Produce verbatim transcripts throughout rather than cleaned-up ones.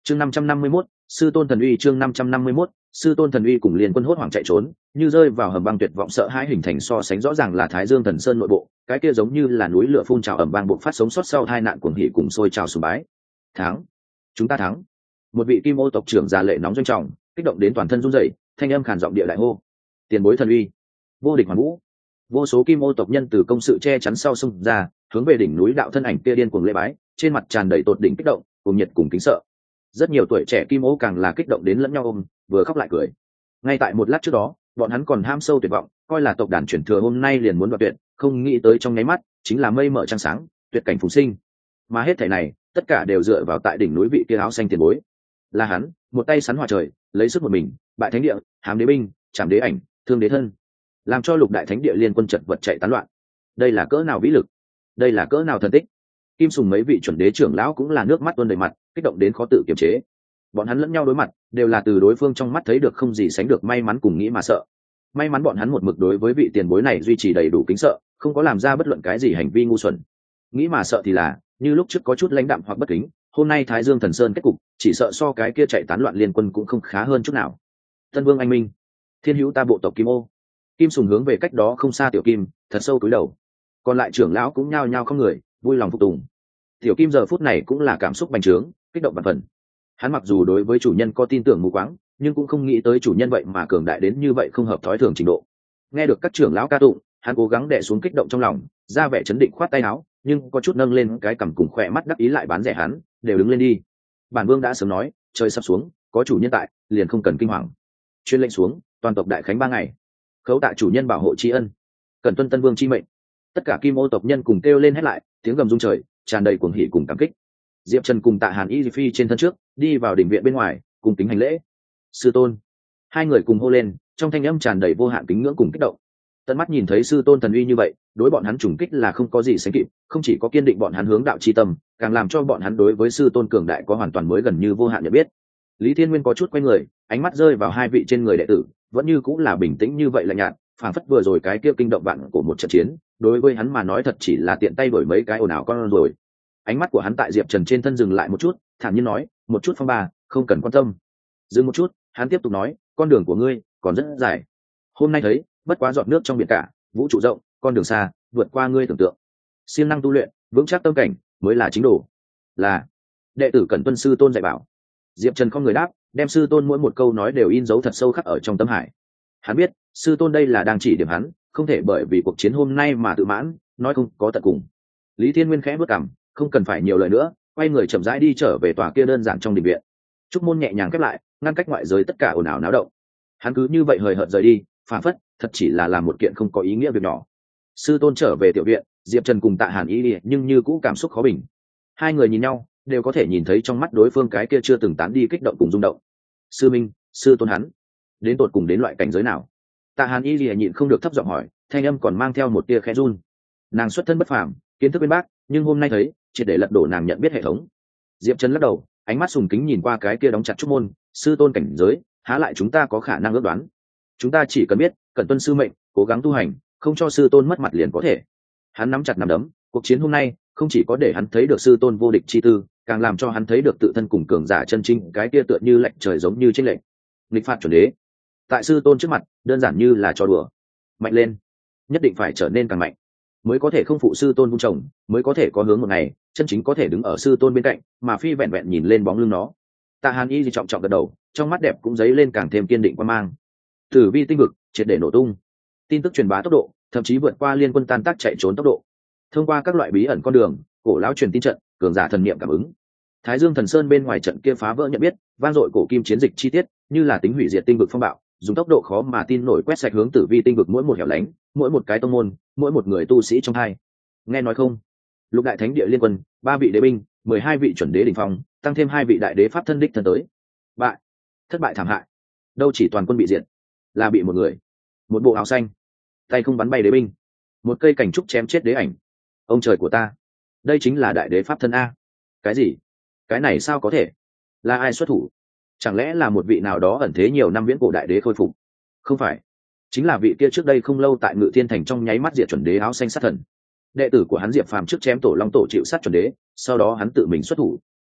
chương năm trăm năm mươi mốt sư tôn thần uy chương năm trăm năm mươi mốt sư tôn thần uy cùng liên quân hốt hoảng chạy trốn, như rơi vào hầm băng tuyệt vọng sợ hãi hình thành so sánh rõ ràng là Thái Dương Thần Sơn nội bộ, cái kia giống như là núi lửa phun trào ầm vang bộc phát sống sót sau tai nạn cuồng hỉ cùng sôi trào sùng bái. Thắng, chúng ta thắng. Một vị Kim Ô tộc trưởng già lệ nóng doanh trọng, kích động đến toàn thân run rẩy, thanh âm khàn giọng địa đại hô: Tiền bối thần uy, vô địch hoàn vũ. Vô số Kim Ô tộc nhân từ công sự che chắn sau xung ra, hướng về đỉnh núi đạo thân ảnh kia điên cuồng lễ bái, trên mặt tràn đầy tột đỉnh kích động, cùng nhiệt cùng kính sợ. Rất nhiều tuổi trẻ Kim Ô càng là kích động đến lẫn nhau ôm, vừa khóc lại cười. Ngay tại một lát trước đó, bọn hắn còn ham sâu tuyệt vọng, coi là tộc đàn chuyển thừa hôm nay liền muốn đoạt tuyệt, không nghĩ tới trong nháy mắt chính là mây mở trăng sáng, tuyệt cảnh phùng sinh. Mà hết thảy này, tất cả đều dựa vào tại đỉnh núi vị kia áo xanh tiền bối. Là hắn, một tay sắn hòa trời, lấy sức một mình, bại thánh địa, hám đế binh, chạm đế ảnh, thương đế thân, làm cho lục đại thánh địa liên quân chật vật chạy tán loạn. Đây là cỡ nào vĩ lực, đây là cỡ nào thần tích. Kim Sùng mấy vị chuẩn đế trưởng lão cũng là nước mắt tuôn đầy mặt, kích động đến khó tự kiềm chế. Bọn hắn lẫn nhau đối mặt, đều là từ đối phương trong mắt thấy được không gì sánh được may mắn cùng nghĩ mà sợ. May mắn bọn hắn một mực đối với vị tiền bối này duy trì đầy đủ kính sợ, không có làm ra bất luận cái gì hành vi ngu xuẩn. Nghĩ mà sợ thì là, như lúc trước có chút lãnh đạm hoặc bất kính, hôm nay Thái Dương Thần Sơn kết cục, chỉ sợ so cái kia chạy tán loạn liên quân cũng không khá hơn chút nào. Tân Vương anh minh, thiên hữu ta bộ tộc Kim Ô. Kim Sùng hướng về cách đó không xa Tiểu Kim, thật sâu cúi đầu. Còn lại trưởng lão cũng nhao nhao không người, vui lòng phục tùng. Tiểu Kim giờ phút này cũng là cảm xúc bành trướng, kích động vạn phần. Hắn mặc dù đối với chủ nhân có tin tưởng mù quáng, nhưng cũng không nghĩ tới chủ nhân vậy mà cường đại đến như vậy không hợp thói thường trình độ. Nghe được các trưởng lão ca tụng, hắn cố gắng đè xuống kích động trong lòng, ra vẻ chấn định khoát tay áo, nhưng có chút nâng lên cái cằm cùng khỏe mắt đắc ý lại bán rẻ hắn, đều đứng lên đi. Bản Vương đã sớm nói, trời sắp xuống, có chủ nhân tại, liền không cần kinh hoàng. Chuyên lệnh xuống, toàn tộc đại khánh ba ngày. Khấu tạ chủ nhân bảo hộ tri ân, cần tuân Tân Vương chi mệnh. Tất cả Kim Ô tộc nhân cùng kêu lên hét lại, tiếng gầm rung trời, tràn đầy cuồng hỉ cùng cảm kích. Diệp Trần cùng Tạ Hàn Y phi trên thân trước, đi vào đình viện bên ngoài, cùng kính hành lễ. Sư tôn. Hai người cùng hô lên, trong thanh âm tràn đầy vô hạn kính ngưỡng cùng kích động. Tận mắt nhìn thấy sư tôn thần uy như vậy, đối bọn hắn trùng kích là không có gì sánh kịp, không chỉ có kiên định bọn hắn hướng đạo chi tâm, càng làm cho bọn hắn đối với sư tôn cường đại có hoàn toàn mới gần như vô hạn nhận biết. Lý Thiên Nguyên có chút quay người, ánh mắt rơi vào hai vị trên người đệ tử, vẫn như cũng là bình tĩnh như vậy lạnh nhạt, phảng phất vừa rồi cái kia kinh động vạn của một trận chiến, đối với hắn mà nói thật chỉ là tiện tay đổi mấy cái ồn ào con rồi. Ánh mắt của hắn tại Diệp Trần trên thân dừng lại một chút, thản nhiên nói, một chút phong ba, không cần quan tâm. Dừng một chút, hắn tiếp tục nói, con đường của ngươi còn rất dài. Hôm nay thấy, bất quá giọt nước trong biển cả, vũ trụ rộng, con đường xa, vượt qua ngươi tưởng tượng. Siêng năng tu luyện, vững chắc tâm cảnh, mới là chính đồ. Là đệ tử cần tuân sư tôn dạy bảo. Diệp Trần không người đáp, đem sư tôn mỗi một câu nói đều in dấu thật sâu khắc ở trong tâm hải. Hắn biết, sư tôn đây là đang chỉ điểm hắn, không thể bởi vì cuộc chiến hôm nay mà tự mãn, nói không có tận cùng. Lý Thiên Nguyên khẽ bước cằm, không cần phải nhiều lời nữa, quay người chậm rãi đi trở về tòa kia đơn giản trong đình viện. Trúc môn nhẹ nhàng khép lại, ngăn cách ngoại giới tất cả ồn ào náo động. Hắn cứ như vậy hời hợt rời đi, phản phất thật chỉ là làm một kiện không có ý nghĩa việc nhỏ. Sư tôn trở về tiểu viện, Diệp Trần cùng Tạ Hàn Y đi, nhưng như cũ cảm xúc khó bình. Hai người nhìn nhau, đều có thể nhìn thấy trong mắt đối phương cái kia chưa từng tán đi kích động cùng rung động. Sư minh, sư tôn hắn, đến tột cùng đến loại cảnh giới nào? Tạ Hàn Y lìa nhịn không được thấp giọng hỏi, thanh âm còn mang theo một tia khẽ run. Nàng xuất thân bất phàm, kiến thức bên bác, nhưng hôm nay thấy, chỉ để lật đổ nàng nhận biết hệ thống. Diệp Trần lắc đầu, ánh mắt sùng kính nhìn qua cái kia đóng chặt trúc môn, sư tôn cảnh giới, há lại chúng ta có khả năng ước đoán. Chúng ta chỉ cần biết, cần tuân sư mệnh, cố gắng tu hành, không cho sư tôn mất mặt liền có thể. Hắn nắm chặt nắm đấm, cuộc chiến hôm nay, không chỉ có để hắn thấy được sư tôn vô địch chi tư, càng làm cho hắn thấy được tự thân cùng cường giả chân chính, cái kia tựa như lệnh trời giống như chênh lệnh. Nghịch phạt chuẩn đế, tại sư tôn trước mặt, đơn giản như là trò đùa. Mạnh lên, nhất định phải trở nên càng mạnh, mới có thể không phụ sư tôn vung trồng, mới có thể có hướng một ngày chân chính có thể đứng ở sư tôn bên cạnh, mà phi vẹn vẹn nhìn lên bóng lưng nó. Tạ Hàn Y trọng trọng gật đầu, trong mắt đẹp cũng dấy lên càng thêm kiên định quan mang. Tử vi tinh vực triệt để nổ tung, tin tức truyền bá tốc độ thậm chí vượt qua liên quân tan tác chạy trốn tốc độ. Thông qua các loại bí ẩn con đường, cổ lão truyền tin trận, cường giả thần niệm cảm ứng. Thái Dương Thần Sơn bên ngoài trận kia phá vỡ nhận biết, vang dội cổ kim chiến dịch chi tiết, như là tính hủy diệt tinh vực phong bạo, dùng tốc độ khó mà tin nổi quét sạch hướng tử vi tinh vực mỗi một hẻo lánh, mỗi một cái tông môn, mỗi một người tu sĩ trong hai. Nghe nói không? Lục đại thánh địa liên quân, ba vị đế binh, mười hai vị chuẩn đế đỉnh phong, tăng thêm hai vị đại đế pháp thân đích thân tới. Bại, thất bại thảm hại. Đâu chỉ toàn quân bị diệt, là bị một người, một bộ áo xanh, tay không bắn bay đế binh, một cây cảnh trúc chém chết đế ảnh. Ông trời của ta, đây chính là đại đế pháp thân a? Cái gì? Cái này sao có thể? Là ai xuất thủ? Chẳng lẽ là một vị nào đó ẩn thế nhiều năm viễn cổ đại đế khôi phục? Không phải, chính là vị kia trước đây không lâu tại Ngự Thiên Thành trong nháy mắt diệt chuẩn đế áo xanh sát thần. Đệ tử của hắn Diệp Phàm trước chém tổ long tổ chịu sát chuẩn đế, sau đó hắn tự mình xuất thủ.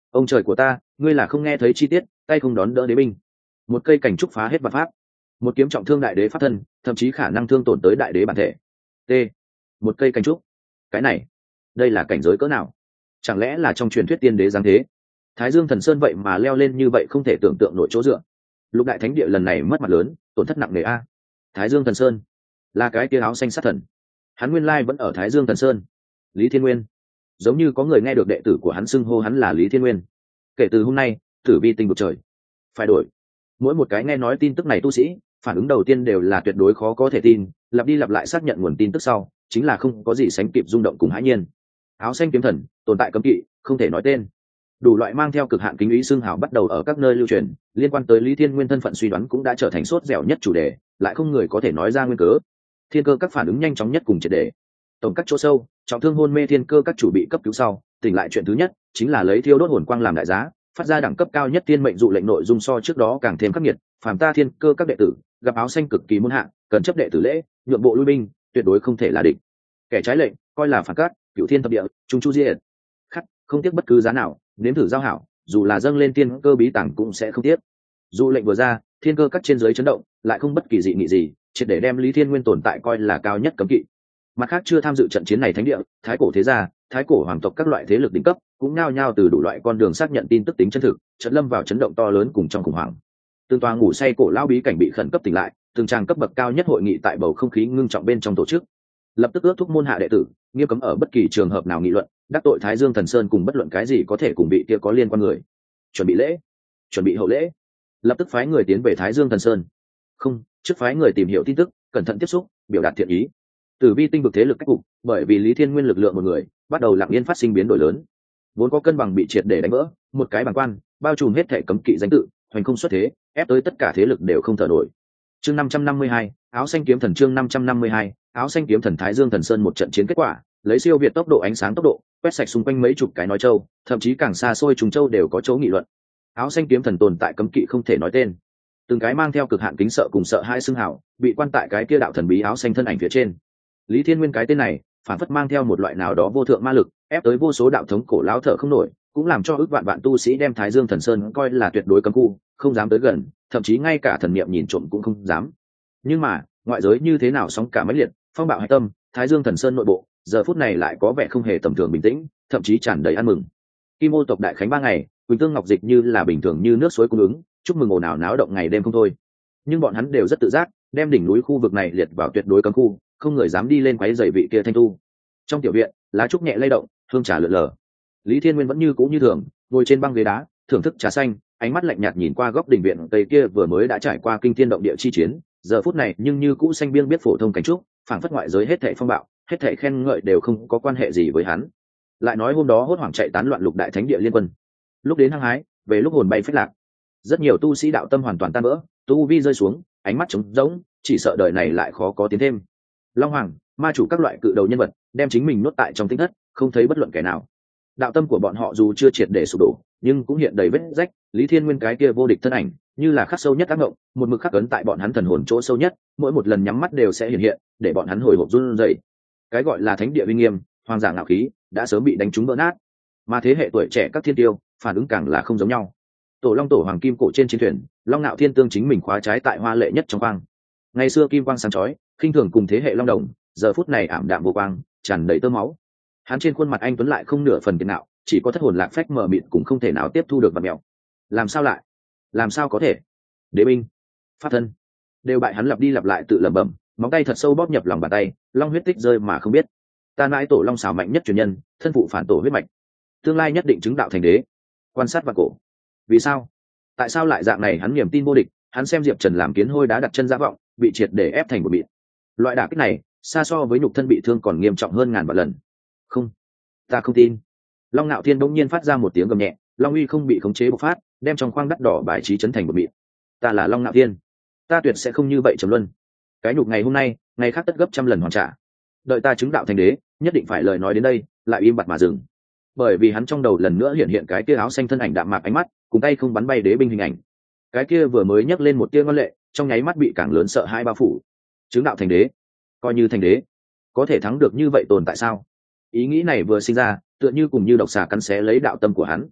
Ông trời của ta, ngươi là không nghe thấy chi tiết, tay không đón đỡ đế binh. Một cây cảnh trúc phá hết vạn pháp, một kiếm trọng thương đại đế pháp thân, thậm chí khả năng thương tổn tới đại đế bản thể. T. Một cây cảnh trúc. Cái này, đây là cảnh giới cỡ nào? Chẳng lẽ là trong truyền thuyết tiên đế giáng thế? Thái Dương Thần Sơn vậy mà leo lên như vậy không thể tưởng tượng nổi chỗ dựa. Lục đại thánh địa lần này mất mặt lớn, tổn thất nặng nề a. Thái Dương Thần Sơn là cái kia áo xanh sát thần, hắn nguyên lai vẫn ở Thái Dương Thần Sơn. Lý Thiên Nguyên, giống như có người nghe được đệ tử của hắn xưng hô hắn là Lý Thiên Nguyên. Kể từ hôm nay, tử vi tinh vực trời phải đổi. Mỗi một cái nghe nói tin tức này tu sĩ, phản ứng đầu tiên đều là tuyệt đối khó có thể tin, lặp đi lặp lại xác nhận nguồn tin tức sau, chính là không có gì sánh kịp rung động cùng hãi nhiên. Áo xanh kiếm thần tồn tại cấm kỵ, không thể nói tên. Đủ loại mang theo cực hạn kính ý xương hào bắt đầu ở các nơi lưu truyền, liên quan tới Lý Thiên Nguyên thân phận suy đoán cũng đã trở thành sốt dẻo nhất chủ đề, lại không người có thể nói ra nguyên cớ. Thiên cơ các phản ứng nhanh chóng nhất cùng triệt đề. Tổng các chỗ sâu, trọng thương hôn mê thiên cơ các chủ bị cấp cứu sau, tỉnh lại chuyện thứ nhất chính là lấy thiêu đốt hồn quang làm đại giá, phát ra đẳng cấp cao nhất tiên mệnh dụ lệnh nội dung so trước đó càng thêm khắc nghiệt. Phàm ta thiên cơ các đệ tử gặp áo xanh cực kỳ muôn hạ, cần chấp đệ tử lễ, nhượng bộ lui binh, tuyệt đối không thể là địch. Kẻ trái lệnh coi là phản cát, cửu thiên thập địa, trung chu diệt. Khắc, không tiếc bất cứ giá nào, nếm thử giao hảo, dù là dâng lên tiên cơ bí tàng cũng sẽ không tiếc. Dụ lệnh vừa ra, thiên cơ các trên dưới chấn động, lại không bất kỳ dị nghị gì, triệt để đem Lý Thiên Nguyên tồn tại coi là cao nhất cấm kỵ. Mặt khác chưa tham dự trận chiến này thánh địa, thái cổ thế gia, thái cổ hoàng tộc các loại thế lực đỉnh cấp cũng nhao nhao từ đủ loại con đường xác nhận tin tức tính chân thực, chợt lâm vào chấn động to lớn cùng trong khủng hoảng. Tương toa ngủ say cổ lao bí cảnh bị khẩn cấp tỉnh lại, từng trang cấp bậc cao nhất hội nghị tại bầu không khí ngưng trọng bên trong tổ chức, lập tức ước thúc môn hạ đệ tử nghiêm cấm ở bất kỳ trường hợp nào nghị luận đắc tội Thái Dương Thần Sơn cùng bất luận cái gì có thể cùng bị kia có liên quan người. Chuẩn bị lễ, chuẩn bị hậu lễ, lập tức phái người tiến về Thái Dương Thần Sơn. Không, trước phái người tìm hiểu tin tức, cẩn thận tiếp xúc, biểu đạt thiện ý. Tử vi tinh vực thế lực cách cục, bởi vì Lý Thiên Nguyên lực lượng một người, bắt đầu lặng yên phát sinh biến đổi lớn. Vốn có cân bằng bị triệt để đánh vỡ, một cái bằng quan, bao trùm hết thể cấm kỵ danh tự, hoành không xuất thế, ép tới tất cả thế lực đều không thở nổi. Chương năm trăm năm mươi hai, áo xanh kiếm thần chương năm trăm năm mươi hai, áo xanh kiếm thần Thái Dương Thần Sơn một trận chiến kết quả, lấy siêu việt tốc độ ánh sáng tốc độ, quét sạch xung quanh mấy chục cái nói châu, thậm chí càng xa xôi trùng châu đều có chỗ nghị luận. Áo xanh kiếm thần tồn tại cấm kỵ không thể nói tên, từng cái mang theo cực hạn kính sợ cùng sợ hai xưng hào, bị quan tại cái kia đạo thần bí áo xanh thân ảnh phía trên. Lý Thiên Nguyên cái tên này, phản phất mang theo một loại nào đó vô thượng ma lực, ép tới vô số đạo thống cổ lão thở không nổi, cũng làm cho ước vạn vạn tu sĩ đem Thái Dương Thần Sơn coi là tuyệt đối cấm khu, không dám tới gần, thậm chí ngay cả thần niệm nhìn trộm cũng không dám. Nhưng mà, ngoại giới như thế nào sóng cả mấy liệt, phong bạo hạch tâm, Thái Dương Thần Sơn nội bộ, giờ phút này lại có vẻ không hề tầm thường bình tĩnh, thậm chí tràn đầy ăn mừng. Kim Ô tộc đại khánh ba ngày, Quỳnh Tương Ngọc Dịch như là bình thường như nước suối cung ứng, chúc mừng ồn ào náo động ngày đêm không thôi. Nhưng bọn hắn đều rất tự giác, đem đỉnh núi khu vực này liệt vào tuyệt đối cấm khu, không người dám đi lên quấy rầy vị kia thanh tu. Trong tiểu viện, lá trúc nhẹ lay động, hương trà lượn lờ. Lý Thiên Nguyên vẫn như cũ như thường, ngồi trên băng ghế đá, thưởng thức trà xanh, ánh mắt lạnh nhạt nhìn qua góc đình viện tây kia vừa mới đã trải qua kinh thiên động địa chi chiến, giờ phút này nhưng như cũ xanh biêng biết phổ thông cảnh trúc, phảng phất ngoại giới hết thảy phong bạo, hết thảy khen ngợi đều không có quan hệ gì với hắn. Lại nói hôm đó hốt hoảng chạy tán loạn lục đại thánh địa liên quân, lúc đến hăng hái, về lúc hồn bay phách lạc, rất nhiều tu sĩ đạo tâm hoàn toàn tan vỡ, tu vi rơi xuống, ánh mắt trống rỗng, chỉ sợ đời này lại khó có tiến thêm. Long Hoàng, ma chủ các loại cự đầu nhân vật, đem chính mình nuốt tại trong tinh thất, không thấy bất luận kẻ nào. Đạo tâm của bọn họ dù chưa triệt để sụp đổ, nhưng cũng hiện đầy vết rách. Lý Thiên Nguyên cái kia vô địch thân ảnh, như là khắc sâu nhất ác ngộng, một mực khắc ấn tại bọn hắn thần hồn chỗ sâu nhất, mỗi một lần nhắm mắt đều sẽ hiện hiện, để bọn hắn hồi hộp run rẩy. Cái gọi là thánh địa uy nghiêm, hoàng giả ngạo khí, đã sớm bị đánh trúng vỡ nát. Mà thế hệ tuổi trẻ các thiên tiêu, phản ứng càng là không giống nhau. Tổ Long tổ hoàng kim cổ trên chiến thuyền, Long Nạo Thiên tương chính mình khóa trái tại hoa lệ nhất trong quang. Ngày xưa kim quang sáng chói, khinh thường cùng thế hệ Long Đồng, giờ phút này ảm đạm vô quang, tràn đầy tơ máu. Hắn trên khuôn mặt anh tuấn lại không nửa phần kiệt ngạo, chỉ có thất hồn lạc phách mờ mịt cũng không thể nào tiếp thu được vật mèo. Làm sao lại? Làm sao có thể? Đế binh, pháp thân, đều bại hắn lặp đi lặp lại tự lẩm bẩm, móng tay thật sâu bóp nhập lòng bàn tay, long huyết tích rơi mà không biết. Ta mãi tổ long xào mạnh nhất truyền nhân, thân phụ phản tổ huyết mạch, tương lai nhất định chứng đạo thành đế. Quan sát vạn cổ. Vì sao? Tại sao lại dạng này? Hắn niềm tin vô địch, hắn xem Diệp Trần làm kiến hôi đá đặt chân giả vọng, bị triệt để ép thành một bịt. Loại đả kích này, xa so với nhục thân bị thương còn nghiêm trọng hơn ngàn vạn lần. Không, ta không tin. Long Nạo Thiên bỗng nhiên phát ra một tiếng gầm nhẹ, long uy không bị khống chế bộc phát, đem trong khoang đắt đỏ bài trí chấn thành một bịt. Ta là Long Nạo Thiên, ta tuyệt sẽ không như vậy trầm luân. Cái nhục ngày hôm nay, ngày khác tất gấp trăm lần hoàn trả. Đợi ta chứng đạo thành đế, nhất định phải lời nói đến đây, lại im bặt mà dừng. Bởi vì hắn trong đầu lần nữa hiện hiện cái kia áo xanh thân ảnh đạm mạc ánh mắt, cùng tay không bắn bay đế binh hình ảnh. Cái kia vừa mới nhấc lên một tia ngoan lệ, trong nháy mắt bị càng lớn sợ hai bao phủ. Chứng đạo thành đế, coi như thành đế, có thể thắng được như vậy tồn tại sao? Ý nghĩ này vừa sinh ra, tựa như cùng như độc xà cắn xé lấy đạo tâm của hắn.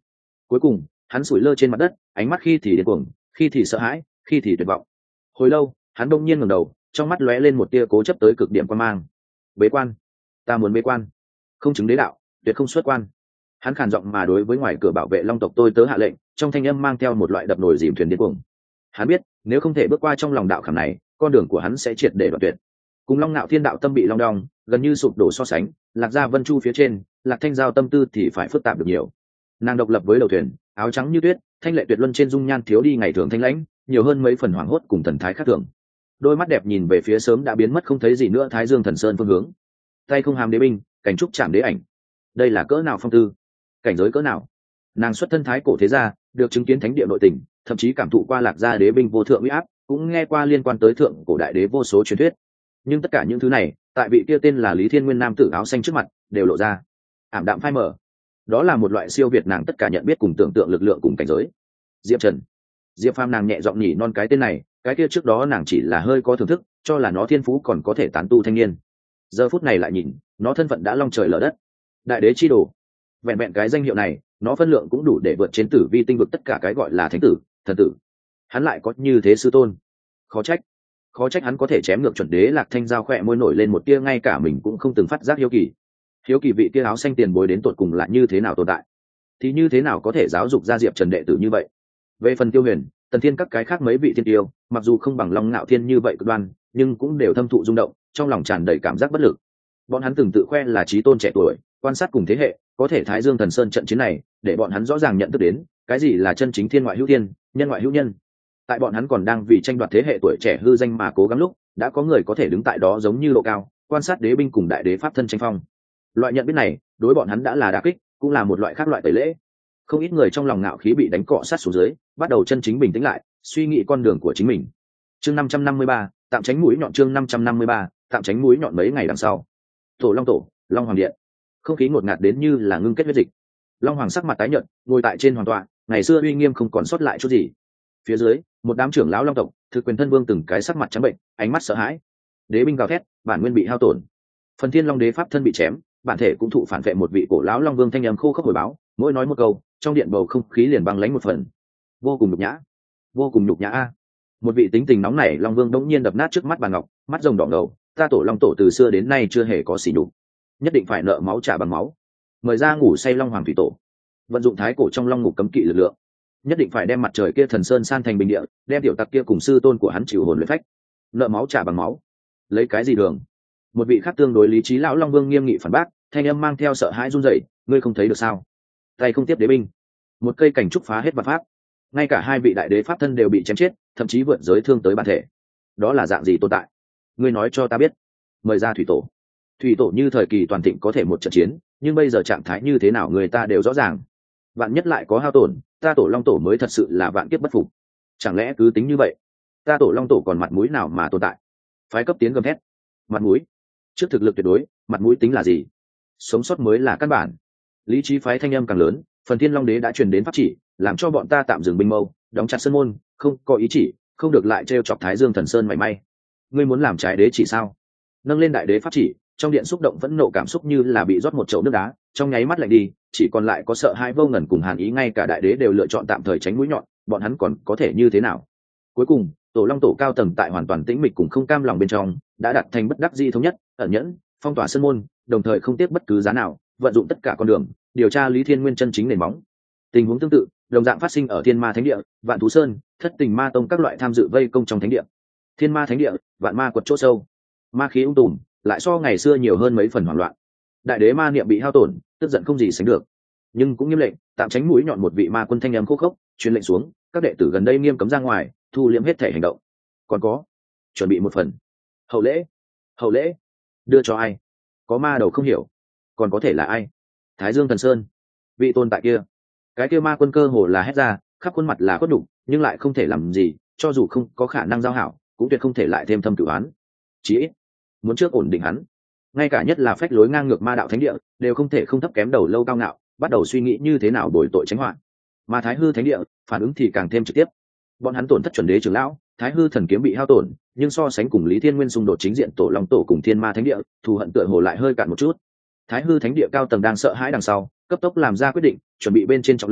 Cuối cùng hắn sủi lơ trên mặt đất, ánh mắt khi thì điên cuồng, khi thì sợ hãi, khi thì tuyệt vọng. Hồi lâu hắn đông nhiên ngẩng đầu, trong mắt lóe lên một tia cố chấp tới cực điểm quan mang. Bế quan, ta muốn bế quan, không chứng đế đạo, tuyệt không xuất quan. Hắn khàn giọng mà đối với ngoài cửa bảo vệ long tộc tôi tớ hạ lệnh, trong thanh âm mang theo một loại đập nồi dìm thuyền điên cuồng. Hắn biết nếu không thể bước qua trong lòng đạo khảm này, con đường của hắn sẽ triệt để đoạn tuyệt. Cùng long nạo thiên đạo tâm bị long đong gần như sụp đổ so sánh, lạc gia vân chu phía trên, lạc thanh giao tâm tư thì phải phức tạp được nhiều. Nàng độc lập với đầu thuyền, áo trắng như tuyết, thanh lệ tuyệt luân trên dung nhan thiếu đi ngày thường thanh lãnh, nhiều hơn mấy phần hoảng hốt cùng thần thái khác thường. Đôi mắt đẹp nhìn về phía sớm đã biến mất không thấy gì nữa Thái Dương Thần Sơn phương hướng. Tay không hàm đế binh, cảnh trúc chạm đế ảnh. Đây là cỡ nào phong tư, cảnh giới cỡ nào. Nàng xuất thân thái cổ thế gia, được chứng kiến thánh địa nội tình, thậm chí cảm thụ qua lạc gia đế binh vô thượng uy áp, cũng nghe qua liên quan tới thượng cổ đại đế vô số truyền thuyết. Nhưng tất cả những thứ này, tại vị kia tên là Lý Thiên Nguyên nam tử áo xanh trước mặt, đều lộ ra ảm đạm phai mờ. Đó là một loại siêu việt nàng tất cả nhận biết cùng tưởng tượng lực lượng cùng cảnh giới. Diệp Trần. Diệp Phàm nàng nhẹ giọng nhỉ non cái tên này, cái kia trước đó nàng chỉ là hơi có thưởng thức, cho là nó thiên phú còn có thể tán tu thanh niên. Giờ phút này lại nhìn, nó thân phận đã long trời lở đất. Đại đế chi đồ. Vẹn vẹn cái danh hiệu này, nó phân lượng cũng đủ để vượt trên tử vi tinh vực tất cả cái gọi là thánh tử, thần tử. Hắn lại có như thế sư tôn. Khó trách. Khó trách hắn có thể chém ngược chuẩn đế lạc thanh giao khỏe môi nổi lên một tia ngay cả mình cũng không từng phát giác hiếu kỳ. Hiếu kỳ vị kia áo xanh tiền bối đến tột cùng là như thế nào tồn tại, thì như thế nào có thể giáo dục ra Diệp Trần đệ tử như vậy. Về phần Tiêu Huyền, Tần Thiên các cái khác mấy vị thiên tiêu, mặc dù không bằng Long Ngạo Thiên như vậy cực đoan, nhưng cũng đều thâm thụ rung động, trong lòng tràn đầy cảm giác bất lực. Bọn hắn từng tự khoe là trí tôn trẻ tuổi, quan sát cùng thế hệ, có thể Thái Dương Thần Sơn trận chiến này, để bọn hắn rõ ràng nhận thức đến, cái gì là chân chính thiên ngoại hữu thiên, nhân ngoại hữu nhân. Tại bọn hắn còn đang vì tranh đoạt thế hệ tuổi trẻ hư danh mà cố gắng lúc, đã có người có thể đứng tại đó giống như độ cao, quan sát đế binh cùng đại đế pháp thân tranh phong. Loại nhận biết này, đối bọn hắn đã là đả kích, cũng là một loại khác loại tẩy lễ. Không ít người trong lòng ngạo khí bị đánh cọ sát xuống dưới, bắt đầu chân chính bình tĩnh lại, suy nghĩ con đường của chính mình. Chương năm trăm năm mươi ba, tạm tránh mũi nhọn. Chương năm trăm năm mươi ba, tạm tránh mũi nhọn. Mấy ngày đằng sau, Tổ Long tổ, Long Hoàng điện. Không khí ngột ngạt đến như là ngưng kết huyết dịch. Long Hoàng sắc mặt tái nhợt, ngồi tại trên hoàng tọa, ngày xưa uy nghiêm không còn sót lại chút gì. Phía dưới, một đám trưởng lão Long tộc, thực quyền thân vương từng cái sắc mặt trắng bệnh, ánh mắt sợ hãi. Đế binh gào thét, bản nguyên bị hao tổn. Phần Thiên Long đế pháp thân bị chém, bản thể cũng thụ phản vệ một vị cổ lão Long Vương thanh âm khô khốc hồi báo, mỗi nói một câu, trong điện bầu không khí liền băng lãnh một phần. Vô cùng nhục nhã, vô cùng nhục nhã a. Một vị tính tình nóng nảy Long Vương đống nhiên đập nát trước mắt bàn ngọc, mắt rồng đỏ ngầu, ta Tổ Long tổ từ xưa đến nay chưa hề có sỉ nhục, nhất định phải nợ máu trả bằng máu. Mời ra ngủ say Long Hoàng thủy tổ, vận dụng thái cổ trong Long ngục cấm kỵ lực lượng, nhất định phải đem mặt trời kia thần sơn san thành bình địa, đem tiểu tặc kia cùng sư tôn của hắn chịu hồn luyện phách. Nợ máu trả bằng máu, lấy cái gì đường? Một vị khác tương đối lý trí lão Long Vương nghiêm nghị phản bác, thanh âm mang theo sợ hãi run rẩy, ngươi không thấy được sao? Tay không tiếp đế binh, một cây cảnh trúc phá hết vạn pháp, ngay cả hai vị đại đế pháp thân đều bị chém chết, thậm chí vượt giới thương tới bản thể. Đó là dạng gì tồn tại? Ngươi nói cho ta biết. Mời ra thủy tổ. Thủy tổ như thời kỳ toàn thịnh có thể một trận chiến, nhưng bây giờ trạng thái như thế nào người ta đều rõ ràng. Vạn nhất lại có hao tổn, ta Tổ Long tổ mới thật sự là vạn kiếp bất phục. Chẳng lẽ cứ tính như vậy, ta Tổ Long tổ còn mặt mũi nào mà tồn tại? Phái cấp tiến gầm thét. Mặt mũi? Trước thực lực tuyệt đối, mặt mũi tính là gì? Sống sót mới là căn bản. Lý trí phái thanh âm càng lớn, Phần Thiên Long đế đã truyền đến pháp chỉ, làm cho bọn ta tạm dừng binh mâu, đóng chặt sơn môn, không có ý chỉ, không được lại trêu chọc Thái Dương Thần Sơn mảy may. Ngươi muốn làm trái đế chỉ sao? Nâng lên đại đế pháp chỉ, trong điện xúc động vẫn nộ cảm xúc như là bị rót một chậu nước đá, trong nháy mắt lạnh đi, chỉ còn lại có sợ hãi vô ngần cùng hàn ý, ngay cả đại đế đều lựa chọn tạm thời tránh mũi nhọn, bọn hắn còn có thể như thế nào? Cuối cùng, Tổ Long tổ cao tầng tại hoàn toàn tĩnh mịch cùng không cam lòng bên trong, đã đạt thành bất đắc dĩ thống nhất, ẩn nhẫn, phong tỏa sơn môn, đồng thời không tiếc bất cứ giá nào, vận dụng tất cả con đường, điều tra Lý Thiên Nguyên chân chính nền móng. Tình huống tương tự, đồng dạng phát sinh ở Thiên Ma Thánh Địa, Vạn Thú Sơn, Thất Tình Ma Tông các loại tham dự vây công trong thánh địa. Thiên Ma Thánh Địa, Vạn Ma quật chỗ sâu, ma khí ung tùm, lại so ngày xưa nhiều hơn mấy phần hoảng loạn. Đại đế ma niệm bị hao tổn, tức giận không gì sánh được, nhưng cũng nghiêm lệnh tạm tránh mũi nhọn. Một vị ma quân thanh âm khô khốc truyền lệnh xuống, các đệ tử gần đây nghiêm cấm ra ngoài, thu liễm hết thể hành động. Còn có, chuẩn bị một phần hậu lễ. Hậu lễ đưa cho ai? Có ma đầu không hiểu, còn có thể là ai? Thái Dương Thần Sơn vị tồn tại kia. Cái kia ma quân cơ hồ là hét ra, khắp khuôn mặt là khuất đục, nhưng lại không thể làm gì, cho dù không có khả năng giao hảo, cũng tuyệt không thể lại thêm thâm cửu án. Chỉ ít muốn trước ổn định hắn, ngay cả nhất là phách lối ngang ngược ma đạo thánh địa đều không thể không thấp kém đầu lâu cao ngạo, bắt đầu suy nghĩ như thế nào bồi tội tránh họa. Mà Thái Hư Thánh Địa phản ứng thì càng thêm trực tiếp, bọn hắn tổn thất chuẩn đế trưởng lão, Thái Hư thần kiếm bị hao tổn, nhưng so sánh cùng Lý Thiên Nguyên xung đột chính diện Tổ Long tổ cùng Thiên Ma Thánh Địa, thù hận tựa hồ lại hơi cạn một chút. Thái Hư Thánh Địa cao tầng đang sợ hãi đằng sau, cấp tốc làm ra quyết định, chuẩn bị bên trên trọng lễ,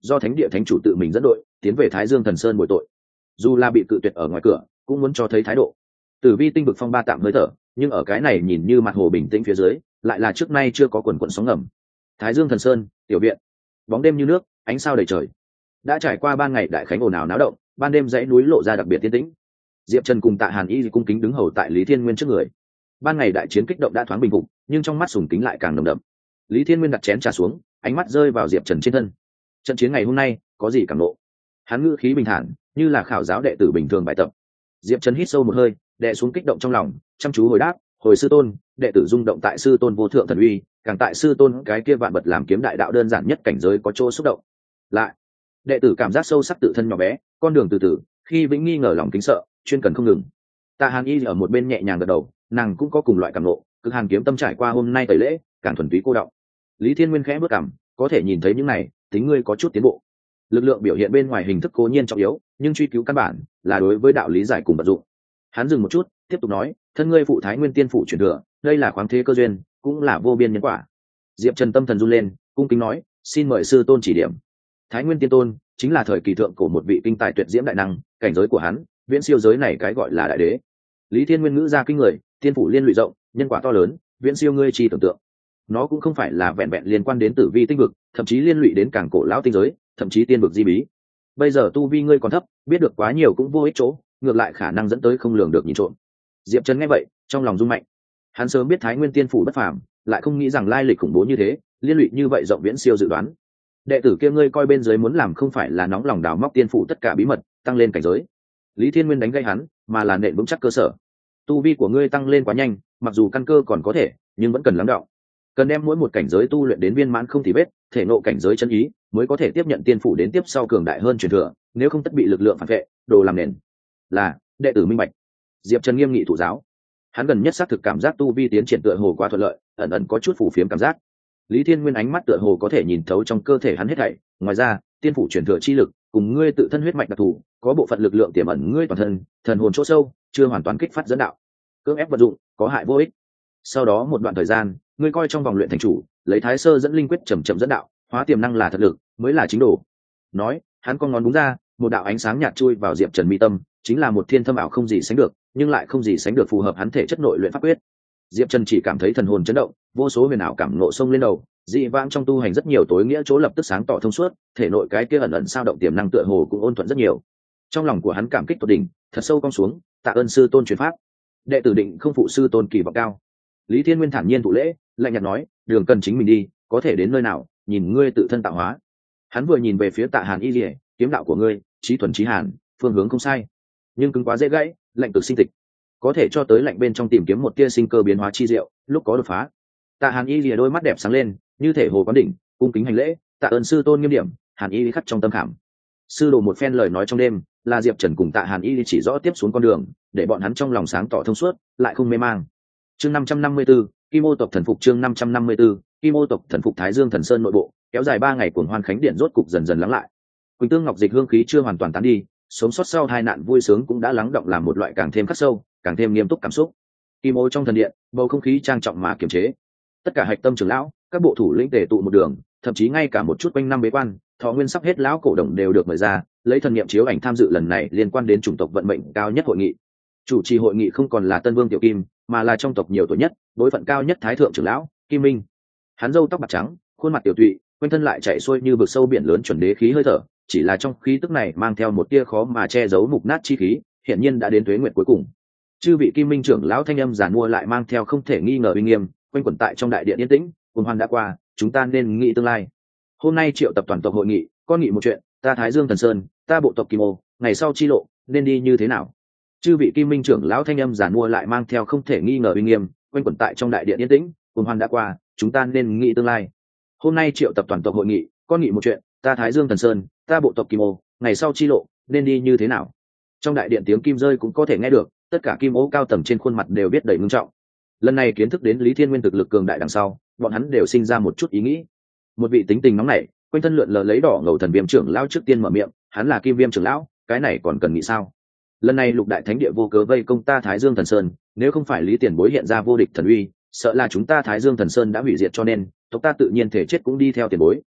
do thánh địa thánh chủ tự mình dẫn đội tiến về Thái Dương Thần Sơn bồi tội. Dù là bị cự tuyệt ở ngoài cửa cũng muốn cho thấy thái độ. Tử vi tinh vực phong ba tạm hơi thở, nhưng ở cái này nhìn như mặt hồ bình tĩnh phía dưới lại là trước nay chưa có quần quần sóng ngầm. Thái Dương Thần Sơn tiểu viện, bóng đêm như nước, ánh sao đầy trời. Đã trải qua ban ngày đại khánh ồn ào náo động, ban đêm dãy núi lộ ra đặc biệt yên tĩnh. Diệp Trần cùng Tạ Hàn Y cung kính đứng hầu tại Lý Thiên Nguyên trước người. Ban ngày đại chiến kích động đã thoáng bình phục, nhưng trong mắt sùng kính lại càng nồng đậm. Lý Thiên Nguyên đặt chén trà xuống, ánh mắt rơi vào Diệp Trần trên thân. Trận chiến ngày hôm nay có gì cảm nộ? Hắn ngữ khí bình thản, như là khảo giáo đệ tử bình thường bài tập. Diệp Trần hít sâu một hơi, đè xuống kích động trong lòng, chăm chú hồi đáp: "Hồi sư tôn, đệ tử rung động tại sư tôn vô thượng thần uy, càng tại sư tôn cái kia vạn vật làm kiếm đại đạo đơn giản nhất cảnh giới có chỗ xúc động. Lại, đệ tử cảm giác sâu sắc tự thân nhỏ bé, con đường từ từ, khi vĩnh nghi ngờ lòng kính sợ, chuyên cần không ngừng." Tạ Hàn Y ở một bên nhẹ nhàng gật đầu, nàng cũng có cùng loại cảm ngộ, cực hàn kiếm tâm trải qua hôm nay tẩy lễ, càng thuần túy cô đọng. Lý Thiên Nguyên khẽ bước cằm, có thể nhìn thấy những này, tính ngươi có chút tiến bộ. Lực lượng biểu hiện bên ngoài hình thức cố nhiên trọng yếu, nhưng truy cứu căn bản là đối với đạo lý giải cùng vận dụng. Hắn dừng một chút, tiếp tục nói: "Thân ngươi phụ Thái Nguyên tiên phụ truyền thừa, đây là khoáng thế cơ duyên, cũng là vô biên nhân quả." Diệp Trần tâm thần run lên, cung kính nói: "Xin mời sư tôn chỉ điểm." Thái Nguyên tiên tôn chính là thời kỳ thượng cổ một vị kinh tài tuyệt diễm đại năng, cảnh giới của hắn viễn siêu giới này cái gọi là đại đế. Lý Thiên Nguyên ngữ ra kinh người, tiên phủ liên lụy rộng, nhân quả to lớn, viễn siêu ngươi chi tưởng tượng. Nó cũng không phải là vẹn vẹn liên quan đến tử vi tinh vực, thậm chí liên lụy đến cảng cổ lão tinh giới, thậm chí tiên vực di bí. Bây giờ tu vi ngươi còn thấp, biết được quá nhiều cũng vô ích chỗ, ngược lại khả năng dẫn tới không lường được nhìn trộm. Diệp Trần nghe vậy, trong lòng rung mạnh. Hắn sớm biết Thái Nguyên tiên phủ bất phàm, lại không nghĩ rằng lai lịch khủng bố như thế, liên lụy như vậy rộng viễn siêu dự đoán. Đệ tử kia ngươi coi bên dưới muốn làm không phải là nóng lòng đào móc tiên phủ tất cả bí mật, tăng lên cảnh giới. Lý Thiên Nguyên đánh gây hắn, mà là nện vững chắc cơ sở. Tu vi của ngươi tăng lên quá nhanh, mặc dù căn cơ còn có thể, nhưng vẫn cần lắng đọng. Cần đem mỗi một cảnh giới tu luyện đến viên mãn không thì vết, thể ngộ cảnh giới chân ý, mới có thể tiếp nhận tiên phủ đến tiếp sau cường đại hơn truyền thừa, nếu không tất bị lực lượng phản vệ, đồ làm nền. Là, đệ tử minh bạch. Diệp Trần nghiêm nghị thụ giáo. Hắn gần nhất xác thực cảm giác tu vi tiến triển tựa hồ quá thuận lợi, ẩn ẩn có chút phủ phiếm cảm giác. Lý Thiên Nguyên ánh mắt tựa hồ có thể nhìn thấu trong cơ thể hắn hết thảy, ngoài ra, tiên phủ truyền thừa chi lực, cùng ngươi tự thân huyết mạch đặc thù, có bộ phận lực lượng tiềm ẩn ngươi toàn thân, thần hồn chỗ sâu, chưa hoàn toàn kích phát dẫn đạo. Cưỡng ép vận dụng, có hại vô ích. Sau đó một đoạn thời gian, ngươi coi trong vòng luyện thành chủ, lấy Thái Sơ dẫn linh quyết chậm chậm dẫn đạo, hóa tiềm năng là thật lực, mới là chính đồ. Nói, hắn con ngón đúng ra, một đạo ánh sáng nhạt chui vào Diệp Trần mi tâm, chính là một thiên thâm ảo không gì sánh được, nhưng lại không gì sánh được phù hợp hắn thể chất nội luyện pháp quyết. Diệp Trần chỉ cảm thấy thần hồn chấn động, vô số huyền ảo cảm ngộ sông lên đầu, dị vãng trong tu hành rất nhiều tối nghĩa chỗ lập tức sáng tỏ thông suốt, thể nội cái kia ẩn ẩn sao động tiềm năng tựa hồ cũng ôn thuận rất nhiều. Trong lòng của hắn cảm kích tột đỉnh, thật sâu cong xuống, tạ ơn sư tôn truyền pháp. Đệ tử định không phụ sư tôn kỳ vọng cao. Lý Thiên Nguyên thản nhiên thụ lễ, lạnh nhạt nói: "Đường cần chính mình đi, có thể đến nơi nào, nhìn ngươi tự thân tạo hóa." Hắn vừa nhìn về phía Tạ Hàn Y Liễu, kiếm đạo của ngươi, chí thuần chí hàn, phương hướng không sai, nhưng cứng quá dễ gãy, lạnh cực sinh tịch, có thể cho tới lạnh bên trong tìm kiếm một tia sinh cơ biến hóa chi diệu, lúc có đột phá. Tạ Hàn Y Liễu đôi mắt đẹp sáng lên, như thể hồ quán đỉnh, cung kính hành lễ, tạ ơn sư tôn nghiêm điểm. Hàn Y khắc trong tâm khảm. Sư đồ một phen lời nói trong đêm, là Diệp Trần cùng Tạ Hàn Y chỉ rõ tiếp xuống con đường, để bọn hắn trong lòng sáng tỏ thông suốt, lại không mê mang. Chương năm trăm năm mươi tư, Kim Ô tộc thần phục. Chương năm trăm năm mươi tư, Kim Ô tộc thần phục. Thái Dương Thần Sơn nội bộ, kéo dài ba ngày cuồng hoan khánh điện rốt cục dần dần lắng lại. Quỳnh Tương Ngọc Dịch hương khí chưa hoàn toàn tán đi, sống sót sau hai nạn vui sướng cũng đã lắng động làm một loại càng thêm khắc sâu, càng thêm nghiêm túc cảm xúc. Kim Ô trong thần điện, bầu không khí trang trọng mà kiềm chế. Tất cả hạch tâm trưởng lão, các bộ thủ lĩnh tề tụ một đường, thậm chí ngay cả một chút quanh năm bế quan, thọ nguyên sắp hết lão cổ đồng đều được mời ra, lấy thần niệm chiếu ảnh tham dự lần này liên quan đến chủng tộc vận mệnh cao nhất hội nghị. Chủ trì hội nghị không còn là Tân Vương Tiểu Kim, mà là trong tộc nhiều tuổi nhất, đối phận cao nhất thái thượng trưởng lão Kim Minh. Hắn râu tóc bạc trắng, khuôn mặt tiểu tụy, quanh thân lại chạy xuôi như vực sâu biển lớn chuẩn đế khí hơi thở, chỉ là trong khí tức này mang theo một tia khó mà che giấu mục nát chi khí, hiển nhiên đã đến tuế nguyệt cuối cùng. Chư vị Kim Minh trưởng lão thanh âm giàn mua lại mang theo không thể nghi ngờ uy nghiêm, quanh quẩn tại trong đại điện yên tĩnh. Cuồng hoan đã qua, chúng ta nên nghĩ tương lai. Hôm nay triệu tập toàn tộc hội nghị, con nghị một chuyện, ta Thái Dương Thần Sơn, ta bộ tộc Kim Ô, ngày sau chi lộ nên đi như thế nào? Chư vị Kim Minh trưởng lão thanh âm giàn mua lại mang theo không thể nghi ngờ uy nghiêm, quanh quẩn tại trong đại điện yên tĩnh. Cuồng hoan đã qua, chúng ta nên nghĩ tương lai. Hôm nay triệu tập toàn tộc hội nghị, con nghị một chuyện, ta Thái Dương Thần Sơn, ta bộ tộc Kim Ô, ngày sau chi lộ nên đi như thế nào? Trong đại điện tiếng kim rơi cũng có thể nghe được, tất cả Kim Ô cao tầng trên khuôn mặt đều biết đầy ngưng trọng. Lần này kiến thức đến Lý Thiên Nguyên thực lực cường đại đằng sau, bọn hắn đều sinh ra một chút ý nghĩ. Một vị tính tình nóng nảy, quanh thân lượn lờ lấy đỏ ngầu thần viêm trưởng lão trước tiên mở miệng, hắn là Kim Viêm trưởng lão, cái này còn cần nghĩ sao? Lần này lục đại thánh địa vô cớ vây công ta Thái Dương Thần Sơn, nếu không phải Lý Tiền Bối hiện ra vô địch thần uy, sợ là chúng ta Thái Dương Thần Sơn đã hủy diệt, cho nên tộc ta tự nhiên thể chết cũng đi theo tiền bối.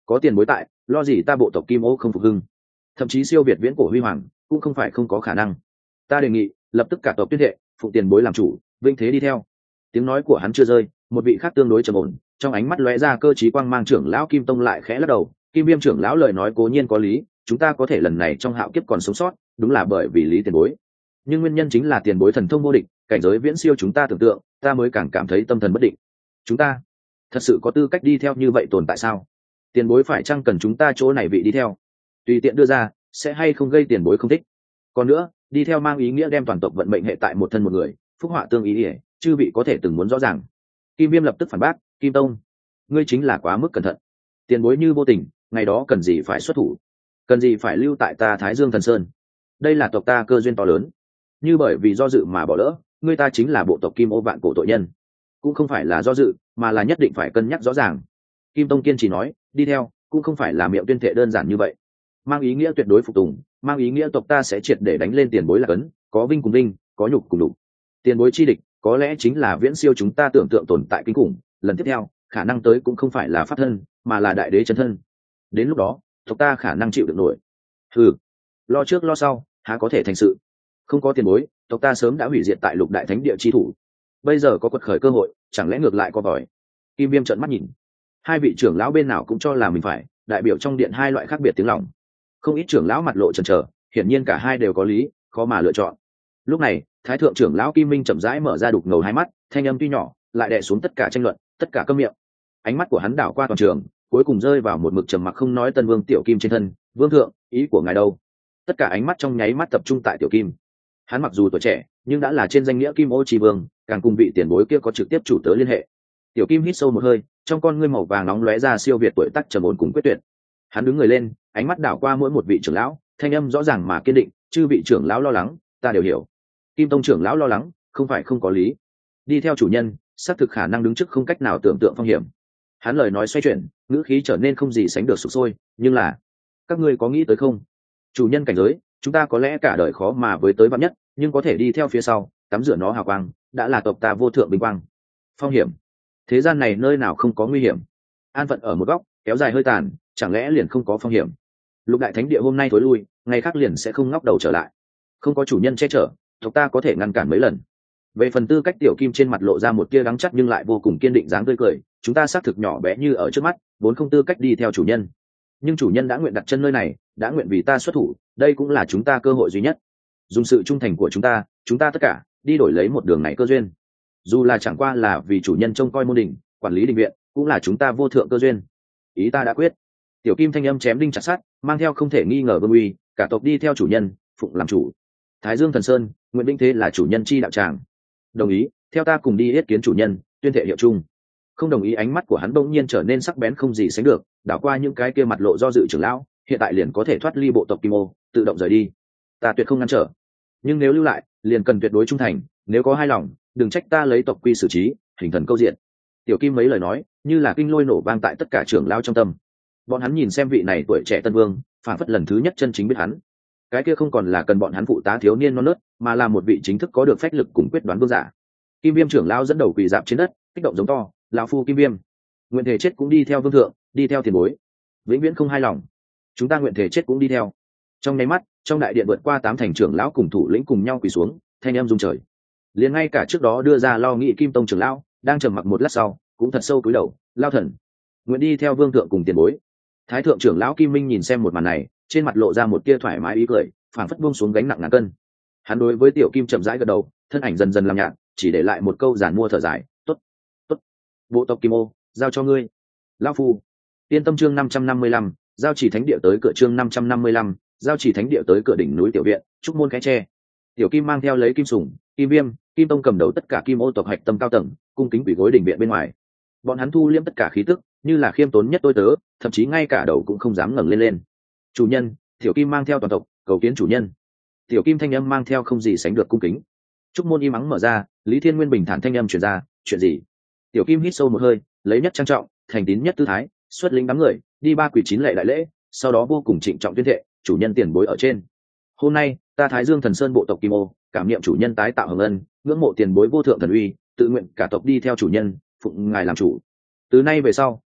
có tiền bối tại, lo gì ta bộ tộc Kim Ô không phục hưng, thậm chí siêu việt viễn cổ huy hoàng cũng không phải không có khả năng. Ta đề nghị lập tức cả tộc tuyên thệ phụ tiền bối làm chủ, vinh thế đi theo. Tiếng nói của hắn chưa rơi, một vị khác tương đối trầm ổn, trong ánh mắt lóe ra cơ trí quang mang trưởng lão Kim Tông lại khẽ lắc đầu. Kim Viêm trưởng lão lời nói cố nhiên có lý, chúng ta có thể lần này trong hạo kiếp còn sống sót, đúng là bởi vì lý tiền bối, nhưng nguyên nhân chính là tiền bối thần thông vô địch, cảnh giới viễn siêu chúng ta tưởng tượng, ta mới càng cảm thấy tâm thần bất định. Chúng ta thật sự có tư cách đi theo như vậy tồn tại sao? Tiền bối phải chăng cần chúng ta chỗ này vị đi theo? Tùy tiện đưa ra sẽ hay không gây tiền bối không thích. Còn nữa, đi theo mang ý nghĩa đem toàn tộc vận mệnh hệ tại một thân một người, phúc họa tương ý ỉa, chư vị có thể từng muốn rõ ràng. Kim Viêm lập tức phản bác. Kim Tông, ngươi chính là quá mức cẩn thận. Tiền bối như vô tình, ngày đó cần gì phải xuất thủ, cần gì phải lưu tại ta Thái Dương Thần Sơn? Đây là tộc ta cơ duyên to lớn, như bởi vì do dự mà bỏ lỡ, ngươi ta chính là bộ tộc Kim Ô vạn cổ tội nhân. Cũng không phải là do dự, mà là nhất định phải cân nhắc rõ ràng. Kim Tông kiên trì nói, đi theo cũng không phải là miệng tuyên thệ đơn giản như vậy, mang ý nghĩa tuyệt đối phục tùng, mang ý nghĩa tộc ta sẽ triệt để đánh lên tiền bối là cấn, có vinh cùng vinh, có nhục cùng nhục. Tiền bối chi địch có lẽ chính là viễn siêu chúng ta tưởng tượng tồn tại kinh khủng, lần tiếp theo khả năng tới cũng không phải là pháp thân, mà là đại đế chân thân. Đến lúc đó tộc ta khả năng chịu được nổi. Ừ, lo trước lo sau há có thể thành sự. Không có tiền bối, tộc ta sớm đã hủy diệt tại lục đại thánh địa chi thủ, bây giờ có quật khởi cơ hội, chẳng lẽ ngược lại có vòi? Kim Viêm trợn mắt nhìn, hai vị trưởng lão bên nào cũng cho là mình phải đại biểu trong điện hai loại khác biệt tiếng lòng. Không ít trưởng lão mặt lộ chần chờ, hiển nhiên cả hai đều có lý, khó mà lựa chọn. Lúc này thái thượng trưởng lão Kim Minh chậm rãi mở ra đục ngầu hai mắt, thanh âm tuy nhỏ lại đè xuống tất cả tranh luận, tất cả câm miệng. Ánh mắt của hắn đảo qua toàn trường, cuối cùng rơi vào một mực trầm mặc không nói Tân Vương Tiểu Kim trên thân. Vương thượng, ý của ngài đâu? Tất cả ánh mắt trong nháy mắt tập trung tại Tiểu Kim. Hắn mặc dù tuổi trẻ, nhưng đã là trên danh nghĩa Kim Ô Chi Vương, càng cùng vị tiền bối kia có trực tiếp chủ tớ liên hệ. Tiểu Kim hít sâu một hơi, trong con ngươi màu vàng nóng lóe ra siêu việt tuổi tác trầm ổn cùng quyết tuyệt. Hắn đứng người lên, ánh mắt đảo qua mỗi một vị trưởng lão, thanh âm rõ ràng mà kiên định, chư vị trưởng lão lo lắng, ta đều hiểu. Kim Tông trưởng lão lo lắng, không phải không có lý. Đi theo chủ nhân, xác thực khả năng đứng trước không cách nào tưởng tượng phong hiểm. Hắn lời nói xoay chuyển, ngữ khí trở nên không gì sánh được sục sôi, nhưng là, các ngươi có nghĩ tới không? Chủ nhân cảnh giới, chúng ta có lẽ cả đời khó mà với tới vạn nhất, nhưng có thể đi theo phía sau, tắm rửa nó hào quang, đã là tộc ta vô thượng bình quang. Phong hiểm, thế gian này nơi nào không có nguy hiểm? An phận ở một góc, kéo dài hơi tàn, chẳng lẽ liền không có phong hiểm? Lục đại thánh địa hôm nay tối lui, ngày khác liền sẽ không ngóc đầu trở lại. Không có chủ nhân che chở, tộc ta có thể ngăn cản mấy lần. Về phần tư cách, Tiểu Kim trên mặt lộ ra một tia đắng chắt nhưng lại vô cùng kiên định dáng tươi cười. Chúng ta xác thực nhỏ bé như ở trước mắt, vốn không tư cách đi theo chủ nhân, nhưng chủ nhân đã nguyện đặt chân nơi này, đã nguyện vì ta xuất thủ, đây cũng là chúng ta cơ hội duy nhất. Dùng sự trung thành của chúng ta, chúng ta tất cả đi đổi lấy một đường này cơ duyên, dù là chẳng qua là vì chủ nhân trông coi môn đình, quản lý đình viện, cũng là chúng ta vô thượng cơ duyên. Ý ta đã quyết. Tiểu Kim thanh âm chém đinh chặt sắt, mang theo không thể nghi ngờ vương uy, cả tộc đi theo chủ nhân, phụng làm chủ. Thái Dương Thần Sơn, nguyện vinh thế là chủ nhân chi đạo tràng. Đồng ý, theo ta cùng đi yết kiến chủ nhân, tuyên thệ hiệu chung. Không đồng ý, ánh mắt của hắn bỗng nhiên trở nên sắc bén không gì sánh được, đảo qua những cái kia mặt lộ do dự trưởng lão, hiện tại liền có thể thoát ly bộ tộc Kim Ô, tự động rời đi. Ta tuyệt không ngăn trở, nhưng nếu lưu lại, liền cần tuyệt đối trung thành, nếu có hai lòng, đừng trách ta lấy tộc quy xử trí, hình thần câu diện. Tiểu Kim mấy lời nói, như là kinh lôi nổ vang tại tất cả trưởng lão trong tâm. Bọn hắn nhìn xem vị này tuổi trẻ tân vương, phản phất lần thứ nhất chân chính biết hắn. Cái kia không còn là cần bọn hắn phụ tá thiếu niên non nớt, mà là một vị chính thức có được phách lực cùng quyết đoán vương giả. Kim Viêm trưởng lão dẫn đầu quỳ dạp trên đất, kích động giống to, lão phu Kim Viêm, nguyện thể chết cũng đi theo vương thượng, đi theo tiền bối, vĩnh viễn không hai lòng. Chúng ta nguyện thể chết cũng đi theo. Trong nháy mắt, trong đại điện vượt qua tám thành trưởng lão cùng thủ lĩnh cùng nhau quỳ xuống, thanh âm rung trời. Liền ngay cả trước đó đưa ra lo nghị Kim Tông trưởng lão, đang trầm mặc một lát sau, cũng thật sâu cúi đầu, lao thần, nguyện đi theo vương thượng cùng tiền bối. Thái thượng trưởng lão Kim Minh nhìn xem một màn này, trên mặt lộ ra một tia thoải mái ý cười, phảng phất buông xuống gánh nặng ngàn cân. Hắn đối với Tiểu Kim chậm rãi gật đầu, thân ảnh dần dần làm nhạt, chỉ để lại một câu giản mua thở dài, tốt, tốt, bộ tộc Kim Ô, giao cho ngươi. Lão phu yên tâm. Chương năm trăm năm mươi lăm, giao chỉ thánh địa tới cửa. Chương năm trăm năm mươi lăm, giao chỉ thánh địa tới cửa đỉnh núi tiểu viện, trúc môn cái tre. Tiểu Kim mang theo lấy Kim Sủng, Kim Viêm, Kim Tông cầm đầu tất cả Kim Ô tộc hạch tâm cao tầng, cung kính quỳ gối đỉnh viện bên ngoài. Bọn hắn thu liêm tất cả khí tức, như là khiêm tốn nhất tôi tớ, thậm chí ngay cả đầu cũng không dám ngẩng lên lên. Chủ nhân, Tiểu Kim mang theo toàn tộc cầu kiến chủ nhân. Tiểu Kim thanh âm mang theo không gì sánh được cung kính. Trúc môn im ắng mở ra, Lý Thiên Nguyên bình thản thanh âm truyền ra, chuyện gì? Tiểu Kim hít sâu một hơi, lấy nhất trang trọng, thành tín nhất tư thái, xuất lĩnh đám người đi ba quỷ chín lệ đại lễ, sau đó vô cùng trịnh trọng tuyên thệ, chủ nhân tiền bối ở trên. Hôm nay, ta Thái Dương Thần Sơn bộ tộc Kim Ô, cảm niệm chủ nhân tái tạo hồng ân, ngưỡng mộ tiền bối vô thượng thần uy, tự nguyện cả tộc đi theo chủ nhân, phụng ngài làm chủ. Từ nay về sau,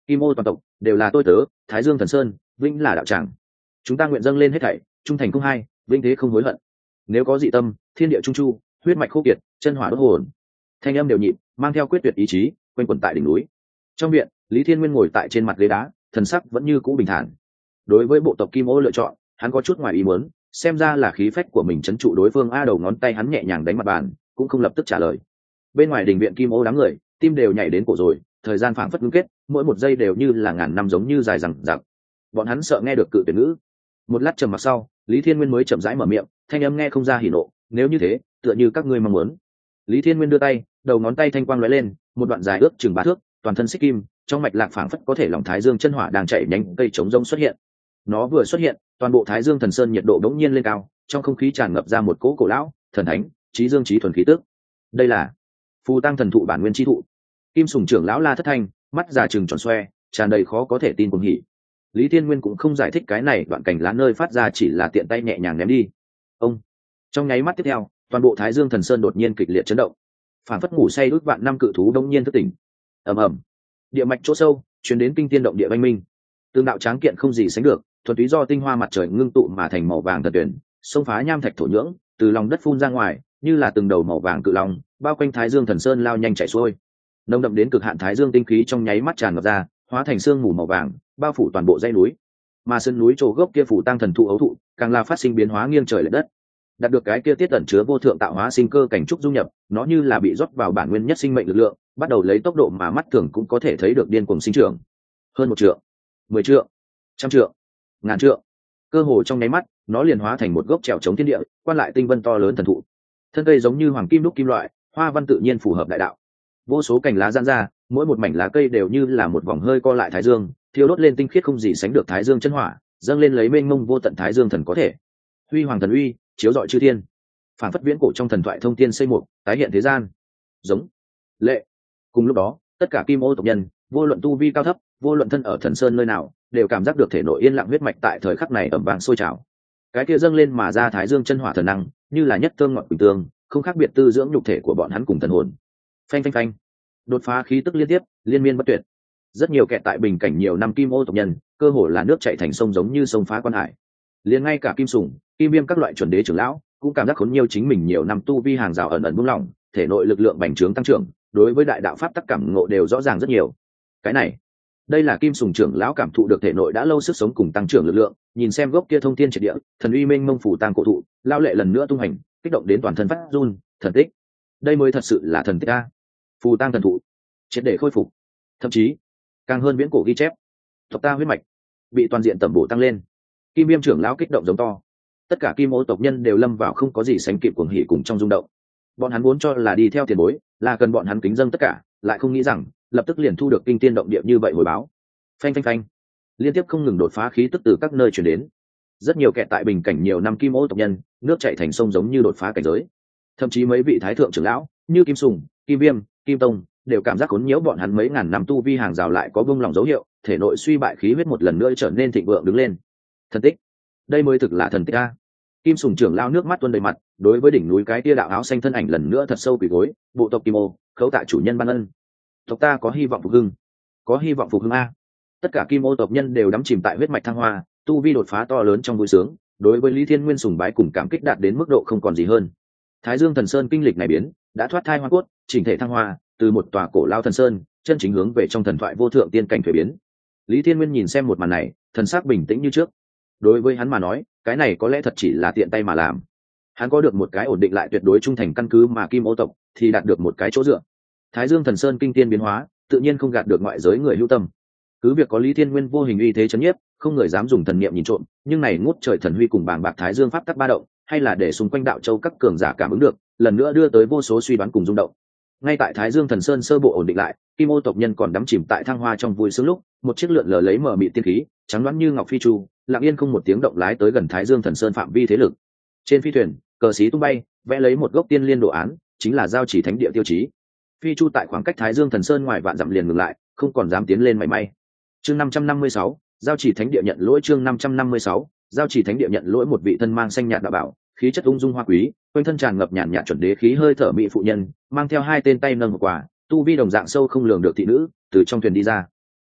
kim ô toàn tộc đều là tôi tớ, thái dương thần sơn vĩnh là đạo tràng, chúng ta nguyện dâng lên hết thảy, trung thành không hai, vĩnh thế không hối hận. Nếu có dị tâm, thiên địa trung chu, huyết mạch khô kiệt, chân hỏa đốt hồn. Thanh âm đều nhịp, mang theo quyết tuyệt ý chí, quanh quẩn tại đỉnh núi. Trong viện, Lý Thiên Nguyên ngồi tại trên mặt ghế đá, thần sắc vẫn như cũ bình thản. Đối với bộ tộc kim ô lựa chọn, hắn có chút ngoài ý muốn, xem ra là khí phách của mình trấn trụ đối phương. A đầu ngón tay hắn nhẹ nhàng đánh mặt bàn, cũng không lập tức trả lời. Bên ngoài đình viện kim ô đám người, tim đều nhảy đến cổ rồi, thời gian phảng phất ngưng kết, mỗi một giây đều như là ngàn năm giống như dài dằng dặc. Bọn hắn sợ nghe được cự tuyệt ngữ. Một lát trầm mặc sau, Lý Thiên Nguyên mới chậm rãi mở miệng, thanh âm nghe không ra hỉ nộ, nếu như thế, tựa như các ngươi mong muốn. Lý Thiên Nguyên đưa tay, đầu ngón tay thanh quang lóe lên, một đoạn dài ước chừng ba thước, toàn thân xích kim, trong mạch lạc phảng phất có thể lòng thái dương chân hỏa đang chạy nhánh cây chống rông xuất hiện. Nó vừa xuất hiện, toàn bộ thái dương thần sơn nhiệt độ đống nhiên lên cao, trong không khí tràn ngập ra một cỗ cổ lão, thần thánh, trí dương trí thuần khí tức. Đây là phù tăng thần thụ bản nguyên chi thụ. Kim Sùng trưởng lão la thất thanh, mắt già trừng tròn xoe, tràn đầy khó có thể tin cuồng hỉ. Lý Thiên Nguyên cũng không giải thích cái này đoạn cảnh lá nơi phát ra, chỉ là tiện tay nhẹ nhàng ném đi. Ông trong nháy mắt tiếp theo, toàn bộ thái dương thần sơn đột nhiên kịch liệt chấn động, phản phất ngủ say đút vạn năm cự thú đông nhiên thức tỉnh. Ầm ầm, địa mạch chỗ sâu truyền đến kinh tiên động địa oanh minh, tương đạo tráng kiện không gì sánh được, thuần túy do tinh hoa mặt trời ngưng tụ mà thành màu vàng thần tuyển, xông phá nham thạch thổ nhưỡng, từ lòng đất phun ra ngoài, như là từng đầu màu vàng cự long, bao quanh thái dương thần sơn lao nhanh chảy xuôi. Nồng đậm đến cực hạn thái dương tinh khí trong nháy mắt tràn ngập ra, hóa thành sương mù màu vàng, bao phủ toàn bộ dãy núi. Mà sơn núi chỗ gốc kia phủ tăng thần thụ ấu thụ, càng là phát sinh biến hóa nghiêng trời lệch đất. Đạt được cái kia tiết ẩn chứa vô thượng tạo hóa sinh cơ cảnh trúc dung nhập, nó như là bị rót vào bản nguyên nhất sinh mệnh lực lượng, bắt đầu lấy tốc độ mà mắt thường cũng có thể thấy được điên cuồng sinh trưởng. Hơn một trượng, mười trượng, trăm trượng, ngàn trượng, cơ hồ trong nháy mắt, nó liền hóa thành một gốc trèo chống thiên địa, quan lại tinh vân to lớn thần thụ. Thân cây giống như hoàng kim đúc kim loại, hoa văn tự nhiên phù hợp đại đạo. Vô số cành lá giãn ra, mỗi một mảnh lá cây đều như là một vòng hơi co lại thái dương, thiêu đốt lên tinh khiết không gì sánh được thái dương chân hỏa, dâng lên lấy mênh mông vô tận thái dương thần có thể. Huy hoàng thần uy, chiếu rọi chư thiên, phản phất viễn cổ trong thần thoại thông thiên xây mục, tái hiện thế gian. Giống, lệ. Cùng lúc đó, tất cả kim ô tộc nhân, vô luận tu vi cao thấp, vô luận thân ở thần sơn nơi nào, đều cảm giác được thể nội yên lặng huyết mạch tại thời khắc này ẩm vàng sôi trào. Cái kia dâng lên mà ra thái dương chân hỏa thần năng, như là nhất thơm ngọt quỳnh tương, không khác biệt tư dưỡng nhục thể của bọn hắn cùng thần hồn. Phanh phanh phanh, đột phá khí tức liên tiếp, liên miên bất tuyệt. Rất nhiều kẹt tại bình cảnh nhiều năm kim ô tộc nhân, cơ hồ là nước chảy thành sông giống như sông phá quan hải. Liền ngay cả kim sùng, kim viêm các loại chuẩn đế trưởng lão cũng cảm giác khốn nhiều chính mình nhiều năm tu vi hàng rào ẩn ẩn buông lỏng, thể nội lực lượng bành trướng tăng trưởng, đối với đại đạo pháp tắc cảm ngộ đều rõ ràng rất nhiều. Cái này, đây là kim sùng trưởng lão cảm thụ được thể nội đã lâu sức sống cùng tăng trưởng lực lượng, nhìn xem gốc kia thông thiên triệt địa, thần uy mênh mông phủ tang cổ thụ, lao lệ lần nữa tung hành, kích động đến toàn thân phát run, thần tích. Đây mới thật sự là thần tích a. Phù tang thần thụ, triệt để khôi phục, thậm chí càng hơn viễn cổ ghi chép, tộc ta huyết mạch bị toàn diện tẩm bổ tăng lên. Kim viêm trưởng lão kích động giống to, tất cả kim ô tộc nhân đều lâm vào không có gì sánh kịp cuồng hỉ cùng trong rung động. Bọn hắn muốn cho là đi theo tiền bối, là cần bọn hắn kính dâng tất cả, lại không nghĩ rằng lập tức liền thu được kinh tiên động địa như vậy hồi báo. Phanh phanh phanh, liên tiếp không ngừng đột phá khí tức từ các nơi truyền đến. Rất nhiều kẹt tại bình cảnh nhiều năm kim ô tộc nhân, nước chảy thành sông giống như đột phá cảnh giới. Thậm chí mấy vị thái thượng trưởng lão, như Kim Sùng, Kim Viêm, Kim Tông, đều cảm giác khốn nhiễu bọn hắn mấy ngàn năm tu vi hàng rào lại có bông lòng dấu hiệu, thể nội suy bại khí huyết một lần nữa trở nên thịnh vượng đứng lên. Thần tích, đây mới thực là thần tích a. Kim Sùng trưởng lao nước mắt tuôn đầy mặt, đối với đỉnh núi cái tia đạo áo xanh thân ảnh lần nữa thật sâu quỳ gối, bộ tộc Kim Ô, khấu tạ chủ nhân ban ân. Tộc ta có hy vọng phục hưng, có hy vọng phục hưng a. Tất cả Kim Ô tộc nhân đều đắm chìm tại huyết mạch thăng hoa, tu vi đột phá to lớn trong vui sướng, đối với Lý Thiên Nguyên sùng bái cùng cảm kích đạt đến mức độ không còn gì hơn. Thái Dương Thần Sơn kinh lịch này biến, đã thoát thai hoa cốt, chỉnh thể thăng hoa, từ một tòa cổ lao thần sơn, chân chính hướng về trong thần thoại vô thượng tiên cảnh thuế biến. Lý Thiên Nguyên nhìn xem một màn này, thần sắc bình tĩnh như trước. Đối với hắn mà nói, cái này có lẽ thật chỉ là tiện tay mà làm. Hắn có được một cái ổn định lại tuyệt đối trung thành căn cứ, mà Kim Ô tộc thì đạt được một cái chỗ dựa. Thái Dương Thần Sơn kinh tiên biến hóa, tự nhiên không gạt được ngoại giới người hữu tâm. Cứ việc có Lý Thiên Nguyên vô hình uy thế chấn nhiếp, không người dám dùng thần niệm nhìn trộm, nhưng này ngút trời thần huy cùng bàng bạc Thái Dương pháp tắc ba động, hay là để xung quanh đạo châu các cường giả cảm ứng được, lần nữa đưa tới vô số suy đoán cùng rung động. Ngay tại Thái Dương Thần Sơn sơ bộ ổn định lại, Kim Ô tộc nhân còn đắm chìm tại thăng hoa trong vui sướng lúc, một chiếc lượn lờ lấy mở mịt tiên khí, trắng loáng như ngọc phi chu, lặng yên không một tiếng động lái tới gần Thái Dương Thần Sơn phạm vi thế lực. Trên phi thuyền, cờ xí tung bay, vẽ lấy một gốc tiên liên đồ án, chính là giao chỉ thánh địa tiêu chí. Phi chu tại khoảng cách Thái Dương Thần Sơn ngoài vạn dặm liền ngừng lại, không còn dám tiến lên mảy may. Chương năm trăm năm mươi sáu, giao chỉ thánh địa nhận lỗi. Chương năm trăm năm mươi sáu, giao chỉ thánh địa nhận lỗi. Một vị thân mang xanh nhạt đạo bảo, khí chất ung dung hoa quý, quanh thân tràn ngập nhàn nhạt chuẩn đế khí hơi thở mỹ phụ nhân, mang theo hai tên tay nâng một quả, tu vi đồng dạng sâu không lường được thị nữ, từ trong thuyền đi ra.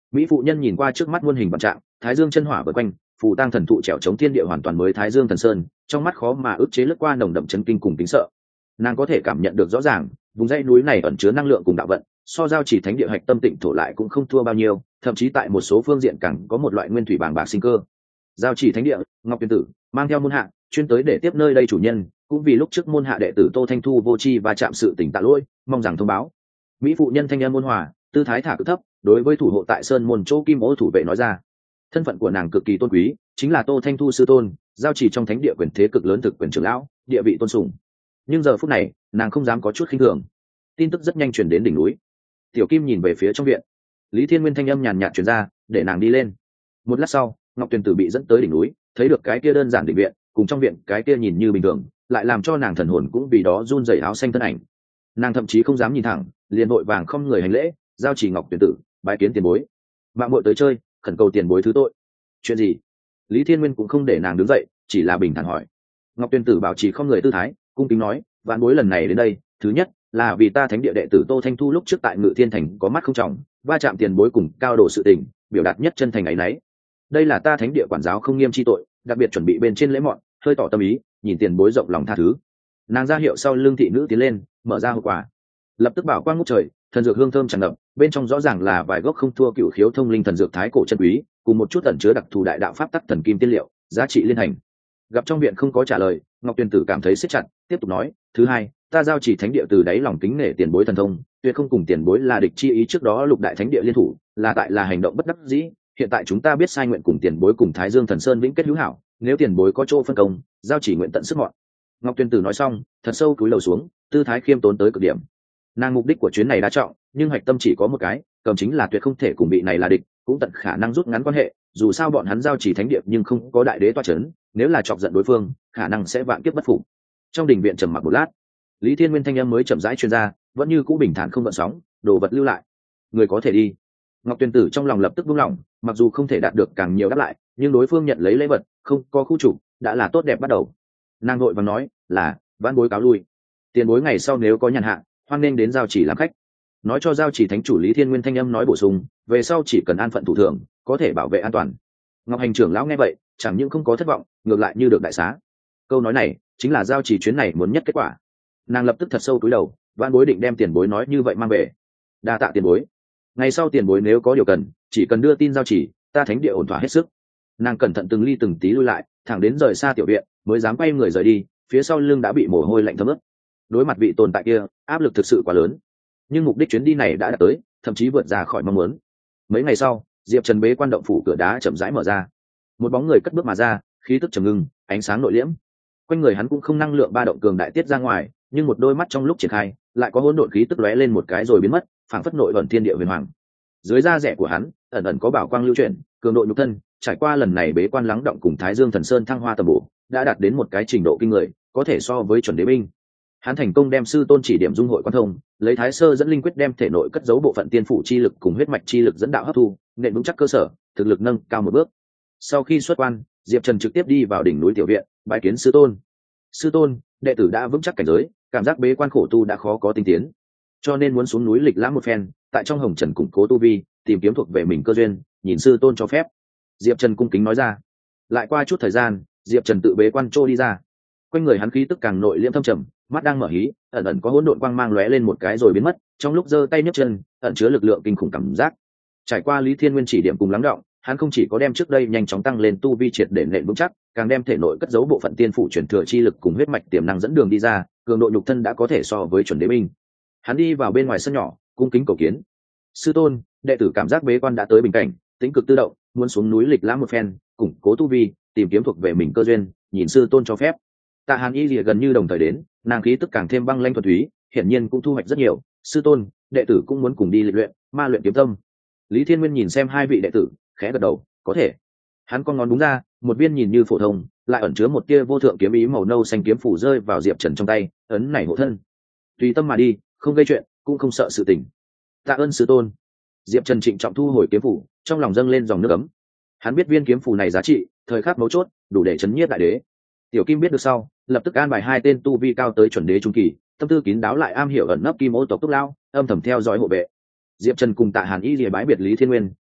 Mỹ phụ nhân nhìn qua trước mắt muôn hình vạn trạng, thái dương chân hỏa vây quanh, phù tang thần thụ trèo chống thiên địa hoàn toàn mới thái dương thần sơn, trong mắt khó mà ức chế lướt qua nồng đậm chấn kinh cùng kính sợ. Nàng có thể cảm nhận được rõ ràng, vùng dãy núi này ẩn chứa năng lượng cùng đạo vận, so giao chỉ thánh địa hạch tâm tịnh thổ lại cũng không thua bao nhiêu, thậm chí tại một số phương diện càng có một loại nguyên thủy bàng bạc sinh cơ. Giao chỉ thánh địa, Ngọc Tuyền Tử mang theo môn hạ, chuyên tới để tiếp nơi đây chủ nhân, cũng vì lúc trước môn hạ đệ tử Tô Thanh Thu vô tri và chạm sự tỉnh tạ lỗi, mong rằng thông báo. Mỹ phụ nhân thanh âm ôn hòa, tư thái thả cực thấp, đối với thủ hộ tại sơn môn chỗ kim ô thủ vệ nói ra. Thân phận của nàng cực kỳ tôn quý, chính là Tô Thanh Thu sư tôn, giao chỉ trong thánh địa quyền thế cực lớn thực quyền trưởng lão, địa vị tôn sùng. Nhưng giờ phút này, nàng không dám có chút khinh thường. Tin tức rất nhanh truyền đến đỉnh núi. Tiểu Kim nhìn về phía trong viện. Lý Thiên Nguyên thanh âm nhàn nhạt truyền ra, để nàng đi lên. Một lát sau, Ngọc Tuyền Tử bị dẫn tới đỉnh núi, thấy được cái kia đơn giản định viện, cùng trong viện cái kia nhìn như bình thường, lại làm cho nàng thần hồn cũng vì đó run rẩy áo xanh thân ảnh. Nàng thậm chí không dám nhìn thẳng, liền vội vàng không người hành lễ, giao chỉ Ngọc Tuyền Tử, bái kiến tiền bối. Mạng muội tới chơi, khẩn cầu tiền bối thứ tội. Chuyện gì? Lý Thiên Nguyên cũng không để nàng đứng dậy, chỉ là bình thản hỏi. Ngọc Tuyền Tử bảo trì không người tư thái, cung kính nói, vạn bối lần này đến đây, thứ nhất là vì ta thánh địa đệ tử Tô Thanh Thu lúc trước tại Ngự Thiên Thành có mắt không trọng, va chạm tiền bối cùng cao độ sự tình, biểu đạt nhất chân thành ấy nấy. Đây là ta thánh địa quản giáo không nghiêm chi tội, đặc biệt chuẩn bị bên trên lễ mọn, hơi tỏ tâm ý, nhìn tiền bối rộng lòng tha thứ. Nàng ra hiệu sau lưng thị nữ tiến lên, mở ra hộp quà. Lập tức bảo quang ngút trời, thần dược hương thơm tràn ngập, bên trong rõ ràng là vài gốc không thua cựu khiếu thông linh thần dược thái cổ chân quý, cùng một chút ẩn chứa đặc thù đại đạo pháp tắc thần kim tiên liệu, giá trị liên hành. Gặp trong viện không có trả lời, Ngọc Tuyền Tử cảm thấy siết chặt, tiếp tục nói, thứ hai, ta giao chỉ thánh địa từ đáy lòng kính nể tiền bối thần thông, tuyệt không cùng tiền bối là địch chi ý, trước đó lục đại thánh địa liên thủ, là tại là hành động bất đắc dĩ, hiện tại chúng ta biết sai nguyện cùng tiền bối cùng Thái Dương Thần Sơn vĩnh kết hữu hảo, nếu tiền bối có chỗ phân công, giao chỉ nguyện tận sức mọn. Ngọc Tuyền Tử nói xong, thật sâu cúi đầu xuống, tư thái khiêm tốn tới cực điểm. Nàng mục đích của chuyến này đa trọng, nhưng hoạch tâm chỉ có một cái, cầm chính là tuyệt không thể cùng bị này là địch, cũng tận khả năng rút ngắn quan hệ, dù sao bọn hắn giao chỉ thánh địa nhưng không có đại đế toa chấn, nếu là chọc giận đối phương, khả năng sẽ vạn kiếp bất phục. Trong đình viện trầm mặc một lát, Lý Thiên Nguyên thanh âm mới chậm rãi truyền ra, vẫn như cũ bình thản không gợn sóng, đồ vật lưu lại, người có thể đi. Ngọc Tuyền Tử trong lòng lập tức buông lỏng, mặc dù không thể đạt được càng nhiều đáp lại, nhưng đối phương nhận lấy lễ vật, không có khu chủ, đã là tốt đẹp bắt đầu. Nàng nội vàng nói, là vãn bối cáo lui. Tiền bối ngày sau nếu có nhàn hạ, hoan nên đến giao chỉ làm khách. Nói cho giao chỉ thánh chủ Lý Thiên Nguyên thanh âm nói bổ sung, về sau chỉ cần an phận thủ thường, có thể bảo vệ an toàn. Ngọc Hành trưởng lão nghe vậy, chẳng những không có thất vọng, ngược lại như được đại xá. Câu nói này chính là giao chỉ chuyến này muốn nhất kết quả. Nàng lập tức thật sâu cúi đầu, vãn bối định đem tiền bối nói như vậy mang về. Đa tạ tiền bối. Ngày sau tiền bối nếu có điều cần, chỉ cần đưa tin giao chỉ, ta thánh địa ổn thỏa hết sức. Nàng cẩn thận từng ly từng tí lui lại, thẳng đến rời xa tiểu viện, mới dám quay người rời đi, phía sau lưng đã bị mồ hôi lạnh thấm ướt. Đối mặt vị tồn tại kia, áp lực thực sự quá lớn. Nhưng mục đích chuyến đi này đã đạt tới, thậm chí vượt ra khỏi mong muốn. Mấy ngày sau, Diệp Trần bế quan động phủ cửa đá chậm rãi mở ra. Một bóng người cất bước mà ra, khí tức trầm ngưng, ánh sáng nội liễm. Quanh người hắn cũng không năng lượng ba động cường đại tiết ra ngoài, nhưng một đôi mắt trong lúc triển khai, lại có hỗn độn khí tức lóe lên một cái rồi biến mất, phảng phất nội ẩn thiên địa huyền hoàng. Dưới da rẻ của hắn, ẩn ẩn có bảo quang lưu chuyển, cường độ nhục thân, trải qua lần này bế quan lắng động cùng Thái Dương Thần Sơn thăng hoa tầm bổ, đã đạt đến một cái trình độ kinh người, có thể so với chuẩn đế binh. Hắn thành công đem sư tôn chỉ điểm dung hội quan thông, lấy Thái Sơ dẫn linh quyết đem thể nội cất giấu bộ phận tiên phủ chi lực cùng huyết mạch chi lực dẫn đạo hấp thu, nền vững chắc cơ sở, thực lực nâng cao một bước. Sau khi xuất quan, Diệp Trần trực tiếp đi vào đỉnh núi tiểu viện, bái kiến sư tôn. Sư tôn, đệ tử đã vững chắc cảnh giới, cảm giác bế quan khổ tu đã khó có tinh tiến, cho nên muốn xuống núi lịch lãm một phen, tại trong hồng trần củng cố tu vi, tìm kiếm thuộc về mình cơ duyên, nhìn sư tôn cho phép. Diệp Trần cung kính nói ra. Lại qua chút thời gian, Diệp Trần tự bế quan trôi đi ra. Quanh người hắn khí tức càng nội liễm thâm trầm, mắt đang mở hí, ẩn ẩn có hỗn độn quang mang lóe lên một cái rồi biến mất, trong lúc giơ tay nhấc chân, ẩn chứa lực lượng kinh khủng cảm giác. Trải qua Lý Thiên Nguyên chỉ điểm cùng lắng đọng, hắn không chỉ có đem trước đây nhanh chóng tăng lên tu vi triệt để nền vững chắc, càng đem thể nội cất giấu bộ phận tiên phủ chuyển thừa chi lực cùng huyết mạch tiềm năng dẫn đường đi ra, cường độ nhục thân đã có thể so với chuẩn đế binh. Hắn đi vào bên ngoài sân nhỏ, cung kính cầu kiến. Sư tôn, đệ tử cảm giác bế quan đã tới bình cảnh, tính cực tự động, muốn xuống núi lịch lãm một phen, củng cố tu vi, tìm kiếm thuộc về mình cơ duyên, nhìn sư tôn cho phép. Tạ Hàn Y lìa gần như đồng thời đến, nàng khí tức càng thêm băng lanh thuần túy, hiển nhiên cũng thu hoạch rất nhiều. Sư tôn, đệ tử cũng muốn cùng đi lịch luyện, ma luyện kiếm tâm. Lý Thiên Nguyên nhìn xem hai vị đệ tử, khẽ gật đầu, có thể. Hắn con ngón đúng ra, một viên nhìn như phổ thông, lại ẩn chứa một tia vô thượng kiếm ý màu nâu xanh kiếm phủ rơi vào Diệp Trần trong tay, ấn này hộ thân. Tùy tâm mà đi, không gây chuyện, cũng không sợ sự tình. Tạ ơn sư tôn. Diệp Trần trịnh trọng thu hồi kiếm phủ, trong lòng dâng lên dòng nước ấm. Hắn biết viên kiếm phủ này giá trị, thời khắc mấu chốt, đủ để chấn nhiếp đại đế. Tiểu Kim biết được sau, lập tức an bài hai tên tu vi cao tới chuẩn đế trung kỳ, tâm tư kín đáo lại am hiểu ẩn nấp kim ô tộc túc lao, âm thầm theo dõi hộ vệ. Diệp Trần cùng Tạ Hàn Y lìa bái biệt Lý Thiên Nguyên,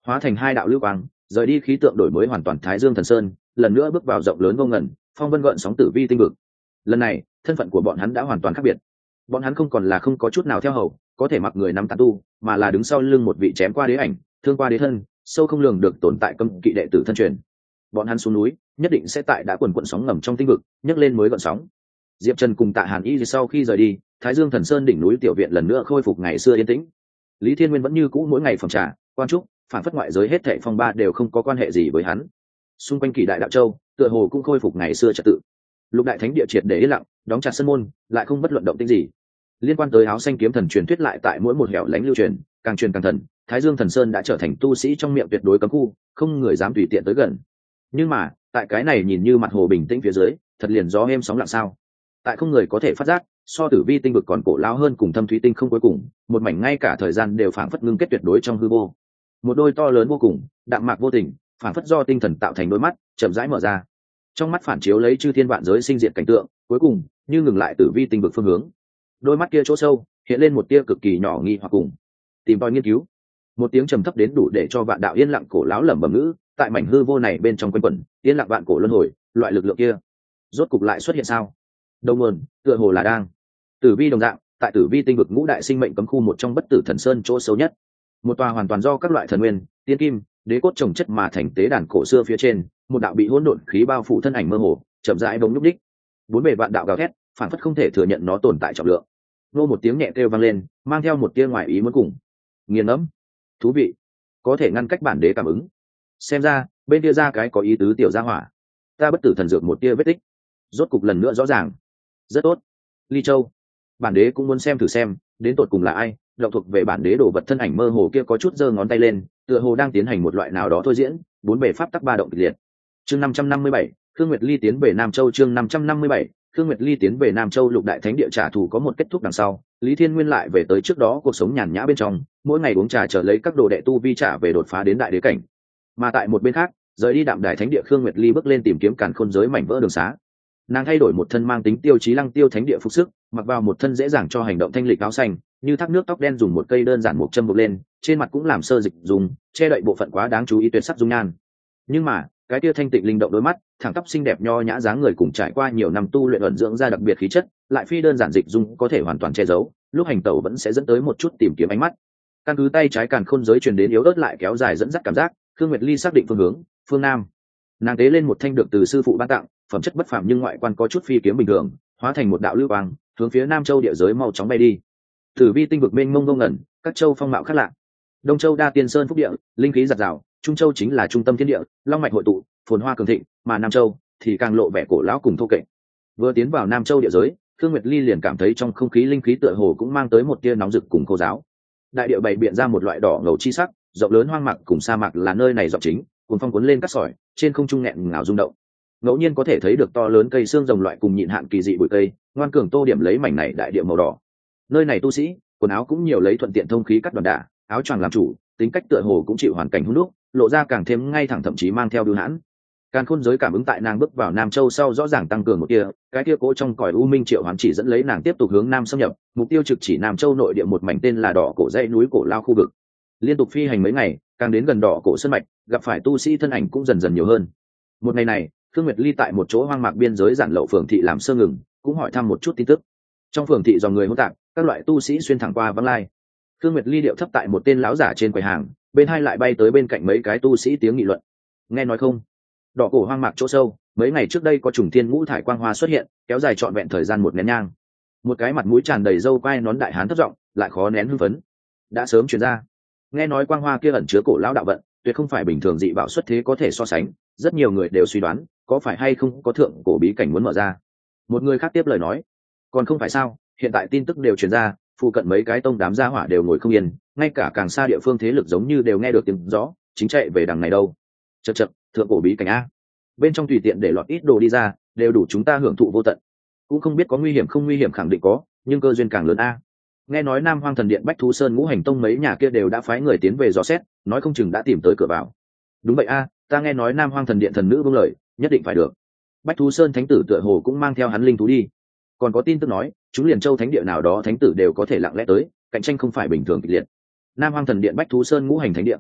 hóa thành hai đạo lưu quang rời đi khí tượng đổi mới hoàn toàn Thái Dương Thần Sơn, lần nữa bước vào rộng lớn vô ngần phong vân gợn sóng tử vi tinh vực. Lần này thân phận của bọn hắn đã hoàn toàn khác biệt, bọn hắn không còn là không có chút nào theo hầu có thể mặc người nắm tán tu, mà là đứng sau lưng một vị chém qua đế ảnh thương qua đế thân sâu không lường được tồn tại cấm kỵ đệ tử thân truyền. Bọn hắn xuống núi nhất định sẽ tại đã quần quận sóng ngầm trong tinh vực nhấc lên mới gợn sóng. Diệp Trần cùng Tạ Hàn Y sau khi rời đi, Thái Dương Thần Sơn đỉnh núi tiểu viện lần nữa khôi phục ngày xưa yên tĩnh. Lý Thiên Nguyên vẫn như cũ mỗi ngày phòng trà quan trúc, phản phất ngoại giới hết thảy phong ba đều không có quan hệ gì với hắn. Xung quanh Kỳ Đại Đạo Châu tựa hồ cũng khôi phục ngày xưa trật tự. Lục Đại Thánh Địa triệt để yên lặng, đóng chặt sân môn, lại không bất luận động tĩnh gì. Liên quan tới áo xanh kiếm thần truyền thuyết lại tại mỗi một hẻo lánh lưu truyền, càng truyền càng thần. Thái Dương Thần Sơn đã trở thành tu sĩ trong miệng tuyệt đối cấm khu, không người dám tùy tiện tới gần. Nhưng mà tại cái này nhìn như mặt hồ bình tĩnh phía dưới, thật liền gió êm sóng lặng sao? Tại không người có thể phát giác, so tử vi tinh vực còn cổ lao hơn cùng thâm thúy tinh không cuối cùng, một mảnh ngay cả thời gian đều phảng phất ngưng kết tuyệt đối trong hư vô. Một đôi to lớn vô cùng, đạm mạc vô tình, phảng phất do tinh thần tạo thành đôi mắt, chậm rãi mở ra. Trong mắt phản chiếu lấy chư thiên vạn giới sinh diệt cảnh tượng, cuối cùng như ngừng lại tử vi tinh vực phương hướng. Đôi mắt kia chỗ sâu hiện lên một tia cực kỳ nhỏ nghi hoặc cùng tìm tòi nghiên cứu. Một tiếng trầm thấp đến đủ để cho vạn đạo yên lặng cổ lão lẩm bẩm ngữ, tại mảnh hư vô này bên trong quanh quẩn, yên lặng vạn cổ luân hồi, loại lực lượng kia rốt cục lại xuất hiện sao? Đầu nguồn tựa hồ là đang tử vi đồng dạng, tại tử vi tinh vực ngũ đại sinh mệnh cấm khu một trong bất tử thần sơn chỗ xấu nhất, một tòa hoàn toàn do các loại thần nguyên, tiên kim, đế cốt trồng chất mà thành tế đàn cổ xưa phía trên, một đạo bị hỗn độn khí bao phủ thân ảnh mơ hồ, chậm rãi bỗng nhúc đích. Bốn bề vạn đạo gào thét, phản phất không thể thừa nhận nó tồn tại trọng lượng. Nô một tiếng nhẹ kêu vang lên, mang theo một tia ngoài ý muốn cùng nghiền ấm thú vị, có thể ngăn cách bản đế cảm ứng. Xem ra bên kia ra cái có ý tứ tiểu gia hỏa, ta bất tử thần dược một tia vết tích rốt cục lần nữa rõ ràng. Rất tốt, Ly Châu, bản đế cũng muốn xem thử xem đến tột cùng là ai. Động thuộc về bản đế đổ vật thân ảnh mơ hồ kia có chút giơ ngón tay lên, tựa hồ đang tiến hành một loại nào đó thôi diễn. Bốn bề pháp tắc ba động kịch liệt. Chương năm trăm năm mươi bảy, Khương Nguyệt Ly tiến về Nam Châu. Chương năm trăm năm mươi bảy, Khương Nguyệt Ly tiến về Nam Châu. Lục đại thánh địa trả thù có một kết thúc đằng sau, Lý Thiên Nguyên lại về tới trước đó cuộc sống nhàn nhã bên trong, mỗi ngày uống trà chờ lấy các đồ đệ tu vi trả về đột phá đến đại đế cảnh. Mà tại một bên khác, rời đi đạm đài thánh địa Khương Nguyệt Ly bước lên tìm kiếm càn khôn giới mảnh vỡ đường xá. Nàng thay đổi một thân mang tính tiêu chí lăng tiêu thánh địa phục sức, mặc vào một thân dễ dàng cho hành động thanh lịch áo xanh, như thác nước tóc đen dùng một cây đơn giản một châm buộc lên, trên mặt cũng làm sơ dịch dùng che đậy bộ phận quá đáng chú ý tuyệt sắc dung nhan. Nhưng mà cái tia thanh tịnh linh động đôi mắt, thẳng tắp xinh đẹp nho nhã dáng người cùng trải qua nhiều năm tu luyện ẩn dưỡng ra đặc biệt khí chất, lại phi đơn giản dịch dung có thể hoàn toàn che giấu, lúc hành tẩu vẫn sẽ dẫn tới một chút tìm kiếm ánh mắt. Căn cứ tay trái càn khôn giới truyền đến yếu ớt lại kéo dài dẫn dắt cảm giác, Khương Nguyệt Ly xác định phương hướng, phương nam. Nàng tế lên một thanh được từ sư phụ ban tặng, phẩm chất bất phàm nhưng ngoại quan có chút phi kiếm bình thường, hóa thành một đạo lưu quang, hướng phía Nam Châu địa giới mau chóng bay đi. Tử vi tinh vực mênh mông ngông ngẩn, các châu phong mạo khác lạ. Đông Châu đa tiên sơn phúc địa, linh khí giạt rào, Trung Châu chính là trung tâm thiên địa, long mạch hội tụ, phồn hoa cường thịnh, mà Nam Châu thì càng lộ vẻ cổ lão cùng thô kệch. Vừa tiến vào Nam Châu địa giới, Khương Nguyệt Ly liền cảm thấy trong không khí linh khí tựa hồ cũng mang tới một tia nóng rực cùng khô giáo. Đại địa bày biện ra một loại đỏ ngầu chi sắc, rộng lớn hoang mạc cùng sa mạc là nơi này giọng chính, cuồng phong cuốn lên cát sỏi, trên không trung nghẹn ngào rung động. Ngẫu nhiên có thể thấy được to lớn cây xương rồng loại cùng nhịn hạn kỳ dị bụi cây, ngoan cường tô điểm lấy mảnh này đại địa màu đỏ. Nơi này tu sĩ, quần áo cũng nhiều lấy thuận tiện thông khí cắt đoàn đả, áo choàng làm chủ, tính cách tựa hồ cũng chịu hoàn cảnh hung đúc, lộ ra càng thêm ngay thẳng thậm chí mang theo bưu hãn. Càn khôn giới cảm ứng tại nàng bước vào Nam Châu sau rõ ràng tăng cường một kia, cái kia cố trong cõi u minh triệu hoán chỉ dẫn lấy nàng tiếp tục hướng nam xâm nhập, mục tiêu trực chỉ Nam Châu nội địa một mảnh tên là đỏ cổ dãy núi cổ lao khu vực. Liên tục phi hành mấy ngày, càng đến gần đỏ cổ sơn mạch, gặp phải tu sĩ thân ảnh cũng dần dần nhiều hơn. Một ngày này, Khương Nguyệt Ly tại một chỗ hoang mạc biên giới giản lậu phường thị làm sơ ngừng, cũng hỏi thăm một chút tin tức. Trong phường thị dòng người hỗn tạp, các loại tu sĩ xuyên thẳng qua vắng lai. Khương Nguyệt Ly điệu thấp tại một tên lão giả trên quầy hàng, bên hai lại bay tới bên cạnh mấy cái tu sĩ tiếng nghị luận. Nghe nói không? Đỏ cổ hoang mạc chỗ sâu, mấy ngày trước đây có trùng thiên ngũ thải quang hoa xuất hiện, kéo dài trọn vẹn thời gian một nén nhang. Một cái mặt mũi tràn đầy râu quai nón đại hán thấp giọng, lại khó nén hưng phấn. Đã sớm truyền ra. Nghe nói quang hoa kia ẩn chứa cổ lão đạo vận, tuyệt không phải bình thường dị bảo xuất thế có thể so sánh, rất nhiều người đều suy đoán, có phải hay không có thượng cổ bí cảnh muốn mở ra. Một người khác tiếp lời nói, còn không phải sao, hiện tại tin tức đều truyền ra, phụ cận mấy cái tông đám gia hỏa đều ngồi không yên, ngay cả càng xa địa phương thế lực giống như đều nghe được tiếng rõ, chính chạy về đằng này đâu. Chậc chậc, thượng cổ bí cảnh a. Bên trong tùy tiện để lọt ít đồ đi ra, đều đủ chúng ta hưởng thụ vô tận. Cũng không biết có nguy hiểm không nguy hiểm, khẳng định có, nhưng cơ duyên càng lớn a. Nghe nói Nam Hoang Thần Điện Bách Thú Sơn Ngũ Hành Tông mấy nhà kia đều đã phái người tiến về dò xét, nói không chừng đã tìm tới cửa vào. Đúng vậy a, ta nghe nói Nam Hoang Thần Điện thần nữ vương lời, nhất định phải được. Bách Thú Sơn thánh tử tựa hồ cũng mang theo hắn linh thú đi. Còn có tin tức nói, chúng liền châu thánh địa nào đó thánh tử đều có thể lặng lẽ tới, cạnh tranh không phải bình thường kịch liệt. Nam Hoang Thần Điện Bách Thú Sơn Ngũ Hành Thánh Điện,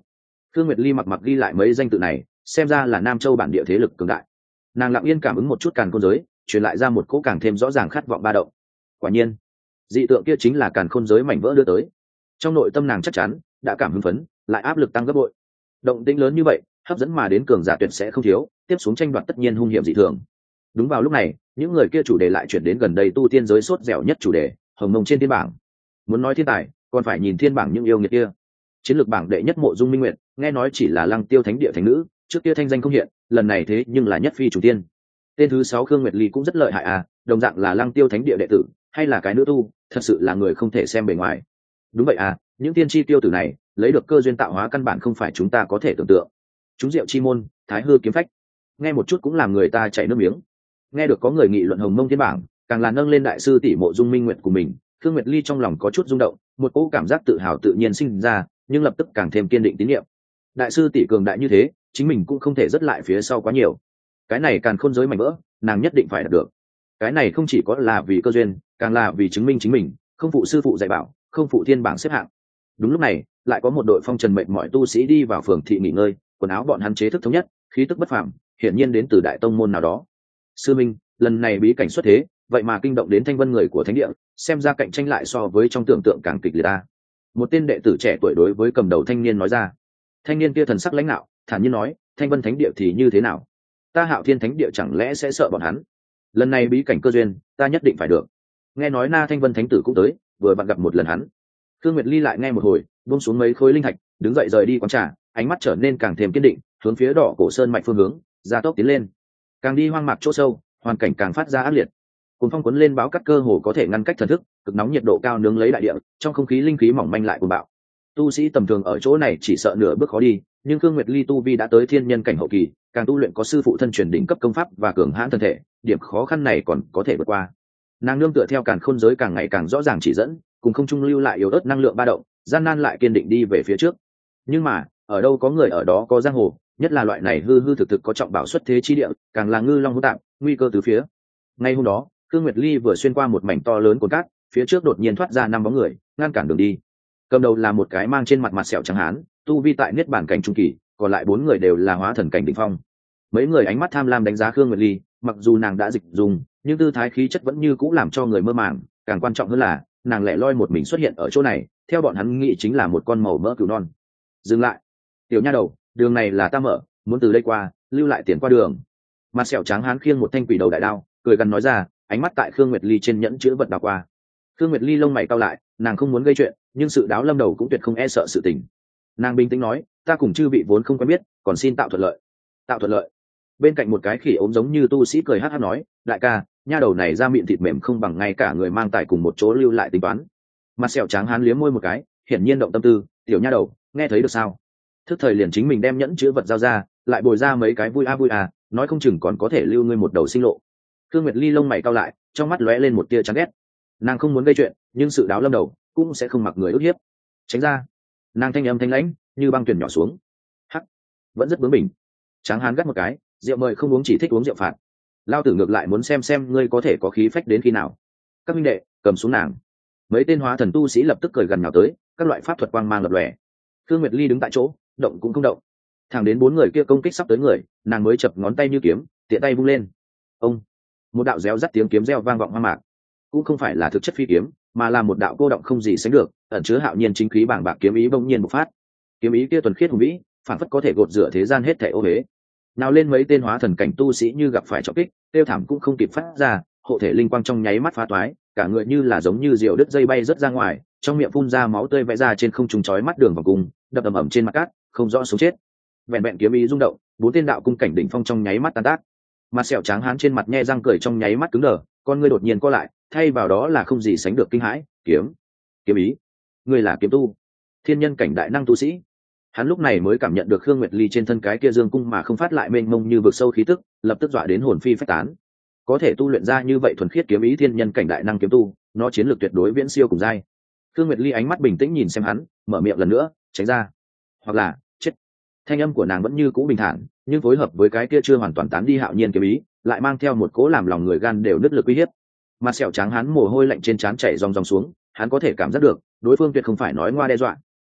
Khương Nguyệt Ly mặc mặc ghi lại mấy danh tự này, xem ra là Nam Châu bản địa thế lực cường đại. Nàng lặng yên cảm ứng một chút càn khôn giới, truyền lại ra một cỗ càng thêm rõ ràng khát vọng ba động. Quả nhiên, dị tượng kia chính là càn khôn giới mảnh vỡ đưa tới. Trong nội tâm nàng chắc chắn đã cảm hứng phấn, lại áp lực tăng gấp bội. Động tĩnh lớn như vậy, hấp dẫn mà đến cường giả tuyệt sẽ không thiếu, tiếp xuống tranh đoạt tất nhiên hung hiểm dị thường. Đúng vào lúc này, những người kia chủ đề lại chuyển đến gần đây tu tiên giới sốt dẻo nhất chủ đề, hồng mông trên thiên bảng. Muốn nói thiên tài, còn phải nhìn thiên bảng những yêu nghiệt kia. Chiến lược bảng đệ nhất Mộ Dung Minh Nguyệt, nghe nói chỉ là Lăng Tiêu Thánh địa thánh nữ, trước kia thanh danh không hiện, lần này thế nhưng là nhất phi chủ tiên. Tên thứ sáu Khương Nguyệt Ly cũng rất lợi hại à, đồng dạng là Lăng Tiêu Thánh địa đệ tử, hay là cái nữ tu, thật sự là người không thể xem bề ngoài. Đúng vậy à, những tiên tri tiêu tử này, lấy được cơ duyên tạo hóa căn bản không phải chúng ta có thể tưởng tượng. Chúng diệu chi môn, thái hư kiếm phách, nghe một chút cũng làm người ta chảy nước miếng. Nghe được có người nghị luận hồng mông thiên bảng, càng là nâng lên đại sư tỷ Mộ Dung Minh Nguyệt của mình, Khương Nguyệt Ly trong lòng có chút rung động, một cỗ cảm giác tự hào tự nhiên sinh ra, nhưng lập tức càng thêm kiên định tín nhiệm. Đại sư tỷ cường đại như thế, chính mình cũng không thể dứt lại phía sau quá nhiều. Cái này càng khôn giới mảnh vỡ, nàng nhất định phải đạt được. Cái này không chỉ có là vì cơ duyên, càng là vì chứng minh chính mình, không phụ sư phụ dạy bảo, không phụ thiên bảng xếp hạng. Đúng lúc này, lại có một đội phong trần mệnh mọi tu sĩ đi vào phường thị nghỉ ngơi, quần áo bọn hắn chế thức thống nhất, khí tức bất phàm, hiển nhiên đến từ đại tông môn nào đó. Sư minh, lần này bí cảnh xuất thế, vậy mà kinh động đến thanh vân người của thánh địa, xem ra cạnh tranh lại so với trong tưởng tượng càng kịch liệt ta. Một tên đệ tử trẻ tuổi đối với cầm đầu thanh niên nói ra. Thanh niên kia thần sắc lãnh đạo, thản nhiên nói, thanh vân thánh địa thì như thế nào? Ta Hạo Thiên thánh địa chẳng lẽ sẽ sợ bọn hắn? Lần này bí cảnh cơ duyên, ta nhất định phải được. Nghe nói Na Thanh Vân thánh tử cũng tới, vừa bạn gặp một lần hắn. Khương Nguyệt Ly lại nghe một hồi, buông xuống mấy khối linh thạch, đứng dậy rời đi quán trà, ánh mắt trở nên càng thêm kiên định, hướng phía đỏ cổ sơn mạch phương hướng, gia tốc tiến lên. Càng đi hoang mạc chỗ sâu, hoàn cảnh càng phát ra ác liệt. Cùng phong cuốn lên báo cắt cơ hồ có thể ngăn cách thần thức, cực nóng nhiệt độ cao nướng lấy đại địa, trong không khí linh khí mỏng manh lại cuồng bạo. Tu sĩ tầm thường ở chỗ này chỉ sợ nửa bước khó đi, nhưng Khương Nguyệt Ly tu vi đã tới thiên nhân cảnh hậu kỳ, càng tu luyện có sư phụ thân truyền đỉnh cấp công pháp và cường hãn thân thể, điểm khó khăn này còn có thể vượt qua. Nàng nương tựa theo càn khôn giới càng ngày càng rõ ràng chỉ dẫn, cùng không trung lưu lại yếu ớt năng lượng ba động, gian nan lại kiên định đi về phía trước. Nhưng mà, ở đâu có người ở đó có giang hồ, nhất là loại này hư hư thực thực có trọng bảo xuất thế chi địa, càng là ngư long hữu tạp, nguy cơ từ phía. Ngay hôm đó, Khương Nguyệt Ly vừa xuyên qua một mảnh to lớn cồn cát, phía trước đột nhiên thoát ra năm bóng người, ngăn cản đường đi. Cầm đầu là một cái mang trên mặt mặt sẹo trắng hán, tu vi tại niết bản cảnh trung kỳ, còn lại bốn người đều là hóa thần cảnh đỉnh phong. Mấy người ánh mắt tham lam đánh giá Khương Nguyệt Ly, mặc dù nàng đã dịch dùng, nhưng tư thái khí chất vẫn như cũ làm cho người mơ màng, càng quan trọng hơn là nàng lẻ loi một mình xuất hiện ở chỗ này, theo bọn hắn nghĩ chính là một con màu mỡ cừu non. Dừng lại, tiểu nha đầu, đường này là ta mở, muốn từ đây qua, lưu lại tiền qua đường. Mặt sẹo trắng hán khiêng một thanh quỷ đầu đại đao, cười gằn nói ra, ánh mắt tại Khương Nguyệt Ly trên nhẫn chữ vật đảo qua. Khương Nguyệt Ly lông mày cau lại, nàng không muốn gây chuyện, nhưng sự đáo lâm đầu cũng tuyệt không e sợ sự tình. Nàng bình tĩnh nói, ta cùng chư vị vốn không quen biết, còn xin tạo thuận lợi. Tạo thuận lợi. Bên cạnh một cái khỉ ốm giống như tu sĩ cười hát hát nói, đại ca, nha đầu này ra miệng thịt mềm không bằng ngay cả người mang tài cùng một chỗ lưu lại tính toán. Mặt sẹo trắng hán liếm môi một cái, hiển nhiên động tâm tư, tiểu nha đầu, nghe thấy được sao? Thức thời liền chính mình đem nhẫn chữ vật giao ra, lại bồi ra mấy cái vui a vui à, nói không chừng còn có thể lưu ngươi một đầu sinh lộ. Khương Nguyệt Ly lông mày cau lại, trong mắt lóe lên một tia chán ghét. Nàng không muốn gây chuyện, nhưng sự đáo lâm đầu cũng sẽ không mặc người ức hiếp. Tránh ra. Nàng thanh âm thanh lãnh, như băng tuyển nhỏ xuống. Hắc, vẫn rất bướng bỉnh. Tráng hán gắt một cái, rượu mời không uống chỉ thích uống rượu phạt. Lao tử ngược lại muốn xem xem ngươi có thể có khí phách đến khi nào. Các minh đệ, cầm xuống nàng. Mấy tên hóa thần tu sĩ lập tức cười gần nhào tới, các loại pháp thuật quang mang lập lòe. Khương Nguyệt Ly đứng tại chỗ, động cũng không động. Thẳng đến bốn người kia công kích sắp tới người, nàng mới chập ngón tay như kiếm, tiện tay vung lên. Ông, một đạo réo rắt tiếng kiếm reo vang vọng hoang mạc. Cũng không phải là thực chất phi kiếm, mà là một đạo cô động không gì sánh được, ẩn chứa hạo nhiên chính khí bàng bạc kiếm ý bỗng nhiên bộc phát. Kiếm ý kia thuần khiết hùng vĩ, phản phất có thể gột rửa thế gian hết thảy ô uế. Nào lên mấy tên hóa thần cảnh tu sĩ như gặp phải trọng kích, tiêu thảm cũng không kịp phát ra, hộ thể linh quang trong nháy mắt phá toái, cả người như là giống như diều đứt dây bay rất ra ngoài, trong miệng phun ra máu tươi vẽ ra trên không trung chói mắt đường vòng cung, đập ầm ầm trên mặt cát, không rõ sống chết. Vẹn vẹn kiếm ý rung động, bốn tên đạo cung cảnh đỉnh phong trong nháy mắt tan tác. Mặt sẹo trắng hán trên mặt nhe răng cười trong nháy mắt cứng đờ, con ngươi đột nhiên co lại, thay vào đó là không gì sánh được kinh hãi. Kiếm, kiếm ý, ngươi là kiếm tu, thiên nhân cảnh đại năng tu sĩ. Hắn lúc này mới cảm nhận được Khương Nguyệt Ly trên thân cái kia dương cung mà không phát lại mênh mông như vực sâu khí tức, lập tức dọa đến hồn phi phách tán. Có thể tu luyện ra như vậy thuần khiết kiếm ý thiên nhân cảnh đại năng kiếm tu, nó chiến lược tuyệt đối viễn siêu cùng giai. Khương Nguyệt Ly ánh mắt bình tĩnh nhìn xem hắn, mở miệng lần nữa, tránh ra, hoặc là chết. Thanh âm của nàng vẫn như cũ bình thản, nhưng phối hợp với cái kia chưa hoàn toàn tán đi hạo nhiên kiếm ý, lại mang theo một cố làm lòng người gan đều nứt lực uy hiếp. Mặt sẹo trắng hắn mồ hôi lạnh trên trán chảy ròng ròng xuống, hắn có thể cảm giác được, đối phương tuyệt không phải nói ngoa đe dọa.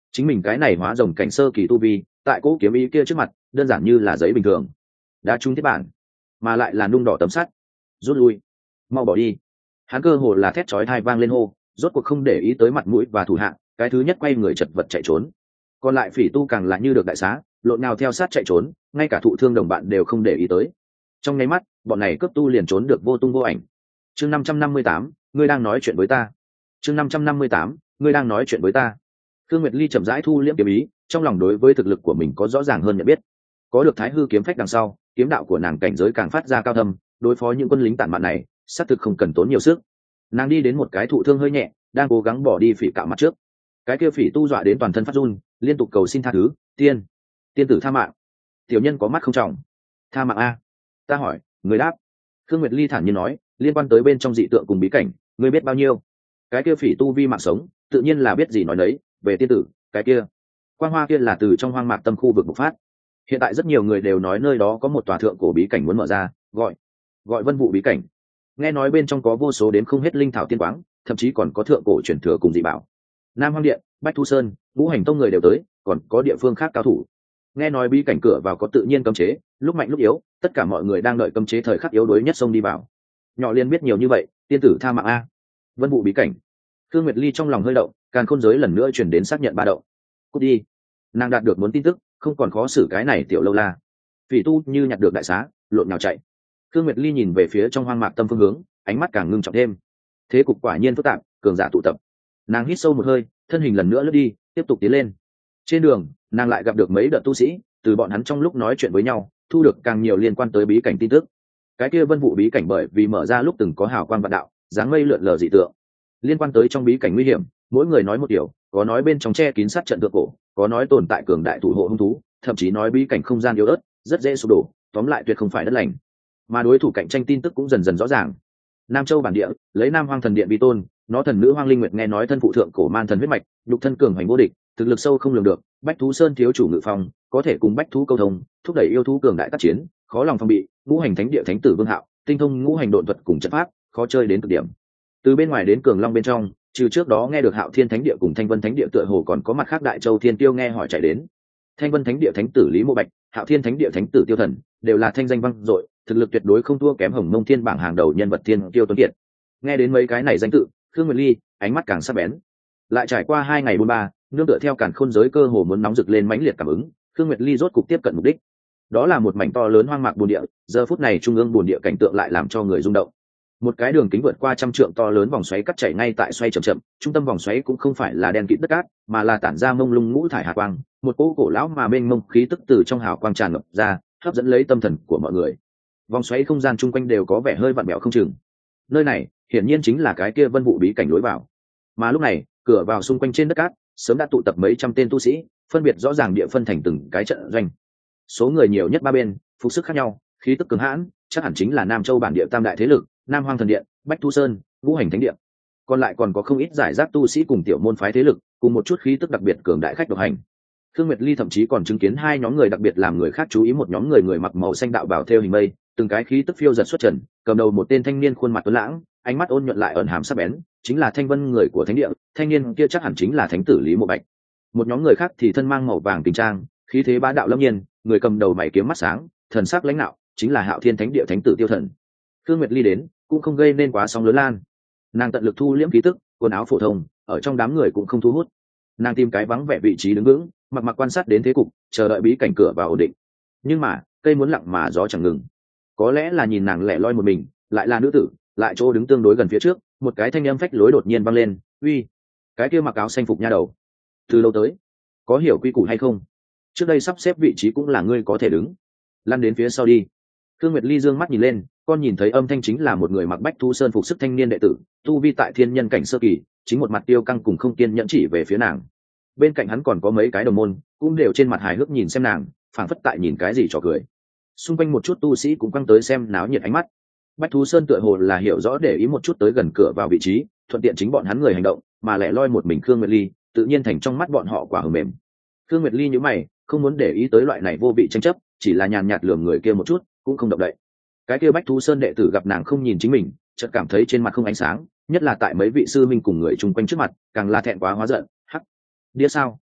chính mình cái này hóa rồng cảnh sơ kỳ tu vi tại cỗ kiếm ý kia trước mặt đơn giản như là giấy bình thường, đã trúng thiết bản mà lại là nung đỏ tấm sắt. Rút lui, mau bỏ đi. Hắn cơ hồ là thét chói tai vang lên hô, rốt cuộc không để ý tới mặt mũi và thủ hạ, cái thứ nhất quay người chật vật chạy trốn. Còn lại phỉ tu càng là như được đại xá, lộn nào theo sát chạy trốn, ngay cả thụ thương đồng bạn đều không để ý tới. Trong nháy mắt bọn này cướp tu liền trốn được vô tung vô ảnh. Chương năm trăm năm mươi tám, ngươi đang nói chuyện với ta. Chương năm trăm năm mươi tám, ngươi đang nói chuyện với ta. Khương Nguyệt Ly chậm rãi thu liễm kiếm ý, trong lòng đối với thực lực của mình có rõ ràng hơn nhận biết. Có được Thái Hư kiếm phách đằng sau, kiếm đạo của nàng cảnh giới càng phát ra cao thâm, đối phó những quân lính tản mạn này, xác thực không cần tốn nhiều sức. Nàng đi đến một cái thụ thương hơi nhẹ, đang cố gắng bỏ đi phỉ cạo mặt trước. Cái kia phỉ tu dọa đến toàn thân phát run, liên tục cầu xin tha thứ, "Tiên, tiên tử tha mạng." Tiểu nhân có mắt không trọng. "Tha mạng a?" Ta hỏi. Người đáp. Khương Nguyệt Ly thản nhiên nói, "Liên quan tới bên trong dị tượng cùng bí cảnh, ngươi biết bao nhiêu?" Cái kia phỉ tu vi mạng sống, tự nhiên là biết gì nói nấy, về tiên tử, cái kia quang hoa kia là từ trong hoang mạc tâm khu vực bộc phát. Hiện tại rất nhiều người đều nói nơi đó có một tòa thượng cổ bí cảnh muốn mở ra, gọi gọi Vân Vụ bí cảnh. Nghe nói bên trong có vô số đến không hết linh thảo tiên quáng, thậm chí còn có thượng cổ truyền thừa cùng dị bảo. Nam Hoang Điện, Bách Thu Sơn, Ngũ Hành Tông người đều tới, còn có địa phương khác cao thủ. Nghe nói bí cảnh cửa vào có tự nhiên cấm chế, lúc mạnh lúc yếu, tất cả mọi người đang đợi cấm chế thời khắc yếu đuối nhất xông đi vào. Nhỏ Liên biết nhiều như vậy, tiên tử tha mạng a. Vân Vụ bí cảnh. Khương Nguyệt Ly trong lòng hơi động, càn khôn giới lần nữa truyền đến xác nhận ba động. Cút đi. Nàng đạt được muốn tin tức, không còn khó xử cái này tiểu lâu la. Phỉ tu như nhặt được đại xá, lộn nhào chạy. Khương Nguyệt Ly nhìn về phía trong hoang mạc tâm phương hướng, ánh mắt càng ngưng trọng thêm. Thế cục quả nhiên phức tạp, cường giả tụ tập. Nàng hít sâu một hơi, thân hình lần nữa lướt đi, tiếp tục tiến lên. Trên đường, nàng lại gặp được mấy đợt tu sĩ, từ bọn hắn trong lúc nói chuyện với nhau, thu được càng nhiều liên quan tới bí cảnh tin tức. Cái kia Vân Vụ bí cảnh bởi vì mở ra lúc từng có hào quang vạn đạo, dáng mây lượn lờ dị tượng. Liên quan tới trong bí cảnh nguy hiểm, mỗi người nói một điều, có nói bên trong che kín sát trận thượng cổ, có nói tồn tại cường đại thủ hộ hung thú, thậm chí nói bí cảnh không gian yếu ớt, rất dễ sụp đổ, tóm lại tuyệt không phải đất lành. Mà đối thủ cạnh tranh tin tức cũng dần dần rõ ràng. Nam Châu bản địa, lấy Nam Hoang thần điện vi tôn, nó thần nữ Hoang Linh Nguyệt nghe nói thân phụ thượng cổ man thần huyết mạch, nhục thân cường hành vô địch, thực lực sâu không lường được, Bách Thú Sơn thiếu chủ ngự phong, có thể cùng bách thú câu thông, thúc đẩy yêu thú cường đại tác chiến, khó lòng phòng bị, Ngũ Hành Thánh địa thánh tử Vương Hạo, tinh thông ngũ hành độn thuật cùng trận pháp, khó chơi đến cực điểm. Từ bên ngoài đến cường long bên trong, trừ trước đó nghe được Hạo Thiên Thánh địa cùng Thanh Vân Thánh địa tựa hồ còn có mặt khác Đại Châu Thiên Tiêu nghe hỏi chạy đến. Thanh Vân Thánh địa thánh tử Lý Mộ Bạch, Hạo Thiên Thánh địa thánh tử Tiêu Thần, đều là thanh danh vang dội, thực lực tuyệt đối không thua kém Hồng Mông Thiên bảng hàng đầu nhân vật Thiên Tiêu tuấn kiệt. Nghe đến mấy cái này danh tự, Khương Nguyệt Ly ánh mắt càng sắc bén. Lại trải qua hai ngày buôn ba, nương tựa theo càn khôn giới cơ hồ muốn nóng rực lên mãnh liệt cảm ứng, Khương Nguyệt Ly rốt cục tiếp cận mục đích. Đó là một mảnh to lớn hoang mạc bồn địa, giờ phút này trung ương bồn địa cảnh tượng lại làm cho người rung động. Một cái đường kính vượt qua trăm trượng to lớn vòng xoáy cắt chảy ngay tại xoay chậm chậm, trung tâm vòng xoáy cũng không phải là đen kịt đất cát, mà là tản ra mông lung ngũ thải hà quang, một cỗ cổ lão mà mênh mông khí tức từ trong hào quang tràn ngập ra, hấp dẫn lấy tâm thần của mọi người. Vòng xoáy không gian chung quanh đều có vẻ hơi vặn vẹo không chừng. Nơi này, hiển nhiên chính là cái kia Vân Vụ bí cảnh lối vào. Mà lúc này, cửa vào xung quanh trên đất cát, sớm đã tụ tập mấy trăm tên tu sĩ, phân biệt rõ ràng địa phân thành từng cái trận doanh. Số người nhiều nhất ba bên, phục sức khác nhau, khí tức cường hãn, chắc hẳn chính là Nam Châu bản địa tam đại thế lực, Nam Hoang thần điện, Bách Thu Sơn, Ngũ Hành Thánh điện. Còn lại còn có không ít giải rác tu sĩ cùng tiểu môn phái thế lực, cùng một chút khí tức đặc biệt cường đại khách độc hành. Khương Nguyệt Ly thậm chí còn chứng kiến hai nhóm người đặc biệt làm người khác chú ý, một nhóm người người mặc màu xanh đạo bào theo hình mây, từng cái khí tức phiêu giật xuất trần, cầm đầu một tên thanh niên khuôn mặt tuấn lãng, ánh mắt ôn nhuận lại ẩn hàm sắc bén, chính là Thanh Vân người của thánh địa, thanh niên kia chắc hẳn chính là thánh tử Lý Mộ Bạch. Một nhóm người khác thì thân mang màu vàng tình trang, khí thế bá đạo lâm nhiên, người cầm đầu mày kiếm mắt sáng, thần sắc lãnh đạo, chính là Hạo Thiên Thánh địa thánh tử Tiêu Thần. Khương Nguyệt Ly đến, cũng không gây nên quá sóng lớn lan. Nàng tận lực thu liễm khí tức, quần áo phổ thông, ở trong đám người cũng không thu hút. Nàng tìm cái vắng vẻ vị trí đứng vững, mặc mặc quan sát đến thế cục, chờ đợi bí cảnh cửa vào ổn định. Nhưng mà, cây muốn lặng mà gió chẳng ngừng. Có lẽ là nhìn nàng lẻ loi một mình, lại là nữ tử, lại chỗ đứng tương đối gần phía trước, một cái thanh âm phách lối đột nhiên vang lên, "Uy, cái kia mặc áo xanh phục nha đầu, từ lâu tới, có hiểu quy củ hay không? Trước đây sắp xếp vị trí cũng là ngươi có thể đứng, lăn đến phía sau đi." Khương Nguyệt Ly dương mắt nhìn lên, con nhìn thấy âm thanh chính là một người mặc Bách Thu Sơn phục sức thanh niên đệ tử, tu vi tại thiên nhân cảnh sơ kỳ, chính một mặt tiêu căng cùng không kiên nhẫn chỉ về phía nàng. Bên cạnh hắn còn có mấy cái đồng môn, cũng đều trên mặt hài hước nhìn xem nàng, phảng phất tại nhìn cái gì trò cười. Xung quanh một chút tu sĩ cũng căng tới xem náo nhiệt ánh mắt. Bách Thú Sơn tựa hồ là hiểu rõ để ý một chút tới gần cửa vào vị trí, thuận tiện chính bọn hắn người hành động, mà lẻ loi một mình Khương Nguyệt Ly, tự nhiên thành trong mắt bọn họ quả hờ mềm. Khương Nguyệt Ly nhíu mày, không muốn để ý tới loại này vô vị tranh chấp, chỉ là nhàn nhạt lườm người kia một chút, cũng không động đậy. Cái kia Bách Thú Sơn đệ tử gặp nàng không nhìn chính mình, chợt cảm thấy trên mặt không ánh sáng, nhất là tại mấy vị sư minh cùng người chung quanh trước mặt, càng là thẹn quá hóa giận, hắc, đĩa sao?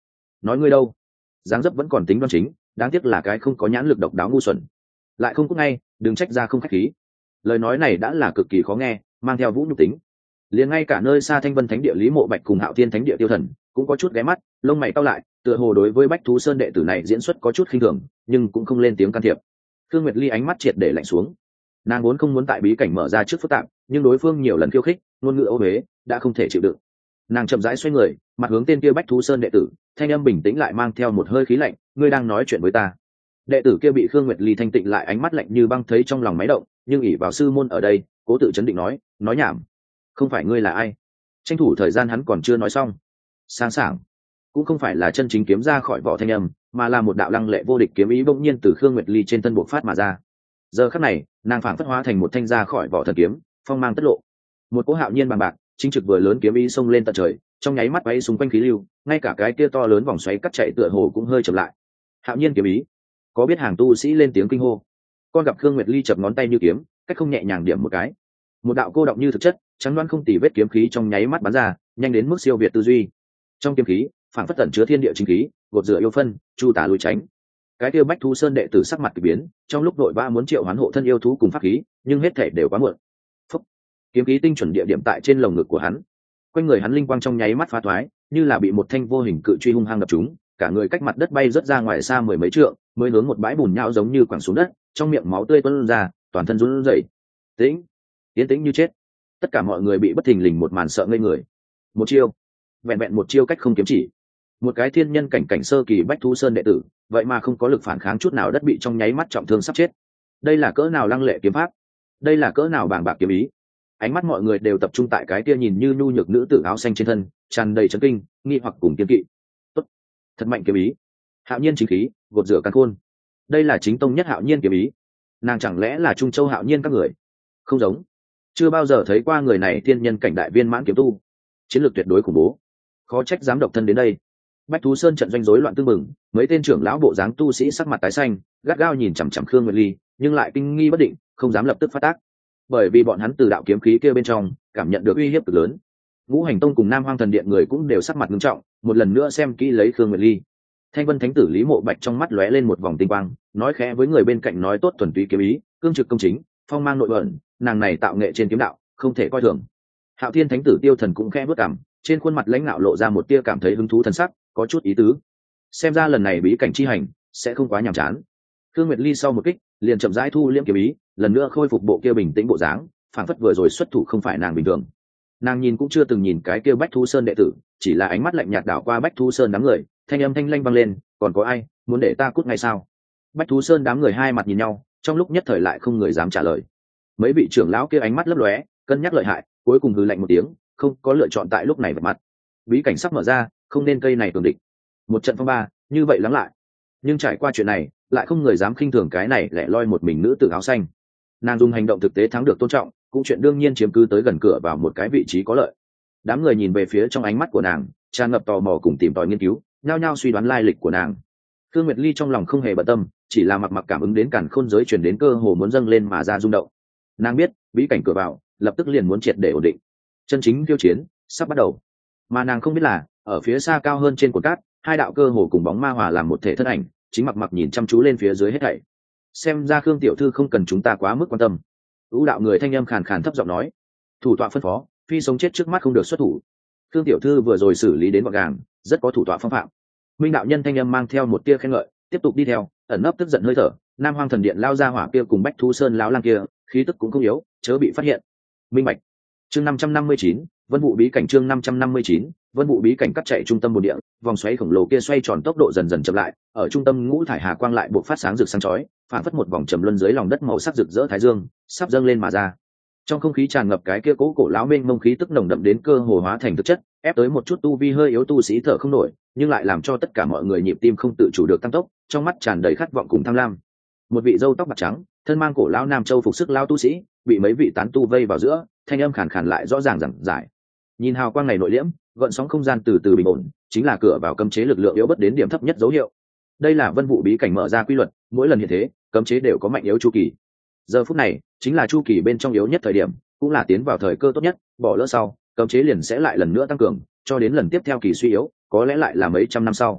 nói ngươi đâu? Dáng dấp vẫn còn tính đoan chính, đáng tiếc là cái không có nhãn lực độc đáo ngu xuẩn, lại không cút ngay, đừng trách ra không khách khí. Lời nói này đã là cực kỳ khó nghe, mang theo vũ nhục tính. Liền ngay cả nơi xa Thanh Vân Thánh địa Lý Mộ Bạch cùng Hạo Thiên Thánh địa Tiêu Thần cũng có chút ghé mắt, lông mày cau lại, tựa hồ đối với Bách Thú Sơn đệ tử này diễn xuất có chút khinh thường, nhưng cũng không lên tiếng can thiệp. Thương Nguyệt Ly ánh mắt triệt để lạnh xuống. Nàng vốn không muốn tại bí cảnh mở ra trước phức tạp, nhưng đối phương nhiều lần khiêu khích, ngôn ngữ ô uế, đã không thể chịu đựng. Nàng chậm rãi xoay người, mặt hướng tên kia Bách Thú Sơn đệ tử, thanh âm bình tĩnh lại mang theo một hơi khí lạnh, ngươi đang nói chuyện với ta? Đệ tử kia bị Khương Nguyệt Ly thanh tịnh lại ánh mắt lạnh như băng thấy trong lòng máy động, nhưng ỷ vào sư môn ở đây, cố tự chấn định nói, nói nhảm, không phải ngươi là ai? Tranh thủ thời gian hắn còn chưa nói xong. Sáng sảng, cũng không phải là chân chính kiếm ra khỏi vỏ thanh âm, mà là một đạo lăng lệ vô địch kiếm ý bỗng nhiên từ Khương Nguyệt Ly trên thân bộc phát mà ra. Giờ khắc này, nàng phảng phất hóa thành một thanh ra khỏi vỏ thần kiếm, phong mang tất lộ. Một cỗ hạo nhiên bằng bạc, chính trực vừa lớn kiếm ý xông lên tận trời, trong nháy mắt bay xung quanh khí lưu, ngay cả cái kia to lớn vòng xoáy cắt chạy tựa hồ cũng hơi chậm lại. Hạo nhiên kiếm ý, có biết hàng tu sĩ lên tiếng kinh hô. Con gặp Khương Nguyệt Ly chập ngón tay như kiếm, cách không nhẹ nhàng điểm một cái, một đạo cô động như thực chất, trắng đoán không tì vết kiếm khí trong nháy mắt bắn ra, nhanh đến mức siêu việt tư duy. Trong kiếm khí, phản phất tẩn chứa thiên địa chính khí, gột rửa yêu phân, chu tả lùi tránh. Cái kia Bách Thú Sơn đệ tử sắc mặt kỳ biến, trong lúc đội vã muốn triệu hoán hộ thân yêu thú cùng pháp khí, nhưng hết thể đều quá muộn. Phúc. Kiếm khí tinh chuẩn địa điểm tại trên lồng ngực của hắn, quanh người hắn linh quang trong nháy mắt phá thoái, như là bị một thanh vô hình cự truy hung hăng đập trúng, cả người cách mặt đất bay rớt ra ngoài xa mười mấy trượng, mới hướng một bãi bùn nhão giống như quẳng xuống đất, trong miệng máu tươi tuôn ra, toàn thân run rẩy. Tĩnh, tiến tĩnh như chết. Tất cả mọi người bị bất thình lình một màn sợ ngây người. Một chiêu, vẹn vẹn một chiêu cách không kiếm chỉ, một cái thiên nhân cảnh cảnh sơ kỳ Bách Thú Sơn đệ tử, vậy mà không có lực phản kháng chút nào, đất bị trong nháy mắt trọng thương sắp chết. Đây là cỡ nào lăng lệ kiếm pháp, đây là cỡ nào bàng bạc kiếm ý. Ánh mắt mọi người đều tập trung tại cái kia nhìn như nhu nhược nữ tử áo xanh trên thân, tràn đầy chấn kinh, nghi hoặc cùng kiên kỵ. Tốt, thật mạnh kiếm ý, hạo nhiên chính khí, gột rửa càn khôn. Đây là chính tông nhất hạo nhiên kiếm ý. Nàng chẳng lẽ là Trung Châu hạo nhiên các người? Không giống, chưa bao giờ thấy qua người này thiên nhân cảnh đại viên mãn kiếm tu, chiến lược tuyệt đối khủng bố, khó trách dám độc thân đến đây. Bách Thú Sơn trận doanh rối loạn tương mừng, mấy tên trưởng lão bộ dáng tu sĩ sắc mặt tái xanh, gắt gao nhìn chằm chằm Khương Nguyệt Ly, nhưng lại kinh nghi bất định, không dám lập tức phát tác, bởi vì bọn hắn từ đạo kiếm khí kia bên trong cảm nhận được uy hiếp cực lớn. Ngũ Hành Tông cùng Nam Hoang Thần Điện người cũng đều sắc mặt nghiêm trọng, một lần nữa xem kỹ lấy Khương Nguyệt Ly. Thanh Vân Thánh tử Lý Mộ Bạch trong mắt lóe lên một vòng tinh quang, nói khẽ với người bên cạnh, nói tốt, thuần túy kiếm ý, cương trực công chính, phong mang nội ẩn, nàng này tạo nghệ trên kiếm đạo, không thể coi thường. Hạo Thiên Thánh tử Tiêu Thần cũng khẽ bước cằm, trên khuôn mặt lãnh ngạo lộ ra một tia cảm thấy hứng thú thần sắc, có chút ý tứ. Xem ra lần này bí cảnh chi hành sẽ không quá nhàm chán. Khương Nguyệt Ly sau một kích, liền chậm rãi thu liễm kiếm ý, lần nữa khôi phục bộ kia bình tĩnh bộ dáng, phản phất vừa rồi xuất thủ không phải nàng bình thường. Nàng nhìn cũng chưa từng nhìn cái kia Bách Thú Sơn đệ tử, chỉ là ánh mắt lạnh nhạt đảo qua Bách Thú Sơn đám người, thanh âm thanh lanh vang lên, còn có ai muốn để ta cút ngay sao? Bách Thú Sơn đám người hai mặt nhìn nhau, trong lúc nhất thời lại không người dám trả lời. Mấy vị trưởng lão kia ánh mắt lấp lóe, cân nhắc lợi hại, cuối cùng hừ lạnh một tiếng, không có lựa chọn tại lúc này vạch mặt. Bí cảnh sắp mở ra, không nên cây này cường địch. Một trận phong ba, như vậy lắng lại. Nhưng trải qua chuyện này, lại không người dám khinh thường cái này lẻ loi một mình nữ tử áo xanh. Nàng dùng hành động thực tế thắng được tôn trọng, cũng chuyện đương nhiên chiếm cứ tới gần cửa vào một cái vị trí có lợi. Đám người nhìn về phía trong ánh mắt của nàng, tràn ngập tò mò cùng tìm tòi nghiên cứu, nhao nhao suy đoán lai lịch của nàng. Khương Nguyệt Ly trong lòng không hề bận tâm, chỉ là mặc mặc cảm ứng đến càn khôn giới truyền đến cơ hồ muốn dâng lên mà ra rung động. Nàng biết, bí cảnh cửa vào, lập tức liền muốn triệt để ổn định. Chân chính khiêu chiến sắp bắt đầu. Mà nàng không biết là, ở phía xa cao hơn trên cột cát, hai đạo cơ hồ cùng bóng ma hòa làm một thể thân ảnh, chính mặc mặc nhìn chăm chú lên phía dưới hết thảy. Xem ra Khương tiểu thư không cần chúng ta quá mức quan tâm. Ú đạo người thanh âm khàn khàn thấp giọng nói, thủ tọa phân phó, phi sống chết trước mắt không được xuất thủ. Khương tiểu thư vừa rồi xử lý đến gọn gàng, rất có thủ tọa phong phạm. Minh đạo nhân thanh âm mang theo một tia khen ngợi, tiếp tục đi theo, ẩn nấp tức giận hơi thở. Nam Hoang Thần Điện lao ra hỏa kia cùng Bách Thú Sơn lão lang kia, khí tức cũng không yếu, chớ bị phát hiện. Minh bạch. Chương năm trăm năm mươi chín, Vân Vũ bí cảnh. Chương năm trăm năm mươi chín, Vân Vũ bí cảnh cắt chạy trung tâm bồn địa, vòng xoáy khổng lồ kia xoay tròn tốc độ dần dần chậm lại, ở trung tâm ngũ thải hà quang lại buộc phát sáng rực sáng chói, phản phất một vòng trầm luân dưới lòng đất màu sắc rực rỡ thái dương, sắp dâng lên mà ra. Trong không khí tràn ngập cái kia cố cổ lão mênh mông khí tức nồng đậm đến cơ hồ hóa thành thực chất, ép tới một chút tu vi hơi yếu tu sĩ thở không nổi, nhưng lại làm cho tất cả mọi người nhịp tim không tự chủ được tăng tốc, trong mắt tràn đầy khát vọng cùng tham lam. Một vị râu tóc bạc trắng, thân mang cổ lão nam châu phục sức lão tu sĩ, bị mấy vị tán tu vây vào giữa, thanh âm khàn khàn lại rõ ràng rành rải. Nhìn hào quang này nội liễm, gợn sóng không gian từ từ bình ổn, chính là cửa vào cấm chế lực lượng yếu bất đến điểm thấp nhất dấu hiệu. Đây là Vân Vũ bí cảnh mở ra quy luật, mỗi lần hiện thế, cấm chế đều có mạnh yếu chu kỳ. Giờ phút này, chính là chu kỳ bên trong yếu nhất thời điểm, cũng là tiến vào thời cơ tốt nhất, bỏ lỡ sau, cấm chế liền sẽ lại lần nữa tăng cường, cho đến lần tiếp theo kỳ suy yếu, có lẽ lại là mấy trăm năm sau.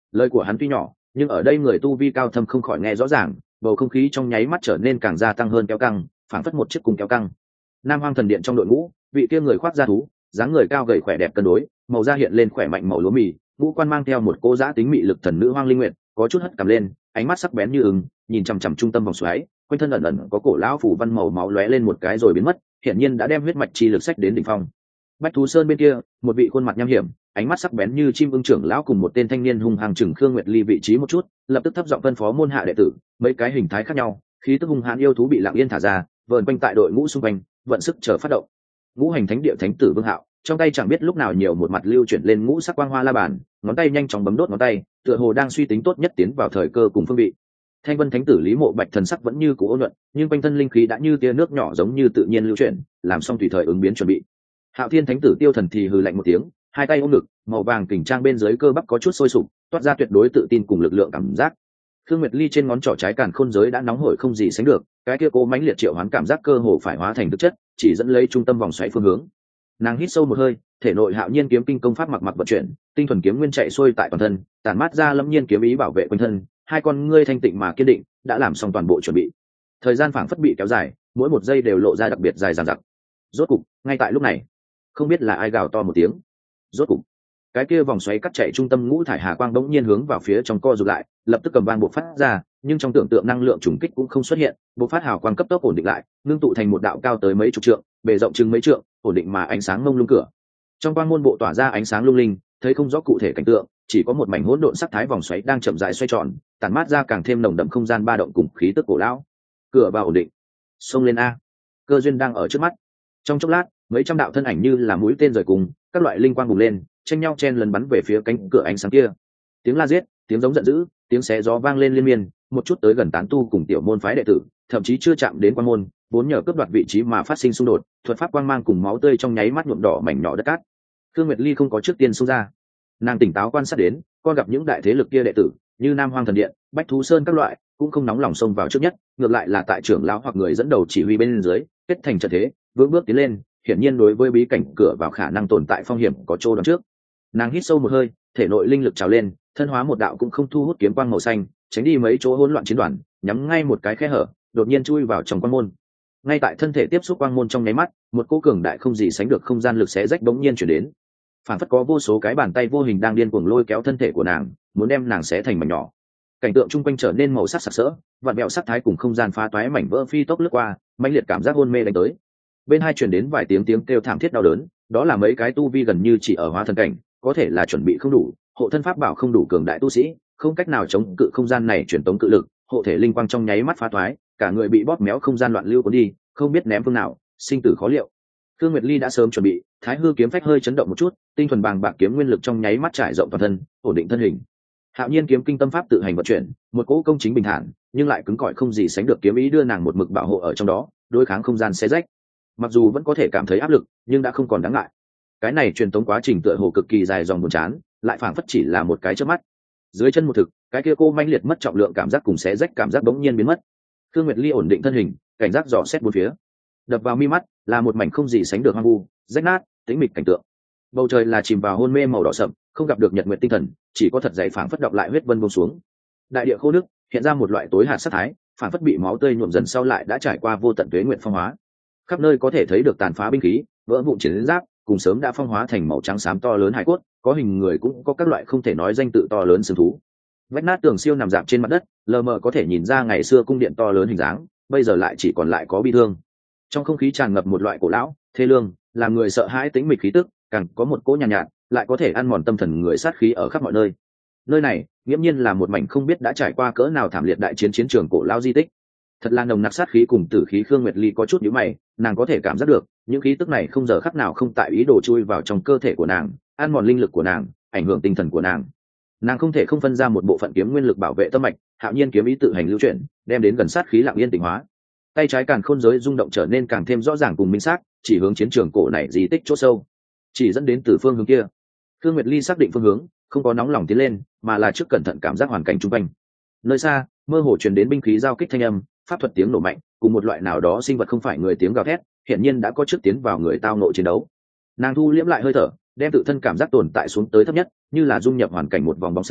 Lời của hắn tuy nhỏ, nhưng ở đây người tu vi cao thâm không khỏi nghe rõ ràng, bầu không khí trong nháy mắt trở nên càng gia tăng hơn kéo căng, phảng phất một chiếc cung kéo căng. Nam Hoang Thần Điện trong đội ngũ, vị kia người khoác da thú, dáng người cao gầy khỏe đẹp cân đối, màu da hiện lên khỏe mạnh màu lúa mì, ngũ quan mang theo một cô giã tính mị lực thần nữ Hoang Linh Nguyệt, có chút hất cằm lên, ánh mắt sắc bén như ưng, nhìn chằm chằm trung tâm vòng xoáy, quanh thân ẩn ẩn có cổ lão phủ văn màu máu lóe lên một cái rồi biến mất, hiển nhiên đã đem huyết mạch chi lực sách đến đỉnh phong. Bách Thú Sơn bên kia, một vị khuôn mặt nham hiểm, ánh mắt sắc bén như chim ưng trưởng lão cùng một tên thanh niên hung hăng chừng Khương Nguyệt Ly vị trí một chút, lập tức thấp giọng phân phó môn hạ đệ tử, mấy cái hình thái khác nhau, khí tức hung hãn yêu thú bị lặng yên thả ra, vờn quanh tại đội ngũ xung quanh, vận sức chờ phát động. Ngũ hành thánh địa thánh tử Vương Hạo, trong tay chẳng biết lúc nào nhiều một mặt lưu chuyển lên ngũ sắc quang hoa la bàn, ngón tay nhanh chóng bấm đốt ngón tay, tựa hồ đang suy tính tốt nhất tiến vào thời cơ cùng phương vị. Thanh Vân thánh tử Lý Mộ Bạch thần sắc vẫn như cũ ôn nhuận, nhưng quanh thân linh khí đã như tia nước nhỏ giống như tự nhiên lưu chuyển, làm xong tùy thời ứng biến chuẩn bị. Hạo Thiên thánh tử Tiêu Thần thì hừ lạnh một tiếng, hai tay ôm ngực, màu vàng kình trang bên dưới cơ bắp có chút sôi sục, toát ra tuyệt đối tự tin cùng lực lượng cảm giác. Khương Nguyệt Ly trên ngón trỏ trái càn khôn giới đã nóng hổi không gì sánh được, cái kia cố mãnh liệt triệu hoán cảm giác cơ hồ phải hóa thành thực chất, chỉ dẫn lấy trung tâm vòng xoáy phương hướng. Nàng hít sâu một hơi, thể nội Hạo Nhiên kiếm kinh công pháp mặc mặc vận chuyển, tinh thuần kiếm nguyên chạy xuôi tại toàn thân, tản mát ra lâm nhiên kiếm ý bảo vệ quanh thân, hai con ngươi thanh tịnh mà kiên định, đã làm xong toàn bộ chuẩn bị. Thời gian phảng phất bị kéo dài, mỗi một giây đều lộ ra đặc biệt dài dằng dặc. Rốt cục, ngay tại lúc này, không biết là ai gào to một tiếng. Rốt cục, cái kia vòng xoáy cắt chạy trung tâm ngũ thải hà quang bỗng nhiên hướng vào phía trong co rụt lại, lập tức cầm vang bộc phát ra, nhưng trong tưởng tượng năng lượng trùng kích cũng không xuất hiện, bộc phát hào quang cấp tốc ổn định lại, ngưng tụ thành một đạo cao tới mấy chục trượng, bề rộng chừng mấy trượng, ổn định mà ánh sáng mông lung cửa. Trong quang môn bộ tỏa ra ánh sáng lung linh, thấy không rõ cụ thể cảnh tượng, chỉ có một mảnh hỗn độn sắc thái vòng xoáy đang chậm rãi xoay tròn, tản mát ra càng thêm nồng đậm không gian ba động cùng khí tức cổ lão. Cửa vào ổn định, xông lên a. Cơ duyên đang ở trước mắt. Trong chốc lát, mấy trăm đạo thân ảnh như là mũi tên rời cùng, các loại linh quang bùng lên, tranh nhau chen lấn bắn về phía cánh cửa ánh sáng kia. Tiếng la giết, tiếng giống giận dữ, tiếng xé gió vang lên liên miên, một chút tới gần tán tu cùng tiểu môn phái đệ tử, thậm chí chưa chạm đến quan môn, vốn nhờ cướp đoạt vị trí mà phát sinh xung đột, thuật pháp quang mang cùng máu tươi trong nháy mắt nhuộm đỏ mảnh nhỏ đất cát. Khương Nguyệt Ly không có trước tiên xông ra, nàng tỉnh táo quan sát đến, con gặp những đại thế lực kia đệ tử, như Nam Hoang Thần Điện, Bách Thú Sơn các loại, cũng không nóng lòng xông vào trước nhất, ngược lại là tại trưởng lão hoặc người dẫn đầu chỉ huy bên dưới, kết thành trận thế, vững bước tiến lên, hiển nhiên đối với bí cảnh cửa vào khả năng tồn tại phong hiểm có chỗ đón trước. Nàng hít sâu một hơi, thể nội linh lực trào lên, thân hóa một đạo cũng không thu hút kiếm quang màu xanh, tránh đi mấy chỗ hỗn loạn chiến đoàn, nhắm ngay một cái khe hở, đột nhiên chui vào trong quang môn. Ngay tại thân thể tiếp xúc quang môn trong nháy mắt, một cỗ cường đại không gì sánh được không gian lực xé rách bỗng nhiên chuyển đến. Phản phất có vô số cái bàn tay vô hình đang điên cuồng lôi kéo thân thể của nàng, muốn đem nàng xé thành mảnh nhỏ. Cảnh tượng chung quanh trở nên màu sắc sặc sỡ, vạn mèo sắc thái cùng không gian phá toái mảnh vỡ phi tốc lướt qua, mãnh liệt cảm giác hôn mê đánh tới. Bên hai truyền đến vài tiếng tiếng kêu thảm thiết đau đớn, đó là mấy cái tu vi gần như chỉ ở hóa thần cảnh, có thể là chuẩn bị không đủ, hộ thân pháp bảo không đủ cường đại tu sĩ, không cách nào chống cự không gian này truyền tống cự lực, hộ thể linh quang trong nháy mắt phá toái, cả người bị bóp méo không gian loạn lưu cuốn đi, không biết ném phương nào, sinh tử khó liệu. Khương Nguyệt Ly đã sớm chuẩn bị, Thái Hư kiếm phách hơi chấn động một chút, tinh thuần bàng bạc kiếm nguyên lực trong nháy mắt trải rộng toàn thân, ổn định thân hình. Hạo Nhiên kiếm kinh tâm pháp tự hành vận chuyển, một cỗ công chính bình thản, nhưng lại cứng cỏi không gì sánh được kiếm ý đưa nàng một mực bảo hộ ở trong đó, đối kháng không gian xé rách. Mặc dù vẫn có thể cảm thấy áp lực, nhưng đã không còn đáng ngại. Cái này truyền tống quá trình tựa hồ cực kỳ dài dòng buồn chán, lại phảng phất chỉ là một cái chớp mắt. Dưới chân một thực, cái kia cô manh liệt mất trọng lượng cảm giác cùng xé rách cảm giác bỗng nhiên biến mất. Khương Nguyệt Ly ổn định thân hình, cảnh giác dò xét bốn phía. Đập vào mi mắt là một mảnh không gì sánh được hoang vu, rách nát, tĩnh mịch cảnh tượng. Bầu trời là chìm vào hôn mê màu đỏ sậm, không gặp được nhật nguyệt tinh thần, chỉ có thật dày phảng phất đọc lại huyết vân buông xuống. Đại địa khô nước, hiện ra một loại tối hạt sát thái, phảng phất bị máu tươi nhuộm dần sau lại đã trải qua vô tận tuế nguyện phong hóa. Khắp nơi có thể thấy được tàn phá binh khí, vỡ vụn chiến giáp, cùng sớm đã phong hóa thành màu trắng xám to lớn hải cốt, có hình người cũng có các loại không thể nói danh tự to lớn xương thú. Vách nát tường siêu nằm dạp trên mặt đất, lờ mờ có thể nhìn ra ngày xưa cung điện to lớn hình dáng, bây giờ lại chỉ còn lại có bi thương. Trong không khí tràn ngập một loại cổ lão, thê lương, làm người sợ hãi tính mịch khí tức, càng có một cỗ nhàn nhạt, nhạt, lại có thể ăn mòn tâm thần người sát khí ở khắp mọi nơi. Nơi này, nghiễm nhiên là một mảnh không biết đã trải qua cỡ nào thảm liệt đại chiến chiến trường cổ lão di tích. Thật là nồng nặc sát khí cùng tử khí. Khương Nguyệt Ly có chút nhíu mày, nàng có thể cảm giác được, những khí tức này không giờ khắc nào không tại ý đồ chui vào trong cơ thể của nàng, ăn mòn linh lực của nàng, ảnh hưởng tinh thần của nàng. Nàng không thể không phân ra một bộ phận kiếm nguyên lực bảo vệ tâm mạch, Hạo Nhiên kiếm ý tự hành lưu chuyển, đem đến gần sát khí lặng yên tĩnh hóa. Tay trái càn khôn giới rung động trở nên càng thêm rõ ràng cùng minh xác, chỉ hướng chiến trường cổ này di tích chỗ sâu, chỉ dẫn đến từ phương hướng kia. Khương Nguyệt Ly xác định phương hướng, không có nóng lòng tiến lên, mà là trước cẩn thận cảm giác hoàn cảnh xung quanh. Nơi xa, mơ hồ truyền đến binh khí giao kích thanh âm, pháp thuật tiếng nổ mạnh, cùng một loại nào đó sinh vật không phải người tiếng gào thét, hiển nhiên đã có trước tiến vào người tao nội chiến đấu. Nàng thu liễm lại hơi thở, đem tự thân cảm giác tồn tại xuống tới thấp nhất, như là dung nhập hoàn cảnh một vòng bóng xanh,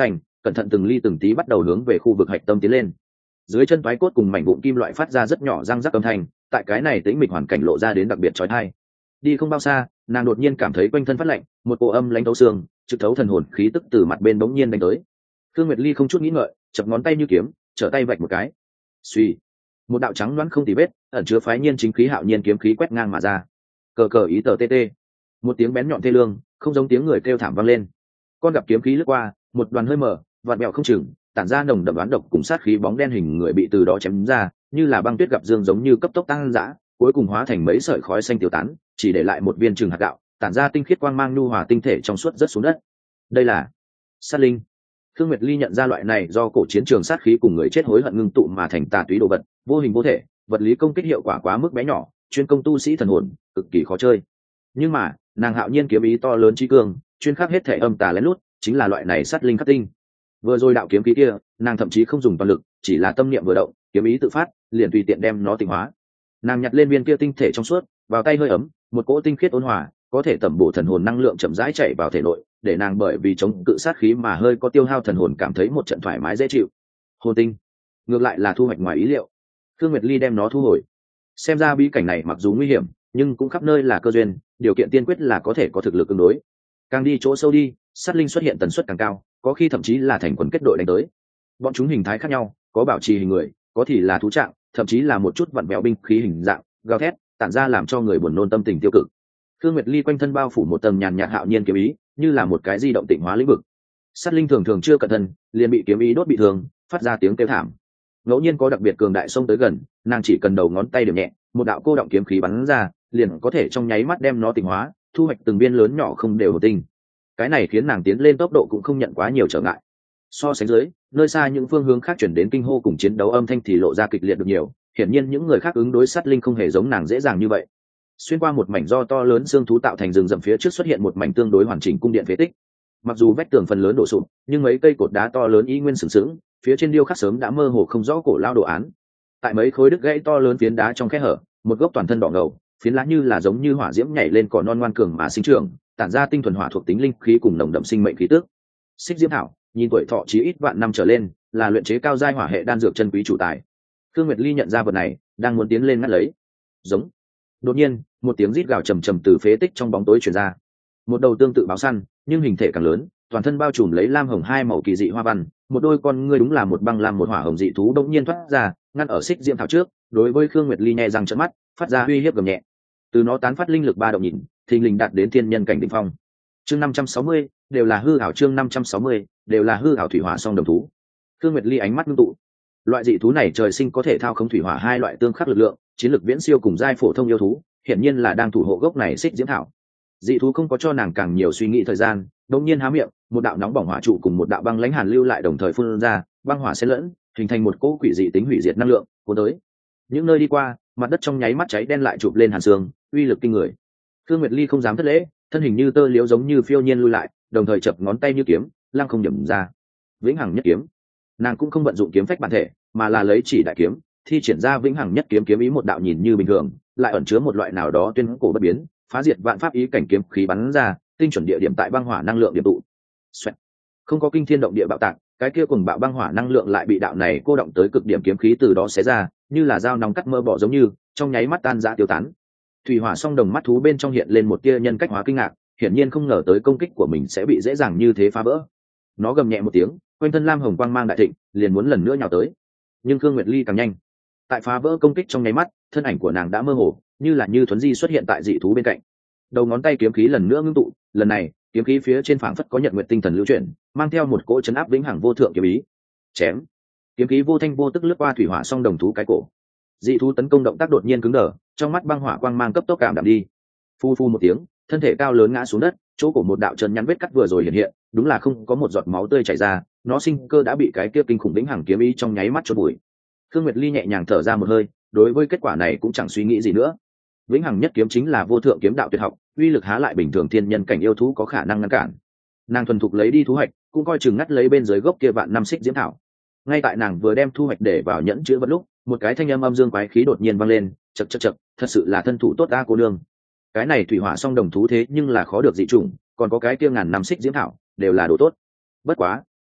cẩn thận từng ly từng tí bắt đầu hướng về khu vực hạch tâm tiến lên. Dưới chân toái cốt cùng mảnh vụn kim loại phát ra rất nhỏ răng rắc âm thanh, tại cái này tĩnh mịch hoàn cảnh lộ ra đến đặc biệt chói tai. Đi không bao xa, nàng đột nhiên cảm thấy quanh thân phát lạnh, một cỗ âm lãnh thấu xương, trực thấu thần hồn khí tức từ mặt bên bỗng nhiên đánh tới. Thương Nguyệt Ly không chút nghĩ ngợi, chập ngón tay như kiếm, trở tay vạch một cái. Suy, một đạo trắng loãng không tì vết, ẩn chứa phái nhiên chính khí hạo nhiên kiếm khí quét ngang mà ra. Cờ cờ ý tờ tê tê, một tiếng bén nhọn thê lương, không giống tiếng người kêu thảm vang lên. Con gặp kiếm khí lướt qua, một đoàn hơi mờ, vạt mèo không chừng, tản ra nồng đậm đoán độc cùng sát khí bóng đen hình người bị từ đó chém ra, như là băng tuyết gặp dương giống như cấp tốc tăng dã, cuối cùng hóa thành mấy sợi khói xanh tiêu tán, chỉ để lại một viên trường hạt gạo, tản ra tinh khiết quang mang nhu hòa tinh thể trong suốt rất xuống đất. Đây là sát linh. Khương Nguyệt Ly nhận ra loại này do cổ chiến trường sát khí cùng người chết hối hận ngưng tụ mà thành tà túy đồ vật, vô hình vô thể, vật lý công kích hiệu quả quá mức bé nhỏ, chuyên công tu sĩ thần hồn, cực kỳ khó chơi. Nhưng mà, nàng hạo nhiên kiếm ý to lớn trí cường, chuyên khắc hết thể âm tà lén lút, chính là loại này sát linh khắc tinh. Vừa rồi đạo kiếm khí kia, nàng thậm chí không dùng toàn lực, chỉ là tâm niệm vừa động, kiếm ý tự phát, liền tùy tiện đem nó tinh hóa. Nàng nhặt lên viên kia tinh thể trong suốt, vào tay hơi ấm, một cỗ tinh khiết ôn hòa, có thể tẩm bổ thần hồn năng lượng chậm rãi chảy vào thể nội, để nàng bởi vì chống cự sát khí mà hơi có tiêu hao thần hồn cảm thấy một trận thoải mái dễ chịu. Hồn tinh, ngược lại là thu hoạch ngoài ý liệu. Khương Nguyệt Ly đem nó thu hồi. Xem ra bí cảnh này mặc dù nguy hiểm, nhưng cũng khắp nơi là cơ duyên, điều kiện tiên quyết là có thể có thực lực ứng đối. Càng đi chỗ sâu đi, sát linh xuất hiện tần suất càng cao, có khi thậm chí là thành quần kết đội đánh tới. Bọn chúng hình thái khác nhau, có bảo trì hình người, có thì là thú trạng, thậm chí là một chút vặn vẹo binh khí hình dạng, gào thét, tản ra làm cho người buồn nôn tâm tình tiêu cực. Khương Nguyệt Ly quanh thân bao phủ một tầng nhàn nhạt hạo nhiên kiếm ý, như là một cái di động tịnh hóa lĩnh vực. Sát linh thường thường chưa cẩn thận, liền bị kiếm ý đốt bị thương, phát ra tiếng kêu thảm. Ngẫu nhiên có đặc biệt cường đại xông tới gần, nàng chỉ cần đầu ngón tay điểm nhẹ, một đạo cô động kiếm khí bắn ra, liền có thể trong nháy mắt đem nó tịnh hóa, thu hoạch từng viên lớn nhỏ không đều hồn tinh. Cái này khiến nàng tiến lên tốc độ cũng không nhận quá nhiều trở ngại. So sánh dưới, nơi xa những phương hướng khác chuyển đến kinh hô cùng chiến đấu âm thanh thì lộ ra kịch liệt được nhiều, hiển nhiên những người khác ứng đối sát linh không hề giống nàng dễ dàng như vậy. Xuyên qua một mảnh do to lớn xương thú tạo thành rừng rậm phía trước xuất hiện một mảnh tương đối hoàn chỉnh cung điện phế tích. Mặc dù vách tường phần lớn đổ sụp, nhưng mấy cây cột đá to lớn y nguyên sừng sững, phía trên điêu khắc sớm đã mơ hồ không rõ cổ lao đồ án. Tại mấy khối đứt gãy to lớn phiến đá trong khe hở, một gốc toàn thân đỏ ngầu, phiến lá như là giống như hỏa diễm nhảy lên cỏ non ngoan cường mà sinh trưởng, tản ra tinh thuần hỏa thuộc tính linh khí cùng nồng đậm sinh mệnh khí tức. Xích diễm thảo, nhìn tuổi thọ chí ít vạn năm trở lên, là luyện chế cao giai hỏa hệ đan dược chân quý chủ tài. Khương Nguyệt Ly nhận ra vật này, đang muốn tiến lên ngắt lấy. Giống. Đột nhiên, một tiếng rít gào trầm trầm từ phế tích trong bóng tối truyền ra. Một đầu tương tự báo săn, nhưng hình thể càng lớn, toàn thân bao trùm lấy lam hồng hai màu kỳ dị hoa văn, một đôi con ngươi đúng là một băng lam một hỏa hồng dị thú đột nhiên thoát ra, ngăn ở xích diễm thảo trước, đối với Khương Nguyệt Ly nhẹ răng trợn mắt, phát ra uy hiếp gầm nhẹ. Từ nó tán phát linh lực ba động nhìn, thình lình đạt đến thiên nhân cảnh đỉnh phong. Chương năm trăm sáu mươi, đều là hư ảo chương năm trăm sáu mươi, đều là hư ảo thủy hỏa song đồng thú. Khương Nguyệt Ly ánh mắt ngưng tụ. Loại dị thú này trời sinh có thể thao khống thủy hỏa hai loại tương khắc lực lượng, chiến lực viễn siêu cùng giai phổ thông yêu thú, hiển nhiên là đang thủ hộ gốc này xích diễm thảo. Dị thú không có cho nàng càng nhiều suy nghĩ thời gian, đột nhiên há miệng, một đạo nóng bỏng hỏa trụ cùng một đạo băng lãnh hàn lưu lại đồng thời phun ra, băng hỏa xen lẫn, hình thành một cỗ quỷ dị tính hủy diệt năng lượng, cuốn tới. Những nơi đi qua, mặt đất trong nháy mắt cháy đen lại chụp lên hàn xương, uy lực kinh người. Khương Nguyệt Ly không dám thất lễ, thân hình như tơ liễu giống như phiêu nhiên lui lại, đồng thời chập ngón tay như kiếm, lăng không nhẩm ra. Vĩnh hằng nhất kiếm. Nàng cũng không vận dụng kiếm phách bản thể, mà là lấy chỉ đại kiếm, thi triển ra vĩnh hằng nhất kiếm kiếm ý một đạo nhìn như bình thường, lại ẩn chứa một loại nào đó tuyên cổ bất biến, phá diệt vạn pháp ý cảnh kiếm khí bắn ra, tinh chuẩn địa điểm tại băng hỏa năng lượng điểm tụ. Xoẹt. Không có kinh thiên động địa bạo tạc, cái kia cùng bạo băng hỏa năng lượng lại bị đạo này cô động tới cực điểm kiếm khí từ đó xé ra, như là dao nóng cắt mỡ bỏ giống như, trong nháy mắt tan rã tiêu tán. Thủy hỏa song đồng mắt thú bên trong hiện lên một tia nhân cách hóa kinh ngạc, hiển nhiên không ngờ tới công kích của mình sẽ bị dễ dàng như thế phá vỡ. Nó gầm nhẹ một tiếng, quanh thân lam hồng quang mang đại thịnh, liền muốn lần nữa nhào tới. Nhưng Khương Nguyệt Ly càng nhanh. Tại phá vỡ công kích trong nháy mắt, thân ảnh của nàng đã mơ hồ, như là như thuấn di xuất hiện tại dị thú bên cạnh. Đầu ngón tay kiếm khí lần nữa ngưng tụ, lần này, kiếm khí phía trên phảng phất có nhật nguyệt tinh thần lưu chuyển, mang theo một cỗ chấn áp vĩnh hằng vô thượng kiếm ý. Chém. Kiếm khí vô thanh vô tức lướt qua thủy hỏa song đồng thú cái cổ. Dị thú tấn công động tác đột nhiên cứng đờ, trong mắt băng hỏa quang mang cấp tốc cảm đạm đi. Phu phu một tiếng, thân thể cao lớn ngã xuống đất, chỗ của một đạo chân nhắn vết cắt vừa rồi hiện hiện, đúng là không có một giọt máu tươi chảy ra, nó sinh cơ đã bị cái kia kinh khủng vĩnh hằng kiếm ý trong nháy mắt chôn bụi. Khương Nguyệt Ly nhẹ nhàng thở ra một hơi, đối với kết quả này cũng chẳng suy nghĩ gì nữa. Vĩnh hằng nhất kiếm chính là vô thượng kiếm đạo tuyệt học, uy lực há lại bình thường thiên nhân cảnh yêu thú có khả năng ngăn cản. Nàng thuần thục lấy đi thu hoạch, cũng coi chừng ngắt lấy bên dưới gốc kia vạn năm xích diễm thảo. Ngay tại nàng vừa đem thu hoạch để vào nhẫn chứa vật lúc, một cái thanh âm âm dương quái khí đột nhiên vang lên, chậc chậc chậc, thật sự là thân thủ tốt ta cô nương. Cái này thủy hỏa song đồng thú thế nhưng là khó được dị chủng, còn có cái kia ngàn năm xích diễm thảo, đều là đồ tốt. Bất quá,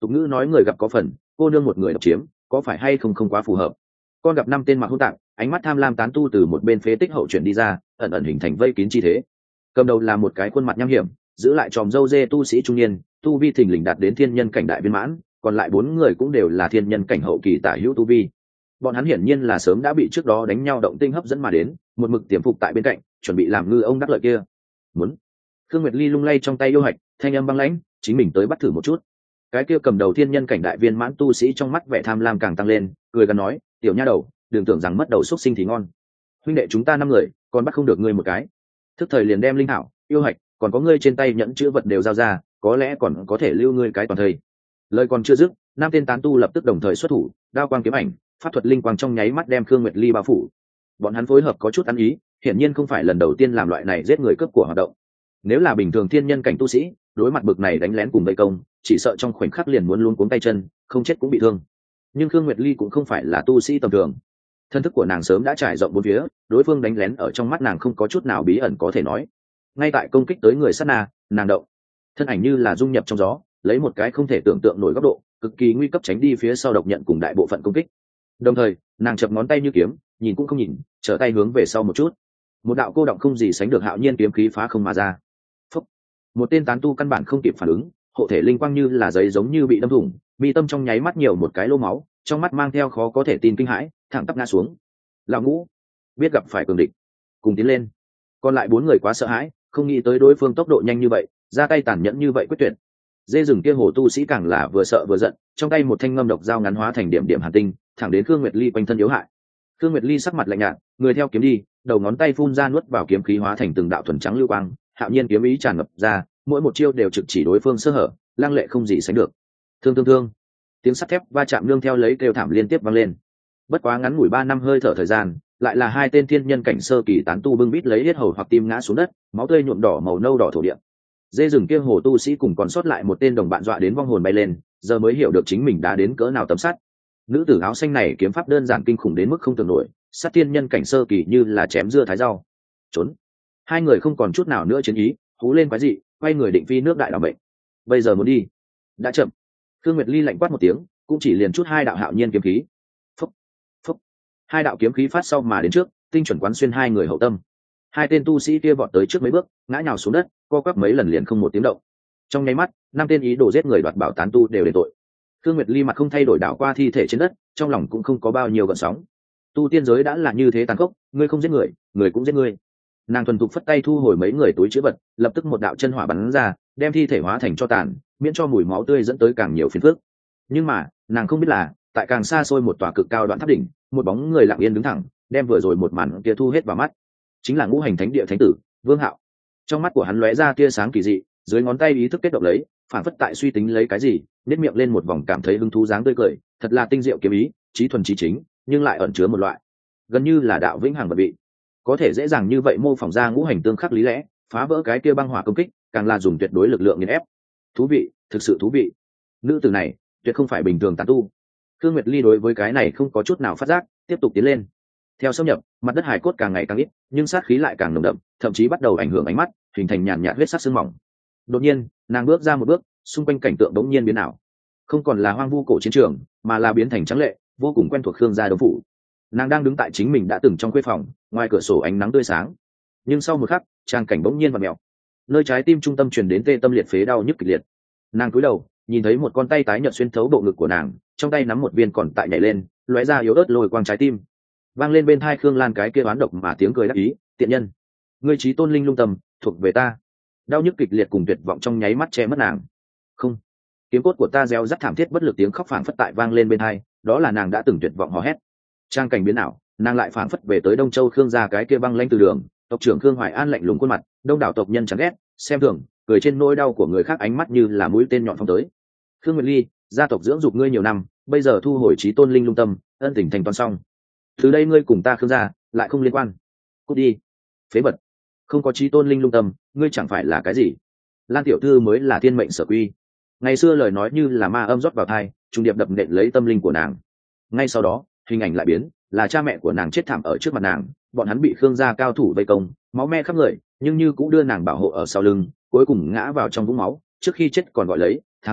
tục ngữ nói người gặp có phần, cô nương một người độc chiếm có phải hay không không quá phù hợp. Con gặp năm tên mặc hỗn tạp, ánh mắt tham lam tán tu từ một bên phế tích hậu chuyển đi ra, ẩn ẩn hình thành vây kín chi thế. Cầm đầu là một cái khuôn mặt nham hiểm, giữ lại tròm râu dê tu sĩ trung niên, tu vi thình lình đạt đến thiên nhân cảnh đại viên mãn, còn lại bốn người cũng đều là thiên nhân cảnh hậu kỳ tả hữu tu vi. Bọn hắn hiển nhiên là sớm đã bị trước đó đánh nhau động tinh hấp dẫn mà đến, một mực tiềm phục tại bên cạnh, chuẩn bị làm ngư ông đắc lợi kia. Muốn. Khương Nguyệt Ly lung lay trong tay yêu hạch, thanh âm băng lãnh, chính mình tới bắt thử một chút. Cái kia cầm đầu thiên nhân cảnh đại viên mãn tu sĩ trong mắt vẻ tham lam càng tăng lên, cười gần nói, tiểu nha đầu, đừng tưởng rằng mất đầu xúc sinh thì ngon. Huynh đệ chúng ta năm người, còn bắt không được ngươi một cái. Thức thời liền đem linh thảo, yêu hạch, còn có ngươi trên tay nhẫn chữ vật đều giao ra, có lẽ còn có thể lưu ngươi cái toàn thây. Lời còn chưa dứt, năm tên tán tu lập tức đồng thời xuất thủ, đao quang kiếm ảnh, pháp thuật linh quang trong nháy mắt đem Khương Nguyệt Ly bao phủ. Bọn hắn phối hợp có chút ăn ý, hiển nhiên không phải lần đầu tiên làm loại này giết người cướp của hoạt động. Nếu là bình thường thiên nhân cảnh tu sĩ, đối mặt bực này đánh lén cùng vây công, chỉ sợ trong khoảnh khắc liền muốn luống cuống tay chân, không chết cũng bị thương. Nhưng Khương Nguyệt Ly cũng không phải là tu sĩ tầm thường, thân thức của nàng sớm đã trải rộng bốn phía, đối phương đánh lén ở trong mắt nàng không có chút nào bí ẩn có thể nói. Ngay tại công kích tới người sát na, nàng động, thân ảnh như là dung nhập trong gió, lấy một cái không thể tưởng tượng nổi góc độ, cực kỳ nguy cấp tránh đi phía sau độc nhận cùng đại bộ phận công kích. Đồng thời, nàng chập ngón tay như kiếm, nhìn cũng không nhìn, trở tay hướng về sau một chút. Một đạo cô động không gì sánh được hạo nhiên kiếm khí phá không mà ra. Phúc. Một tên tán tu căn bản không kịp phản ứng, hộ thể linh quang như là giấy giống như bị đâm thủng, mi tâm trong nháy mắt nhiều một cái lỗ máu, trong mắt mang theo khó có thể tin kinh hãi, thẳng tắp ngã xuống. Lão Ngũ biết gặp phải cường địch, cùng tiến lên. Còn lại bốn người quá sợ hãi, không nghĩ tới đối phương tốc độ nhanh như vậy, ra tay tàn nhẫn như vậy quyết tuyệt. Dê rừng kia hồ tu sĩ càng là vừa sợ vừa giận, trong tay một thanh ngâm độc dao ngắn hóa thành điểm điểm hàn tinh, thẳng đến Khương Nguyệt Ly quanh thân yếu hại. Khương Nguyệt Ly sắc mặt lạnh nhạt, người theo kiếm đi, đầu ngón tay phun ra nuốt vào kiếm khí hóa thành từng đạo thuần trắng lưu quang, hạo nhiên kiếm ý tràn ngập ra, mỗi một chiêu đều trực chỉ đối phương sơ hở, lăng lệ không gì sánh được. Thương thương thương, tiếng sắt thép va chạm nương theo lấy kêu thảm liên tiếp vang lên. Bất quá ngắn ngủi ba năm hơi thở thời gian, lại là hai tên thiên nhân cảnh sơ kỳ tán tu bưng bít lấy hết hầu hoặc tim ngã xuống đất, máu tươi nhuộm đỏ màu nâu đỏ thổ địa. Dê rừng kia hồ tu sĩ cùng còn sót lại một tên đồng bạn dọa đến vong hồn bay lên, giờ mới hiểu được chính mình đã đến cỡ nào tấm sắt. Nữ tử áo xanh này kiếm pháp đơn giản kinh khủng đến mức không tưởng nổi, sát thiên nhân cảnh sơ kỳ như là chém dưa thái rau. Trốn. Hai người không còn chút nào nữa chiến ý, hú lên quái dị, quay người định phi nước đại đảo mệnh. Bây giờ muốn đi, đã chậm. Khương Nguyệt Ly lạnh quát một tiếng, cũng chỉ liền chút hai đạo hạo nhiên kiếm khí. Phúc, phúc. Hai đạo kiếm khí phát sau mà đến trước, tinh chuẩn quán xuyên hai người hậu tâm. Hai tên tu sĩ kia vọt tới trước mấy bước, ngã nhào xuống đất, co quắp mấy lần liền không một tiếng động. Trong nháy mắt, năm tên ý đồ giết người đoạt bảo tán tu đều đền tội. Khương Nguyệt Ly mặt không thay đổi đảo qua thi thể trên đất, trong lòng cũng không có bao nhiêu gợn sóng. Tu tiên giới đã là như thế tàn khốc, ngươi không giết người, người cũng giết ngươi. Nàng thuần thục phất tay thu hồi mấy người túi chứa vật, lập tức một đạo chân hỏa bắn ra, đem thi thể hóa thành cho tàn, miễn cho mùi máu tươi dẫn tới càng nhiều phiền phức. Nhưng mà, nàng không biết là, tại càng xa xôi một tòa cực cao đoạn tháp đỉnh, một bóng người lặng yên đứng thẳng, đem vừa rồi một màn kia thu hết vào mắt. Chính là Ngũ Hành Thánh Địa thánh tử, Vương Hạo. Trong mắt của hắn lóe ra tia sáng kỳ dị, dưới ngón tay ý thức kết động lấy, phản phất tại suy tính lấy cái gì, nhếch miệng lên một vòng cảm thấy hứng thú dáng tươi cười, thật là tinh diệu kiếm ý, trí thuần trí chính, nhưng lại ẩn chứa một loại gần như là đạo vĩnh hằng vật vị. Có thể dễ dàng như vậy mô phỏng ra ngũ hành tương khắc lý lẽ, phá vỡ cái kia băng hỏa công kích, càng là dùng tuyệt đối lực lượng nghiền ép. Thú vị, thực sự thú vị. Nữ tử này, tuyệt không phải bình thường tán tu. Khương Nguyệt Ly đối với cái này không có chút nào phát giác, tiếp tục tiến lên. Theo xâm nhập, mặt đất hải cốt càng ngày càng ít, nhưng sát khí lại càng nồng đậm, thậm chí bắt đầu ảnh hưởng ánh mắt, hình thành nhàn nhạt huyết sắc sương mỏng. Đột nhiên, nàng bước ra một bước, xung quanh cảnh tượng bỗng nhiên biến ảo. Không còn là hoang vu cổ chiến trường, mà là biến thành trắng lệ, vô cùng quen thuộc Khương gia Đông phủ. Nàng đang đứng tại chính mình đã từng trong khuê phòng, ngoài cửa sổ ánh nắng tươi sáng. Nhưng sau một khắc, trang cảnh bỗng nhiên vặn mèo. Nơi trái tim trung tâm truyền đến tê tâm liệt phế đau nhức kịch liệt. Nàng cúi đầu, nhìn thấy một con tay tái nhợt xuyên thấu bộ ngực của nàng, trong tay nắm một viên còn tại nhảy lên, lóe ra yếu ớt lồi quang trái tim. Vang lên bên tai Khương Lan cái kia oán độc mà tiếng cười đắc ý, tiện nhân, ngươi chí tôn linh lung tâm, thuộc về ta. Đau nhức kịch liệt cùng tuyệt vọng trong nháy mắt che mất nàng. Không, kiếm cốt của ta reo rắt thảm thiết bất lực tiếng khóc phảng phất tại vang lên bên tai, đó là nàng đã từng tuyệt vọng hò hét. Trang cảnh biến ảo, nàng lại phảng phất về tới Đông Châu Khương gia cái kia băng lãnh từ đường, tộc trưởng Khương Hoài An lạnh lùng khuôn mặt, đông đảo tộc nhân chán ghét, xem thường, cười trên nỗi đau của người khác ánh mắt như là mũi tên nhọn phóng tới. Khương Nguyệt Ly, gia tộc dưỡng dục ngươi nhiều năm, bây giờ thu hồi chí tôn linh lung tâm, ân tình thành toàn xong. Từ đây ngươi cùng ta Khương gia lại không liên quan. Cút đi, phế vật. Không có chí tôn linh lung tâm, ngươi chẳng phải là cái gì. Lan tiểu thư mới là thiên mệnh sở quy. Ngày xưa lời nói như là ma âm rót vào tai, trùng điệp đập nện lấy tâm linh của nàng. Ngay sau đó, hình ảnh lại biến, là cha mẹ của nàng chết thảm ở trước mặt nàng, bọn hắn bị Khương gia cao thủ vây công, máu me khắp người, nhưng như cũng đưa nàng bảo hộ ở sau lưng, cuối cùng ngã vào trong vũng máu, trước khi chết còn gọi lấy Tháng Ly,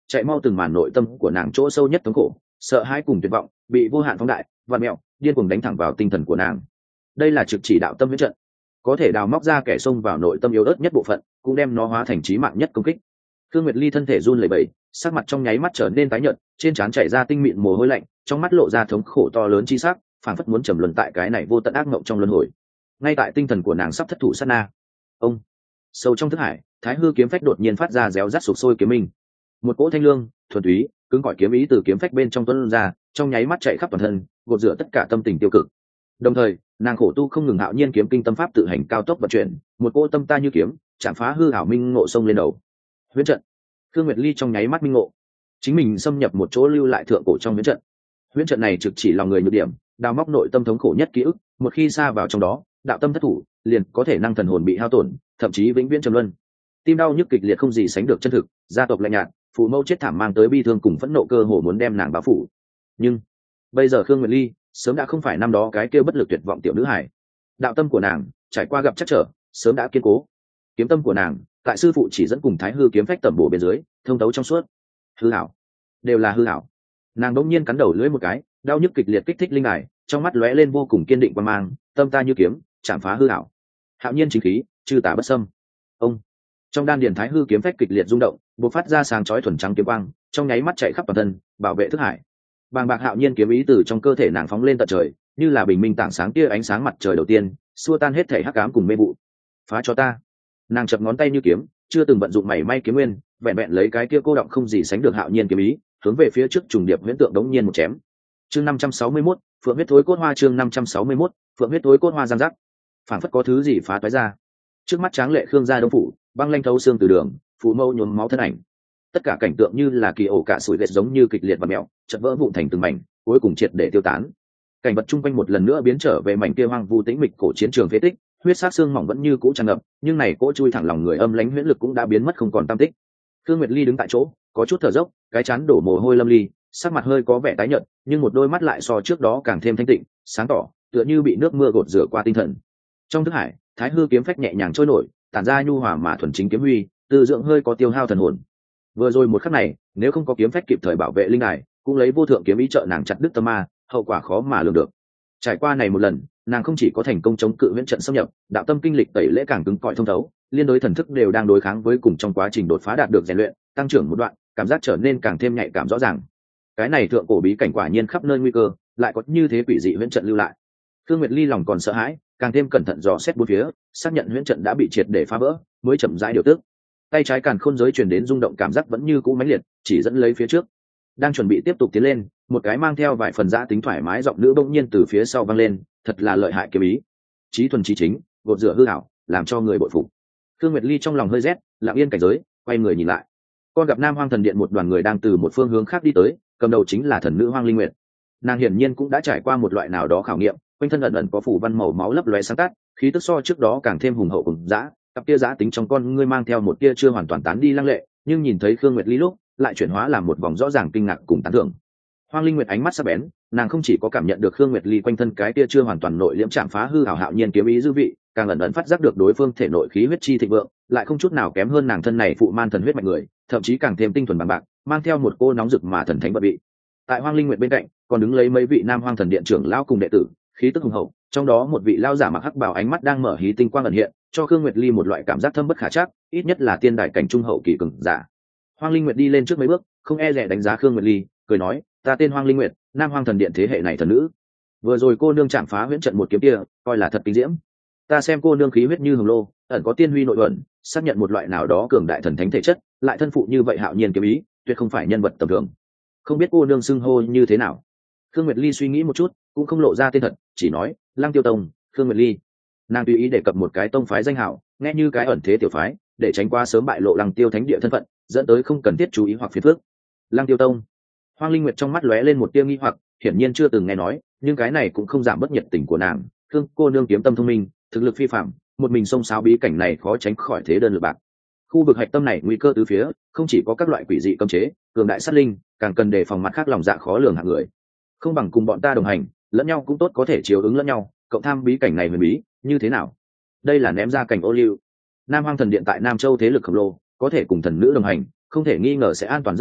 chạy mau từng màn nội tâm của nàng chỗ sâu nhất thống khổ, sợ hãi cùng tuyệt vọng bị vô hạn phóng đại, vặn mẹo, điên cuồng đánh thẳng vào tinh thần của nàng. Đây là trực chỉ đạo tâm huyễn trận, có thể đào móc ra kẻ xông vào nội tâm yếu ớt nhất bộ phận, cũng đem nó hóa thành chí mạng nhất công kích. Khương Nguyệt Ly thân thể run lẩy bẩy, sắc mặt trong nháy mắt trở nên tái nhợt, trên trán chảy ra tinh mịn mồ hôi lạnh, trong mắt lộ ra thống khổ to lớn chi sắc, phảng phất muốn trầm luân tại cái này vô tận ác mộng trong luân hồi. Ngay tại tinh thần của nàng sắp thất thủ sát na, ông sâu trong thức hải, Thái Hư kiếm phách đột nhiên phát ra réo rắt sục sôi kiếm minh. Một cỗ thanh lương, thuần túy, cứng cỏi kiếm ý từ kiếm phách bên trong tuôn ra, trong nháy mắt chạy khắp toàn thân, gột rửa tất cả tâm tình tiêu cực. Đồng thời, nàng khổ tu không ngừng hạo nhiên kiếm kinh tâm pháp tự hành cao tốc vận chuyển, một cỗ tâm ta như kiếm, chạm phá hư ảo minh ngộ sông lên đầu. Huyễn trận. Khương Nguyệt Ly trong nháy mắt minh ngộ, chính mình xâm nhập một chỗ lưu lại thượng cổ trong huyễn trận. Huyễn trận này trực chỉ lòng người nhược điểm, đào móc nội tâm thống khổ nhất ký ức, một khi xa vào trong đó, đạo tâm thất thủ, liền có thể năng thần hồn bị hao tổn, thậm chí vĩnh viễn trầm luân. Tim đau nhức kịch liệt không gì sánh được chân thực, gia tộc lạnh nhạt, phụ mẫu chết thảm mang tới bi thương cùng phẫn nộ cơ hồ muốn đem nàng bao phủ. Nhưng bây giờ Khương Nguyệt Ly sớm đã không phải năm đó cái kia bất lực tuyệt vọng tiểu nữ hải. Đạo tâm của nàng trải qua gặp chắc trở, sớm đã kiên cố. Kiếm tâm của nàng tại sư phụ chỉ dẫn cùng Thái Hư kiếm phách tẩm bổ bên dưới, thông tấu trong suốt. Hư ảo, đều là hư ảo. Nàng đống nhiên cắn đầu lưỡi một cái, đau nhức kịch liệt kích thích linh hải, trong mắt lóe lên vô cùng kiên định quan mang, tâm ta như kiếm, chạm phá hư ảo. Hạo nhiên chính khí, chư tả bất xâm. Ông trong đan điền Thái Hư kiếm phách kịch liệt rung động, bộc phát ra sáng chói thuần trắng kiếm quang, trong nháy mắt chạy khắp toàn thân, bảo vệ thức hải. Bàng bạc hạo nhiên kiếm ý từ trong cơ thể nàng phóng lên tận trời, như là bình minh tảng sáng tia ánh sáng mặt trời đầu tiên, xua tan hết thể hắc ám cùng mê vụ. Phá cho ta! Nàng chập ngón tay như kiếm, chưa từng vận dụng mảy may kiếm nguyên, vẹn vẹn lấy cái kia cô động không gì sánh được hạo nhiên kiếm ý, hướng về phía trước trùng điệp huyễn tượng đống nhiên một chém. Chương năm trăm sáu mươi mốt, Phượng huyết thối cốt hoa chương năm trăm sáu mươi mốt, Phượng huyết thối cốt hoa giang giác. Phảng phất có thứ gì phá toái ra. Trước mắt tráng lệ Khương gia đông phủ, băng lanh thấu xương từ đường, phụ mâu nhuốm máu thân ảnh. Tất cả cảnh tượng như là kỳ ổ cả sủi lệch giống như kịch liệt và mèo, chợt vỡ vụn thành từng mảnh, cuối cùng triệt để tiêu tán. Cảnh vật chung quanh một lần nữa biến trở về mảnh kia hoang vu tĩnh mịch cổ chiến trường phế tích, huyết sắc xương mỏng vẫn như cũ tràn ngập, nhưng này cỗ chui thẳng lòng người âm lãnh huyễn lực cũng đã biến mất không còn tăm tích. Khương Nguyệt Ly đứng tại chỗ, có chút thở dốc, cái chán đổ mồ hôi lâm ly, sắc mặt hơi có vẻ tái nhợt, nhưng một đôi mắt lại so trước đó càng thêm thanh tịnh, sáng tỏ, tựa như bị nước mưa gột rửa qua tinh thần. Trong thức hải, Thái Hư kiếm phách nhẹ nhàng trôi nổi, tản ra nhu hòa mà thuần chính kiếm huy, từ dưỡng hơi có tiêu hao thần hồn. Vừa rồi một khắc này, nếu không có kiếm phách kịp thời bảo vệ linh đài, cũng lấy vô thượng kiếm ý trợ nàng chặt đứt tâm ma, hậu quả khó mà lường được. Trải qua này một lần, nàng không chỉ có thành công chống cự huyễn trận xâm nhập, đạo tâm kinh lịch tẩy lễ càng cứng cỏi thông thấu, liên đối thần thức đều đang đối kháng với cùng trong quá trình đột phá đạt được rèn luyện, tăng trưởng một đoạn, cảm giác trở nên càng thêm nhạy cảm rõ ràng. Cái này thượng cổ bí cảnh quả nhiên khắp nơi nguy cơ, lại có như thế quỷ dị huyễn trận lưu lại. Khương Nguyệt Ly lòng còn sợ hãi, càng thêm cẩn thận dò xét bốn phía, xác nhận huyễn trận đã bị triệt để phá vỡ, mới chậm rãi điều tức. Tay trái càn khôn giới truyền đến rung động cảm giác vẫn như cũ mãnh liệt, chỉ dẫn lấy phía trước. Đang chuẩn bị tiếp tục tiến lên, một cái mang theo vài phần giã tính thoải mái giọng nữ bỗng nhiên từ phía sau vang lên, thật là lợi hại kiếm ý, chí thuần chí chính, gột rửa hư ảo, làm cho người bội phục. Khương Nguyệt Ly trong lòng hơi rét, lặng yên cảnh giới, quay người nhìn lại. Con gặp Nam Hoang Thần Điện một đoàn người đang từ một phương hướng khác đi tới, cầm đầu chính là thần nữ Hoang Linh Nguyệt. Nàng hiển nhiên cũng đã trải qua một loại nào đó khảo nghiệm, quanh thân ẩn ẩn có phủ văn màu máu lấp lóe sáng tát, khí tức so trước đó càng thêm hùng hậu cùng dã, cặp kia dã tính trong con ngươi mang theo một tia chưa hoàn toàn tán đi lăng lệ, nhưng nhìn thấy Khương Nguyệt Ly lúc, lại chuyển hóa làm một vòng rõ ràng kinh ngạc cùng tán thưởng. Hoang Linh Nguyệt ánh mắt sắc bén, nàng không chỉ có cảm nhận được Khương Nguyệt Ly quanh thân cái tia chưa hoàn toàn nội liễm chạm phá hư hảo hạo nhiên kiếm ý dư vị, càng ẩn ẩn phát giác được đối phương thể nội khí huyết chi thịnh vượng, lại không chút nào kém hơn nàng thân này phụ man thần huyết mạnh người, thậm chí càng thêm tinh thuần bằng bạc, mang theo một cô nóng rực mà thần thánh bậc vị. Tại Hoang Linh Nguyệt bên cạnh, còn đứng lấy mấy vị Nam Hoang Thần Điện trưởng lão cùng đệ tử, khí tức hùng hậu, trong đó một vị lão giả mặc hắc bào ánh mắt đang mở hí tinh quang ẩn hiện, cho Khương Nguyệt Ly một loại cảm giác thâm bất khả trắc, ít nhất là tiên đại cảnh trung hậu kỳ cường giả. Hoang Linh Nguyệt đi lên trước mấy bước, không e dè đánh giá Khương Nguyệt Ly, cười nói, ta tên Hoang Linh Nguyệt, Nam Hoang Thần Điện thế hệ này thần nữ. Vừa rồi cô nương chạm phá huyễn trận một kiếm kia, coi là thật kinh diễm. Ta xem cô nương khí huyết như hồng lô, ẩn có tiên huy nội ẩn, xác nhận một loại nào đó cường đại thần thánh thể chất, lại thân phụ như vậy hạo nhiên kiếm ý, tuyệt không phải nhân vật tầm thường. Không biết cô nương xưng hô như thế nào? Khương Nguyệt Ly suy nghĩ một chút, cũng không lộ ra tên thật, chỉ nói, Lăng Tiêu Tông, Khương Nguyệt Ly. Nàng tùy ý đề cập một cái tông phái danh hào, nghe như cái ẩn thế tiểu phái, để tránh qua sớm bại lộ Lăng Tiêu Thánh Địa thân phận, dẫn tới không cần thiết chú ý hoặc phiền phức. Lăng Tiêu Tông. Hoang Linh Nguyệt trong mắt lóe lên một tia nghi hoặc, hiển nhiên chưa từng nghe nói, nhưng cái này cũng không giảm bất nhiệt tình của nàng. Khương cô nương kiếm tâm thông minh, thực lực phi phàm, một mình xông xáo bí cảnh này khó tránh khỏi thế đơn lực bạc. Khu vực hạch tâm này nguy cơ tứ phía, không chỉ có các loại quỷ dị cấm chế, cường đại sát linh, càng cần đề phòng mặt khác lòng dạ khó lường hạng người. Không bằng cùng bọn ta đồng hành, lẫn nhau cũng tốt, có thể chiếu ứng lẫn nhau, cộng tham bí cảnh này huyền bí, như thế nào? Đây là ném ra cảnh ô liu. Nam Hoang Thần Điện tại Nam Châu thế lực khổng lồ, có thể cùng thần nữ đồng hành, không thể nghi ngờ sẽ an toàn rất nhiều,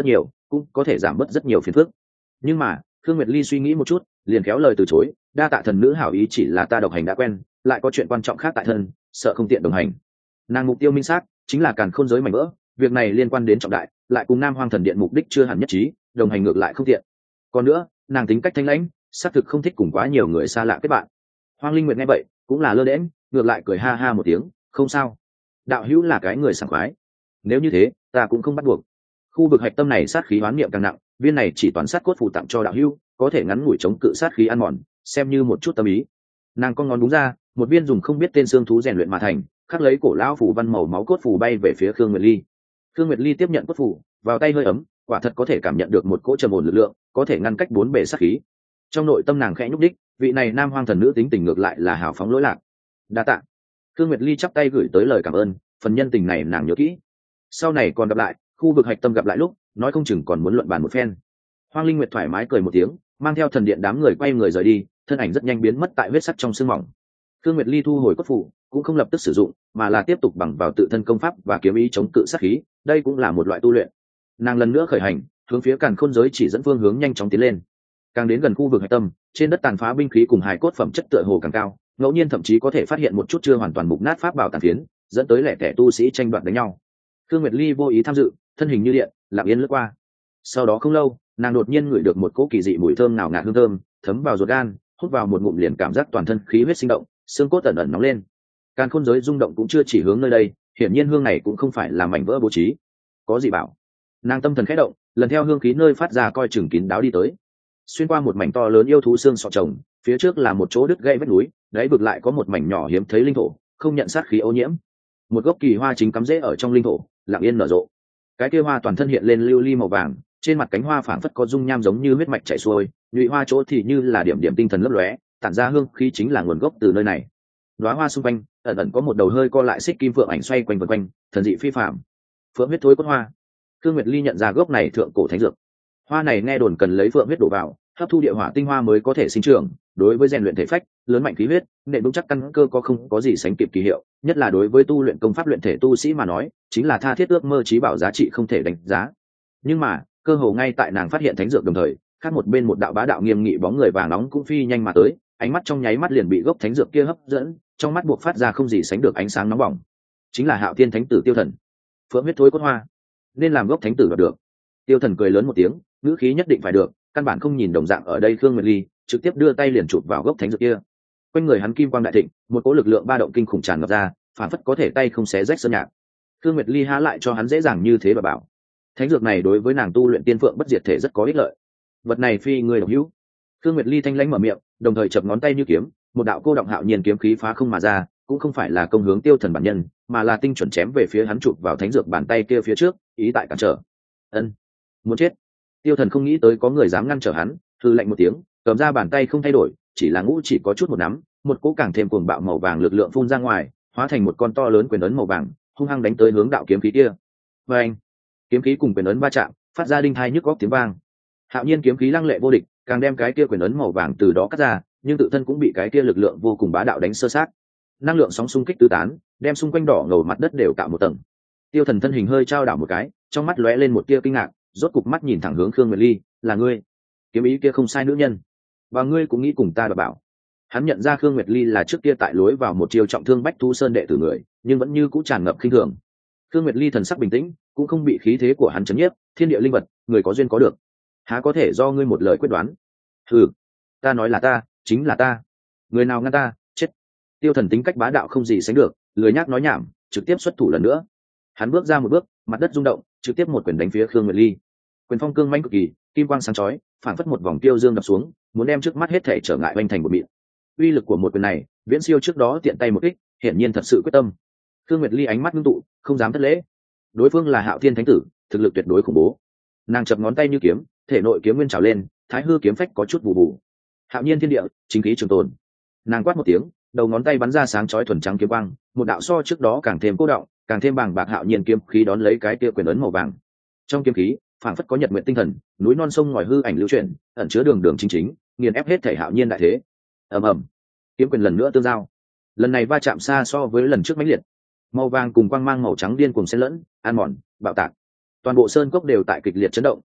cũng có thể giảm bớt rất nhiều phiền phức. Nhưng mà Khương Nguyệt Ly suy nghĩ một chút liền khéo lời từ chối, đa tạ thần nữ hảo ý, chỉ là ta độc hành đã quen, lại có chuyện quan trọng khác tại thân, sợ không tiện đồng hành. Nàng mục tiêu minh xác chính là càn khôn giới mảnh vỡ, việc này liên quan đến trọng đại, lại cùng Nam Hoang thần điện mục đích chưa hẳn nhất trí, đồng hành ngược lại không tiện. Còn nữa nàng tính cách thanh lãnh, xác thực không thích cùng quá nhiều người xa lạ kết bạn. Hoang Linh Nguyệt nghe vậy cũng là lơ đễnh, ngược lại cười ha ha một tiếng, không sao, đạo hữu là cái người sảng khoái, nếu như thế ta cũng không bắt buộc. Khu vực hạch tâm này sát khí hoán niệm càng nặng, viên này chỉ toàn sát cốt phù tặng cho đạo hữu, có thể ngắn ngủi chống cự sát khí ăn mòn, xem như một chút tâm ý. Nàng con ngón đúng ra, một viên dùng không biết tên xương thú rèn luyện mà thành, khắc lấy cổ lão phù văn màu máu cốt phù bay về phía Khương Nguyệt Ly. Khương Nguyệt Ly tiếp nhận cốt phù, vào tay hơi ấm, quả thật có thể cảm nhận được một cỗ trầm ổn lực lượng, có thể ngăn cách bốn bề sát khí. Trong nội tâm nàng khẽ nhúc đích, vị này Nam Hoang thần nữ tính tình ngược lại là hào phóng lỗi lạc. Đa tạ. Khương Nguyệt Ly chắp tay gửi tới lời cảm ơn, phần nhân tình này nàng nhớ kỹ. Sau này còn gặp lại, khu vực hạch tâm gặp lại lúc, nói không chừng còn muốn luận bàn một phen. Hoang Linh Nguyệt thoải mái cười một tiếng, mang theo thần điện đám người quay người rời đi, thân ảnh rất nhanh biến mất tại huyết sắc trong sương mỏng. Khương Nguyệt Ly thu hồi cốt phù, cũng không lập tức sử dụng, mà là tiếp tục bằng vào tự thân công pháp và kiếm ý chống cự sát khí, đây cũng là một loại tu luyện. Nàng lần nữa khởi hành, hướng phía càn khôn giới chỉ dẫn phương hướng nhanh chóng tiến lên. Càng đến gần khu vực hạch tâm, trên đất tàn phá binh khí cùng hài cốt phẩm chất tựa hồ càng cao, ngẫu nhiên thậm chí có thể phát hiện một chút chưa hoàn toàn mục nát pháp bảo tàn phiến, dẫn tới lẻ tẻ tu sĩ tranh đoạt đánh nhau. Khương Nguyệt Ly vô ý tham dự, thân hình như điện, lặng yên lướt qua. Sau đó không lâu, nàng đột nhiên ngửi được một cỗ kỳ dị mùi thơm nào ngạt hương thơm, thấm vào ruột gan, hút vào một ngụm liền cảm giác toàn thân khí huyết sinh động, xương cốt ẩn ẩn nóng lên. Càn khôn giới rung động cũng chưa chỉ hướng nơi đây, hiển nhiên hương này cũng không phải là mảnh vỡ bố trí. Có gì bảo? Nàng tâm thần khẽ động, lần theo hương khí nơi phát ra coi chừng kín đáo đi tới. Xuyên qua một mảnh to lớn yêu thú xương sọ trồng, phía trước là một chỗ đứt gãy vách núi, đáy vực lại có một mảnh nhỏ hiếm thấy linh thổ, không nhận sát khí ô nhiễm. Một gốc kỳ hoa chính cắm rễ ở trong linh thổ, lặng yên nở rộ. Cái kia hoa toàn thân hiện lên lưu ly màu vàng, trên mặt cánh hoa phảng phất có dung nham giống như huyết mạch chảy xuôi, nhụy hoa chỗ thì như là điểm điểm tinh thần lấp lóe, tản ra hương khí chính là nguồn gốc từ nơi này. Đóa hoa xung quanh ẩn ẩn có một đầu hơi co lại xích kim phượng ảnh xoay quanh vần quanh, thần dị phi phàm. Phượng huyết thối cốt hoa. Khương Nguyệt Ly nhận ra gốc này thượng cổ thánh dược. Hoa này nghe đồn cần lấy phượng huyết đổ vào, hấp thu địa hỏa tinh hoa mới có thể sinh trưởng, đối với rèn luyện thể phách, lớn mạnh khí huyết, nền vững chắc căn cơ có không có gì sánh kịp kỳ hiệu, nhất là đối với tu luyện công pháp luyện thể tu sĩ mà nói, chính là tha thiết ước mơ chí bảo giá trị không thể đánh giá. Nhưng mà, cơ hồ ngay tại nàng phát hiện thánh dược đồng thời, khác một bên một đạo bá đạo nghiêm nghị bóng người vàng nóng cũng phi nhanh mà tới, ánh mắt trong nháy mắt liền bị gốc thánh dược kia hấp dẫn, trong mắt buộc phát ra không gì sánh được ánh sáng nóng bỏng. Chính là Hạo Thiên Thánh Tử Tiêu Thần. Phượng huyết thối cốt hoa, nên làm gốc thánh tử đoạt được. Tiêu Thần cười lớn một tiếng, ngữ khí nhất định phải được, căn bản không nhìn đồng dạng ở đây Khương Nguyệt Ly, trực tiếp đưa tay liền chụp vào gốc thánh dược kia. Quanh người hắn kim quang đại thịnh, một cỗ lực lượng ba động kinh khủng tràn ngập ra, phản phất có thể tay không xé rách sơn nhạc. Khương Nguyệt Ly há lại cho hắn dễ dàng như thế mà bảo. Thánh dược này đối với nàng tu luyện tiên phượng bất diệt thể rất có ích lợi. Vật này phi người độc hữu. Khương Nguyệt Ly thanh lãnh mở miệng, đồng thời chập ngón tay như kiếm, một đạo cô động hạo nhiên kiếm khí phá không mà ra, cũng không phải là công hướng Tiêu Thần bản nhân, mà là tinh chuẩn chém về phía hắn chụp vào thánh dược bàn tay kia phía trước, ý tại cản trở. Ân, muốn chết. Tiêu Thần không nghĩ tới có người dám ngăn trở hắn, hừ lạnh một tiếng, cầm ra bàn tay không thay đổi, chỉ là ngũ chỉ có chút một nắm, một cỗ càng thêm cuồng bạo màu vàng lực lượng phun ra ngoài, hóa thành một con to lớn quyền ấn màu vàng, hung hăng đánh tới hướng đạo kiếm khí kia. Và anh, kiếm khí cùng quyền ấn va chạm, phát ra đinh tai nhức óc tiếng vang. Hạo nhiên kiếm khí lăng lệ vô địch, càng đem cái kia quyền ấn màu vàng từ đó cắt ra, nhưng tự thân cũng bị cái kia lực lượng vô cùng bá đạo đánh sơ sát. Năng lượng sóng xung kích tứ tán, đem xung quanh đỏ ngầu mặt đất đều cạo một tầng. Tiêu Thần thân hình hơi trao đảo một cái, trong mắt lóe lên một tia kinh ngạc, rốt cục mắt nhìn thẳng hướng Khương Nguyệt Ly, là ngươi? Kiếm ý kia không sai nữ nhân, và ngươi cũng nghĩ cùng ta đảm bảo. Hắn nhận ra Khương Nguyệt Ly là trước kia tại lối vào một chiêu trọng thương Bách Thu Sơn đệ tử người, nhưng vẫn như cũ tràn ngập khinh thường. Khương Nguyệt Ly thần sắc bình tĩnh, cũng không bị khí thế của hắn chấn nhiếp, thiên địa linh vật, người có duyên có được, há có thể do ngươi một lời quyết đoán? Hừ, ta nói là ta, chính là ta, người nào ngăn ta, chết. Tiêu Thần tính cách bá đạo không gì sánh được, lười nhác nói nhảm, trực tiếp xuất thủ lần nữa. Hắn bước ra một bước, mặt đất rung động, trực tiếp một quyền đánh phía Khương Nguyệt Ly. Quyền phong cương mãnh cực kỳ, kim quang sáng chói, phản phất một vòng tiêu dương đập xuống, muốn đem trước mắt hết thể trở ngại oanh thành một mịn. Uy lực của một quyền này, viễn siêu trước đó tiện tay một kích, hiển nhiên thật sự quyết tâm. Khương Nguyệt Ly ánh mắt ngưng tụ, không dám thất lễ. Đối phương là Hạo Thiên Thánh Tử, thực lực tuyệt đối khủng bố. Nàng chập ngón tay như kiếm, thể nội kiếm nguyên trào lên, thái hư kiếm phách có chút vụ vụ. Hạo nhiên thiên địa, chính khí trường tồn. Nàng quát một tiếng, đầu ngón tay bắn ra sáng chói thuần trắng kiếm quang, một đạo so trước đó càng thêm cố động, càng thêm bàng bạc hạo nhiên kiếm khí đón lấy cái kia quyền ấn màu vàng. Trong kiếm khí, phảng phất có nhật nguyện tinh thần, núi non sông ngòi hư ảnh lưu chuyển, ẩn chứa đường đường chính chính, nghiền ép hết thể hạo nhiên đại thế. Ầm ầm, kiếm quyền lần nữa tương giao. Lần này va chạm xa so với lần trước mãnh liệt. Màu vàng cùng quang mang màu trắng điên cuồng xen lẫn, ăn mòn, bạo tạc. Toàn bộ sơn cốc đều tại kịch liệt chấn động,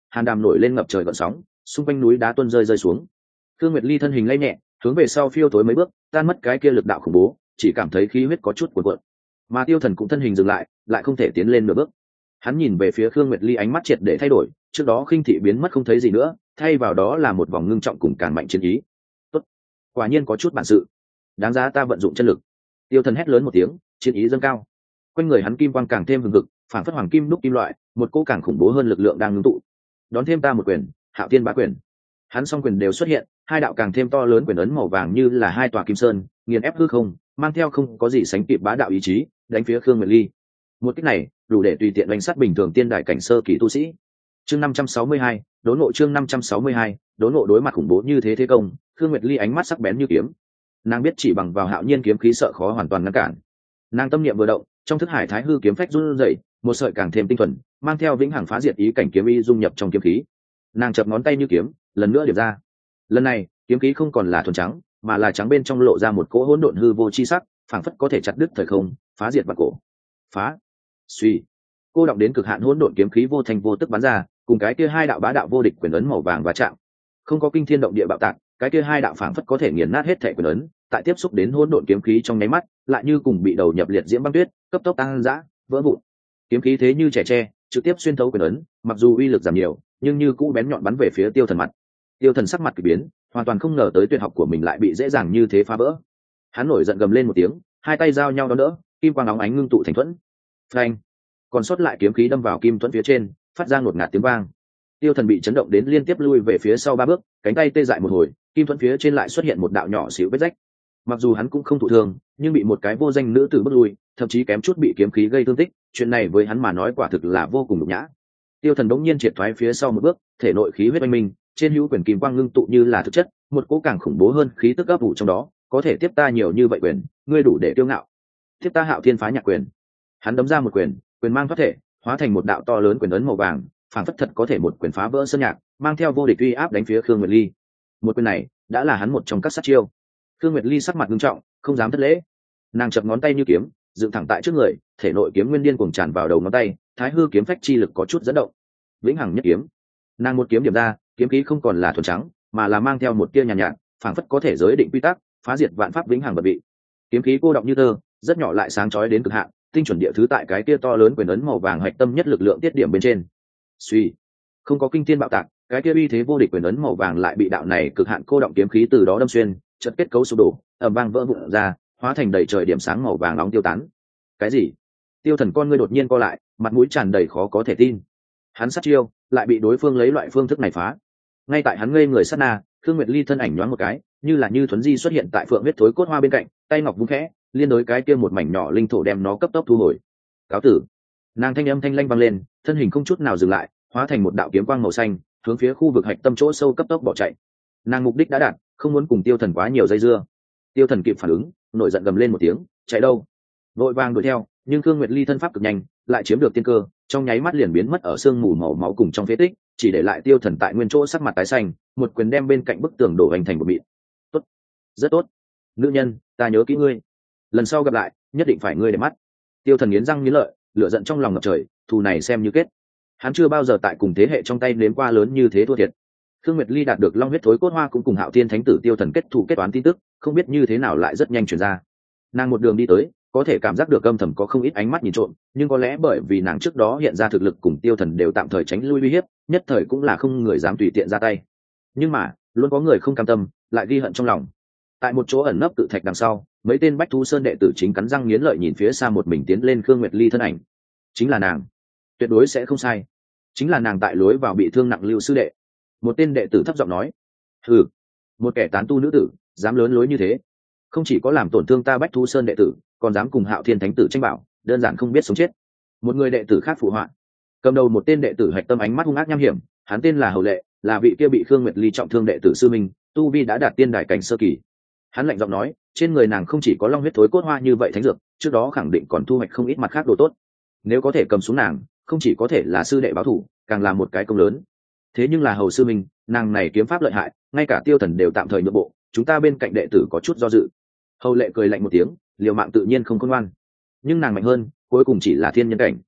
hàn đàm nổi lên ngập trời gợn sóng, xung quanh núi đá tuôn rơi rơi xuống. Khương Nguyệt Ly thân hình lay nhẹ, hướng về sau phiêu tối mấy bước, tan mất cái kia lực đạo khủng bố, chỉ cảm thấy khí huyết có chút cuộn cuộn. Mà Tiêu Thần cũng thân hình dừng lại, lại không thể tiến lên nửa bước. Hắn nhìn về phía Khương Nguyệt Ly, ánh mắt triệt để thay đổi, trước đó khinh thị biến mất không thấy gì nữa, thay vào đó là một vòng ngưng trọng cùng càn mạnh chiến ý. Tốt, quả nhiên có chút bản sự, đáng giá ta vận dụng chân lực. Tiêu Thần hét lớn một tiếng, chiến ý dâng cao. Quanh người hắn kim quang càng thêm hừng hực, phản phất hoàng kim đúc kim loại, một cỗ càng khủng bố hơn lực lượng đang ngưng tụ. Đón thêm ta một quyền, Hạo Thiên Bá Quyền. Hắn song quyền đều xuất hiện, hai đạo càng thêm to lớn quyền ấn màu vàng như là hai tòa kim sơn, nghiền ép hư không, mang theo không có gì sánh kịp bá đạo ý chí, đánh phía Khương Nguyệt Ly. Một kích này, đủ để tùy tiện đánh sát bình thường tiên đại cảnh sơ kỳ tu sĩ. Chương năm trăm sáu mươi hai, đốn ngộ chương năm trăm sáu mươi hai, đốn ngộ đối mặt khủng bố như thế thế công, Khương Nguyệt Ly ánh mắt sắc bén như kiếm. Nàng biết chỉ bằng vào Hạo Nhiên kiếm khí sợ khó hoàn toàn ngăn cản. Nàng tâm niệm vừa động, trong thức hải Thái Hư kiếm phách run rẩy, một sợi càng thêm tinh thuần, mang theo vĩnh hằng phá diệt ý cảnh kiếm ý dung nhập trong kiếm khí. Nàng chập ngón tay như kiếm, lần nữa điểm ra. Lần này, kiếm khí không còn là thuần trắng, mà là trắng bên trong lộ ra một cỗ hỗn độn hư vô chi sắc, phảng phất có thể chặt đứt thời không, phá diệt vạn cổ. Phá, suy, cô động đến cực hạn hỗn độn kiếm khí vô thành vô tức bắn ra, cùng cái kia hai đạo bá đạo vô địch quyền ấn màu vàng va chạm. Không có kinh thiên động địa bạo tạc, cái kia hai đạo phảng phất có thể nghiền nát hết thể quyền ấn, tại tiếp xúc đến hỗn độn kiếm khí trong nháy mắt, lại như cùng bị đầu nhập liệt diễm băng tuyết, cấp tốc tăng dã, vỡ vụn. Kiếm khí thế như trẻ tre, trực tiếp xuyên thấu quyền ấn, mặc dù uy lực giảm nhiều, nhưng như cũ bén nhọn bắn về phía Tiêu Thần mặt. Tiêu Thần sắc mặt kỳ biến, hoàn toàn không ngờ tới tuyệt học của mình lại bị dễ dàng như thế phá vỡ. Hắn nổi giận gầm lên một tiếng, hai tay giao nhau đón đỡ, kim quang óng ánh ngưng tụ thành thuẫn. Phanh! Còn sót lại kiếm khí đâm vào kim thuẫn phía trên, phát ra ngột ngạt tiếng vang. Tiêu Thần bị chấn động đến liên tiếp lui về phía sau ba bước, cánh tay tê dại một hồi, kim thuẫn phía trên lại xuất hiện một đạo nhỏ xíu vết rách. Mặc dù hắn cũng không thụ thương, nhưng bị một cái vô danh nữ tử bước lui, thậm chí kém chút bị kiếm khí gây thương tích, chuyện này với hắn mà nói quả thực là vô cùng nhục nhã. Tiêu Thần đống nhiên triệt thoái phía sau một bước, thể nội khí huyết oanh minh, trên hữu quyền kim quang ngưng tụ như là thực chất, một cỗ càng khủng bố hơn khí tức ấp ủ trong đó, có thể tiếp ta nhiều như vậy quyền, ngươi đủ để tiêu ngạo. Tiếp ta Hạo Thiên Phá Nhạc Quyền. Hắn đấm ra một quyền, quyền mang thoát thể, hóa thành một đạo to lớn quyền ấn màu vàng, phản phất thật có thể một quyền phá vỡ sơn nhạc, mang theo vô địch uy áp đánh phía Khương Nguyệt Ly. Một quyền này đã là hắn một trong các sát chiêu. Khương Nguyệt Ly sắc mặt nghiêm trọng, không dám thất lễ. Nàng chập ngón tay như kiếm, dựng thẳng tại trước người, thể nội kiếm nguyên điên cuồng tràn vào đầu ngón tay, Thái Hư kiếm phách chi lực có chút dẫn động. Vĩnh hằng nhất kiếm. Nàng một kiếm điểm ra, kiếm khí không còn là thuần trắng, mà là mang theo một tia nhàn nhạt, nhạt, phảng phất có thể giới định quy tắc, phá diệt vạn pháp vĩnh hằng bất bị. Kiếm khí cô động như tơ, rất nhỏ lại sáng chói đến cực hạn, tinh chuẩn địa thứ tại cái tia to lớn quyền ấn màu vàng hạch tâm nhất lực lượng tiết điểm bên trên. Suy, không có kinh thiên bạo tạc, cái kia uy thế vô địch quyền ấn màu vàng lại bị đạo này cực hạn cô động kiếm khí từ đó đâm xuyên, chợt kết cấu sụp đổ, ầm vang vỡ vụn ra, hóa thành đầy trời điểm sáng màu vàng nóng tiêu tán. Cái gì? Tiêu Thần con ngươi đột nhiên co lại, mặt mũi tràn đầy khó có thể tin. Hắn sát chiêu, lại bị đối phương lấy loại phương thức này phá. Ngay tại hắn ngây người sát na, Khương Nguyệt Ly thân ảnh nhoáng một cái, như là như thuấn di xuất hiện tại phượng huyết thối cốt hoa bên cạnh, tay ngọc vung khẽ, liên đối cái kia một mảnh nhỏ linh thổ đem nó cấp tốc thu hồi. Cáo tử. Nàng thanh âm thanh lanh vang lên, thân hình không chút nào dừng lại, hóa thành một đạo kiếm quang màu xanh, hướng phía khu vực hạch tâm chỗ sâu cấp tốc bỏ chạy. Nàng mục đích đã đạt, không muốn cùng Tiêu Thần quá nhiều dây dưa. Tiêu Thần kịp phản ứng, nổi giận gầm lên một tiếng, chạy đâu? Vội vàng đuổi theo, nhưng Khương Nguyệt Ly thân pháp cực nhanh, lại chiếm được tiên cơ, trong nháy mắt liền biến mất ở sương mù màu máu cùng trong phế tích, chỉ để lại Tiêu Thần tại nguyên chỗ sắc mặt tái xanh, một quyền đem bên cạnh bức tường đổ hành thành một mịn. Tốt, rất tốt, nữ nhân, ta nhớ kỹ ngươi, lần sau gặp lại, nhất định phải ngươi để mắt. Tiêu Thần nghiến răng nghiến lợi, lửa giận trong lòng ngập trời, thù này xem như kết. Hắn chưa bao giờ tại cùng thế hệ trong tay nếm qua lớn như thế thua thiệt. Khương Nguyệt Ly đạt được long huyết thối cốt hoa cũng cùng Hạo Thiên Thánh Tử Tiêu Thần kết thù kết toán tin tức, không biết như thế nào lại rất nhanh truyền ra. Nàng một đường đi tới, có thể cảm giác được âm thầm có không ít ánh mắt nhìn trộm, nhưng có lẽ bởi vì nàng trước đó hiện ra thực lực cùng Tiêu Thần đều tạm thời tránh lui uy hiếp, nhất thời cũng là không người dám tùy tiện ra tay. Nhưng mà, luôn có người không cam tâm, lại ghi hận trong lòng. Tại một chỗ ẩn nấp tự thạch đằng sau, mấy tên Bách Thú Sơn đệ tử chính cắn răng nghiến lợi nhìn phía xa một mình tiến lên Khương Nguyệt Ly thân ảnh. Chính là nàng, tuyệt đối sẽ không sai. Chính là nàng tại lối vào bị thương nặng Lưu sư đệ. Một tên đệ tử thấp giọng nói. Hừ, một kẻ tán tu nữ tử, dám lớn lối như thế, không chỉ có làm tổn thương ta Bách Thú Sơn đệ tử, còn dám cùng Hạo Thiên Thánh Tử tranh bảo, đơn giản không biết sống chết. Một người đệ tử khác phụ họa. Cầm đầu một tên đệ tử hạch tâm ánh mắt hung ác nham hiểm, hắn tên là Hầu Lệ, là vị kia bị Khương Nguyệt Ly trọng thương đệ tử sư minh, tu vi đã đạt tiên đài cảnh sơ kỳ. Hắn lạnh giọng nói, trên người nàng không chỉ có long huyết thối cốt hoa như vậy thánh dược, trước đó khẳng định còn thu hoạch không ít mặt khác đồ tốt. Nếu có thể cầm xuống nàng, không chỉ có thể là sư đệ báo thủ, càng là một cái công lớn. Thế nhưng là Hầu sư minh, nàng này kiếm pháp lợi hại, ngay cả Tiêu Thần đều tạm thời nhượng bộ, chúng ta bên cạnh đệ tử có chút do dự. Hầu Lệ cười lạnh một tiếng, liều mạng tự nhiên không khôn ngoan, nhưng nàng mạnh hơn, cuối cùng chỉ là thiên nhân cảnh.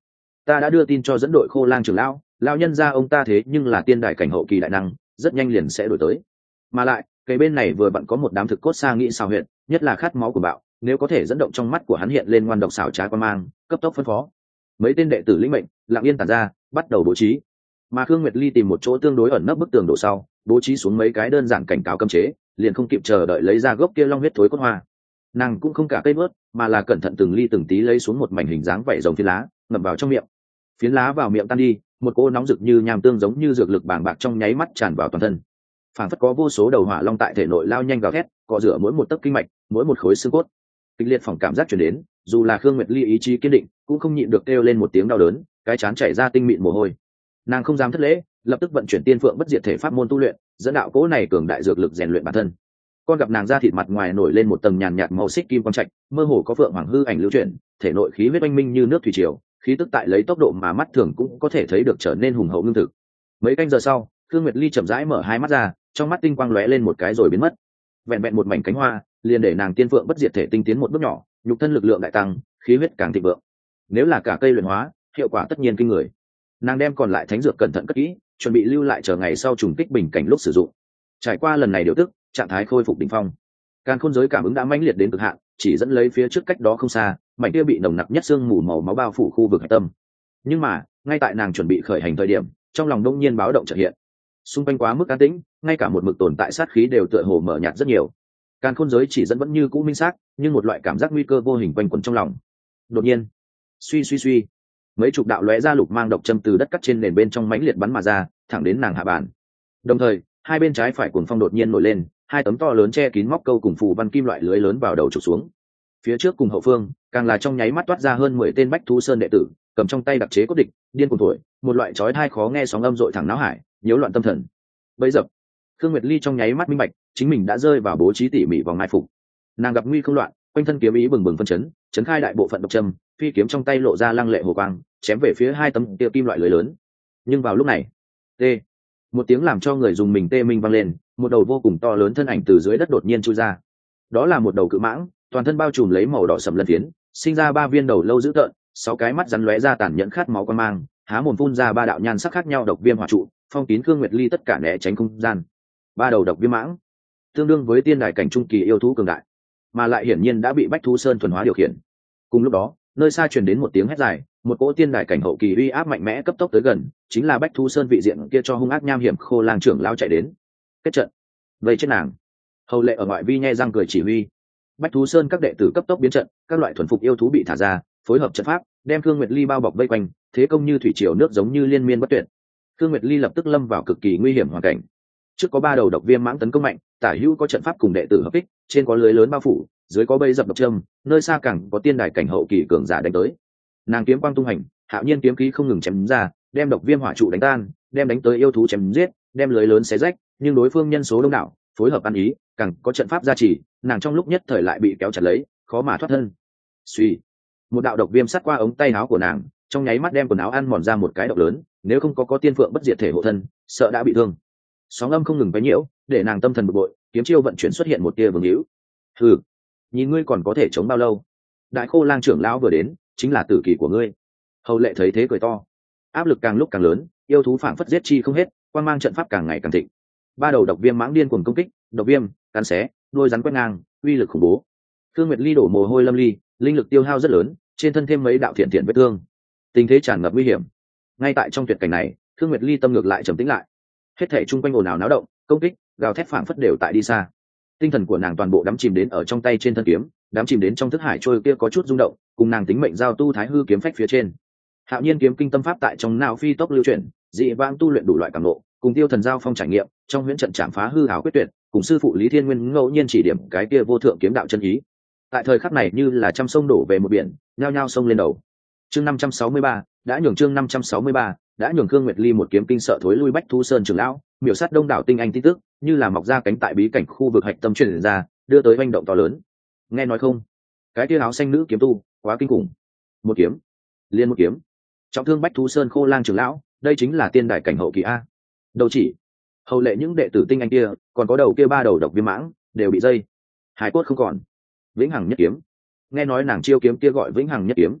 ta đã đưa tin cho dẫn đội Khô Lang trưởng lão, lão nhân gia ông ta thế nhưng là tiên đài cảnh hậu kỳ đại năng, rất nhanh liền sẽ đổi tới. Mà lại cây bên này vừa bận có một đám thực cốt xa nghĩ xào huyệt, nhất là khát máu của bạo, nếu có thể dẫn động trong mắt của hắn hiện lên ngoan độc xảo trá quan mang, cấp tốc phân phó mấy tên đệ tử lĩnh mệnh, lặng yên tản ra, bắt đầu bố trí. Mà Khương Nguyệt Ly tìm một chỗ tương đối ẩn nấp bức tường đổ sau, bố trí xuống mấy cái đơn giản cảnh cáo cấm chế, liền không kịp chờ đợi lấy ra gốc kia long huyết thối cốt hoa. Nàng cũng không cả cây bớt, mà là cẩn thận từng ly từng tí lấy xuống một mảnh hình dáng vảy rồng phiến lá, ngậm vào trong miệng. Phiến lá vào miệng tan đi, một cỗ nóng rực như nham tương giống như dược lực bàng bạc trong nháy mắt tràn vào toàn thân. Phảng phất có vô số đầu hỏa long tại thể nội lao nhanh gào thét, cọ rửa mỗi một tấc kinh mạch, mỗi một khối xương cốt. Kịch liệt phòng cảm giác truyền đến, dù là Khương Nguyệt Ly ý chí kiên định, cũng không nhịn được kêu lên một tiếng đau đớn, cái chán chảy ra tinh mịn mồ hôi. Nàng không dám thất lễ, lập tức vận chuyển tiên phượng bất diệt thể pháp môn tu luyện, dẫn đạo cỗ này cường đại dược lực rèn luyện bản thân. Con gặp nàng da thịt mặt ngoài nổi lên một tầng nhàn nhạt màu xích kim quang trạch, mơ hồ có phượng hoàng hư ảnh lưu chuyển, thể nội khí huyết oanh minh như nước thủy triều, khí tức tại lấy tốc độ mà mắt thường cũng có thể thấy được trở nên hùng hậu ngưng thực. Mấy canh giờ sau, Khương Nguyệt Ly chậm rãi mở hai mắt ra, trong mắt tinh quang lóe lên một cái rồi biến mất. Vẹn vẹn một mảnh cánh hoa, liền để nàng tiên phượng bất diệt thể tinh tiến một bước nhỏ, nhục thân lực lượng đại tăng, khí huyết càng thịnh vượng. Nếu là cả cây luyện hóa, hiệu quả tất nhiên kinh người. Nàng đem còn lại thánh dược cẩn thận cất kỹ, chuẩn bị lưu lại chờ ngày sau trùng kích bình cảnh lúc sử dụng. Trải qua lần này điều tức, trạng thái khôi phục đỉnh phong. Càn khôn giới cảm ứng đã mãnh liệt đến cực hạn, chỉ dẫn lấy phía trước cách đó không xa, mảnh kia bị nồng nặc nhất xương mù màu máu bao phủ khu vực hạch tâm. Nhưng mà, ngay tại nàng chuẩn bị khởi hành thời điểm, trong lòng đông nhiên báo động chợt hiện. Xung quanh quá mức an tĩnh, ngay cả một mực tồn tại sát khí đều tựa hồ mở nhạt rất nhiều. Càn khôn giới chỉ dẫn vẫn như cũ minh xác, nhưng một loại cảm giác nguy cơ vô hình quanh quẩn trong lòng. Đột nhiên, suy suy suy, mấy chục đạo lóe ra lục mang độc châm từ đất cắt trên nền bên trong mãnh liệt bắn mà ra, thẳng đến nàng hạ bàn. Đồng thời, hai bên trái phải cuồng phong đột nhiên nổi lên, hai tấm to lớn che kín móc câu cùng phù văn kim loại lưới lớn vào đầu trục xuống. Phía trước cùng hậu phương, càng là trong nháy mắt toát ra hơn mười tên Bách Thú Sơn đệ tử, cầm trong tay đặc chế cốt địch, điên cuồng thổi, một loại chói tai khó nghe sóng âm dội thẳng não hải, nhiễu loạn tâm thần. Bấy giờ, Khương Nguyệt Ly trong nháy mắt minh bạch, chính mình đã rơi vào bố trí tỉ mỉ vòng mai phục. Nàng gặp nguy không loạn, quanh thân kiếm ý bừng bừng phân chấn, chấn khai đại bộ phận độc châm, phi kiếm trong tay lộ ra lăng lệ hồ quang, chém về phía hai tấm tiêu kim loại lưới lớn. Nhưng vào lúc này, t một tiếng làm cho người dùng mình tê minh vang lên, một đầu vô cùng to lớn thân ảnh từ dưới đất đột nhiên chui ra. Đó là một đầu cự mãng, toàn thân bao trùm lấy màu đỏ sẫm lân phiến, sinh ra ba viên đầu lâu dữ tợn, sáu cái mắt rắn lóe ra tàn nhẫn khát máu quan mang, há mồm phun ra ba đạo nhan sắc khác nhau độc viêm hỏa trụ, phong kín Khương Nguyệt Ly tất cả né tránh không gian. Ba đầu độc viêm mãng, tương đương với tiên đài cảnh trung kỳ yêu thú cường đại, mà lại hiển nhiên đã bị Bách Thú Sơn thuần hóa điều khiển. Cùng lúc đó, nơi xa truyền đến một tiếng hét dài, một cỗ tiên đài cảnh hậu kỳ uy áp mạnh mẽ cấp tốc tới gần, chính là Bách Thú Sơn vị diện kia cho hung ác nham hiểm Khô Lang trưởng lao chạy đến. Kết trận, vây chết nàng. Hầu Lệ ở ngoại vi nhe răng cười chỉ huy. Bách Thú Sơn các đệ tử cấp tốc biến trận, các loại thuần phục yêu thú bị thả ra, phối hợp trận pháp, đem Khương Nguyệt Ly bao bọc vây quanh, thế công như thủy triều nước giống như liên miên bất tuyệt. Khương Nguyệt Ly lập tức lâm vào cực kỳ nguy hiểm hoàn cảnh. Trước có ba đầu độc viêm mãng tấn công mạnh, tả hữu có trận pháp cùng đệ tử hợp kích, trên có lưới lớn bao phủ, dưới có bẫy dập độc châm, nơi xa càng có tiên đài cảnh hậu kỳ cường giả đánh tới. Nàng kiếm quang tung hành, hạo nhiên kiếm khí không ngừng chém ra, đem độc viêm hỏa trụ đánh tan, đem đánh tới yêu thú chém giết, đem lưới lớn xé rách, nhưng đối phương nhân số đông đảo, phối hợp ăn ý, càng có trận pháp gia trì, nàng trong lúc nhất thời lại bị kéo chặt lấy, khó mà thoát thân. Suy, một đạo độc viêm sát qua ống tay áo của nàng, trong nháy mắt đem quần áo ăn mòn ra một cái độc lớn, nếu không có có tiên phượng bất diệt thể hộ thân, sợ đã bị thương. Sóng âm không ngừng quấy nhiễu, để nàng tâm thần bực bội, kiếm chiêu vận chuyển xuất hiện một tia vương hữu. Hừ, nhìn ngươi còn có thể chống bao lâu? Đại Khô Lang trưởng lão vừa đến, chính là tử kỳ của ngươi. Hầu Lệ thấy thế cười to, áp lực càng lúc càng lớn, yêu thú phảng phất giết chi không hết, quang mang trận pháp càng ngày càng thịnh. Ba đầu độc viêm mãng điên cuồng công kích, độc viêm, cắn xé, đuôi rắn quét ngang, uy lực khủng bố. Khương Nguyệt Ly đổ mồ hôi lâm ly, linh lực tiêu hao rất lớn, trên thân thêm mấy đạo thiện thiện vết thương, tình thế tràn ngập nguy hiểm. Ngay tại trong tuyệt cảnh này, Khương Nguyệt Ly tâm ngược lại trầm tĩnh lại. Hết thảy chung quanh ồn ào náo động, công kích, gào thét phảng phất đều tại đi xa. Tinh thần của nàng toàn bộ đắm chìm đến ở trong tay trên thân kiếm, đắm chìm đến trong thức hải trôi kia có chút rung động, cùng nàng tính mệnh giao tu thái hư kiếm phách phía trên. Hạo nhiên kiếm kinh tâm pháp tại trong não phi tốc lưu chuyển, dị vãng tu luyện đủ loại cảm ngộ, cùng tiêu thần giao phong trải nghiệm, trong huyễn trận chạm phá hư hảo quyết tuyệt, cùng sư phụ Lý Thiên Nguyên ngẫu nhiên chỉ điểm cái kia vô thượng kiếm đạo chân ý. Tại thời khắc này như là trăm sông đổ về một biển, nhao nhao sông lên đầu. Chương năm trăm sáu mươi ba, đã nhường chương năm trăm sáu mươi ba, đã nhường Khương Nguyệt Ly một kiếm kinh sợ thối lui Bách Thú Sơn trưởng lão, miểu sát đông đảo tinh anh tin tức, như là mọc ra cánh tại bí cảnh khu vực hạch tâm truyền ra, đưa tới hành động to lớn. Nghe nói không? Cái kia áo xanh nữ kiếm tu, quá kinh khủng. Một kiếm, liên một kiếm, trọng thương Bách Thú Sơn Khô Lang trưởng lão, đây chính là tiên đại cảnh hậu kỳ a. Đầu chỉ, Hầu Lệ những đệ tử tinh anh kia, còn có đầu kia ba đầu độc viêm mãng, đều bị dây. Hải cốt không còn. Vĩnh hằng nhất kiếm. Nghe nói nàng chiêu kiếm kia gọi Vĩnh hằng nhất kiếm.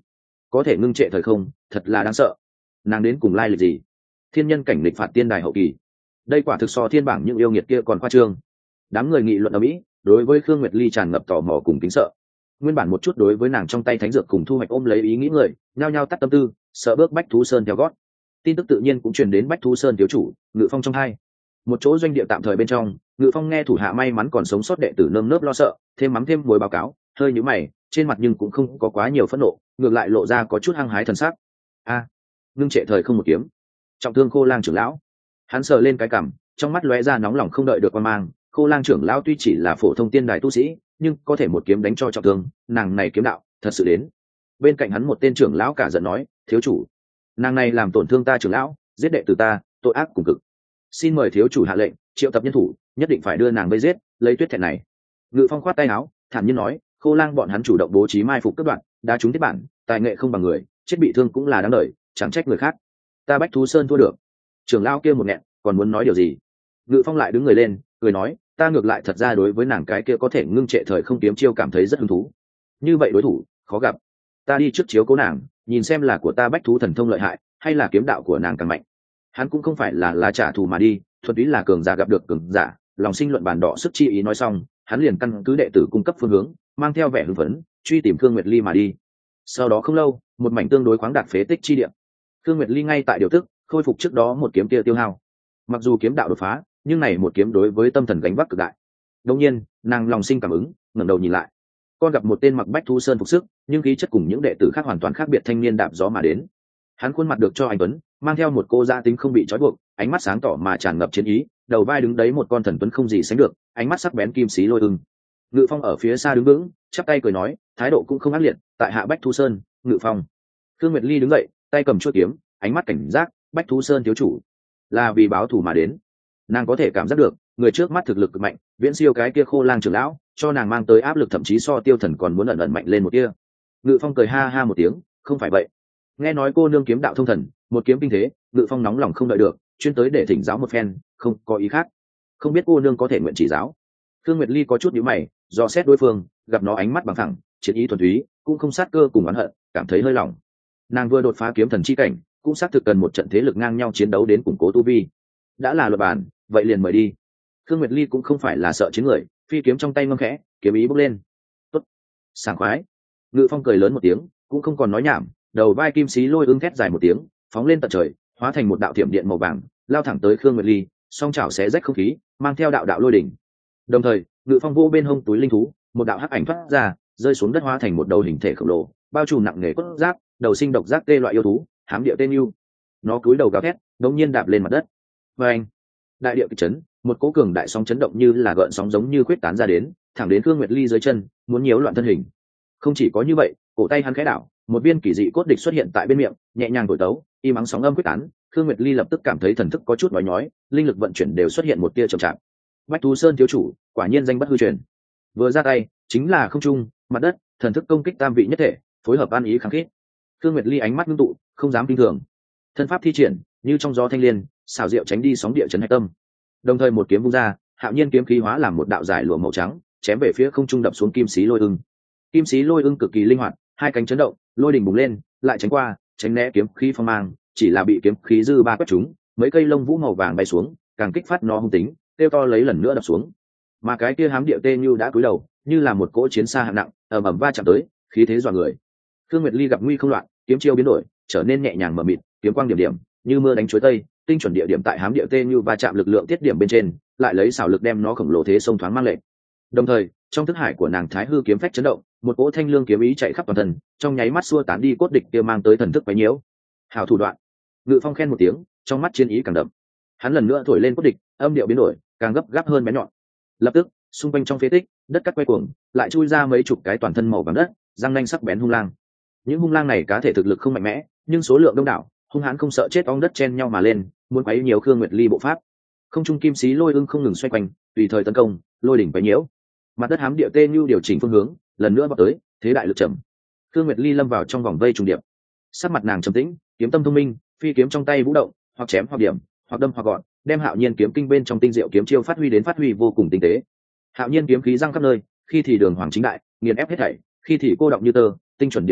có thể ngưng trệ thời không, thật là đáng sợ. Nàng đến cùng lai lịch gì? Thiên nhân cảnh lịch phạt tiên đài hậu kỳ, đây quả thực so thiên bảng những yêu nghiệt kia còn khoa trương. Đám người nghị luận ở mỹ đối với Khương Nguyệt Ly tràn ngập tò mò cùng kính sợ. Nguyên bản một chút đối với nàng trong tay thánh dược cùng thu hoạch ôm lấy ý nghĩ người, nhao nhao tắt tâm tư, sợ bước Bách Thú Sơn theo gót. Tin tức tự nhiên cũng truyền đến Bách Thú Sơn thiếu chủ Ngự Phong trong hai. Một chỗ doanh địa tạm thời bên trong, Ngự Phong nghe thủ hạ may mắn còn sống sót đệ tử nơm nớp lo sợ, thêm mắm thêm muối báo cáo, hơi nhíu mày, trên mặt nhưng cũng không có quá nhiều phẫn nộ, ngược lại lộ ra có chút hăng hái thần sắc. A, ngưng trệ thời không một kiếm, trọng thương Khô Lang trưởng lão. Hắn sờ lên cái cằm, trong mắt lóe ra nóng lòng không đợi được quan mang. Khô Lang trưởng lão tuy chỉ là phổ thông tiên đài tu sĩ, nhưng có thể một kiếm đánh cho trọng thương, nàng này kiếm đạo thật sự đến. Bên cạnh hắn một tên trưởng lão cả giận nói, thiếu chủ, nàng này làm tổn thương ta trưởng lão, giết đệ tử ta, tội ác cùng cực. Xin mời thiếu chủ hạ lệnh, triệu tập nhân thủ, nhất định phải đưa nàng vây giết, lấy tuyết thẹn này. Ngự Phong khoát tay áo, thản nhiên nói, Khô Lang bọn hắn chủ động bố trí mai phục cướp đoạn, đá trúng thiết bản, tài nghệ không bằng người, chết bị thương cũng là đáng đời, chẳng trách người khác. Ta Bách Thú Sơn thua được. Trưởng lão kia một nghẹn, còn muốn nói điều gì? Ngự Phong lại đứng người lên, cười nói, ta ngược lại thật ra đối với nàng cái kia có thể ngưng trệ thời không kiếm chiêu cảm thấy rất hứng thú. Như vậy đối thủ khó gặp, ta đi trước chiếu cố nàng, nhìn xem là của ta Bách Thú thần thông lợi hại, hay là kiếm đạo của nàng càng mạnh. Hắn cũng không phải là là trả thù mà đi, thuần túy là cường giả gặp được cường giả, lòng sinh luận bàn đỏ sức chi ý nói xong, hắn liền căn cứ đệ tử cung cấp phương hướng, mang theo vẻ hưng phấn, truy tìm Khương Nguyệt Ly mà đi. Sau đó không lâu, một mảnh tương đối khoáng đạt phế tích chi địa. Khương Nguyệt Ly ngay tại điều tức, khôi phục trước đó một kiếm kia tiêu hao. Mặc dù kiếm đạo đột phá, nhưng này một kiếm đối với tâm thần gánh vác cực đại. Đương nhiên, nàng lòng sinh cảm ứng, ngẩng đầu nhìn lại, con gặp một tên mặc Bách Thú Sơn phục sức, nhưng khí chất cùng những đệ tử khác hoàn toàn khác biệt thanh niên đạp gió mà đến. Hắn khuôn mặt được cho anh tuấn, mang theo một cô gia tính không bị trói buộc, ánh mắt sáng tỏ mà tràn ngập chiến ý, đầu vai đứng đấy một con thần tuấn không gì sánh được, ánh mắt sắc bén kim xí lôi ưng. Ngự Phong ở phía xa đứng vững, chắp tay cười nói, thái độ cũng không ác liệt, tại hạ Bách Thú Sơn, Ngự Phong. Khương Nguyệt Ly đứng dậy, tay cầm chuôi kiếm, ánh mắt cảnh giác, Bách Thú Sơn thiếu chủ là vì báo thù mà đến. Nàng có thể cảm giác được người trước mắt thực lực cực mạnh, viễn siêu cái kia Khô Lang trưởng lão, cho nàng mang tới áp lực thậm chí so Tiêu Thần còn muốn ẩn ẩn mạnh lên một kia. Ngự Phong cười ha ha một tiếng, không phải vậy. Nghe nói cô nương kiếm đạo thông thần, một kiếm kinh thế, Ngự Phong nóng lòng không đợi được, chuyên tới để thỉnh giáo một phen, không có ý khác. Không biết cô nương có thể nguyện chỉ giáo. Khương Nguyệt Ly có chút nhíu mày, do xét đối phương, gặp nó ánh mắt bằng thẳng, chiến ý thuần túy, cũng không sát cơ cùng oán hận, cảm thấy hơi lòng. Nàng vừa đột phá kiếm thần chi cảnh, cũng xác thực cần một trận thế lực ngang nhau chiến đấu đến củng cố tu vi. Đã là luật bản, vậy liền mời đi. Khương Nguyệt Ly cũng không phải là sợ chiến người, phi kiếm trong tay ngâm khẽ, kiếm ý bốc lên. Tốt, sảng khoái. Ngự Phong cười lớn một tiếng, cũng không còn nói nhảm, đầu vai kim xí lôi ưng thét dài một tiếng, phóng lên tận trời, hóa thành một đạo thiểm điện màu vàng, lao thẳng tới Khương Nguyệt Ly, song chảo xé rách không khí, mang theo đạo đạo lôi đỉnh. Đồng thời, Ngự Phong vô bên hông túi linh thú, một đạo hắc ảnh thoát ra, rơi xuống đất hóa thành một đầu hình thể khổng lồ, bao trùm nặng nề cốt giáp, đầu sinh độc giác tê loại yêu thú, hám địa tên yêu. Nó cúi đầu gào thét, đột nhiên đạp lên mặt đất. Và anh, đại địa kịch chấn, một cỗ cường đại sóng chấn động như là gợn sóng giống như khuyết tán ra đến, thẳng đến Khương Nguyệt Ly dưới chân, muốn nhiễu loạn thân hình. Không chỉ có như vậy, cổ tay hắn khẽ đảo, một viên kỳ dị cốt địch xuất hiện tại bên miệng, nhẹ nhàng thổi tấu, im ắng sóng âm quyết tán. Khương Nguyệt Ly lập tức cảm thấy thần thức có chút nhói nhói, linh lực vận chuyển đều xuất hiện một tia chậm chạp. Bách Thú Sơn thiếu chủ, quả nhiên danh bất hư truyền. Vừa ra tay, chính là không trung, mặt đất, thần thức công kích tam vị nhất thể, phối hợp an ý kháng khít. Khương Nguyệt Ly ánh mắt ngưng tụ, không dám kinh thường. Thân pháp thi triển, như trong gió thanh liên, xảo diệu tránh đi sóng địa chấn hạch tâm. Đồng thời một kiếm vung ra, hạo nhiên kiếm khí hóa làm một đạo giải lụa màu trắng, chém về phía không trung đập xuống kim xí lôi ưng. Kim xí lôi ưng cực kỳ linh hoạt, hai cánh chấn động, lôi đỉnh bùng lên, lại tránh qua, tránh né kiếm khí phong mang, chỉ là bị kiếm khí dư ba quét trúng, mấy cây lông vũ màu vàng bay xuống, càng kích phát nó hung tính, kêu to lấy lần nữa đập xuống. Mà cái kia hám địa tê như đã cúi đầu, như là một cỗ chiến xa hạng nặng, ầm ầm va chạm tới, khí thế dọa người. Khương Nguyệt Ly gặp nguy không loạn, kiếm chiêu biến đổi, trở nên nhẹ nhàng mờ mịt, kiếm quang điểm điểm, như mưa đánh chuối tây, tinh chuẩn địa điểm tại hám địa tê như va chạm lực lượng tiết điểm bên trên, lại lấy xảo lực đem nó khổng lồ thế sông thoáng mang lệnh. Đồng thời, trong thức hải của nàng Thái Hư kiếm phách chấn động, một cỗ thanh lương kiếm ý chạy khắp toàn thân, trong nháy mắt xua tán đi cốt địch kia mang tới thần thức quấy nhiễu. Hảo thủ đoạn. Ngự Phong khen một tiếng, trong mắt chiến ý càng đậm. Hắn lần nữa thổi lên cốt địch, âm điệu biến đổi, càng gấp gáp hơn bén nhọn. Lập tức, xung quanh trong phế tích, đất cắt quay cuồng, lại chui ra mấy chục cái toàn thân màu vàng đất, răng nanh sắc bén hung lang. Những hung lang này cá thể thực lực không mạnh mẽ, nhưng số lượng đông đảo, hung hãn không sợ chết ong đất chen nhau mà lên, muốn quấy nhiều Khương Nguyệt Ly bộ pháp. Không trung kim xí lôi ưng không ngừng xoay quanh, tùy thời tấn công, lôi đỉnh quấy nhiễu. Mặt đất hám địa tê như điều chỉnh phương hướng, lần nữa vọt tới, thế đại lực chậm. Khương Nguyệt Ly lâm vào trong vòng vây trùng điệp. Sắc mặt nàng trầm tĩnh, kiếm tâm thông minh, phi kiếm trong tay vũ động, hoặc chém hoặc điểm, hoặc đâm hoặc gọn, đem Hạo Nhiên kiếm kinh bên trong tinh diệu kiếm chiêu phát huy đến phát huy vô cùng tinh tế. Hạo Nhiên kiếm khí răng khắp nơi, khi thì đường hoàng chính đại, nghiền ép hết thảy, khi thì cô động như tơ, tinh chuẩn điểm sát,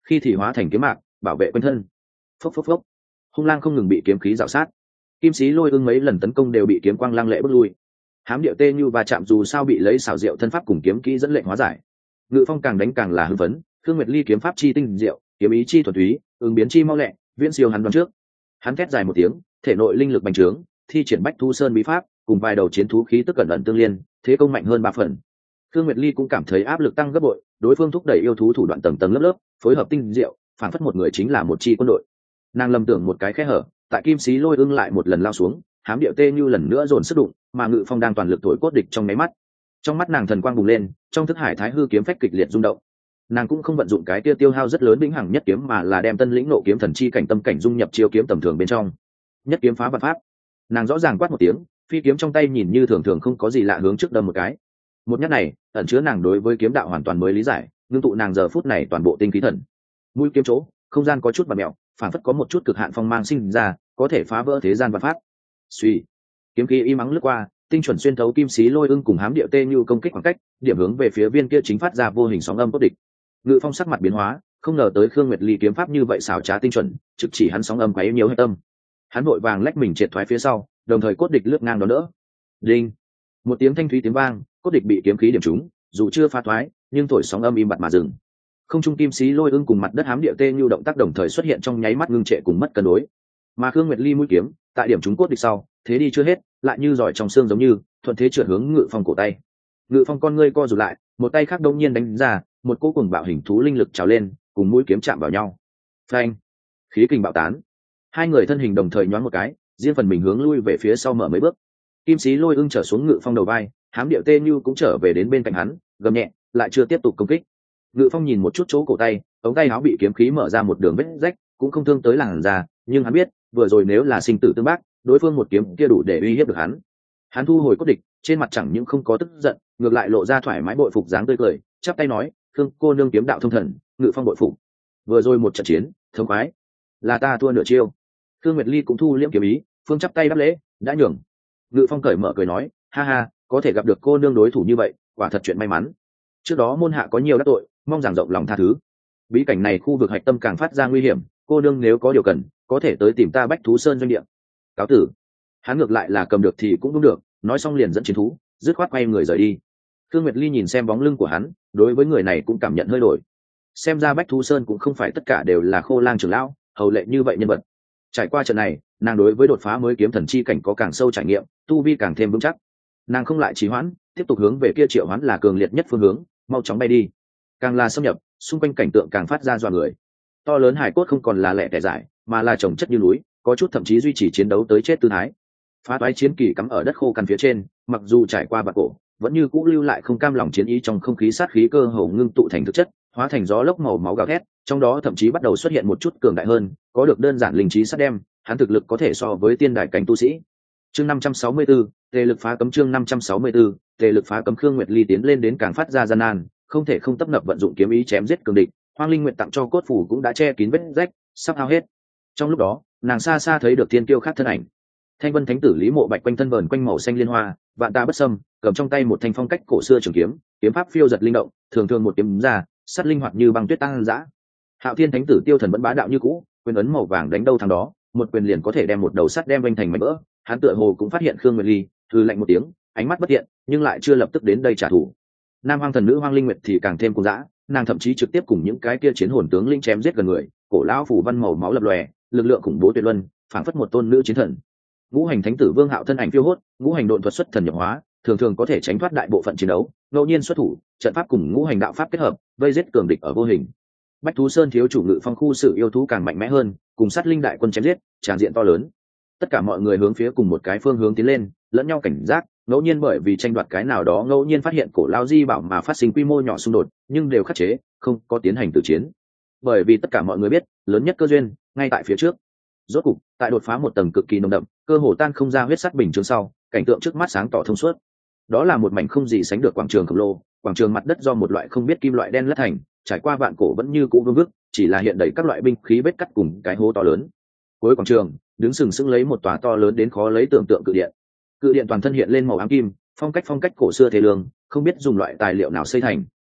khi thì hóa thành kiếm mạc bảo vệ quanh thân. Phốc phốc phốc, hung lang không ngừng bị kiếm khí rào sát. Kim sĩ lôi ưng mấy lần tấn công đều bị kiếm quang lăng lệ bước lui. Hám điệu tê như va chạm dù sao bị lấy xảo diệu thân pháp cùng kiếm kỹ dẫn lệnh hóa giải. Ngự phong càng đánh càng là hưng phấn, Khương Nguyệt Ly kiếm pháp chi tinh diệu, kiếm ý chi thuần túy, ứng biến chi mau lẹ, viễn siêu hắn đoán trước. Hắn thét dài một tiếng, thể nội linh lực bành trướng, thi triển bách thu sơn bí pháp, cùng vài đầu chiến thú khí tức cẩn ẩn tương liên, thế công mạnh hơn ba phần. Khương Nguyệt Ly cũng cảm thấy áp lực tăng gấp bội, đối phương thúc đẩy yêu thú thủ đoạn tầng tầng lớp lớp, phối hợp tinh diệu, phản phất một người chính là một chi quân đội. Nàng lầm tưởng một cái khe hở, tại kim sĩ lôi ưng lại một lần lao xuống, hám điệu tê như lần nữa dồn sức đụng, mà Ngự Phong đang toàn lực thổi cốt địch trong máy mắt. Trong mắt nàng thần quang bùng lên, trong thức hải thái hư kiếm phách kịch liệt rung động. Nàng cũng không vận dụng cái tiêu tiêu hao rất lớn vĩnh hằng nhất kiếm, mà là đem tân lĩnh nộ kiếm thần chi cảnh tâm cảnh dung nhập chiêu kiếm tầm thường bên trong. Nhất kiếm phá vạn pháp. Nàng rõ ràng quát một tiếng, phi kiếm trong tay nhìn như thường thường không có gì lạ hướng trước đâm một cái. Một nhát này ẩn chứa nàng đối với kiếm đạo hoàn toàn mới lý giải, ngưng tụ nàng giờ phút này toàn bộ tinh khí thần. Mũi kiếm chỗ không gian có chút bạt mèo, phản phất có một chút cực hạn phong mang sinh ra, có thể phá vỡ thế gian vạn pháp. Suy, kiếm khí y mắng lướt qua, tinh chuẩn xuyên thấu kim sĩ lôi ưng cùng hám điệu tê như công kích khoảng cách, điểm hướng về phía viên kia chính phát ra vô hình sóng âm cốt địch. Ngự Phong sắc mặt biến hóa, không ngờ tới Khương Nguyệt Ly kiếm pháp như vậy xảo trá tinh chuẩn, trực chỉ hắn sóng âm quấy nhiều hết tâm. Hắn vội vàng lách mình triệt thoái phía sau, đồng thời cốt địch lướt ngang đón đỡ. Đinh, một tiếng thanh thúy tiếng vang, cốt địch bị kiếm khí điểm trúng, dù chưa phá thoái, nhưng thổi sóng âm im bặt mà dừng. Không trung kim sĩ lôi ưng cùng mặt đất hám điệu tê như động tác đồng thời xuất hiện trong nháy mắt ngưng trệ cùng mất cân đối. Mà Khương Nguyệt Ly mũi kiếm, tại điểm trúng cốt địch sau, thế đi chưa hết, lại như giỏi trong xương giống như thuận thế trượt hướng Ngự Phong cổ tay. Ngự Phong con ngươi co rụt lại, một tay khác đông nhiên đánh ra, một cỗ cùng bạo hình thú linh lực trào lên, cùng mũi kiếm chạm vào nhau. Phanh, khí kình bạo tán, hai người thân hình đồng thời nhoáng một cái, riêng phần mình hướng lui về phía sau mở mấy bước. Kim sĩ lôi ưng trở xuống Ngự Phong đầu vai, hám điệu tê như cũng trở về đến bên cạnh hắn, gầm nhẹ, lại chưa tiếp tục công kích. Ngự Phong nhìn một chút chỗ cổ tay, ống tay áo bị kiếm khí mở ra một đường vết rách, cũng không thương tới làn da, nhưng hắn biết, vừa rồi nếu là sinh tử tương bác, đối phương một kiếm kia đủ để uy hiếp được hắn. Hắn thu hồi cốt địch, trên mặt chẳng những không có tức giận, ngược lại lộ ra thoải mái bội phục dáng tươi cười, chắp tay nói, "Khương cô nương kiếm đạo thông thần, Ngự Phong bội phục. Vừa rồi một trận chiến, thống khoái, là ta thua nửa chiêu." Khương Nguyệt Ly cũng thu liễm kiếm ý, phương chắp tay đáp lễ, đã nhường. Ngự Phong cởi mở cười nói, "Ha ha, có thể gặp được cô nương đối thủ như vậy, quả thật chuyện may mắn. Trước đó môn hạ có nhiều đắc tội, mong rằng rộng lòng tha thứ. Bí cảnh này khu vực hạch tâm càng phát ra nguy hiểm, cô nương nếu có điều cần, có thể tới tìm ta Bách Thú Sơn doanh địa." Cáo tử. Hắn ngược lại là cầm được thì cũng đúng được, nói xong liền dẫn chiến thú, dứt khoát quay người rời đi. Khương Nguyệt Ly nhìn xem bóng lưng của hắn, đối với người này cũng cảm nhận hơi đổi. Xem ra Bách Thú Sơn cũng không phải tất cả đều là Khô Lang trưởng lão, hầu lệ như vậy nhân vật. Trải qua trận này, nàng đối với đột phá mới kiếm thần chi cảnh có càng sâu trải nghiệm, tu vi càng thêm vững chắc. Nàng không lại trì hoãn, tiếp tục hướng về kia triệu hoán là cường liệt nhất phương hướng, mau chóng bay đi. Càng là xâm nhập, xung quanh cảnh tượng càng phát ra dọa người. To lớn hải cốt không còn là lẻ tẻ giải, mà là chồng chất như núi, có chút thậm chí duy trì chiến đấu tới chết tư thái. Phá toái chiến kỳ cắm ở đất khô cằn phía trên, mặc dù trải qua vạn cổ, vẫn như cũ lưu lại không cam lòng chiến ý, trong không khí sát khí cơ hồ ngưng tụ thành thực chất, hóa thành gió lốc màu máu gào thét, trong đó thậm chí bắt đầu xuất hiện một chút cường đại hơn, có được đơn giản linh trí sát đem, hắn thực lực có thể so với tiên đại cảnh tu sĩ. Chương năm trăm sáu mươi tư, tề lực phá cấm. Chương năm trăm sáu mươi tư, tề lực phá cấm. Khương Nguyệt Ly tiến lên đến càng phát ra gian nan, không thể không tấp nập vận dụng kiếm ý chém giết cường địch. Hoang Linh Nguyệt tặng cho cốt phủ cũng đã che kín vết rách, sắp hao hết. Trong lúc đó, nàng xa xa thấy được thiên kiêu khác thân ảnh. Thanh Vân Thánh tử Lý Mộ Bạch quanh thân vờn quanh màu xanh liên hoa, vạn ta bất xâm, cầm trong tay một thanh phong cách cổ xưa trường kiếm, kiếm pháp phiêu giật linh động, thường thường một kiếm ra, sắt linh hoạt như băng tuyết tăng dã. Hạo Thiên Thánh tử Tiêu Thần vẫn bá đạo như cũ, quyền ấn màu vàng đánh đâu thằng đó, một quyền liền có thể đem một đầu sắt đem vênh thành mảnh vỡ. Hắn tựa hồ cũng phát hiện Khương Nguyệt Ly, hừ lạnh một tiếng, ánh mắt bất thiện, nhưng lại chưa lập tức đến đây trả thù. Nam Hoang thần nữ Hoang Linh Nguyệt thì càng thêm cuồng dã, nàng thậm chí trực tiếp cùng những cái kia chiến hồn tướng linh chém giết gần người, cổ lão phủ văn màu máu lập lòe, lực lượng khủng bố tuyệt luân, phảng phất một tôn nữ chiến thần. Ngũ Hành Thánh tử Vương Hạo thân ảnh phiêu hốt, ngũ hành độn thuật xuất thần nhập hóa, thường thường có thể tránh thoát đại bộ phận chiến đấu, ngẫu nhiên xuất thủ, trận pháp cùng ngũ hành đạo pháp kết hợp, vây giết cường địch ở vô hình. Bách Thú Sơn thiếu chủ Ngự Phong khu sự yêu thú càng mạnh mẽ hơn, cùng sát linh đại quân chém giết, tràn diện to lớn. Tất cả mọi người hướng phía cùng một cái phương hướng tiến lên, lẫn nhau cảnh giác, ngẫu nhiên bởi vì tranh đoạt cái nào đó ngẫu nhiên phát hiện cổ lao di bảo mà phát sinh quy mô nhỏ xung đột, nhưng đều khắc chế, không có tiến hành tử chiến. Bởi vì tất cả mọi người biết, lớn nhất cơ duyên ngay tại phía trước. Rốt cục, tại đột phá một tầng cực kỳ nồng đậm, cơ hồ tan không ra huyết sắt bình trường sau, cảnh tượng trước mắt sáng tỏ thông suốt. Đó là một mảnh không gì sánh được quảng trường khổng lồ, quảng trường mặt đất do một loại không biết kim loại đen lát thành, trải qua vạn cổ vẫn như cũ vương vức, chỉ là hiện đầy các loại binh khí vết cắt cùng cái hố to lớn. Cuối quảng trường, đứng sừng sững lấy một tòa to lớn đến khó lấy tưởng tượng cự điện. Cự điện toàn thân hiện lên màu ám kim, phong cách phong cách cổ xưa thế lương, không biết dùng loại tài liệu nào xây thành,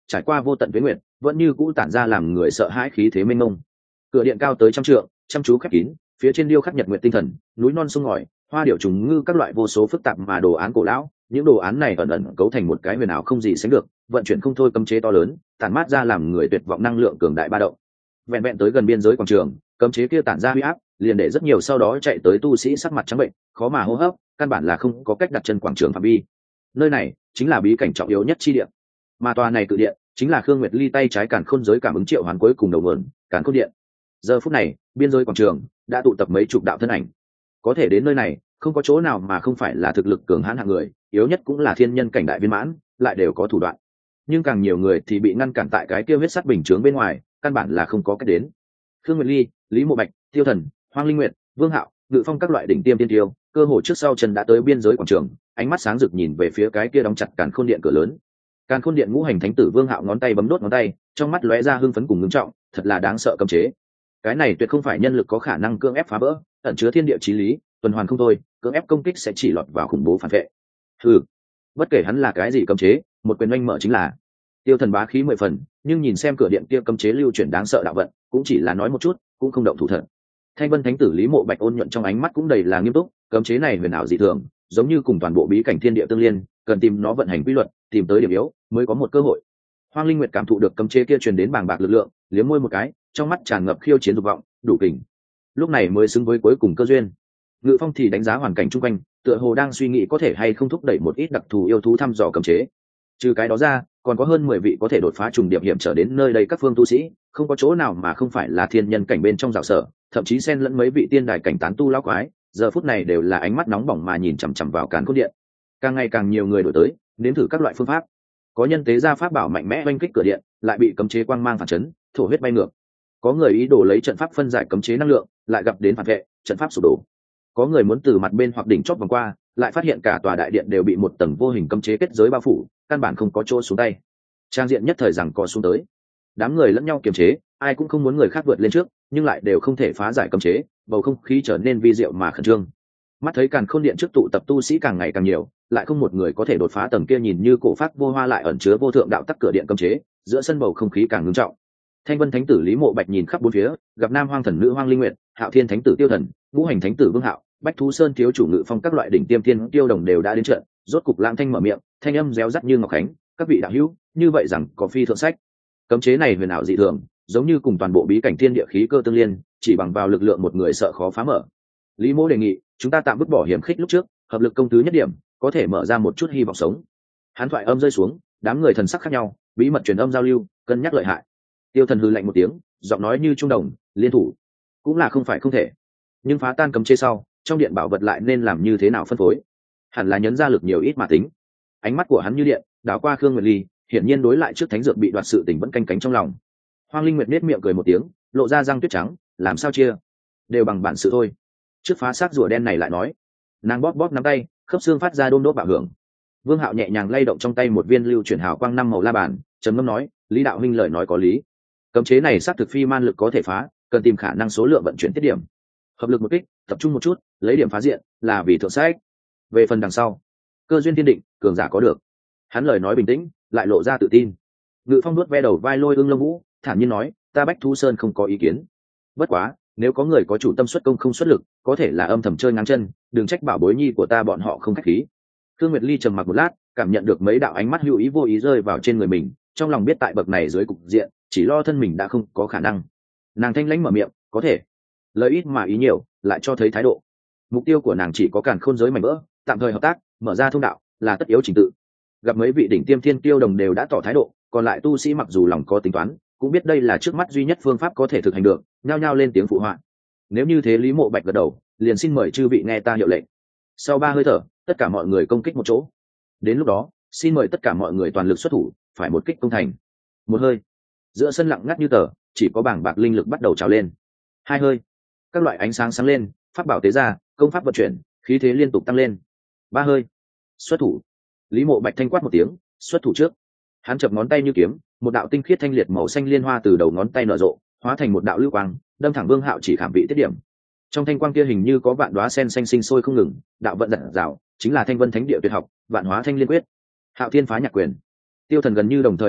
trải qua vô tận tuế nguyện vẫn như cũ tản ra làm người sợ hãi khí thế mênh mông. Cửa điện cao tới trăm trượng, chăm chú khép kín, phía trên điêu khắc nhật nguyện tinh thần, núi non sông ngòi, hoa điểu trùng ngư các loại vô số phức tạp mà đồ án cổ lão. Những đồ án này ẩn ẩn cấu thành một cái huyền ảo không gì sánh được, vận chuyển không thôi cấm chế to lớn, tản mát ra làm người tuyệt vọng năng lượng cường đại ba động. Vẹn vẹn tới gần biên giới quảng trường, cấm chế kia tản ra huy áp, liền để rất nhiều sau đó chạy tới tu sĩ sắc mặt trắng bệnh, khó mà hô hấp, căn bản là không có cách đặt chân quảng trường phạm vi. Nơi này chính là bí cảnh trọng yếu nhất chi địa, mà tòa này cự điện chính là Khương Nguyệt Ly tay trái càn khôn giới cảm ứng triệu hoán cuối cùng đầu nguồn, càn khôn điện. Giờ phút này, biên giới quảng trường đã tụ tập mấy chục đạo thân ảnh, có thể đến nơi này, không có chỗ nào mà không phải là thực lực cường hãn hạng người, yếu nhất cũng là thiên nhân cảnh đại viên mãn, lại đều có thủ đoạn. Nhưng càng nhiều người thì bị ngăn cản tại cái kia huyết sắt bình chướng bên ngoài, căn bản là không có cách đến. Khương Nguyệt Ly, Lý Mộ Bạch, Tiêu Thần, Hoang Linh Nguyệt, Vương Hạo, Ngự Phong các loại đỉnh tiêm tiên tiêu, cơ hồ trước sau chân đã tới biên giới quảng trường, ánh mắt sáng rực nhìn về phía cái kia đóng chặt càn khôn điện cửa lớn. Càn khôn điện ngũ hành thánh tử Vương Hạo ngón tay bấm đốt ngón tay, trong mắt lóe ra hưng phấn cùng ngưng trọng, thật là đáng sợ cấm chế. Cái này tuyệt không phải nhân lực có khả năng cưỡng ép phá vỡ, ẩn chứa thiên địa chí lý, tuần hoàn không thôi, cưỡng ép công kích sẽ chỉ lọt vào khủng bố phản vệ. Hừ, bất kể hắn là cái gì cấm chế, một quyền oanh mở chính là. Tiêu Thần bá khí mười phần, nhưng nhìn xem cửa điện kia cấm chế lưu chuyển đáng sợ đạo vận, cũng chỉ là nói một chút, cũng không động thủ thật. Thanh Vân Thánh tử Lý Mộ Bạch ôn nhuận trong ánh mắt cũng đầy là nghiêm túc, cấm chế này huyền ảo dị thường, giống như cùng toàn bộ bí cảnh thiên địa tương liên, cần tìm nó vận hành quy luật, tìm tới điểm yếu, mới có một cơ hội. Hoang Linh Nguyệt cảm thụ được cấm chế kia truyền đến bàng bạc lực lượng, liếm môi một cái, trong mắt tràn ngập khiêu chiến dục vọng, đủ kình. Lúc này mới xứng với cuối cùng cơ duyên. Ngự Phong thì đánh giá hoàn cảnh chung quanh, tựa hồ đang suy nghĩ có thể hay không thúc đẩy một ít đặc thù yêu thú thăm dò cấm chế. Trừ cái đó ra, còn có hơn mười vị có thể đột phá trùng điệp hiểm trở đến nơi đây các phương tu sĩ, không có chỗ nào mà không phải là thiên nhân cảnh bên trong rào sở, thậm chí xen lẫn mấy vị tiên đài cảnh tán tu lão quái, giờ phút này đều là ánh mắt nóng bỏng mà nhìn chằm chằm vào càn khôn điện. Càng ngày càng nhiều người đổi tới, nếm thử các loại phương pháp. Có nhân tế ra pháp bảo mạnh mẽ oanh kích cửa điện, lại bị cấm chế quang mang phản chấn, thổ huyết bay ngược. Có người ý đồ lấy trận pháp phân giải cấm chế năng lượng, lại gặp đến phản vệ, trận pháp sụp đổ. Có người muốn từ mặt bên hoặc đỉnh chót vòng qua, lại phát hiện cả tòa đại điện đều bị một tầng vô hình cấm chế kết giới bao phủ, căn bản không có chỗ xuống tay. Trang diện nhất thời rằng có xuống tới. Đám người lẫn nhau kiềm chế, ai cũng không muốn người khác vượt lên trước, nhưng lại đều không thể phá giải cấm chế, bầu không khí trở nên vi diệu mà khẩn trương. Mắt thấy càn khôn điện trước tụ tập tu sĩ càng ngày càng nhiều, lại không một người có thể đột phá tầng kia nhìn như cổ pháp vô hoa lại ẩn chứa vô thượng đạo tắc cửa điện cấm chế, giữa sân bầu không khí càng ngưng trọng. Thanh Vân Thánh tử Lý Mộ Bạch nhìn khắp bốn phía, gặp Nam Hoang thần nữ Hoang Linh Nguyệt, Hạo Thiên Thánh tử Tiêu Thần, Ngũ Hành Thánh tử Vương Hạo, Bách Thú Sơn thiếu chủ Ngự Phong các loại đỉnh tiêm tiên tiêu đồng đều đã đến trận, rốt cục Lãng Thanh mở miệng, thanh âm réo rắt như ngọc khánh, "Các vị đạo hữu, như vậy rằng có phi thượng sách. Cấm chế này huyền ảo dị thường, giống như cùng toàn bộ bí cảnh thiên địa khí cơ tương liên, chỉ bằng vào lực lượng một người sợ khó phá mở. Lý Mỗ đề nghị, chúng ta tạm vứt bỏ hiểm khích lúc trước, hợp lực công tứ nhất điểm, có thể mở ra một chút hy vọng sống." Hắn thoại âm rơi xuống, đám người thần sắc khác nhau, bí mật truyền âm giao lưu, cân nhắc lợi hại. Tiêu Thần hừ lạnh một tiếng, giọng nói như trung đồng, "Liên thủ cũng là không phải không thể, nhưng phá tan cấm chế sau, trong điện bảo vật lại nên làm như thế nào phân phối? Hẳn là nhấn ra lực nhiều ít mà tính." Ánh mắt của hắn như điện, đảo qua Khương Nguyệt Ly, hiển nhiên đối lại trước thánh dược bị đoạt sự tình vẫn canh cánh trong lòng. Hoang Linh Nguyệt nết miệng cười một tiếng, lộ ra răng tuyết trắng, "Làm sao chia? Đều bằng bản sự thôi. Trước phá xác rùa đen này lại nói." Nàng bóp bóp nắm tay, khớp xương phát ra đôm đốt bạo hưởng. Vương Hạo nhẹ nhàng lay động trong tay một viên lưu chuyển hào quang năm màu la bàn, trầm ngâm nói, "Lý đạo huynh lời nói có lý. Cấm chế này xác thực phi man lực có thể phá, cần tìm khả năng số lượng vận chuyển tiết điểm. Hợp lực một kích, tập trung một chút, lấy điểm phá diện, là vì thượng sách. Về phần đằng sau, cơ duyên thiên định, cường giả có được." Hắn lời nói bình tĩnh, lại lộ ra tự tin. Ngự Phong nuốt ve đầu vai Lôi Ưng Lông Vũ, thản nhiên nói, "Ta Bách Thú Sơn không có ý kiến. Bất quá, nếu có người có chủ tâm xuất công không xuất lực, có thể là âm thầm chơi ngang chân, đừng trách bảo bối nhi của ta bọn họ không khách khí." Khương Nguyệt Ly trầm mặc một lát, cảm nhận được mấy đạo ánh mắt hữu ý vô ý rơi vào trên người mình, trong lòng biết tại bậc này dưới cục diện, chỉ lo thân mình đã không có khả năng. Nàng thanh lãnh mở miệng, "Có thể." Lời ít mà ý nhiều, lại cho thấy thái độ. Mục tiêu của nàng chỉ có càn khôn giới mảnh vỡ, tạm thời hợp tác, mở ra thông đạo, là tất yếu trình tự. Gặp mấy vị đỉnh tiêm thiên tiêu đồng đều đã tỏ thái độ, còn lại tu sĩ mặc dù lòng có tính toán, cũng biết đây là trước mắt duy nhất phương pháp có thể thực hành được, nhao nhao lên tiếng phụ họa. Nếu như thế, Lý Mộ Bạch gật đầu, liền xin mời chư vị nghe ta hiệu lệnh. Sau ba hơi thở, tất cả mọi người công kích một chỗ. Đến lúc đó, xin mời tất cả mọi người toàn lực xuất thủ, phải một kích công thành. Một hơi, giữa sân lặng ngắt như tờ, chỉ có bảng bạc linh lực bắt đầu trào lên. Hai hơi, các loại ánh sáng sáng lên, pháp bảo tế ra, công pháp vận chuyển, khí thế liên tục tăng lên. Ba hơi, xuất thủ. Lý Mộ Bạch thanh quát một tiếng, xuất thủ trước. Hắn chập ngón tay như kiếm, một đạo tinh khiết thanh liệt màu xanh liên hoa từ đầu ngón tay nở rộ, hóa thành một đạo lưu quang, đâm thẳng Vương Hạo chỉ khảm vị tiết điểm. Trong thanh quang kia hình như có vạn đóa sen xanh sinh sôi không ngừng, đạo vận dặn dào, chính là Thanh Vân Thánh địa tuyệt học, Vạn Hóa Thanh Liên Quyết. Hạo Thiên phá nhạc quyền. Tiêu Thần gần như đồng thời hét to,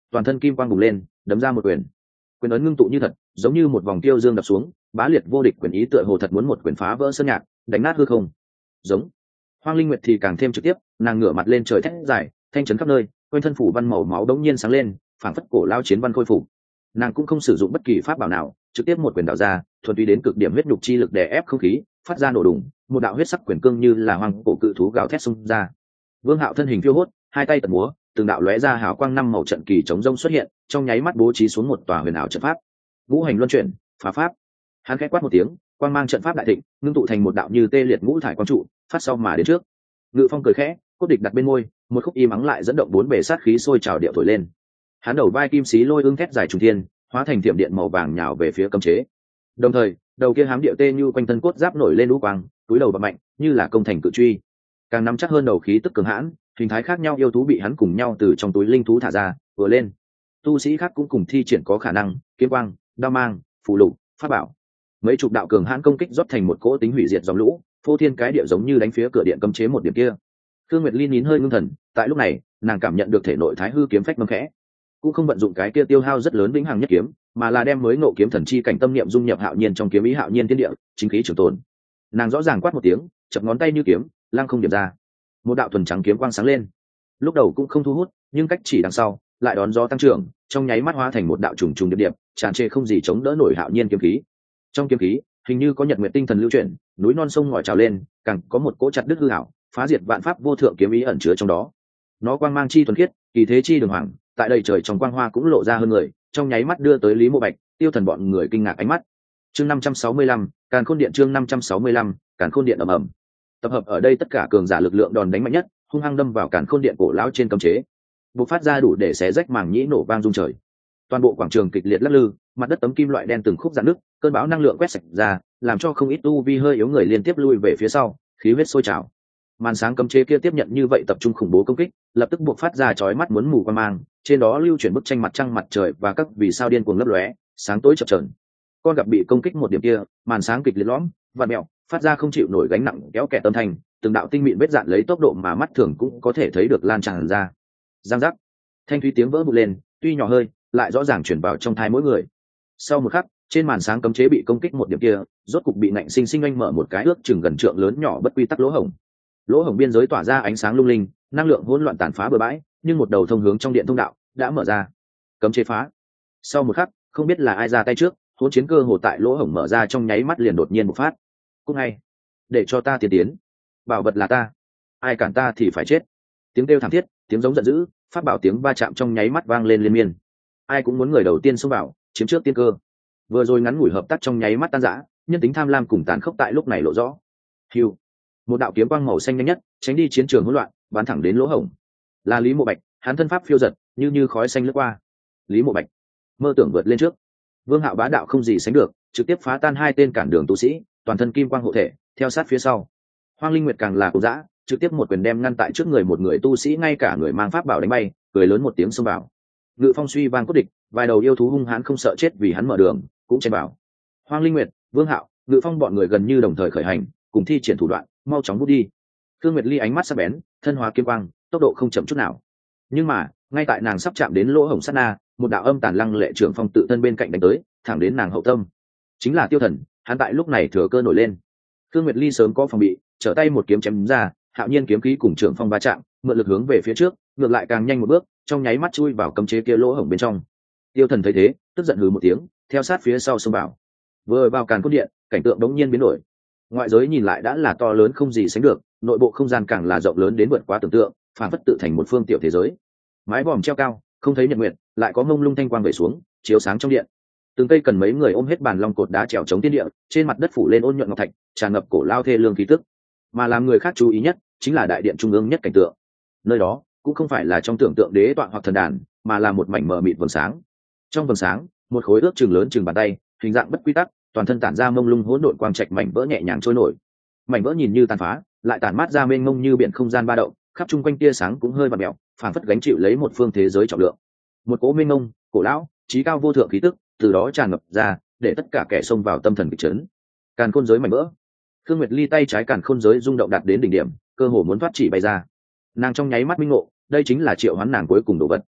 toàn thân kim quang bùng lên, đấm ra một quyền. Quyền ấn ngưng tụ như thật, giống như một vòng tiêu dương đập xuống, bá liệt vô địch quyền ý tựa hồ thật muốn một quyền phá vỡ sơn nhạc, đánh nát hư không. Giống. Hoang Linh Nguyệt thì càng thêm trực tiếp, nàng ngửa mặt lên trời thét dài, thanh chấn khắp nơi, quanh thân phủ văn màu máu đống nhiên sáng lên, phảng phất cổ lao chiến văn khôi phục. Nàng cũng không sử dụng bất kỳ pháp bảo nào, trực tiếp một quyền đảo ra, thuần túy đến cực điểm huyết nhục chi lực đè ép không khí, phát ra nổ đùng, một đạo huyết sắc quyền cương như là hoang cổ cự thú gào thét xung ra. Vương Hạo thân hình phiêu hốt, hai tay tật múa, từng đạo lóe ra hào quang năm màu trận kỳ chống rông xuất hiện, trong nháy mắt bố trí xuống một tòa huyền ảo trận pháp. Ngũ hành luân chuyển, phá pháp. Hắn khẽ quát một tiếng, quang mang trận pháp đại thịnh, ngưng tụ thành một đạo như tê liệt ngũ thải quang trụ, phát sau mà đến trước. Ngự Phong cười khẽ, cốt địch đặt bên môi, một khúc im ắng lại dẫn động bốn bề sát khí sôi trào điệu thổi lên. Hắn đầu vai kim xí lôi ương thét dài trùng thiên, hóa thành thiểm điện màu vàng nhào về phía cấm chế. Đồng thời, đầu kia hám điệu tê như quanh thân cốt giáp nổi lên lũ quang, túi đầu bật mạnh, như là công thành cự truy. Càng nắm chắc hơn đầu khí tức cường hãn, hình thái khác nhau yêu thú bị hắn cùng nhau từ trong túi linh thú thả ra, vừa lên. Tu sĩ khác cũng cùng thi triển có khả năng, kiếm quang, đao mang, phù lục, pháp bảo. Mấy chục đạo cường hãn công kích rót thành một cỗ tính hủy diệt dòng lũ, phô thiên cái địa giống như đánh phía cửa điện cấm chế một điểm kia. Khương Nguyệt Ly nín hơi ngưng thần, tại lúc này, nàng cảm nhận được thể nội Thái Hư kiếm phách mâm khẽ, cũng không vận dụng cái kia tiêu hao rất lớn vĩnh hằng nhất kiếm, mà là đem mới ngộ kiếm thần chi cảnh tâm niệm dung nhập Hạo Nhiên trong kiếm ý Hạo Nhiên thiên địa, chính khí trường tồn. Nàng rõ ràng quát một tiếng, chập ngón tay như kiếm, lăng không điểm ra. Một đạo thuần trắng kiếm quang sáng lên. Lúc đầu cũng không thu hút, nhưng cách chỉ đằng sau, lại đón gió tăng trưởng, trong nháy mắt hóa thành một đạo trùng trùng điệp điệp, tràn trề không gì chống đỡ nổi Hạo Nhiên kiếm khí. Trong kiếm khí, hình như có nhật nguyệt tinh thần lưu chuyển, núi non sông ngòi trào lên, càng có một cỗ chặt đứt hư ảo, phá diệt vạn pháp vô thượng kiếm ý ẩn chứa trong đó. Nó quang mang chi thuần khiết, kỳ thế chi đường hoàng, tại đây trời trong quang hoa cũng lộ ra hơn người, trong nháy mắt đưa tới Lý Mộ Bạch, Tiêu Thần bọn người kinh ngạc ánh mắt. Chương năm trăm sáu mươi lăm, Càn Khôn Điện chương năm trăm sáu mươi lăm, Càn Khôn Điện ầm ầm. Tập hợp ở đây tất cả cường giả lực lượng đòn đánh mạnh nhất, hung hăng đâm vào Càn Khôn Điện cổ lão trên cấm chế. Bộc phát ra đủ để xé rách màng nhĩ nổ vang rung trời. Toàn bộ quảng trường kịch liệt lắc lư, mặt đất tấm kim loại đen từng khúc rạn nứt, cơn bão năng lượng quét sạch ra, làm cho không ít tu vi hơi yếu người liên tiếp lui về phía sau, khí huyết sôi trào. Màn sáng cấm chế kia tiếp nhận như vậy tập trung khủng bố công kích, lập tức buộc phát ra chói mắt muốn mù qua mang, trên đó lưu chuyển bức tranh mặt trăng mặt trời và các vì sao điên cuồng lấp lóe, sáng tối chập chờn. Con gặp bị công kích một điểm kia, màn sáng kịch liệt lõm, vặn mèo, phát ra không chịu nổi gánh nặng kéo kẹt âm thanh, từng đạo tinh mịn vết dạn lấy tốc độ mà mắt thường cũng có thể thấy được lan tràn ra. Giang giác, thanh thúy tiếng vỡ vụn lên, tuy nhỏ hơi, lại rõ ràng truyền vào trong tai mỗi người. Sau một khắc, trên màn sáng cấm chế bị công kích một điểm kia, rốt cục bị nạnh sinh sinh anh mở một cái ước chừng gần trượng lớn nhỏ bất quy tắc lỗ hổng. Lỗ hổng biên giới tỏa ra ánh sáng lung linh, năng lượng hỗn loạn tàn phá bừa bãi, nhưng một đầu thông hướng trong điện thông đạo đã mở ra. Cấm chế phá. Sau một khắc, không biết là ai ra tay trước, hỗn chiến cơ hồ tại lỗ hổng mở ra trong nháy mắt liền đột nhiên bộc phát. Cũng ngay, để cho ta tiến tiến, bảo vật là ta, ai cản ta thì phải chết. Tiếng kêu thảm thiết, tiếng giống giận dữ, pháp bảo tiếng va chạm trong nháy mắt vang lên liên miên. Ai cũng muốn người đầu tiên xông vào, chiếm trước tiên cơ. Vừa rồi ngắn ngủi hợp tác trong nháy mắt tan rã, nhân tính tham lam cùng tàn khốc tại lúc này lộ rõ. Hưu, một đạo kiếm quang màu xanh nhanh nhất, tránh đi chiến trường hỗn loạn, bắn thẳng đến lỗ hổng. Là Lý Mộ Bạch, hắn thân pháp phiêu giật, như như khói xanh lướt qua. Lý Mộ Bạch mơ tưởng vượt lên trước. Vương Hạo bá đạo không gì sánh được, trực tiếp phá tan hai tên cản đường tu sĩ, toàn thân kim quang hộ thể, theo sát phía sau. Hoang Linh Nguyệt càng là cố dã, trực tiếp một quyền đem ngăn tại trước người một người tu sĩ, ngay cả người mang pháp bảo đánh bay, cười lớn một tiếng xông vào. Ngự phong suy vang cốt địch, vài đầu yêu thú hung hãn không sợ chết vì hắn mở đường, cũng chen bảo. Hoang Linh Nguyệt, Vương Hạo, Ngự phong bọn người gần như đồng thời khởi hành, cùng thi triển thủ đoạn, mau chóng vút đi. Thương Nguyệt Ly ánh mắt sắc bén, thân hóa kiếm quang, tốc độ không chậm chút nào. Nhưng mà, ngay tại nàng sắp chạm đến lỗ hổng sát na, một đạo âm tàn lăng lệ trưởng phong tự thân bên cạnh đánh tới, thẳng đến nàng hậu tâm. Chính là Tiêu Thần, hắn tại lúc này thừa cơ nổi lên. Thương Nguyệt Ly sớm có phòng bị, trở tay một kiếm chém ra, Hạo Nhiên kiếm khí cùng trưởng phong va chạm, mượn lực hướng về phía trước, ngược lại càng nhanh một bước, trong nháy mắt chui vào cấm chế kia lỗ hổng bên trong. Tiêu Thần thấy thế, tức giận hừ một tiếng, theo sát phía sau xông vào. Vừa vào Càn Khôn Điện, cảnh tượng đống nhiên biến đổi. Ngoại giới nhìn lại đã là to lớn không gì sánh được, nội bộ không gian càng là rộng lớn đến vượt quá tưởng tượng, phản phất tự thành một phương tiểu thế giới. Mái vòm treo cao, không thấy nhật nguyệt, lại có mông lung thanh quang về xuống, chiếu sáng trong điện. Từng cây cần mấy người ôm hết bàn long cột đá trèo chống thiên địa, trên mặt đất phủ lên ôn nhuận ngọc thạch, tràn ngập cổ lao thê lương khí tức. Mà làm người khác chú ý nhất, chính là đại điện trung ương nhất cảnh tượng. Nơi đó cũng không phải là trong tưởng tượng đế tọa hoặc thần đàn, mà là một mảnh mờ mịt vầng sáng. Trong vầng sáng, một khối ước chừng lớn chừng bàn tay, hình dạng bất quy tắc, toàn thân tản ra mông lung hỗn độn quang trạch mảnh vỡ nhẹ nhàng trôi nổi. Mảnh vỡ nhìn như tàn phá, lại tản mát ra mênh mông như biển không gian ba động, khắp chung quanh tia sáng cũng hơi vặn mèo, phảng phất gánh chịu lấy một phương thế giới trọng lượng. Một cỗ mênh mông, cổ lão, trí cao vô thượng khí tức, từ đó tràn ngập ra, để tất cả kẻ xông vào tâm thần kịch chấn. Càn khôn giới mảnh vỡ. Khương Nguyệt Ly tay trái càn khôn giới rung động đạt đến đỉnh điểm, cơ hồ muốn thoát chỉ bay ra. Nàng trong nháy mắt minh ngộ, đây chính là triệu hoán nàng cuối cùng đồ vật.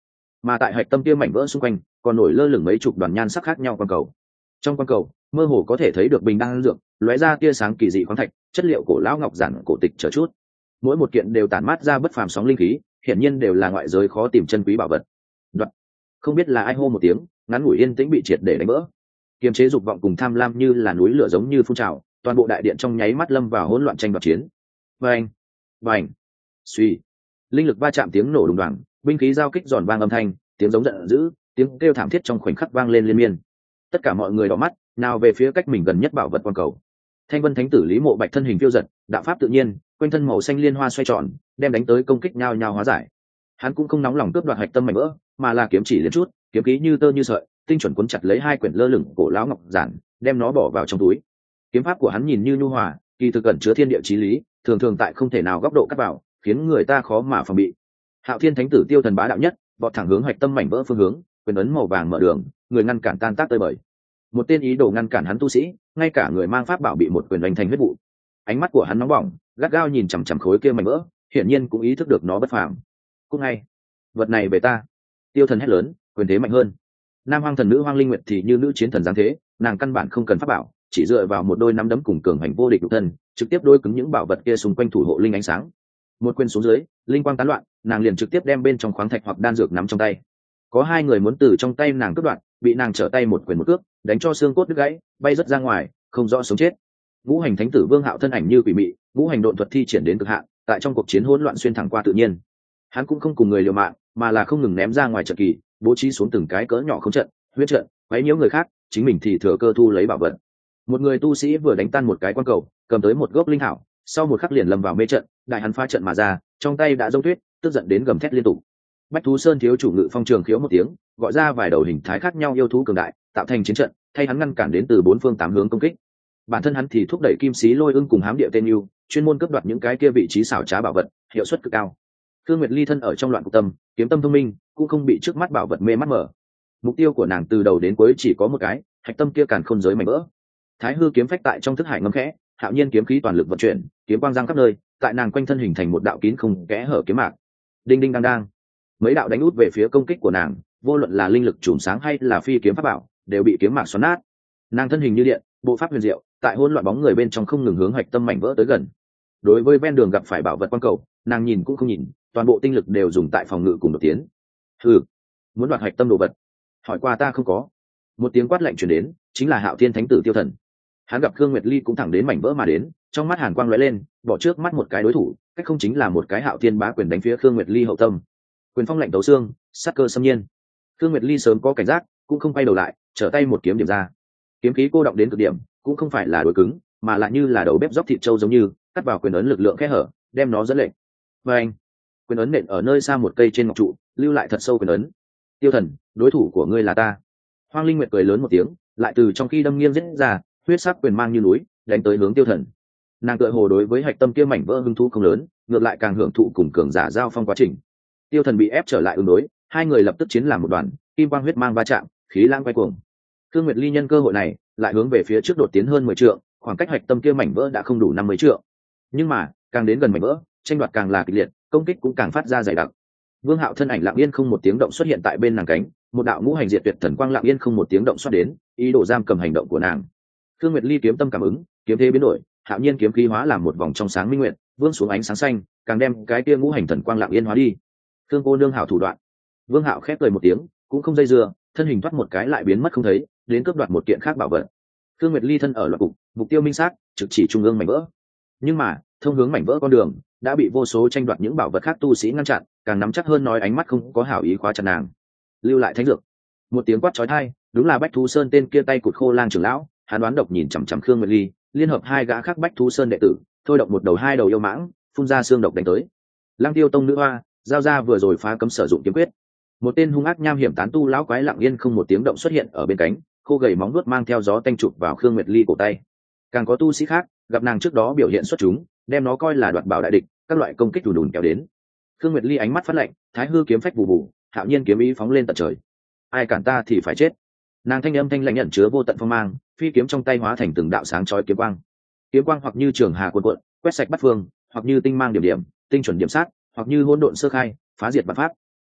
mà tại hạch tâm kia mảnh vỡ xung quanh còn nổi lơ lửng mấy chục đoàn nhan sắc khác nhau quang cầu. Trong quang cầu mơ hồ có thể thấy được bình đan dược, lóe ra tia sáng kỳ dị khoáng thạch, chất liệu cổ lão ngọc giản cổ tịch chờ chút. Mỗi một kiện đều tản mát ra bất phàm sóng linh khí, hiển nhiên đều là ngoại giới khó tìm chân quý bảo vật. Đoạn. Không biết là ai hô một tiếng, ngắn ngủi yên tĩnh bị triệt để đánh vỡ. Kiềm chế dục vọng cùng tham lam như là núi lửa giống như phun trào, toàn bộ đại điện trong nháy mắt lâm vào hỗn loạn tranh đoạt chiến. Vành, vành, suy, linh lực va chạm tiếng nổ đùng đoàng, binh khí giao kích giòn vang âm thanh, tiếng giống giận dữ, tiếng kêu thảm thiết trong khoảnh khắc vang lên liên miên. Tất cả mọi người đỏ mắt, nào về phía cách mình gần nhất bảo vật quan cầu. Thanh Vân Thánh tử Lý Mộ Bạch thân hình phiêu giật, đạo pháp tự nhiên, quanh thân màu xanh liên hoa xoay tròn, đem đánh tới công kích nhao nhao hóa giải. Hắn cũng không nóng lòng cướp đoạt hạch tâm mảnh vỡ, mà là kiếm chỉ liền chút, kiếm khí như tơ như sợi, tinh chuẩn cuốn chặt lấy hai quyển lơ lửng cổ lão ngọc giản, đem nó bỏ vào trong túi. Kiếm pháp của hắn nhìn như nhu hòa, kỳ thực ẩn chứa thiên địa chí lý, thường thường tại không thể nào góc độ cắt vào, khiến người ta khó mà phòng bị. Hạo Thiên Thánh tử Tiêu Thần bá đạo nhất, vọt thẳng hướng hạch tâm mảnh vỡ phương hướng, quyền ấn màu vàng mở đường, người ngăn cản tan tác tơi bời. Một tên ý đồ ngăn cản hắn tu sĩ, ngay cả người mang pháp bảo bị một quyền đánh thành huyết vụ. Ánh mắt của hắn nóng bỏng, gắt gao nhìn chằm chằm khối kia mảnh vỡ, hiển nhiên cũng ý thức được nó bất phàm. Cũng ngay, vật này về ta. Tiêu Thần hét lớn, quyền thế mạnh hơn. Nam Hoang thần nữ Hoang Linh Nguyệt thì như nữ chiến thần giáng thế, nàng căn bản không cần pháp bảo, chỉ dựa vào một đôi nắm đấm cùng cường hành vô địch độc thân, trực tiếp đối cứng những bảo vật kia xung quanh thủ hộ linh ánh sáng. Một quyền xuống dưới, linh quang tán loạn, nàng liền trực tiếp đem bên trong khoáng thạch hoặc đan dược nắm trong tay. Có hai người muốn từ trong tay nàng cướp đoạt, bị nàng trở tay một quyền một cước, đánh cho xương cốt đứt gãy, bay rất ra ngoài, không rõ sống chết. Ngũ hành thánh tử Vương Hạo thân ảnh như quỷ mị, ngũ hành độn thuật thi triển đến cực hạn, tại trong cuộc chiến hỗn loạn xuyên thẳng qua tự nhiên. Hắn cũng không cùng người liều mạng, mà là không ngừng ném ra ngoài trận kỳ, bố trí xuống từng cái cỡ nhỏ không trận, huyết trận, quấy nhiễu người khác, chính mình thì thừa cơ thu lấy bảo vật. Một người tu sĩ vừa đánh tan một cái quan cầu, cầm tới một gốc linh thảo, sau một khắc liền lầm vào mê trận, đại hắn phá trận mà ra, trong tay đã dông tuyết, tức giận đến gầm thét liên tục. Bách Thú Sơn thiếu chủ Ngự Phong Trường khiếu một tiếng, gọi ra vài đầu hình thái khác nhau yêu thú cường đại, tạo thành chiến trận, thay hắn ngăn cản đến từ bốn phương tám hướng công kích. Bản thân hắn thì thúc đẩy Kim Xí Lôi Ưng cùng Hám Địa Tên Yêu, chuyên môn cướp đoạt những cái kia vị trí xảo trá bảo vật, hiệu suất cực cao. Thương Nguyệt Ly thân ở trong loạn cục tâm, kiếm tâm thông minh, cũng không bị trước mắt bảo vật mê mắt mở. Mục tiêu của nàng từ đầu đến cuối chỉ có một cái, hạch tâm kia càn khôn giới mảnh vỡ. Thái hư kiếm phách tại trong thức hải ngâm khẽ, Hạo Nhiên kiếm khí toàn lực vận chuyển, kiếm quang giang khắp nơi, tại nàng quanh thân hình thành một đạo kín không kẽ hở kiếm mạc. Đinh đinh đang đang, mấy đạo đánh út về phía công kích của nàng, vô luận là linh lực chùm sáng hay là phi kiếm pháp bảo, đều bị kiếm mạc xoắn nát. Nàng thân hình như điện, bộ pháp huyền diệu, tại hỗn loạn bóng người bên trong không ngừng hướng hạch tâm mảnh vỡ tới gần. Đối với ven đường gặp phải bảo vật quan cầu, nàng nhìn cũng không nhìn, toàn bộ tinh lực đều dùng tại phòng ngự cùng đột tiến. Hừ, muốn đoạt hạch tâm đồ vật, hỏi qua ta không có. Một tiếng quát lạnh truyền đến, chính là Hạo Thiên Thánh tử Tiêu Thần. Hắn gặp Khương Nguyệt Ly cũng thẳng đến mảnh vỡ mà đến, trong mắt hàn quang lóe lên, bỏ trước mắt một cái đối thủ, cách không chính là một cái Hạo Thiên bá quyền đánh phía Khương Nguyệt Ly hậu tâm. Quyền phong lạnh tấu xương, sát cơ xâm nhiên. Khương Nguyệt Ly sớm có cảnh giác, cũng không quay đầu lại, trở tay một kiếm điểm ra. Kiếm khí cô động đến cực điểm, cũng không phải là đối cứng, mà lại như là đầu bếp róc thịt trâu giống như, cắt vào quyền ấn lực lượng khe hở, đem nó dẫn lệnh. Và anh, quyền ấn nện ở nơi xa một cây trên ngọc trụ, lưu lại thật sâu quyền ấn. Tiêu Thần, đối thủ của ngươi là ta. Hoang Linh Nguyệt cười lớn một tiếng, lại từ trong khi đâm nghiêng giết ra, huyết sắc quyền mang như núi, đánh tới hướng Tiêu Thần. Nàng tựa hồ đối với hạch tâm kia mảnh vỡ hứng thú không lớn, ngược lại càng hưởng thụ cùng cường giả giao phong quá trình. Tiêu Thần bị ép trở lại ứng đối, hai người lập tức chiến làm một đoàn, kim quang huyết mang va chạm, khí lang quay cuồng. Thương Nguyệt Ly nhân cơ hội này, lại hướng về phía trước đột tiến hơn mười trượng, khoảng cách hạch tâm kia mảnh vỡ đã không đủ năm mươi trượng. Nhưng mà, càng đến gần mảnh vỡ, tranh đoạt càng là kịch liệt, công kích cũng càng phát ra dày đặc. Vương Hạo thân ảnh lặng yên không một tiếng động xuất hiện tại bên nàng cánh, một đạo ngũ hành diệt tuyệt thần quang lặng yên không một tiếng động xuất đến, ý đồ giam cầm hành động của nàng. Thương Nguyệt Ly kiếm tâm cảm ứng, kiếm thế biến đổi, Hạo Nhiên kiếm khí hóa làm một vòng trong sáng minh nguyệt, vương xuống ánh sáng xanh, càng đem cái kia ngũ hành thần quang lặng yên hóa đi. Thương cô nương hảo thủ đoạn. Vương Hạo khép cười một tiếng, cũng không dây dưa, thân hình thoát một cái lại biến mất không thấy, đến cướp đoạt một kiện khác bảo vật. Thương Nguyệt Ly thân ở loạn cục, mục tiêu minh xác, trực chỉ trung ương mảnh vỡ. Nhưng mà, thông hướng mảnh vỡ con đường đã bị vô số tranh đoạt những bảo vật khác tu sĩ ngăn chặn, càng nắm chắc hơn nói ánh mắt không có hảo ý khóa chặt nàng. Lưu lại thánh dược. Một tiếng quát chói tai, đúng là Bách Thú Sơn tên kia tay cụt khô lang trưởng lão, hắn đoán độc nhìn chằm chằm Khương Nguyệt Ly, liên hợp hai gã khác Bách Thú Sơn đệ tử, thôi động một đầu hai đầu yêu mãng, phun ra xương độc đánh tới. Lăng Tiêu tông nữ hoa, giao ra vừa rồi phá cấm sử dụng kiếm quyết. Một tên hung ác nham hiểm tán tu lão quái lặng yên không một tiếng động xuất hiện ở bên cánh, khô gầy móng vuốt mang theo gió tanh chụp vào Khương Nguyệt Ly cổ tay. Càng có tu sĩ khác, gặp nàng trước đó biểu hiện xuất chúng, đem nó coi là đoạt bảo đại địch, các loại công kích đùn đùn kéo đến. Khương Nguyệt Ly ánh mắt phát lạnh, thái hư kiếm phách bù bù, Hạo Nhiên kiếm ý phóng lên tận trời. Ai cản ta thì phải chết. Nàng thanh âm thanh lãnh ẩn chứa vô tận phong mang, phi kiếm trong tay hóa thành từng đạo sáng chói kiếm quang. Kiếm quang hoặc như trường hà cuồn cuộn, quét sạch bát phương, hoặc như tinh mang điểm điểm, tinh chuẩn điểm sát, hoặc như hỗn độn sơ khai, phá diệt vạn pháp.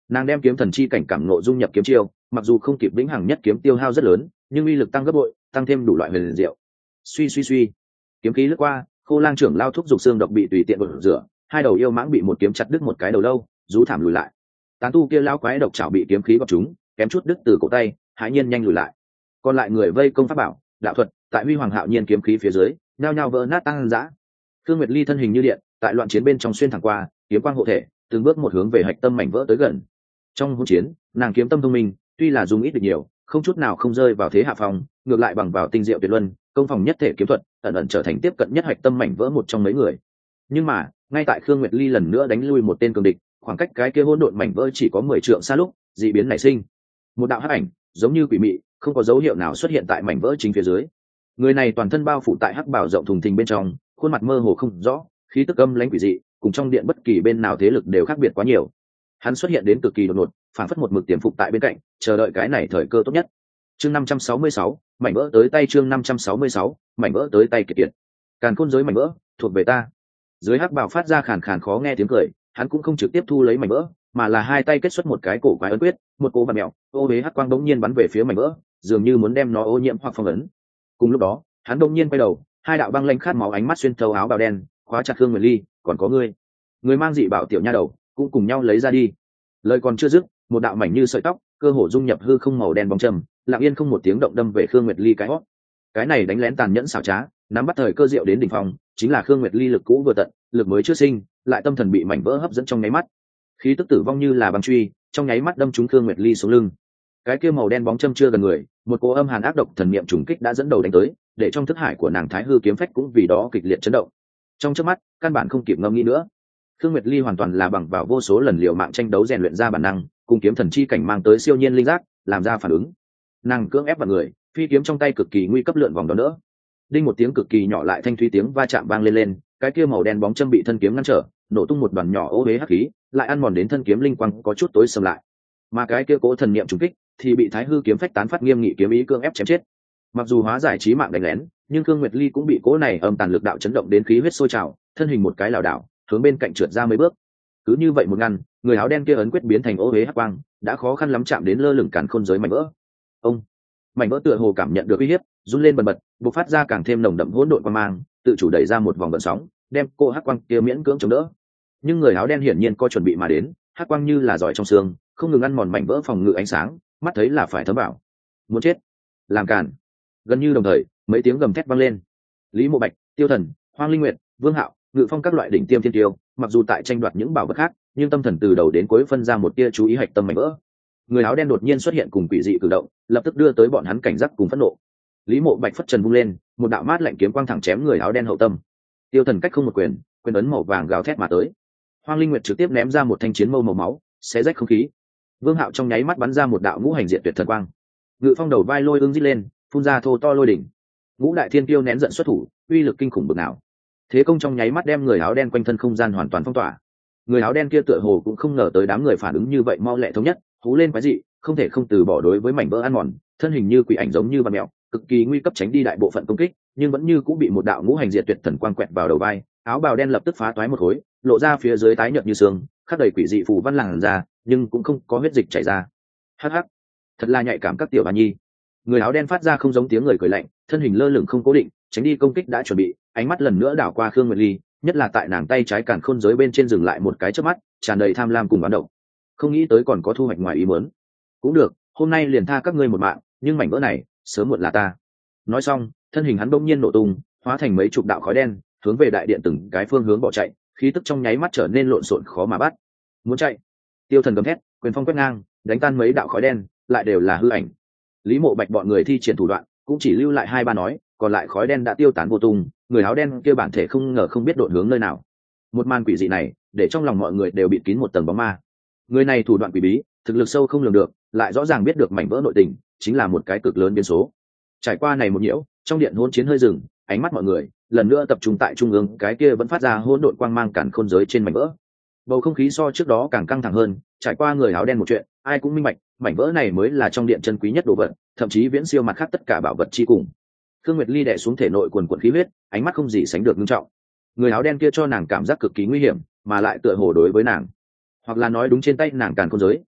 Nàng đem kiếm thần chi cảnh cảm ngộ dung nhập kiếm chiêu, mặc dù không kịp vĩnh hằng nhất kiếm tiêu hao rất lớn, nhưng uy lực tăng gấp bội, tăng thêm đủ loại huyền diệu. Suy suy suy, kiếm khí lướt qua, Khô Lang trưởng lao thúc dục xương độc bị tùy tiện bổ rửa, hai đầu yêu mãng bị một kiếm chặt đứt một cái đầu lâu, rú thảm lùi lại. Tán tu kia lao quái độc chảo bị kiếm khí gọt trúng, kém chút đứt từ cổ tay, hãi nhiên nhanh lùi lại. Còn lại người vây công pháp bảo, đạo thuật, tại Huy Hoàng Hạo Nhiên kiếm khí phía dưới, nhao nhao vỡ nát tăng dã. Khương Nguyệt Ly thân hình như điện, tại loạn chiến bên trong xuyên thẳng qua, kiếm quang hộ thể, từng bước một hướng về hạch tâm mảnh vỡ tới gần. Trong hỗn chiến, nàng kiếm tâm thông minh, tuy là dùng ít được nhiều, không chút nào không rơi vào thế hạ phong, ngược lại bằng vào tinh diệu tuyệt luân, công phòng nhất thể kiếm thuật, ẩn ẩn trở thành tiếp cận nhất hạch tâm mảnh vỡ một trong mấy người. Nhưng mà, ngay tại Khương Nguyệt Ly lần nữa đánh lui một tên cường địch, khoảng cách cái kia hỗn độn mảnh vỡ chỉ có mười trượng xa lúc, dị biến nảy sinh. Một đạo hắc ảnh, giống như quỷ mị, không có dấu hiệu nào xuất hiện tại mảnh vỡ chính phía dưới. Người này toàn thân bao phủ tại hắc bảo rộng thùng thình bên trong, khuôn mặt mơ hồ không rõ, khí tức âm lãnh quỷ dị, cùng trong điện bất kỳ bên nào thế lực đều khác biệt quá nhiều. Hắn xuất hiện đến cực kỳ đột ngột, phản phất một mực tiềm phục tại bên cạnh, chờ đợi cái này thời cơ tốt nhất. Chương năm trăm sáu mươi sáu, mảnh vỡ tới tay chương năm trăm sáu mươi sáu, mảnh vỡ tới tay kiệt kiệt. Càn khôn giới mảnh vỡ, thuộc về ta. Dưới hắc bào phát ra khàn khàn khó nghe tiếng cười, hắn cũng không trực tiếp thu lấy mảnh vỡ, mà là hai tay kết xuất một cái cổ quái ấn quyết, một cỗ vặn mèo, ô huế hắc quang đống nhiên bắn về phía mảnh vỡ, dường như muốn đem nó ô nhiễm hoặc phong ấn. Cùng lúc đó, hắn đột nhiên quay đầu, hai đạo băng lanh khát máu ánh mắt xuyên thấu áo bào đen, khóa chặt Khương Nguyệt Ly, còn có ngươi. Người mang dị bảo tiểu nha đầu, cũng cùng nhau lấy ra đi. Lời còn chưa dứt, một đạo mảnh như sợi tóc, cơ hồ dung nhập hư không màu đen bóng trầm, lặng yên không một tiếng động đâm về Khương Nguyệt Ly cái hót. Cái này đánh lén tàn nhẫn xảo trá, nắm bắt thời cơ diệu đến đỉnh phong, chính là Khương Nguyệt Ly lực cũ vừa tận, lực mới chưa sinh, lại tâm thần bị mảnh vỡ hấp dẫn trong nháy mắt. Khí tức tử vong như là băng truy, trong nháy mắt đâm trúng Khương Nguyệt Ly xuống lưng. Cái kia màu đen bóng châm chưa gần người, một cỗ âm hàn ác độc thần niệm trùng kích đã dẫn đầu đánh tới, để trong thức hải của nàng Thái Hư kiếm phách cũng vì đó kịch liệt chấn động. Trong chớp mắt, căn bản không kịp ngẫm nghĩ nữa. Khương Nguyệt Ly hoàn toàn là bằng vào vô số lần liều mạng tranh đấu rèn luyện ra bản năng, cùng kiếm thần chi cảnh mang tới siêu nhiên linh giác, làm ra phản ứng. Nàng cưỡng ép vào người, phi kiếm trong tay cực kỳ nguy cấp lượn vòng đó nữa. Đinh một tiếng cực kỳ nhỏ lại thanh thúy tiếng va chạm vang lên lên, cái kia màu đen bóng châm bị thân kiếm ngăn trở, nổ tung một đoàn nhỏ ô uế hắc khí, lại ăn mòn đến thân kiếm linh quang có chút tối sầm lại. Mà cái kia cố thần niệm trùng kích thì bị Thái Hư kiếm phách tán phát nghiêm nghị kiếm ý cưỡng ép chém chết. Mặc dù hóa giải chí mạng đánh lén, nhưng Khương Nguyệt Ly cũng bị cố này âm tàn lực đạo chấn động đến khí huyết sôi trào, thân hình một cái lảo đảo, hướng bên cạnh trượt ra mấy bước. Cứ như vậy một ngăn, người áo đen kia ấn quyết biến thành ô uế hắc quang, đã khó khăn lắm chạm đến lơ lửng càn khôn giới mảnh vỡ. Ông, mảnh vỡ tựa hồ cảm nhận được uy hiếp, run lên bần bật, bộc phát ra càng thêm nồng đậm hỗn độn quang mang, tự chủ đẩy ra một vòng gợn sóng, đem cô hắc quang kia miễn cưỡng chống đỡ. Nhưng người áo đen hiển nhiên có chuẩn bị mà đến, hắc quang như là giỏi trong xương, không ngừng ăn mòn mảnh vỡ phòng ngự ánh sáng, mắt thấy là phải thấm vào. Muốn chết, làm cản. Gần như đồng thời, mấy tiếng gầm thét vang lên. Lý Mộ Bạch, Tiêu Thần, Hoang Linh Nguyệt, Vương Hạo, Ngự Phong các loại đỉnh tiêm thiên tiêu, mặc dù tại tranh đoạt những bảo vật khác, nhưng tâm thần từ đầu đến cuối phân ra một tia chú ý hạch tâm mảnh vỡ. Người áo đen đột nhiên xuất hiện cùng quỷ dị cử động, lập tức đưa tới bọn hắn cảnh giác cùng phẫn nộ. Lý Mộ Bạch phất trần vung lên, một đạo mát lạnh kiếm quang thẳng chém người áo đen hậu tâm. Tiêu Thần cách không một quyền, quyền ấn màu vàng gào thét mà tới. Hoang Linh Nguyệt trực tiếp ném ra một thanh chiến mâu màu máu, xé rách không khí. Vương Hạo trong nháy mắt bắn ra một đạo ngũ hành diện tuyệt thần quang. Ngự Phong đầu vai lôi ương rít lên, phun ra thô to lôi đỉnh. Ngũ đại thiên tiêu nén giận xuất thủ, uy lực kinh khủng bực nào. Thế công trong nháy mắt đem người áo đen quanh thân không gian hoàn toàn phong tỏa. Người áo đen kia tựa hồ cũng không ngờ tới đám người phản ứng như vậy mau lẹ thống nhất, hú lên quái dị, không thể không từ bỏ đối với mảnh vỡ ăn mòn, thân hình như quỷ ảnh giống như bạt mèo, cực kỳ nguy cấp tránh đi đại bộ phận công kích, nhưng vẫn như cũng bị một đạo ngũ hành diệt tuyệt thần quang quẹt vào đầu vai, áo bào đen lập tức phá toái một khối, lộ ra phía dưới tái nhợt như xương, khắc đầy quỷ dị phù văn làn ra, nhưng cũng không có huyết dịch chảy ra. Hắc hắc, thật là nhạy cảm các tiểu bà nhi. Người áo đen phát ra không giống tiếng người cười lạnh, thân hình lơ lửng không cố định, tránh đi công kích đã chuẩn bị, ánh mắt lần nữa đảo qua Khương Nguyệt Ly, nhất là tại nàng tay trái càn khôn giới bên trên dừng lại một cái chớp mắt, tràn đầy tham lam cùng oán độc. Không nghĩ tới còn có thu hoạch ngoài ý muốn. Cũng được, hôm nay liền tha các ngươi một mạng, nhưng mảnh vỡ này, sớm muộn là ta. Nói xong, thân hình hắn bỗng nhiên nổ tung, hóa thành mấy chục đạo khói đen, hướng về đại điện từng cái phương hướng bỏ chạy, khí tức trong nháy mắt trở nên lộn xộn khó mà bắt. Muốn chạy? Tiêu Thần gầm thét, quyền phong quét ngang, đánh tan mấy đạo khói đen, lại đều là hư ảnh. Lý Mộ Bạch bọn người thi triển thủ đoạn, cũng chỉ lưu lại hai ba nói, còn lại khói đen đã tiêu tán vô tung, người áo đen kia bản thể không ngờ không biết độn hướng nơi nào. Một màn quỷ dị này, để trong lòng mọi người đều bị kín một tầng bóng ma. Người này thủ đoạn quỷ bí, thực lực sâu không lường được, lại rõ ràng biết được mảnh vỡ nội tình, chính là một cái cực lớn biến số. Trải qua này một nhiễu, trong điện hỗn chiến hơi dừng, ánh mắt mọi người lần nữa tập trung tại trung ương, cái kia vẫn phát ra hỗn độn quang mang cản khôn giới trên mảnh vỡ. Bầu không khí so trước đó càng căng thẳng hơn, trải qua người áo đen một chuyện, ai cũng minh bạch, mảnh vỡ này mới là trong điện chân quý nhất đồ vật, thậm chí viễn siêu mặt khác tất cả bảo vật chi cùng. Khương Nguyệt Ly đè xuống thể nội quần quần khí huyết, ánh mắt không gì sánh được nghiêm trọng. Người áo đen kia cho nàng cảm giác cực kỳ nguy hiểm, mà lại tựa hồ đối với nàng, hoặc là nói đúng trên tay nàng càn khôn giới,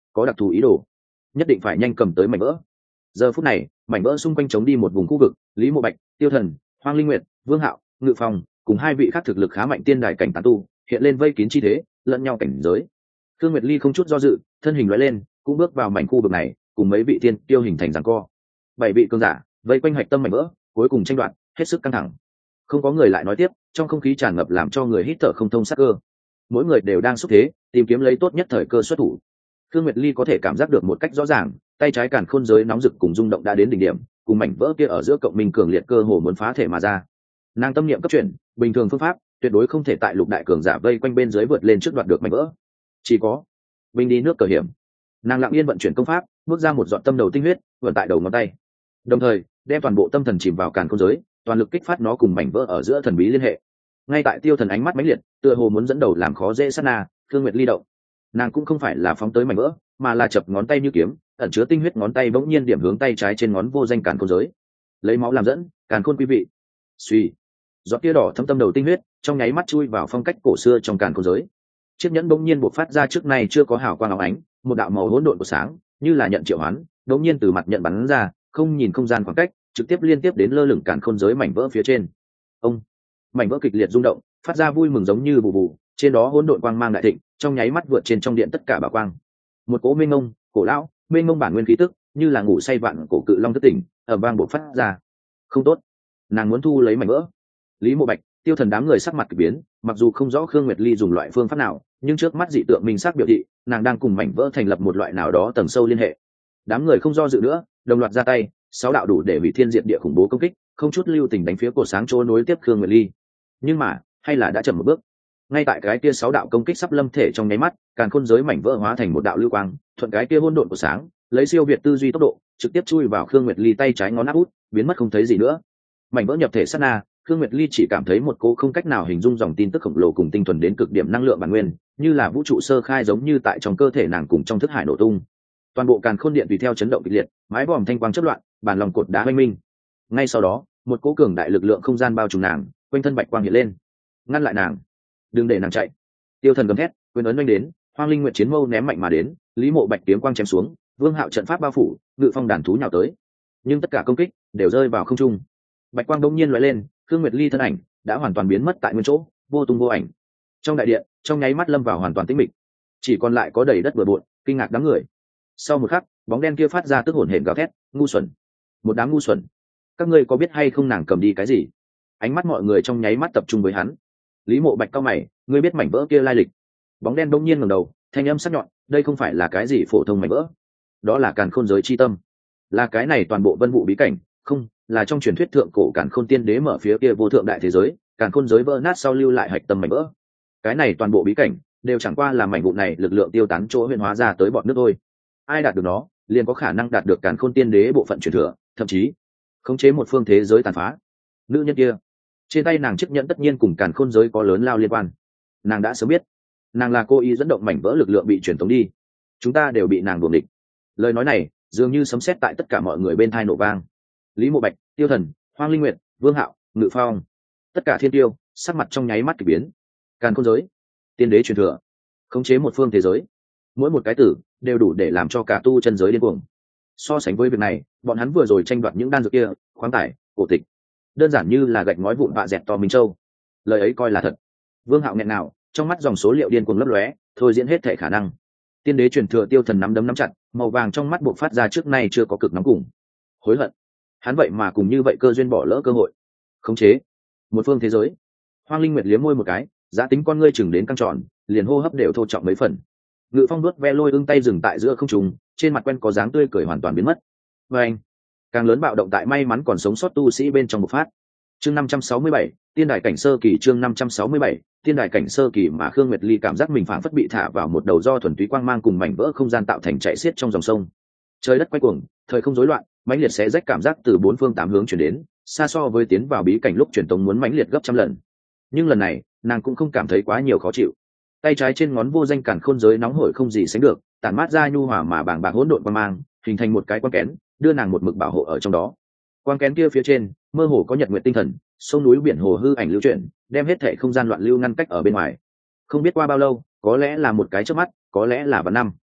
có đặc thù ý đồ, nhất định phải nhanh cầm tới mảnh vỡ. Giờ phút này mảnh vỡ xung quanh chống đi một vùng khu vực, Lý Mộ Bạch, Tiêu Thần, Hoang Linh Nguyệt, Vương Hạo, Ngự Phong cùng hai vị khác thực lực khá mạnh tiên đài cảnh tán tu hiện lên vây kín chi thế, lẫn nhau cảnh giới. Thương Nguyệt Ly không chút do dự, thân hình lóe lên, cũng bước vào mảnh khu vực này, cùng mấy vị tiên tiêu hình thành giằng co. Bảy vị cường giả vây quanh hạch tâm mảnh vỡ, cuối cùng tranh đoạt, hết sức căng thẳng. Không có người lại nói tiếp, trong không khí tràn ngập làm cho người hít thở không thông sát cơ. Mỗi người đều đang xúc thế, tìm kiếm lấy tốt nhất thời cơ xuất thủ. Thương Nguyệt Ly có thể cảm giác được một cách rõ ràng, tay trái càn khôn giới nóng rực cùng rung động đã đến đỉnh điểm, cùng mảnh vỡ kia ở giữa cộng minh cường liệt cơ hồ muốn phá thể mà ra. Nàng tâm niệm cấp chuyển, bình thường phương pháp tuyệt đối không thể tại lục đại cường giả vây quanh bên dưới vượt lên trước đoạt được mảnh vỡ, chỉ có binh đi nước cờ hiểm. Nàng lặng yên vận chuyển công pháp, bước ra một giọt tâm đầu tinh huyết vận tại đầu ngón tay, đồng thời đem toàn bộ tâm thần chìm vào càn khôn giới, toàn lực kích phát nó cùng mảnh vỡ ở giữa thần bí liên hệ. Ngay tại Tiêu Thần ánh mắt mãnh liệt, tựa hồ muốn dẫn đầu làm khó dễ sát na, Thương Nguyệt Ly động. Nàng cũng không phải là phóng tới mảnh vỡ, mà là chập ngón tay như kiếm, ẩn chứa tinh huyết ngón tay bỗng nhiên điểm hướng tay trái trên ngón vô danh càn khôn giới, lấy máu làm dẫn, càn khôn quý vị. Suy, giọt tia đỏ thâm tâm đầu tinh huyết trong nháy mắt chui vào phong cách cổ xưa trong càn khôn giới. Chiếc nhẫn bỗng nhiên bộc phát ra trước nay chưa có hào quang óng ánh, một đạo màu hỗn độn của sáng, như là nhận triệu hoán, bỗng nhiên từ mặt nhận bắn ra, không nhìn không gian khoảng cách, trực tiếp liên tiếp đến lơ lửng càn khôn giới mảnh vỡ phía trên. Ông, mảnh vỡ kịch liệt rung động, phát ra vui mừng giống như bù bù, trên đó hỗn độn quang mang đại thịnh, trong nháy mắt vượt trên trong điện tất cả bảo quang. Một cỗ mênh mông, cổ lão, mênh mông bản nguyên khí tức, như là ngủ say vạn cổ cự long thức tỉnh, ở vang bộc phát ra. Không tốt, nàng muốn thu lấy mảnh vỡ. Lý Mộ Bạch, Tiêu Thần đám người sắc mặt kỳ biến, mặc dù không rõ Khương Nguyệt Ly dùng loại phương pháp nào, nhưng trước mắt dị tượng minh xác biểu thị, nàng đang cùng mảnh vỡ thành lập một loại nào đó tầng sâu liên hệ. Đám người không do dự nữa, đồng loạt ra tay, sáu đạo đủ để hủy thiên diệt địa khủng bố công kích, không chút lưu tình đánh phía cột sáng chỗ nối tiếp Khương Nguyệt Ly. Nhưng mà, hay là đã chậm một bước. Ngay tại cái kia sáu đạo công kích sắp lâm thể trong nháy mắt, càn khôn giới mảnh vỡ hóa thành một đạo lưu quang, thuận cái kia hỗn độn của sáng, lấy siêu việt tư duy tốc độ, trực tiếp chui vào Khương Nguyệt Ly tay trái ngón áp út, biến mất không thấy gì nữa. Mảnh vỡ nhập thể sát na, Khương Nguyệt Ly chỉ cảm thấy một cỗ không cách nào hình dung dòng tin tức khổng lồ cùng tinh thuần đến cực điểm năng lượng bản nguyên, như là vũ trụ sơ khai giống như tại trong cơ thể nàng cùng trong thức hải nổ tung. Toàn bộ càn khôn điện tùy theo chấn động kịch liệt, mái vòm thanh quang chớp loạn, bản lòng cột đá oanh minh. Ngay sau đó, một cỗ cường đại lực lượng không gian bao trùm nàng, quanh thân bạch quang hiện lên, ngăn lại nàng, đừng để nàng chạy. Tiêu Thần gầm thét, quyền ấn oanh đến, Hoang Linh Nguyệt chiến mâu ném mạnh mà đến, Lý Mộ Bạch kiếm quang chém xuống, Vương Hạo trận pháp bao phủ, Ngự Phong đàn thú nhào tới, nhưng tất cả công kích đều rơi vào không trung. Bạch quang đột nhiên lóe lên, Khương Nguyệt Ly thân ảnh đã hoàn toàn biến mất tại nguyên chỗ, vô tung vô ảnh. Trong đại điện, trong nháy mắt lâm vào hoàn toàn tĩnh mịch, chỉ còn lại có đầy đất bừa bộn, kinh ngạc đám người. Sau một khắc, bóng đen kia phát ra tức hổn hển gào thét, ngu xuẩn, một đám ngu xuẩn, các ngươi có biết hay không nàng cầm đi cái gì? Ánh mắt mọi người trong nháy mắt tập trung với hắn. Lý Mộ Bạch cao mày, ngươi biết mảnh vỡ kia lai lịch? Bóng đen đột nhiên ngẩng đầu, thanh âm sắc nhọn, đây không phải là cái gì phổ thông mảnh vỡ, đó là càn khôn giới chi tâm, là cái này toàn bộ vân vụ bí cảnh, không, là trong truyền thuyết thượng cổ càn khôn tiên đế mở phía kia vô thượng đại thế giới, càn khôn giới vỡ nát sau lưu lại hạch tâm mảnh vỡ. Cái này toàn bộ bí cảnh đều chẳng qua là mảnh vụn này lực lượng tiêu tán chỗ huyền hóa ra tới bọn nước thôi. Ai đạt được nó, liền có khả năng đạt được càn khôn tiên đế bộ phận truyền thừa, thậm chí khống chế một phương thế giới tàn phá. Nữ nhân kia, trên tay nàng chiếc nhẫn tất nhiên cùng càn khôn giới có lớn lao liên quan. Nàng đã sớm biết, nàng là cô ý dẫn động mảnh vỡ lực lượng bị truyền tống đi. Chúng ta đều bị nàng đuổi địch. Lời nói này dường như sấm sét tại tất cả mọi người bên tai nổ vang. Lý Mộ Bạch, Tiêu Thần, Hoang Linh Nguyệt, Vương Hạo, Ngự Phong, tất cả thiên tiêu sắc mặt trong nháy mắt kỳ biến. Càn khôn giới, tiên đế truyền thừa, khống chế một phương thế giới, mỗi một cái tử đều đủ để làm cho cả tu chân giới điên cuồng. So sánh với việc này, bọn hắn vừa rồi tranh đoạt những đan dược kia, khoáng tải, cổ tịch, đơn giản như là gạch ngói vụn vạ dẹt to minh châu. Lời ấy coi là thật. Vương Hạo nghẹn nào, trong mắt dòng số liệu điên cuồng lấp lóe, thôi diễn hết thể khả năng. Tiên đế truyền thừa Tiêu Thần nắm đấm nắm chặt, màu vàng trong mắt bộc phát ra trước nay chưa có cực nóng cùng hối hận. Hắn vậy mà cùng như vậy cơ duyên bỏ lỡ cơ hội. Khống chế một phương thế giới. Hoang Linh Nguyệt liếm môi một cái, giá tính con ngươi chừng đến căng tròn, liền hô hấp đều thô trọng mấy phần. Ngự Phong đuốt ve lôi ưng tay dừng tại giữa không trung, trên mặt quen có dáng tươi cười hoàn toàn biến mất. Và anh, càng lớn bạo động tại may mắn còn sống sót tu sĩ bên trong một phát. Chương năm trăm sáu mươi bảy, Tiên đài cảnh sơ kỳ. Chương năm trăm sáu mươi bảy, Tiên đài cảnh sơ kỳ. Mà Khương Nguyệt Ly cảm giác mình phảng phất bị thả vào một đầu do thuần túy quang mang cùng mảnh vỡ không gian tạo thành chạy xiết trong dòng sông. Trời đất quay cuồng, thời không rối loạn, mãnh liệt xé rách cảm giác từ bốn phương tám hướng truyền đến, xa so với tiến vào bí cảnh lúc truyền tống muốn mãnh liệt gấp trăm lần. Nhưng lần này, nàng cũng không cảm thấy quá nhiều khó chịu. Tay trái trên ngón vô danh càn khôn giới nóng hổi không gì sánh được, tản mát ra nhu hòa mà bàng bạc hỗn độn quang mang, hình thành một cái quang kén, đưa nàng một mực bảo hộ ở trong đó. Quang kén kia phía trên, mơ hồ có nhật nguyệt tinh thần, sông núi biển hồ hư ảnh lưu chuyển, đem hết thảy không gian loạn lưu ngăn cách ở bên ngoài. Không biết qua bao lâu, có lẽ là một cái chớp mắt, có lẽ là vạn năm.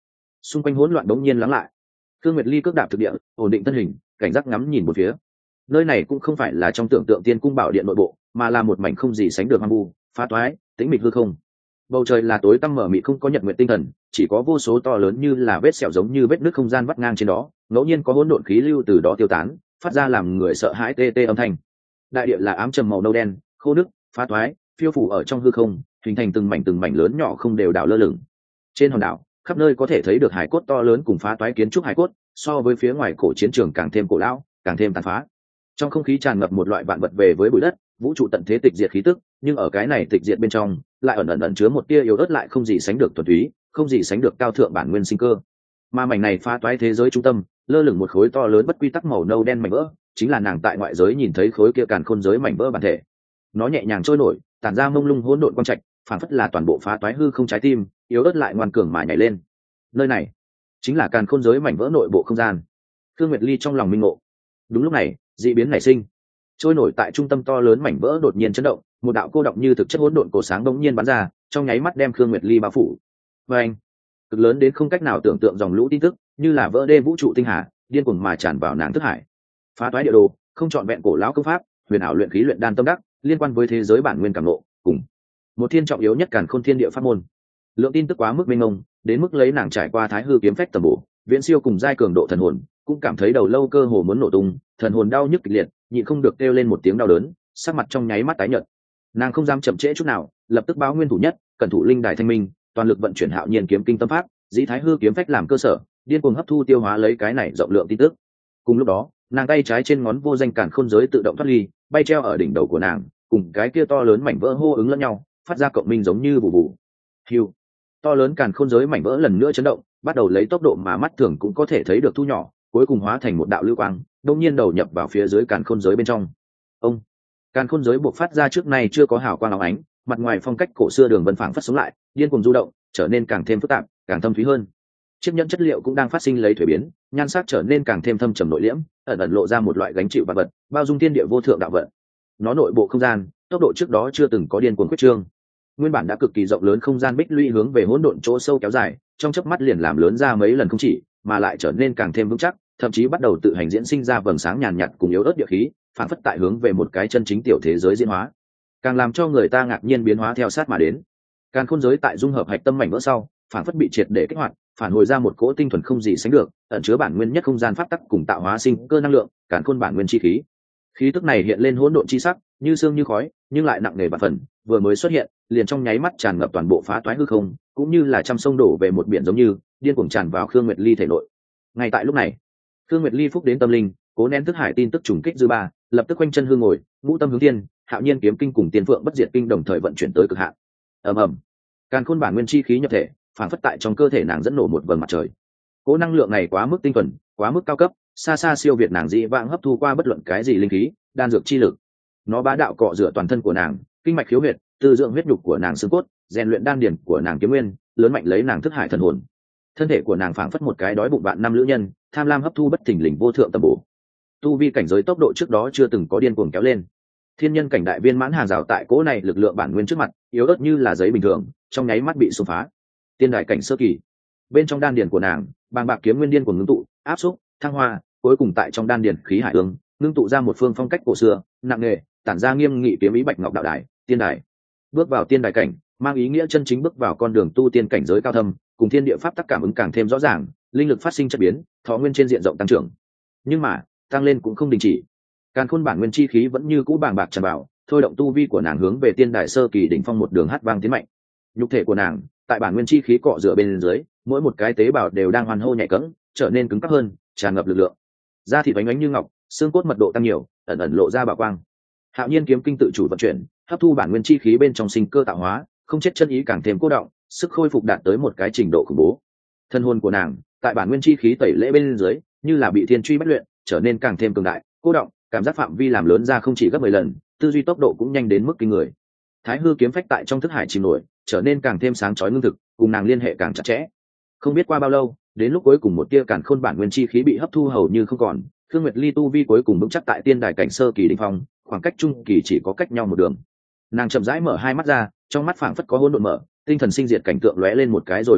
xung quanh hỗn loạn đống nhiên lắng lại. Thương Nguyệt Ly cước đạp thực địa, ổn định thân hình, cảnh giác ngắm nhìn một phía. Nơi này cũng không phải là trong tưởng tượng tiên cung bảo điện nội bộ, mà là một mảnh không gì sánh được hoang vu, phá toái, tĩnh mịch hư không. Bầu trời là tối tăm mở mịt, không có nhật nguyện tinh thần, chỉ có vô số to lớn như là vết sẹo giống như vết nứt không gian vắt ngang trên đó, ngẫu nhiên có hỗn độn khí lưu từ đó tiêu tán, phát ra làm người sợ hãi tê tê âm thanh. Đại địa là ám trầm màu nâu đen, khô nước, phá toái, phiêu phủ ở trong hư không, hình thành từng mảnh từng mảnh lớn nhỏ không đều đảo lơ lửng. Trên hòn đảo, khắp nơi có thể thấy được hải cốt to lớn cùng phá toái kiến trúc hải cốt, so với phía ngoài cổ chiến trường càng thêm cổ lão, càng thêm tàn phá. Trong không khí tràn ngập một loại vạn vật về với bụi đất, vũ trụ tận thế tịch diệt khí tức, nhưng ở cái này tịch diệt bên trong, lại ẩn ẩn ẩn chứa một tia yếu ớt lại không gì sánh được thuần túy, không gì sánh được cao thượng bản nguyên sinh cơ. Mà mảnh này phá toái thế giới trung tâm, lơ lửng một khối to lớn bất quy tắc màu nâu đen mảnh vỡ, chính là nàng tại ngoại giới nhìn thấy khối kia càn khôn giới mảnh vỡ bản thể. Nó nhẹ nhàng trôi nổi, tản ra mông lung hỗn độn quang trạch, phản phất là toàn bộ phá toái hư không trái tim, yếu ớt lại ngoan cường mà nhảy lên. Nơi này chính là càn khôn giới mảnh vỡ nội bộ không gian. Thương Nguyệt Ly trong lòng minh ngộ. Đúng lúc này, dị biến nảy sinh. Trôi nổi tại trung tâm to lớn mảnh vỡ đột nhiên chấn động, một đạo cô đọng như thực chất hỗn độn cổ sáng bỗng nhiên bắn ra, trong nháy mắt đem Thương Nguyệt Ly bao phủ. Và anh, cực lớn đến không cách nào tưởng tượng dòng lũ tin tức, như là vỡ đê vũ trụ tinh hà, điên cuồng mà tràn vào nàng thức hải. Phá toái địa đồ, không chọn vẹn cổ lão công pháp, huyền ảo luyện khí luyện đan tâm đắc, liên quan với thế giới bản nguyên cảm ngộ, cùng một thiên trọng yếu nhất càn khôn thiên địa pháp môn. Lượng tin tức quá mức mênh mông, đến mức lấy nàng trải qua thái hư kiếm phách tầm bổ, viễn siêu cùng giai cường độ thần hồn, cũng cảm thấy đầu lâu cơ hồ muốn nổ tung, thần hồn đau nhức kịch liệt, nhịn không được kêu lên một tiếng đau đớn, sắc mặt trong nháy mắt tái nhợt. Nàng không dám chậm trễ chút nào, lập tức báo nguyên thủ nhất, cẩn thủ linh đài thanh minh, toàn lực vận chuyển hạo nhiên kiếm kinh tâm pháp, dĩ thái hư kiếm phách làm cơ sở, điên cuồng hấp thu tiêu hóa lấy cái này rộng lượng tin tức. Cùng lúc đó, nàng tay trái trên ngón vô danh càn khôn giới tự động thoát ly, bay treo ở đỉnh đầu của nàng, cùng cái kia to lớn mảnh vỡ hô ứng lẫn nhau, phát ra cộng minh giống như bù bù. Hiu, to lớn càn khôn giới mảnh vỡ lần nữa chấn động, bắt đầu lấy tốc độ mà mắt thường cũng có thể thấy được thu nhỏ, cuối cùng hóa thành một đạo lưu quang, đột nhiên đầu nhập vào phía dưới càn khôn giới bên trong. Ông, càn khôn giới buộc phát ra trước nay chưa có hào quang óng ánh, mặt ngoài phong cách cổ xưa đường vân phảng phất sống lại, điên cuồng du động, trở nên càng thêm phức tạp, càng thâm thúy hơn. Chiếc nhẫn chất liệu cũng đang phát sinh lấy thuế biến, nhan sắc trở nên càng thêm thâm trầm nội liễm, ẩn ẩn lộ ra một loại gánh chịu vật vật, bao dung thiên địa vô thượng đạo vận. Nó nội bộ không gian, tốc độ trước đó chưa từng có điên cuồng quyết trương. Nguyên bản đã cực kỳ rộng lớn không gian bích lũy hướng về hỗn độn chỗ sâu kéo dài, trong chớp mắt liền làm lớn ra mấy lần không chỉ, mà lại trở nên càng thêm vững chắc, thậm chí bắt đầu tự hành diễn sinh ra vầng sáng nhàn nhạt cùng yếu ớt địa khí, phản phất tại hướng về một cái chân chính tiểu thế giới diễn hóa. Càng làm cho người ta ngạc nhiên biến hóa theo sát mà đến. Càn khôn giới tại dung hợp hạch tâm mảnh vỡ sau, phản phất bị triệt để kích hoạt, phản hồi ra một cỗ tinh thuần không gì sánh được, ẩn chứa bản nguyên nhất không gian pháp tắc cùng tạo hóa sinh cơ năng lượng, càn khôn bản nguyên chi khí. Khí tức này hiện lên hỗn độn chi sắc, như sương như khói, nhưng lại nặng nề vạn phần, vừa mới xuất hiện, liền trong nháy mắt tràn ngập toàn bộ phá toái hư không, cũng như là trăm sông đổ về một biển giống như, điên cuồng tràn vào Khương Nguyệt Ly thể nội. Ngay tại lúc này, Khương Nguyệt Ly phúc đến tâm linh, cố nén thức hải tin tức trùng kích dư ba, lập tức quanh chân hư ngồi, ngũ tâm hướng thiên, hạo nhiên kiếm kinh cùng tiên phượng bất diệt kinh đồng thời vận chuyển tới cực hạn. Ầm ầm, càn khôn bản nguyên chi khí nhập thể, phản phất tại trong cơ thể nàng dẫn nổ một vầng mặt trời. Cố năng lượng này quá mức tinh thuần, quá mức cao cấp, xa xa siêu việt nàng dị vãng hấp thu qua bất luận cái gì linh khí, đan dược chi lực. Nó bá đạo cọ rửa toàn thân của nàng, kinh mạch khiếu huyệt, tư dưỡng huyết nhục của nàng xương cốt, rèn luyện đan điền của nàng kiếm nguyên, lớn mạnh lấy nàng thức hải thần hồn. Thân thể của nàng phảng phất một cái đói bụng vạn năm lữ nhân, tham lam hấp thu bất thình lình vô thượng tâm bổ. Tu vi cảnh giới tốc độ trước đó chưa từng có điên cuồng kéo lên. Thiên nhân cảnh đại viên mãn hàng rào tại cỗ này lực lượng bản nguyên trước mặt, yếu ớt như là giấy bình thường, trong nháy mắt bị xung phá. Tiên đại cảnh sơ kỳ, bên trong đan điền của nàng, bàng bạc kiếm nguyên điên cuồng ngưng tụ, áp xúc, thăng hoa, cuối cùng tại trong đan điền khí hải ương, ngưng tụ ra một phương phong cách cổ xưa, nặng nề, tản ra nghiêm nghị kiếm ý bạch ngọc đạo đài, tiên đài. Bước vào tiên đài cảnh, mang ý nghĩa chân chính bước vào con đường tu tiên cảnh giới cao thâm, cùng thiên địa pháp tắc cảm ứng càng thêm rõ ràng, linh lực phát sinh chất biến, thọ nguyên trên diện rộng tăng trưởng. Nhưng mà, tăng lên cũng không đình chỉ. Càn khôn bản nguyên chi khí vẫn như cũ bàng bạc tràn vào, thôi động tu vi của nàng hướng về tiên đài sơ kỳ đỉnh phong một đường hát vang tiến mạnh. Nhục thể của nàng, tại bản nguyên chi khí cọ rửa bên dưới, mỗi một cái tế bào đều đang hoàn hô nhạy cẫng, trở nên cứng cáp hơn, tràn ngập lực lượng. Da thịt bánh ánh như ngọc, xương cốt mật độ tăng nhiều, ẩn ẩn lộ ra bảo quang. Hạo nhiên kiếm kinh tự chủ vận chuyển, hấp thu bản nguyên chi khí bên trong sinh cơ tạo hóa, không chết chân ý càng thêm cố động, sức khôi phục đạt tới một cái trình độ khủng bố. Thân hồn của nàng, tại bản nguyên chi khí tẩy lễ bên dưới, như là bị thiên truy bất luyện, trở nên càng thêm cường đại, cố động, cảm giác phạm vi làm lớn ra không chỉ gấp mười lần, tư duy tốc độ cũng nhanh đến mức kinh người. Thái hư kiếm phách tại trong thức hải chìm nổi, trở nên càng thêm sáng chói ngưng thực, cùng nàng liên hệ càng chặt chẽ. Không biết qua bao lâu, đến lúc cuối cùng một tia càn khôn bản nguyên chi khí bị hấp thu hầu như không còn, Khương Nguyệt Ly tu vi cuối cùng vững chắc tại tiên đài cảnh sơ kỳ đỉnh phong, khoảng cách trung kỳ chỉ có cách nhau một đường. Nàng chậm rãi mở hai mắt ra, trong mắt phảng phất có hỗn độn mở, tinh thần sinh diệt cảnh tượng lóe lên một cái rồi biến mất,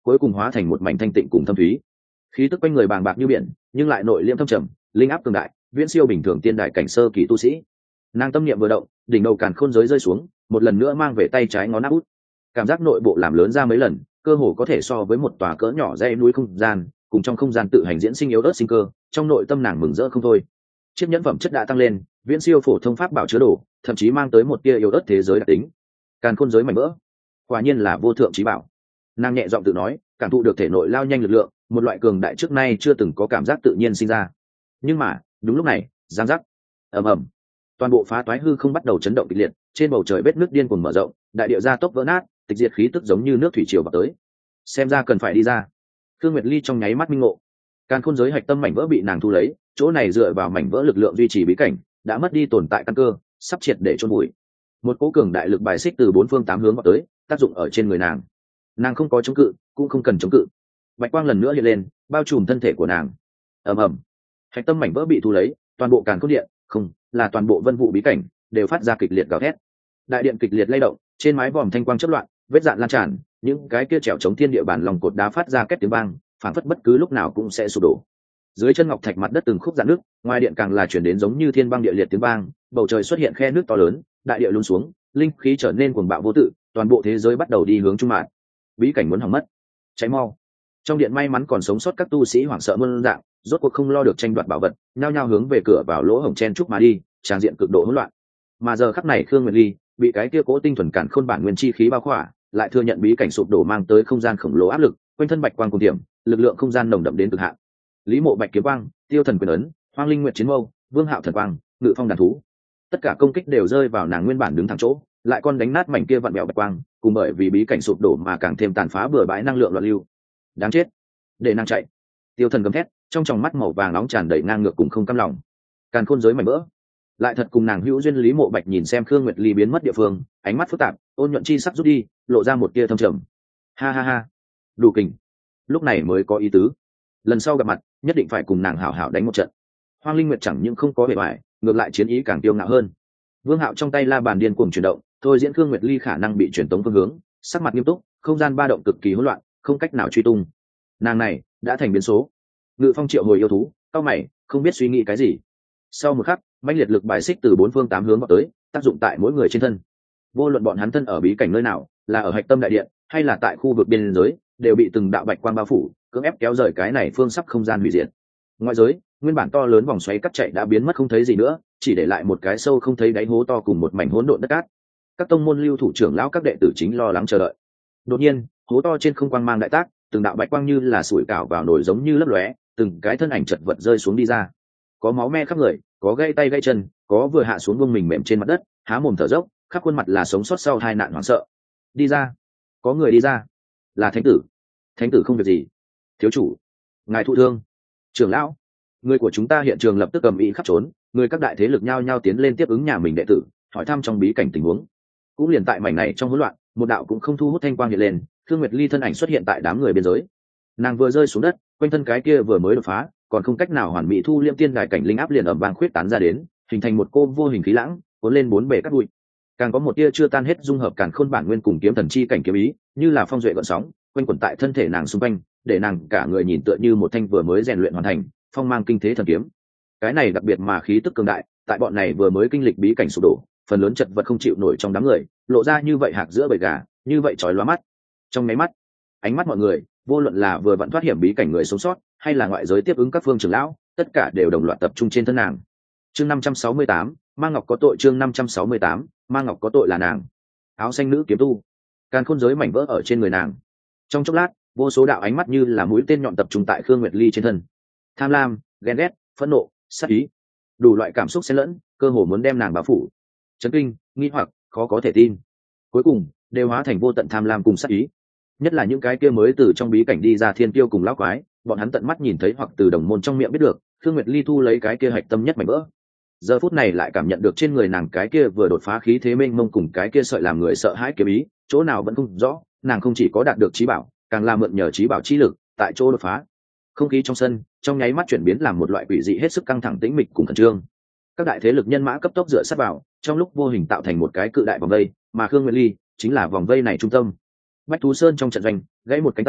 cuối cùng hóa thành một mảnh thanh tịnh cùng thâm thúy. Khí tức quanh người bàng bạc như biển, nhưng lại nội liễm thâm trầm, linh áp cường đại, viễn siêu bình thường tiên đại cảnh sơ kỳ tu sĩ. Nàng tâm niệm vừa động, đỉnh đầu càn khôn giới rơi xuống, một lần nữa mang về tay trái ngón áp út. Cảm giác nội bộ làm lớn ra mấy lần, cơ hồ có thể so với một tòa cỡ nhỏ dãy núi không gian, cùng trong không gian tự hành diễn sinh yếu ớt sinh cơ, trong nội tâm nàng mừng rỡ không thôi. Chiếc nhẫn phẩm chất đã tăng lên, viễn siêu phổ thông pháp bảo chứa đồ, thậm chí mang tới một tia yếu ớt thế giới đặc tính. Càn khôn giới mảnh vỡ, quả nhiên là vô thượng chí bảo. Nàng nhẹ giọng tự nói, cảm thụ được thể nội lao nhanh lực lượng, một loại cường đại trước nay chưa từng có cảm giác tự nhiên sinh ra. Nhưng mà đúng lúc này, giang giác, ầm ầm, toàn bộ phá toái hư không bắt đầu chấn động kịch liệt, trên bầu trời vết nước điên cuồng mở rộng, đại địa gia tốc vỡ nát, tịch diệt khí tức giống như nước thủy triều vào tới. Xem ra cần phải đi ra. Thương Nguyệt Ly trong nháy mắt minh ngộ, càn khôn giới hạch tâm mảnh vỡ bị nàng thu lấy, chỗ này dựa vào mảnh vỡ lực lượng duy trì bí cảnh, đã mất đi tồn tại căn cơ, sắp triệt để chôn bụi. Một cỗ cường đại lực bài xích từ bốn phương tám hướng vào tới, tác dụng ở trên người nàng. Nàng không có chống cự, cũng không cần chống cự. Bạch quang lần nữa hiện lên, bao trùm thân thể của nàng. Ầm ầm, hạch tâm mảnh vỡ bị thu lấy, toàn bộ càn khôn điện, không, là toàn bộ vân vụ bí cảnh, đều phát ra kịch liệt gào thét. Đại điện kịch liệt lay động, trên mái vòm thanh quang chớp loạn, vết dạn lan tràn, những cái kia trèo chống thiên địa bản lòng cột đá phát ra két tiếng vang, phản phất bất cứ lúc nào cũng sẽ sụp đổ. Dưới chân ngọc thạch mặt đất từng khúc dạn nước, ngoài điện càng là chuyển đến giống như thiên băng địa liệt tiếng vang, bầu trời xuất hiện khe nước to lớn, đại địa lún xuống, linh khí trở nên cuồng bạo vô tự, toàn bộ thế giới bắt đầu đi hướng trung mạn. Bí cảnh muốn hỏng mất, cháy mau. Trong điện may mắn còn sống sót các tu sĩ hoảng sợ muôn dạng, rốt cuộc không lo được tranh đoạt bảo vật, nhao nhao hướng về cửa vào lỗ hổng chen chúc mà đi, tràng diện cực độ hỗn loạn. Mà giờ khắc này Khương Nguyệt Ly bị cái kia cố tinh thuần cản khôn bản nguyên chi khí bao khỏa, lại thừa nhận bí cảnh sụp đổ mang tới không gian khổng lồ áp lực, quanh thân bạch quang cùng điểm, lực lượng không gian nồng đậm đến cực hạn. Lý Mộ Bạch kiếm quang, Tiêu Thần quyền ấn, Hoang Linh Nguyệt chiến mâu, Vương Hạo thần quang, Ngự Phong đàn thú, tất cả công kích đều rơi vào nàng nguyên bản đứng thẳng chỗ, lại còn đánh nát mảnh kia vặn bẹo bạch quang, cùng bởi vì bí cảnh sụp đổ mà càng thêm tàn phá bừa bãi năng lượng loạn lưu. Đáng chết, để nàng chạy. Tiêu Thần gầm thét, trong tròng mắt màu vàng nóng tràn đầy ngang ngược cùng không cam lòng. Càn khôn giới mảnh vỡ, lại thật cùng nàng hữu duyên. Lý Mộ Bạch nhìn xem Khương Nguyệt Ly biến mất địa phương, ánh mắt phức tạp, ôn nhuận chi sắc rút đi, lộ ra một tia thâm trầm. Ha ha ha, đủ kình, lúc này mới có ý tứ. Lần sau gặp mặt, nhất định phải cùng nàng hảo hảo đánh một trận. Hoang Linh Nguyệt chẳng những không có bề ngoài, ngược lại chiến ý càng tiêu ngạo hơn. Vương Hạo trong tay la bàn điên cuồng chuyển động, thôi diễn Khương Nguyệt Ly khả năng bị truyền tống phương hướng, sắc mặt nghiêm túc, không gian ba động cực kỳ hỗn loạn, không cách nào truy tung. Nàng này đã thành biến số. Ngự Phong triệu hồi yêu thú, cao mày, không biết suy nghĩ cái gì. Sau một khắc, mãnh liệt lực bài xích từ bốn phương tám hướng vào tới, tác dụng tại mỗi người trên thân. Vô luận bọn hắn thân ở bí cảnh nơi nào, là ở hạch tâm đại điện, hay là tại khu vực biên giới, đều bị từng đạo bạch quang bao phủ, cưỡng ép kéo rời cái này phương sắp không gian hủy diệt. Ngoại giới, nguyên bản to lớn vòng xoáy cắt chạy đã biến mất không thấy gì nữa, chỉ để lại một cái sâu không thấy đáy hố to cùng một mảnh hỗn độn đất cát. Các tông môn lưu thủ trưởng lão các đệ tử chính lo lắng chờ đợi. Đột nhiên, hố to trên không quang mang đại tác, từng đạo bạch quang như là sủi cảo vào nồi giống như lấp lóe, từng cái thân ảnh chật vật rơi xuống đi ra. Có máu me khắp người, có gãy tay gãy chân, có vừa hạ xuống buông mình mềm trên mặt đất, há mồm thở dốc, khắp khuôn mặt là sống sót sau tai nạn hoảng sợ. Đi ra, có người đi ra, là thánh tử. Thánh tử không việc gì. Thiếu chủ, ngài thụ thương. Trưởng lão, người của chúng ta hiện trường lập tức cầm ý khắp trốn, người các đại thế lực nhao nhao tiến lên tiếp ứng nhà mình đệ tử, hỏi thăm trong bí cảnh tình huống. Cũng liền tại mảnh này trong hỗn loạn, một đạo cũng không thu hút thanh quang hiện lên, Thương Nguyệt Ly thân ảnh xuất hiện tại đám người biên giới. Nàng vừa rơi xuống đất, quanh thân cái kia vừa mới đột phá, còn không cách nào hoàn mỹ thu liêm tiên đài cảnh linh áp liền ầm vang khuyết tán ra đến, hình thành một cô vô hình khí lãng, cuốn lên bốn bề cát bụi. Càng có một tia chưa tan hết dung hợp càn khôn bản nguyên cùng kiếm thần chi cảnh kiếm ý, như là phong duệ gợn sóng, quanh quẩn tại thân thể nàng xung quanh, để nàng cả người nhìn tựa như một thanh vừa mới rèn luyện hoàn thành, phong mang kinh thế thần kiếm. Cái này đặc biệt mà khí tức cường đại, tại bọn này vừa mới kinh lịch bí cảnh sụp đổ, phần lớn chật vật không chịu nổi trong đám người, lộ ra như vậy hạc giữa bầy gà, như vậy chói lóa mắt. Trong mấy mắt, ánh mắt mọi người, vô luận là vừa vặn thoát hiểm bí cảnh người sống sót, hay là ngoại giới tiếp ứng các phương trưởng lão, tất cả đều đồng loạt tập trung trên thân nàng. Chương năm trăm sáu mươi tám, Mang Ngọc có tội. Chương năm trăm sáu mươi tám, Mang Ngọc có tội là nàng. Áo xanh nữ kiếm tu, càn khôn giới mảnh vỡ ở trên người nàng. Trong chốc lát, vô số đạo ánh mắt như là mũi tên nhọn tập trung tại Khương Nguyệt Ly trên thân. Tham lam, ghen ghét, phẫn nộ, sát ý, đủ loại cảm xúc xen lẫn, cơ hồ muốn đem nàng bao phủ. Chấn kinh, nghi hoặc, khó có thể tin, cuối cùng đều hóa thành vô tận tham lam cùng sát ý. Nhất là những cái kia mới từ trong bí cảnh đi ra thiên tiêu cùng lão quái, bọn hắn tận mắt nhìn thấy hoặc từ đồng môn trong miệng biết được, Khương Nguyệt Ly thu lấy cái kia hạch tâm nhất mảnh vỡ. Giờ phút này lại cảm nhận được trên người nàng cái kia vừa đột phá khí thế mênh mông cùng cái kia sợi làm người sợ hãi kiếm ý, chỗ nào vẫn không rõ, nàng không chỉ có đạt được trí bảo, càng là mượn nhờ trí bảo chi lực, tại chỗ đột phá. Không khí trong sân trong nháy mắt chuyển biến làm một loại quỷ dị hết sức căng thẳng tĩnh mịch cùng khẩn trương. Các đại thế lực nhân mã cấp tốc dựa sát vào, trong lúc vô hình tạo thành một cái cự đại vòng vây, mà Khương Nguyệt Ly chính là vòng vây này trung tâm. Bách Thú Sơn trong trận doanh, gãy một cánh tay,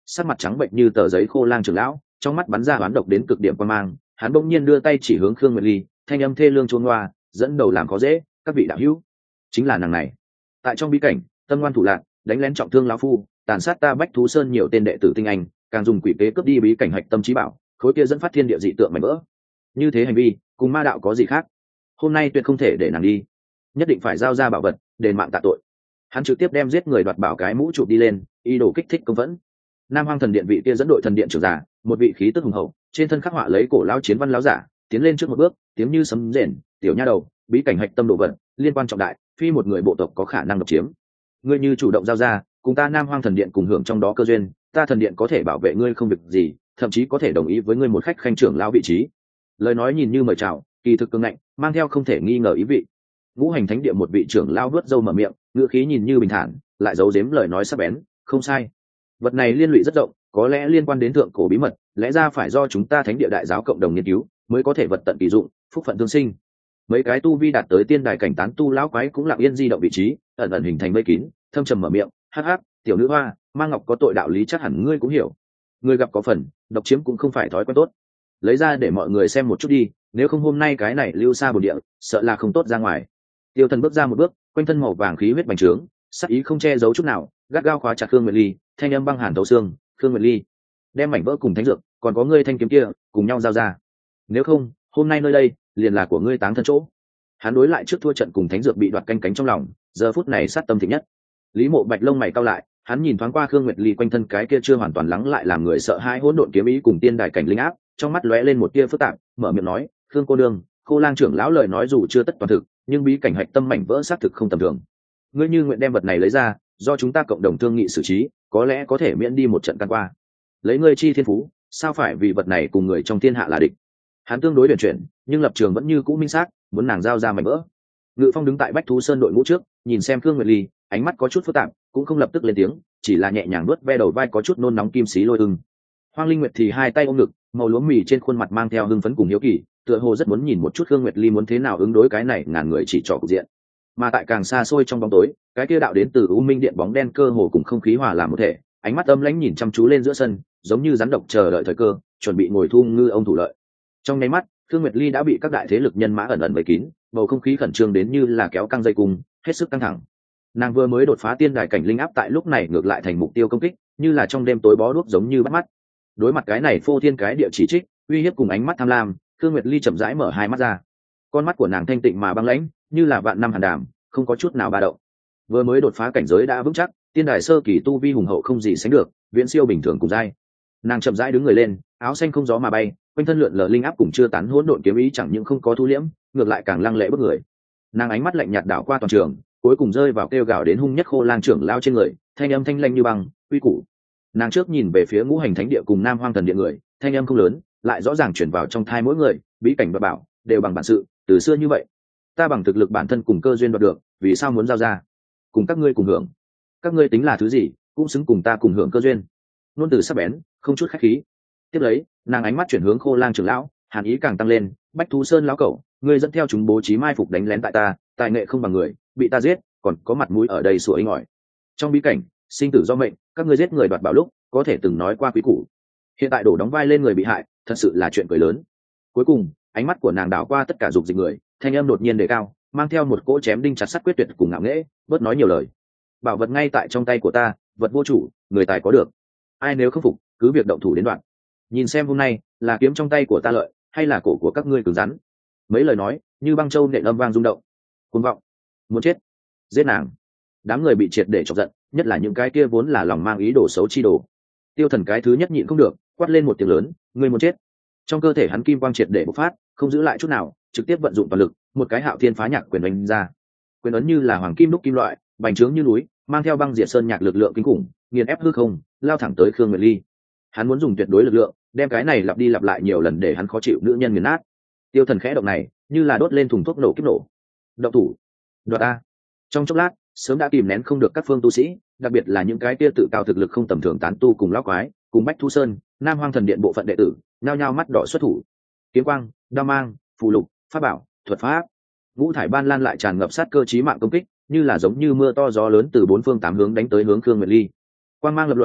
sắc mặt trắng bệnh như tờ giấy khô lang trưởng lão trong mắt bắn ra oán độc đến cực điểm quan mang, hắn bỗng nhiên đưa tay chỉ hướng Khương Nguyệt Ly, thanh âm thê lương chôn ngoa, dẫn đầu làm khó dễ, các vị đạo hữu, chính là nàng này. Tại trong bí cảnh, tâm ngoan thủ lạc, đánh lén trọng thương lão phu, tàn sát ta Bách Thú Sơn nhiều tên đệ tử tinh anh, càng dùng quỷ kế cướp đi bí cảnh hạch tâm trí bảo, khối kia dẫn phát thiên địa dị tượng mảnh vỡ. Như thế hành vi, cùng ma đạo có gì khác? Hôm nay tuyệt không thể để nàng đi, nhất định phải giao ra bảo vật, đền mạng tạ tội. Hắn trực tiếp đem giết người đoạt bảo cái mũ chụp đi lên, ý đồ kích thích công vẫn. Nam Hoang Thần Điện vị kia dẫn đội thần điện trưởng giả, một vị khí tức hùng hậu, trên thân khắc họa lấy cổ lão chiến văn lão giả, tiến lên trước một bước, tiếng như sấm rền, tiểu nha đầu, bí cảnh hạch tâm đồ vật, liên quan trọng đại, phi một người bộ tộc có khả năng độc chiếm. Ngươi như chủ động giao ra, cùng ta Nam Hoang Thần Điện cùng hưởng trong đó cơ duyên, ta thần điện có thể bảo vệ ngươi không việc gì, thậm chí có thể đồng ý với ngươi một khách khanh trưởng lão vị trí. Lời nói nhìn như mời chào, kỳ thực cứng ngạnh, mang theo không thể nghi ngờ ý vị. Ngũ Hành Thánh Địa một vị trưởng lão vớt râu mở miệng, ngữ khí nhìn như bình thản, lại giấu giếm lời nói sắc bén, không sai. Vật này liên lụy rất rộng, có lẽ liên quan đến thượng cổ bí mật, lẽ ra phải do chúng ta Thánh Địa đại giáo cộng đồng nghiên cứu, mới có thể vật tận kỳ dụng, phúc phận tương sinh. Mấy cái tu vi đạt tới tiên đài cảnh tán tu lão quái cũng lặng yên di động vị trí, ẩn ẩn hình thành vây kín, thâm trầm mở miệng, hắc hắc, tiểu nữ hoa, mang ngọc có tội đạo lý chắc hẳn ngươi cũng hiểu. Ngươi gặp có phần, độc chiếm cũng không phải thói quen tốt. Lấy ra để mọi người xem một chút đi, nếu không hôm nay cái này lưu xa bồn địa, sợ là không tốt ra ngoài. Tiêu Thần bước ra một bước, quanh thân màu vàng khí huyết bành trướng, sắc ý không che giấu chút nào, gắt gao khóa chặt Khương Nguyệt Ly, thanh âm băng hàn thấu xương, "Khương Nguyệt Ly, đem mảnh vỡ cùng thánh dược, còn có ngươi thanh kiếm kia, cùng nhau giao ra. Nếu không, hôm nay nơi đây liền là của ngươi táng thân chỗ." Hắn đối lại trước thua trận cùng thánh dược bị đoạt canh cánh trong lòng, giờ phút này sát tâm thịnh nhất. Lý Mộ Bạch lông mày cau lại, hắn nhìn thoáng qua Khương Nguyệt Ly quanh thân cái kia chưa hoàn toàn lắng lại làm người sợ hãi hỗn độn kiếm ý cùng tiên đài cảnh linh áp, trong mắt lóe lên một tia phức tạp, mở miệng nói, "Khương cô đương, Khô Lang trưởng lão lời nói dù chưa tất toàn thực, nhưng bí cảnh hạch tâm mảnh vỡ xác thực không tầm thường. Ngươi như nguyện đem vật này lấy ra, do chúng ta cộng đồng thương nghị xử trí, có lẽ có thể miễn đi một trận can qua. Lấy ngươi chi thiên phú, sao phải vì vật này cùng người trong thiên hạ là địch?" Hắn tương đối huyền chuyển, nhưng lập trường vẫn như cũ minh xác, muốn nàng giao ra mảnh vỡ. Ngự Phong đứng tại Bách Thú Sơn đội ngũ trước, nhìn xem Khương Nguyệt Ly, ánh mắt có chút phức tạp, cũng không lập tức lên tiếng, chỉ là nhẹ nhàng nuốt ve đầu vai có chút nôn nóng kim xí lôi ưng. Hoang Linh Nguyệt thì hai tay ôm ngực, màu lúa mì trên khuôn mặt mang theo hưng phấn cùng hiếu kỳ, tựa hồ rất muốn nhìn một chút Khương Nguyệt Ly muốn thế nào ứng đối cái này ngàn người chỉ trỏ cục diện. Mà tại càng xa xôi trong bóng tối, cái kia đạo đến từ U Minh Điện bóng đen cơ hồ cùng không khí hòa làm một thể, ánh mắt âm lãnh nhìn chăm chú lên giữa sân, giống như rắn độc chờ đợi thời cơ, chuẩn bị ngồi thu ngư ông thủ lợi. Trong nháy mắt, Khương Nguyệt Ly đã bị các đại thế lực nhân mã ẩn ẩn vây kín, bầu không khí khẩn trương đến như là kéo căng dây cung, hết sức căng thẳng. Nàng vừa mới đột phá tiên đài cảnh linh áp tại lúc này ngược lại thành mục tiêu công kích, như là trong đêm tối bó đuốc giống như bắt mắt. Đối mặt cái này phô thiên cái địa chỉ trích, uy hiếp cùng ánh mắt tham lam, Khương Nguyệt Ly chậm rãi mở hai mắt ra. Con mắt của nàng thanh tịnh mà băng lãnh, như là vạn năm hàn đàm, không có chút nào ba động. Vừa mới đột phá cảnh giới đã vững chắc, tiên đài sơ kỳ tu vi hùng hậu không gì sánh được, viễn siêu bình thường cùng giai. Nàng chậm rãi đứng người lên, áo xanh không gió mà bay, quanh thân lượn lờ linh áp cùng chưa tán hỗn độn kiếm ý chẳng những không có thu liễm, ngược lại càng lăng lệ bức người. Nàng ánh mắt lạnh nhạt đảo qua toàn trường, cuối cùng rơi vào kêu gào đến hung nhất Khô Lang trưởng lao trên người, thanh âm thanh lanh như băng, uy củ. Nàng trước nhìn về phía Ngũ Hành Thánh Địa cùng Nam Hoang Thần Điện người, thanh âm không lớn, lại rõ ràng truyền vào trong thai mỗi người, bí cảnh và bảo đều bằng bản sự, từ xưa như vậy. Ta bằng thực lực bản thân cùng cơ duyên đoạt được, vì sao muốn giao ra? Cùng các ngươi cùng hưởng. Các ngươi tính là thứ gì, cũng xứng cùng ta cùng hưởng cơ duyên. Nôn từ sắc bén, không chút khách khí. Tiếp lấy, nàng ánh mắt chuyển hướng Khô Lang trưởng lão, hàn ý càng tăng lên, Bách Thú Sơn lão cẩu, ngươi dẫn theo chúng bố trí mai phục đánh lén tại ta, tài nghệ không bằng người, bị ta giết, còn có mặt mũi ở đây sủa inh ỏi. Trong bí cảnh, sinh tử do mệnh, các ngươi giết người đoạt bảo lúc, có thể từng nói qua quý củ. Hiện tại đổ đóng vai lên người bị hại, thật sự là chuyện cười lớn. Cuối cùng, ánh mắt của nàng đảo qua tất cả dục dịch người, thanh âm đột nhiên đề cao, mang theo một cỗ chém đinh chặt sắt quyết tuyệt cùng ngạo nghễ, bớt nói nhiều lời. Bảo vật ngay tại trong tay của ta, vật vô chủ, người tài có được. Ai nếu không phục, cứ việc động thủ đến đoạn. Nhìn xem hôm nay, là kiếm trong tay của ta lợi, hay là cổ của các ngươi cứng rắn. Mấy lời nói, như băng châu nện âm vang rung động. Cuồng vọng, muốn chết, giết nàng. Đám người bị triệt để chọc giận, nhất là những cái kia vốn là lòng mang ý đồ xấu chi đồ. Tiêu Thần cái thứ nhất nhịn không được, quát lên một tiếng lớn, ngươi muốn chết. Trong cơ thể hắn kim quang triệt để bộc phát, không giữ lại chút nào, trực tiếp vận dụng toàn lực, một cái Hạo Thiên phá nhạc quyền đánh ra. Quyền ấn như là hoàng kim đúc kim loại, bành trướng như núi, mang theo băng diệt sơn nhạc lực lượng kinh khủng, nghiền ép hư không, lao thẳng tới Khương Nguyệt Ly. Hắn muốn dùng tuyệt đối lực lượng, đem cái này lặp đi lặp lại nhiều lần để hắn khó chịu nữ nhân nghiền nát. Tiêu Thần khẽ động này, như là đốt lên thùng thuốc nổ kiếp nổ. Động thủ, đoạt a! Trong chốc lát, sớm đã kìm nén không được các phương tu sĩ, đặc biệt là những cái kia tự cao thực lực không tầm thường tán tu cùng lão quái, cùng Bách Thú Sơn, Nam Hoang Thần Điện bộ phận đệ tử, nhao nhao mắt đỏ xuất thủ. Kiếm quang, đao mang, phù lục, pháp bảo, thuật pháp, ngũ thải ban lan lại tràn ngập sát cơ chí mạng công kích, như là giống như mưa to gió lớn từ bốn phương tám hướng đánh tới hướng Khương Nguyệt Ly. Quang mang lập lòe,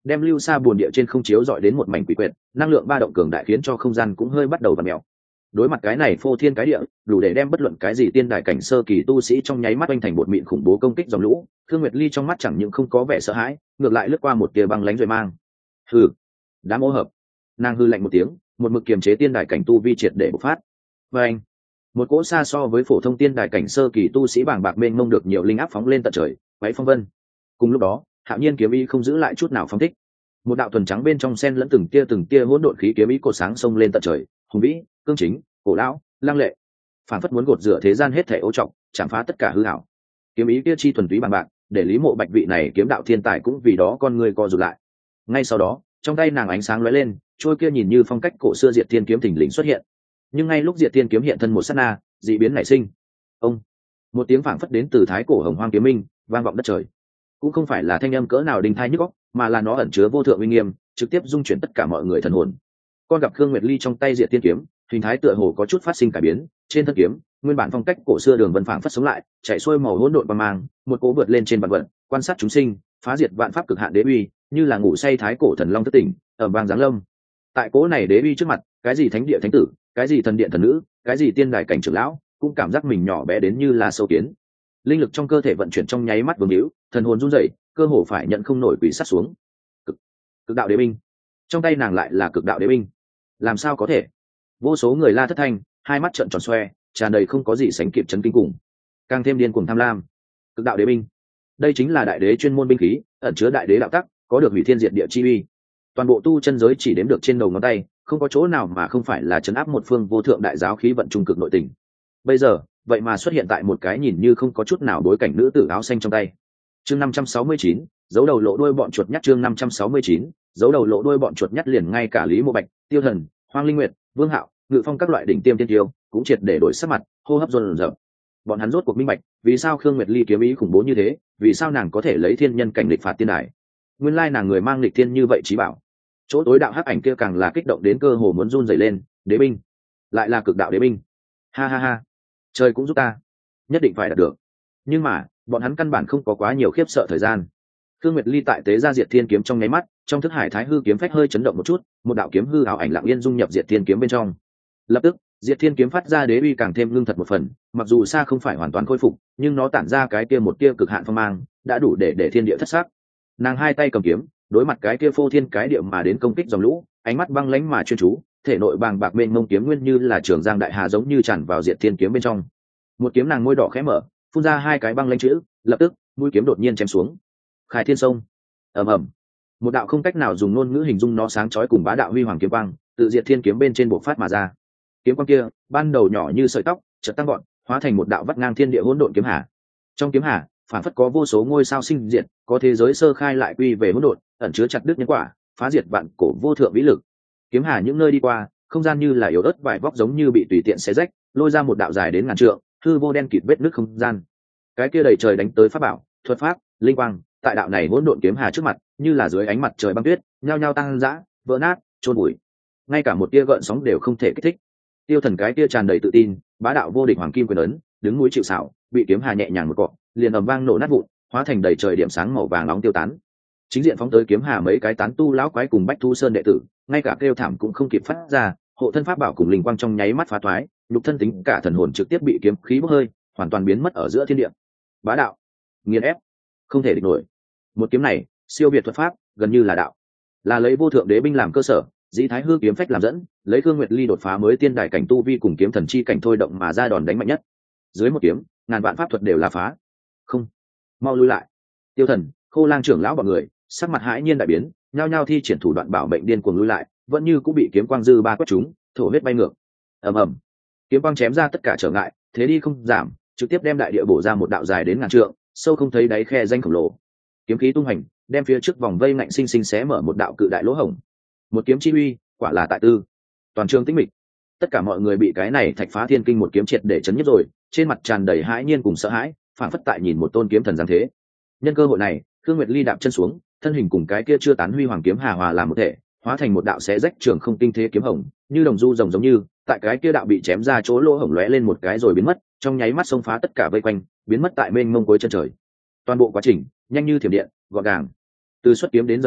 đem lưu xa buồn địa trên không chiếu dọi đến một mảnh quỷ quyệt, năng lượng ba động cường đại khiến cho không gian cũng hơi bắt đầu vặn mèo. Đối mặt cái này phô thiên cái địa, đủ để đem bất luận cái gì tiên đại cảnh sơ kỳ tu sĩ trong nháy mắt oanh thành bột mịn khủng bố công kích dòng lũ, Thương Nguyệt Ly trong mắt chẳng những không có vẻ sợ hãi, ngược lại lướt qua một tia băng lãnh rồi mang. Hừ, đám ô hợp. Nàng hư lạnh một tiếng, một mực kiềm chế tiên đại cảnh tu vi triệt để bộc phát. Và anh, một cỗ xa so với phổ thông tiên đại cảnh sơ kỳ tu sĩ bàng bạc mênh mông được nhiều linh áp phóng lên tận trời, quấy phong vân. Cùng lúc đó, Hạo Nhiên kiếm ý không giữ lại chút nào phóng thích. Một đạo thuần trắng bên trong xen lẫn từng tia từng tia hỗn độn khí kiếm ý cột sáng xông lên tận trời, hùng vĩ, cương chính, cổ lão, lăng lệ, phản phất muốn gột rửa thế gian hết thể ô trọng, chạm phá tất cả hư ảo. Kiếm ý kia chi thuần túy bằng bạc, để Lý Mộ Bạch vị này kiếm đạo thiên tài cũng vì đó con người co rụt lại. Ngay sau đó, trong tay nàng ánh sáng lóe lên, trôi kia nhìn như phong cách cổ xưa Diệt Thiên kiếm thình lình xuất hiện. Nhưng ngay lúc Diệt Thiên kiếm hiện thân một sát na, dị biến nảy sinh. Ông, một tiếng phảng phất đến từ thái cổ hồng hoang kiếm minh, vang vọng đất trời. Cũng không phải là thanh âm cỡ nào đình thai nhức óc, mà là nó ẩn chứa vô thượng uy nghiêm, trực tiếp dung chuyển tất cả mọi người thần hồn. Con gặp Khương Nguyệt Ly trong tay Diệt Thiên kiếm, hình thái tựa hồ có chút phát sinh cải biến, trên thân kiếm, nguyên bản phong cách cổ xưa đường vân phảng phất sống lại, chạy xuôi màu hỗn độn qua mang, một cỗ vượt lên trên vạn vận, quan sát chúng sinh, phá diệt vạn pháp cực hạn đế uy, như là ngủ say thái cổ thần long thất tỉnh, ở bang giáng lâm. Tại cỗ này đế uy trước mặt, cái gì thánh địa thánh tử, cái gì thần điện thần nữ, cái gì tiên đài cảnh trưởng lão, cũng cảm giác mình nhỏ bé đến như là sâu kiến. Linh lực trong cơ thể vận chuyển trong nháy mắt vương hữu, thần hồn run rẩy, cơ hồ phải nhận không nổi quỷ sát xuống. Cực, cực đạo đế binh. Trong tay nàng lại là cực đạo đế binh. Làm sao có thể? Vô số người la thất thanh, hai mắt trợn tròn xoe, tràn đầy không có gì sánh kịp chấn kinh cùng, càng thêm điên cuồng tham lam. Cực đạo đế binh, đây chính là đại đế chuyên môn binh khí, ẩn chứa đại đế đạo tắc, có được hủy thiên diệt địa chi uy. Toàn bộ tu chân giới chỉ đếm được trên đầu ngón tay, không có chỗ nào mà không phải là chấn áp một phương vô thượng đại giáo khí vận trung cực nội tình. Bây giờ, vậy mà xuất hiện tại một cái nhìn như không có chút nào bối cảnh nữ tử áo xanh trong tay. Chương năm trăm sáu mươi chín, giấu đầu lộ đuôi bọn chuột nhắt. Chương năm trăm sáu mươi chín, giấu đầu lộ đuôi bọn chuột nhắt. Liền ngay cả Lý Mộ Bạch, Tiêu Thần, Hoang Linh Nguyệt, Vương Hạo, Ngự Phong các loại đỉnh tiêm tiên tiêu cũng triệt để đổi sắc mặt, hô hấp dồn dập. Bọn hắn rốt cuộc minh bạch, vì sao Khương Nguyệt Ly kiếm ý khủng bố như thế, vì sao nàng có thể lấy thiên nhân cảnh địch phạt tiên đài. Nguyên lai nàng người mang lịch thiên như vậy trí bảo. Chỗ tối đạo hắc ảnh kia càng là kích động đến cơ hồ muốn run rẩy lên, đế binh, lại là cực đạo đế binh. Ha ha ha, trời cũng giúp ta, nhất định phải đạt được. Nhưng mà, bọn hắn căn bản không có quá nhiều khiếp sợ thời gian. Khương Nguyệt Ly tại tế ra Diệt Thiên kiếm trong nháy mắt, trong thức hải thái hư kiếm phách hơi chấn động một chút, một đạo kiếm hư ảo ảnh lặng yên dung nhập Diệt Thiên kiếm bên trong. Lập tức, Diệt Thiên kiếm phát ra đế uy càng thêm ngưng thật một phần, mặc dù xa không phải hoàn toàn khôi phục, nhưng nó tản ra cái kia một tia cực hạn phong mang, đã đủ để để thiên địa thất sắc. Nàng hai tay cầm kiếm, đối mặt cái kia phô thiên cái địa mà đến công kích dòng lũ, ánh mắt băng lãnh mà chuyên chú, thể nội bàng bạc mênh mông kiếm nguyên như là trường giang đại hà giống như tràn vào Diệt Thiên kiếm bên trong. Một kiếm nàng môi đỏ khẽ mở, phun ra hai cái băng lãnh chữ, lập tức, mũi kiếm đột nhiên chém xuống. Khai Thiên Sông. Ầm ầm. Một đạo không cách nào dùng ngôn ngữ hình dung nó sáng chói cùng bá đạo huy hoàng kiếm quang, tự Diệt Thiên kiếm bên trên bộc phát mà ra. Kiếm quang kia, ban đầu nhỏ như sợi tóc, chợt tăng gọn, hóa thành một đạo vắt ngang thiên địa hỗn độn kiếm hà. Trong kiếm hà, phản phất có vô số ngôi sao sinh diệt, có thế giới sơ khai lại quy về hỗn độn, ẩn chứa chặt đứt nhân quả, phá diệt vạn cổ vô thượng vĩ lực. Kiếm hà những nơi đi qua, không gian như là yếu ớt vải vóc giống như bị tùy tiện xé rách, lôi ra một đạo dài đến ngàn trượng, hư vô đen kịt vết nứt không gian. Cái kia đầy trời đánh tới pháp bảo, thuật pháp, linh quang, tại đạo này hỗn độn kiếm hà trước mặt, như là dưới ánh mặt trời băng tuyết, nhao nhao tăng dã, vỡ nát, chôn bụi. Ngay cả một tia gợn sóng đều không thể kích thích. Tiêu Thần cái kia tràn đầy tự tin, bá đạo vô địch hoàng kim quyền ấn, đứng núi chịu sào, bị kiếm hà nhẹ nhàng một cọ, liền ầm vang nổ nát vụn, hóa thành đầy trời điểm sáng màu vàng nóng tiêu tán. Chính diện phóng tới kiếm hà mấy cái tán tu lão quái cùng Bách Thu Sơn đệ tử, ngay cả kêu thảm cũng không kịp phát ra, hộ thân pháp bảo cùng linh quang trong nháy mắt phá toái, nhục thân tính cả thần hồn trực tiếp bị kiếm khí bốc hơi, hoàn toàn biến mất ở giữa thiên địa. Bá đạo, nghiền ép, không thể địch nổi. Một kiếm này, siêu việt thuật pháp, gần như là đạo, là lấy vô thượng đế binh làm cơ sở, dĩ thái hư kiếm phách làm dẫn, lấy Khương Nguyệt Ly đột phá mới tiên đài cảnh tu vi cùng kiếm thần chi cảnh thôi động mà ra đòn đánh mạnh nhất. Dưới một kiếm, ngàn vạn pháp thuật đều là phá. Không, mau lui lại. Tiêu Thần, Khô Lang trưởng lão bọn người, sắc mặt hãi nhiên đại biến, nhao nhao thi triển thủ đoạn bảo mệnh điên cuồng lui lại, vẫn như cũng bị kiếm quang dư ba quét trúng, thổ huyết bay ngược. Ầm ầm. Kiếm quang chém ra tất cả trở ngại, thế đi không giảm, trực tiếp đem đại địa bổ ra một đạo dài đến ngàn trượng, sâu không thấy đáy khe danh khổng lồ. Kiếm khí tung hành, đem phía trước vòng vây ngạnh sinh sinh xé mở một đạo cự đại lỗ hổng. Một kiếm chi uy, quả là tại tư. Toàn trường tĩnh mịch. Tất cả mọi người bị cái này thạch phá thiên kinh một kiếm triệt để chấn nhất rồi, trên mặt tràn đầy hãi nhiên cùng sợ hãi, phản phất tại nhìn một tôn kiếm thần giáng thế. Nhân cơ hội này, Khương Nguyệt Ly đạp chân xuống, thân hình cùng cái kia chưa tán huy hoàng kiếm hà hòa làm một thể, hóa thành một đạo xé rách trường không tinh thế kiếm hồng, như đồng du rồng giống như, tại cái kia đạo bị chém ra chỗ lỗ hổng lóe lên một cái rồi biến mất, trong nháy mắt xông phá tất cả vây quanh, biến mất tại mênh mông cuối chân trời. Toàn bộ quá trình, nhanh như thiểm điện, gọn gàng. Từ xuất kiếm đến rời đi,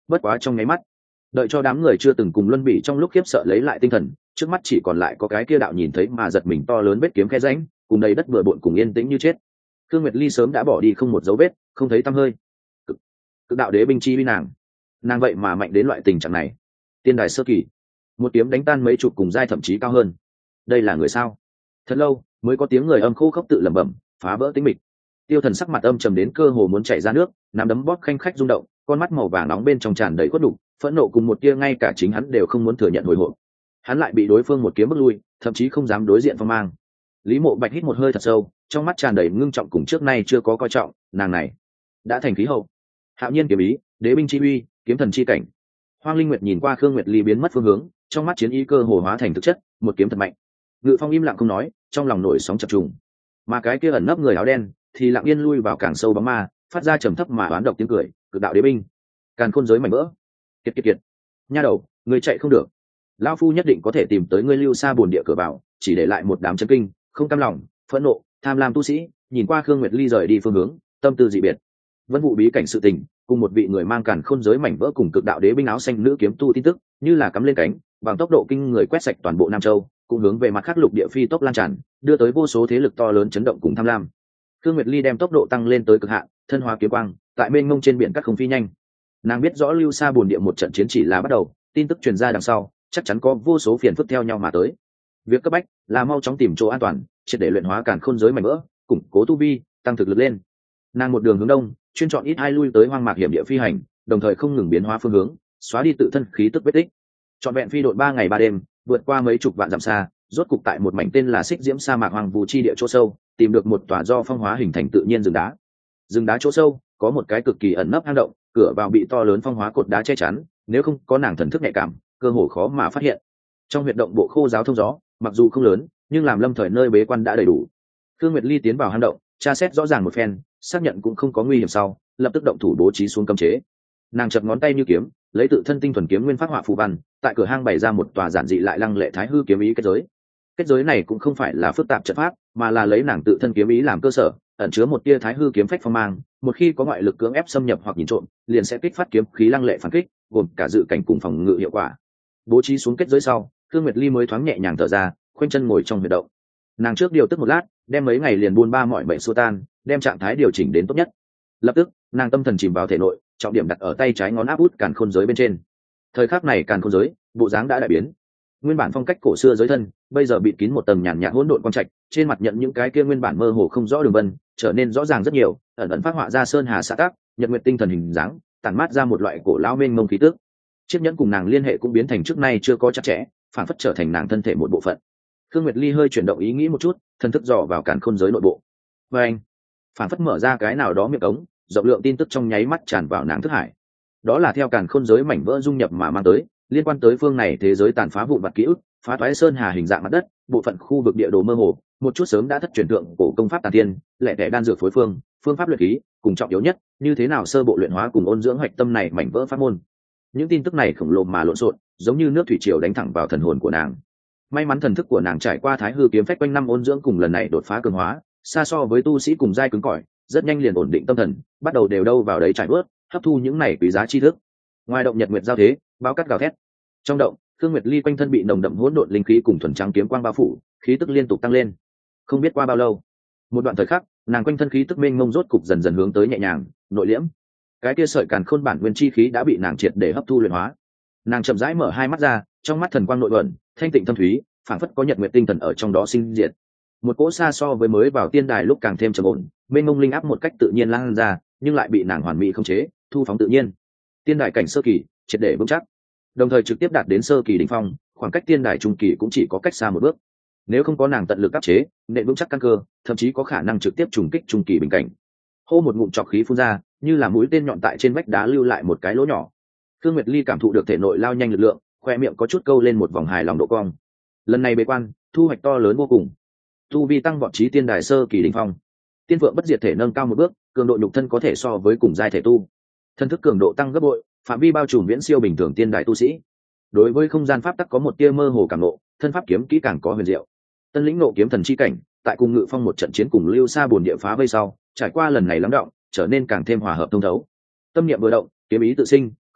bất quá trong nháy mắt, đợi cho đám người chưa từng cùng luân bị trong lúc khiếp sợ lấy lại tinh thần, trước mắt chỉ còn lại có cái kia đạo nhìn thấy mà giật mình to lớn vết kiếm khe rãnh, cùng đầy đất bừa bộn cùng yên tĩnh như chết. Khương Nguyệt Ly sớm đã bỏ đi không một dấu vết, không thấy tăm hơi. Cực, cực đạo đế binh chi uy nàng, nàng vậy mà mạnh đến loại tình trạng này. Tiên đài sơ kỳ, một kiếm đánh tan mấy chục cùng giai thậm chí cao hơn. Đây là người sao? Thật lâu mới có tiếng người âm khô khốc tự lẩm bẩm, phá vỡ tĩnh mịch. Tiêu Thần sắc mặt âm trầm đến cơ hồ muốn chảy ra nước, nắm đấm bóp khanh khách rung động, con mắt màu vàng nóng bên trong tràn đầy khuất đục, phẫn nộ cùng một tia ngay cả chính hắn đều không muốn thừa nhận hồi hộp. Hắn lại bị đối phương một kiếm bước lui, thậm chí không dám đối diện phong mang. Lý Mộ Bạch hít một hơi thật sâu, trong mắt tràn đầy ngưng trọng cùng trước nay chưa có coi trọng, nàng này đã thành khí hậu. Hạo nhiên kiếm ý, đế binh chi uy, kiếm thần chi cảnh. Hoang Linh Nguyệt nhìn qua Khương Nguyệt Ly biến mất phương hướng, trong mắt chiến ý cơ hồ hóa thành thực chất, một kiếm thật mạnh. Ngự Phong im lặng không nói, trong lòng nổi sóng chập trùng. Mà cái kia ẩn nấp người áo đen thì lặng yên lui vào càng sâu bóng ma, phát ra trầm thấp mà oán độc tiếng cười, cực đạo đế binh, càn khôn giới mảnh vỡ. Kiệt kiệt kiệt, nha đầu, người chạy không được. Lão phu nhất định có thể tìm tới ngươi lưu xa bồn địa cửa vào, chỉ để lại một đám chân kinh, không cam lòng, phẫn nộ, tham lam tu sĩ. Nhìn qua Khương Nguyệt Ly rời đi phương hướng, tâm tư dị biệt. Vân vụ bí cảnh sự tình, cùng một vị người mang càn khôn giới mảnh vỡ cùng cực đạo đế binh áo xanh nữ kiếm tu tin tức, như là cắm lên cánh, bằng tốc độ kinh người quét sạch toàn bộ Nam Châu, cũng hướng về mặt khác lục địa phi tốc lan tràn, đưa tới vô số thế lực to lớn chấn động cùng tham lam. Khương Nguyệt Ly đem tốc độ tăng lên tới cực hạn, thân hóa kiếm quang, tại mênh mông trên biển cát không phi nhanh. Nàng biết rõ lưu xa buồn địa một trận chiến chỉ là bắt đầu, tin tức truyền ra đằng sau, chắc chắn có vô số phiền phức theo nhau mà tới. Việc cấp bách là mau chóng tìm chỗ an toàn, triệt để luyện hóa càn khôn giới mảnh vỡ, củng cố tu vi, tăng thực lực lên. Nàng một đường hướng đông, chuyên chọn ít hai lui tới hoang mạc hiểm địa phi hành, đồng thời không ngừng biến hóa phương hướng, xóa đi tự thân khí tức vết tích. Trọn vẹn phi đội ba ngày ba đêm, vượt qua mấy chục vạn dặm xa, rốt cục tại một mảnh tên là Xích Diễm sa mạc hoang vu chi địa chỗ sâu, tìm được một tòa do phong hóa hình thành tự nhiên rừng đá. Rừng đá chỗ sâu có một cái cực kỳ ẩn nấp hang động, cửa vào bị to lớn phong hóa cột đá che chắn, nếu không có nàng thần thức nhạy cảm, cơ hồ khó mà phát hiện. Trong huyệt động bộ khô giáo thông gió, mặc dù không lớn, nhưng làm lâm thời nơi bế quan đã đầy đủ. Khương Nguyệt Ly tiến vào hang động, tra xét rõ ràng một phen, xác nhận cũng không có nguy hiểm sau, lập tức động thủ bố trí xuống cấm chế. Nàng chập ngón tay như kiếm, lấy tự thân tinh thuần kiếm nguyên phát họa phù văn, tại cửa hang bày ra một tòa giản dị lại lăng lệ thái hư kiếm ý kết giới. Kết giới này cũng không phải là phức tạp trận pháp, mà là lấy nàng tự thân kiếm ý làm cơ sở, ẩn chứa một tia thái hư kiếm phách phong mang, một khi có ngoại lực cưỡng ép xâm nhập hoặc nhìn trộm, liền sẽ kích phát kiếm khí lăng lệ phản kích, gồm cả dự cảnh cùng phòng ngự hiệu quả. Bố trí xuống kết giới sau, Khương Nguyệt Ly mới thoáng nhẹ nhàng thở ra, khoanh chân ngồi trong huyệt động. Nàng trước điều tức một lát, đem mấy ngày liền buôn ba mọi bệnh xua tan, đem trạng thái điều chỉnh đến tốt nhất. Lập tức, nàng tâm thần chìm vào thể nội, trọng điểm đặt ở tay trái ngón áp út càn khôn giới bên trên. Thời khắc này càn khôn giới, bộ dáng đã đại biến. Nguyên bản phong cách cổ xưa giới thân, bây giờ bịt kín một tầng nhàn nhạt hỗn độn quang trạch, trên mặt nhận những cái kia nguyên bản mơ hồ không rõ đường vân, trở nên rõ ràng rất nhiều, ẩn ẩn phát họa ra sơn hà xã tác, nhật nguyệt tinh thần hình dáng, tản mát ra một loại cổ lão mênh mông khí tức. Chiếc nhẫn cùng nàng liên hệ cũng biến thành trước nay chưa có chặt chẽ, phản phất trở thành nàng thân thể một bộ phận. Khương Nguyệt Ly hơi chuyển động ý nghĩ một chút, thần thức dò vào càn khôn giới nội bộ. Và anh, phản phất mở ra cái nào đó miệng ống, rộng lượng tin tức trong nháy mắt tràn vào nàng thức hải. Đó là theo càn khôn giới mảnh vỡ dung nhập mà mang tới, liên quan tới phương này thế giới tàn phá vụn vặt ký ức, phá toái sơn hà hình dạng mặt đất, bộ phận khu vực địa đồ mơ hồ, một chút sớm đã thất truyền tượng cổ công pháp tàn tiên, lẻ tẻ đan dược phối phương, phương pháp luyện khí, cùng trọng yếu nhất, như thế nào sơ bộ luyện hóa cùng ôn dưỡng hoạch tâm này mảnh vỡ pháp môn. Những tin tức này khổng lồ mà lộn xộn, giống như nước thủy triều đánh thẳng vào thần hồn của nàng. May mắn thần thức của nàng trải qua thái hư kiếm phách quanh năm ôn dưỡng cùng lần này đột phá cường hóa, xa so với tu sĩ cùng giai cứng cỏi, rất nhanh liền ổn định tâm thần, bắt đầu đều đâu vào đấy trải bớt, hấp thu những này quý giá tri thức. Ngoài động nhật nguyệt giao thế, báo cắt gào thét. Trong động, Khương Nguyệt Ly quanh thân bị nồng đậm hỗn độn linh khí cùng thuần trắng kiếm quang bao phủ, khí tức liên tục tăng lên. Không biết qua bao lâu, một đoạn thời khắc, nàng quanh thân khí tức mênh mông rốt cục dần dần hướng tới nhẹ nhàng, nội liễm. Cái kia sợi càn khôn bản nguyên chi khí đã bị nàng triệt để hấp thu luyện hóa. Nàng chậm rãi mở hai mắt ra, trong mắt thần quang nội ẩn, thanh tịnh thâm thúy, phảng phất có nhật nguyệt tinh thần ở trong đó sinh diệt. Một cỗ xa so với mới vào tiên đài lúc càng thêm trầm ổn, mênh mông linh áp một cách tự nhiên lan ra, nhưng lại bị nàng hoàn mỹ khống chế, thu phóng tự nhiên. Tiên đài cảnh sơ kỳ, triệt để vững chắc, đồng thời trực tiếp đạt đến sơ kỳ đỉnh phong, khoảng cách tiên đài trung kỳ cũng chỉ có cách xa một bước. Nếu không có nàng tận lực áp chế, nện vững chắc căn cơ, thậm chí có khả năng trực tiếp trùng kích trung kỳ bình cảnh. Hô một ngụm trọc khí phun ra, như là mũi tên nhọn tại trên vách đá lưu lại một cái lỗ nhỏ. Khương Nguyệt Ly cảm thụ được thể nội lao nhanh lực lượng, khoe miệng có chút câu lên một vòng hài lòng độ cong. Lần này bế quan, thu hoạch to lớn vô cùng. Tu vi tăng vọt chí tiên đài sơ kỳ đỉnh phong, tiên vượng bất diệt thể nâng cao một bước, cường độ nhục thân có thể so với cùng giai thể tu, thân thức cường độ tăng gấp bội, phạm vi bao trùm viễn siêu bình thường tiên đài tu sĩ. Đối với không gian pháp tắc có một tia mơ hồ cảm ngộ, thân pháp kiếm kỹ càng có huyền diệu. Tân lĩnh ngộ kiếm thần chi cảnh, tại cùng ngự phong một trận chiến cùng lưu xa buồn địa phá vây sau, trải qua lần này lắng động, trở nên càng thêm hòa hợp thông thấu. Tâm niệm vừa động, kiếm ý tự sinh,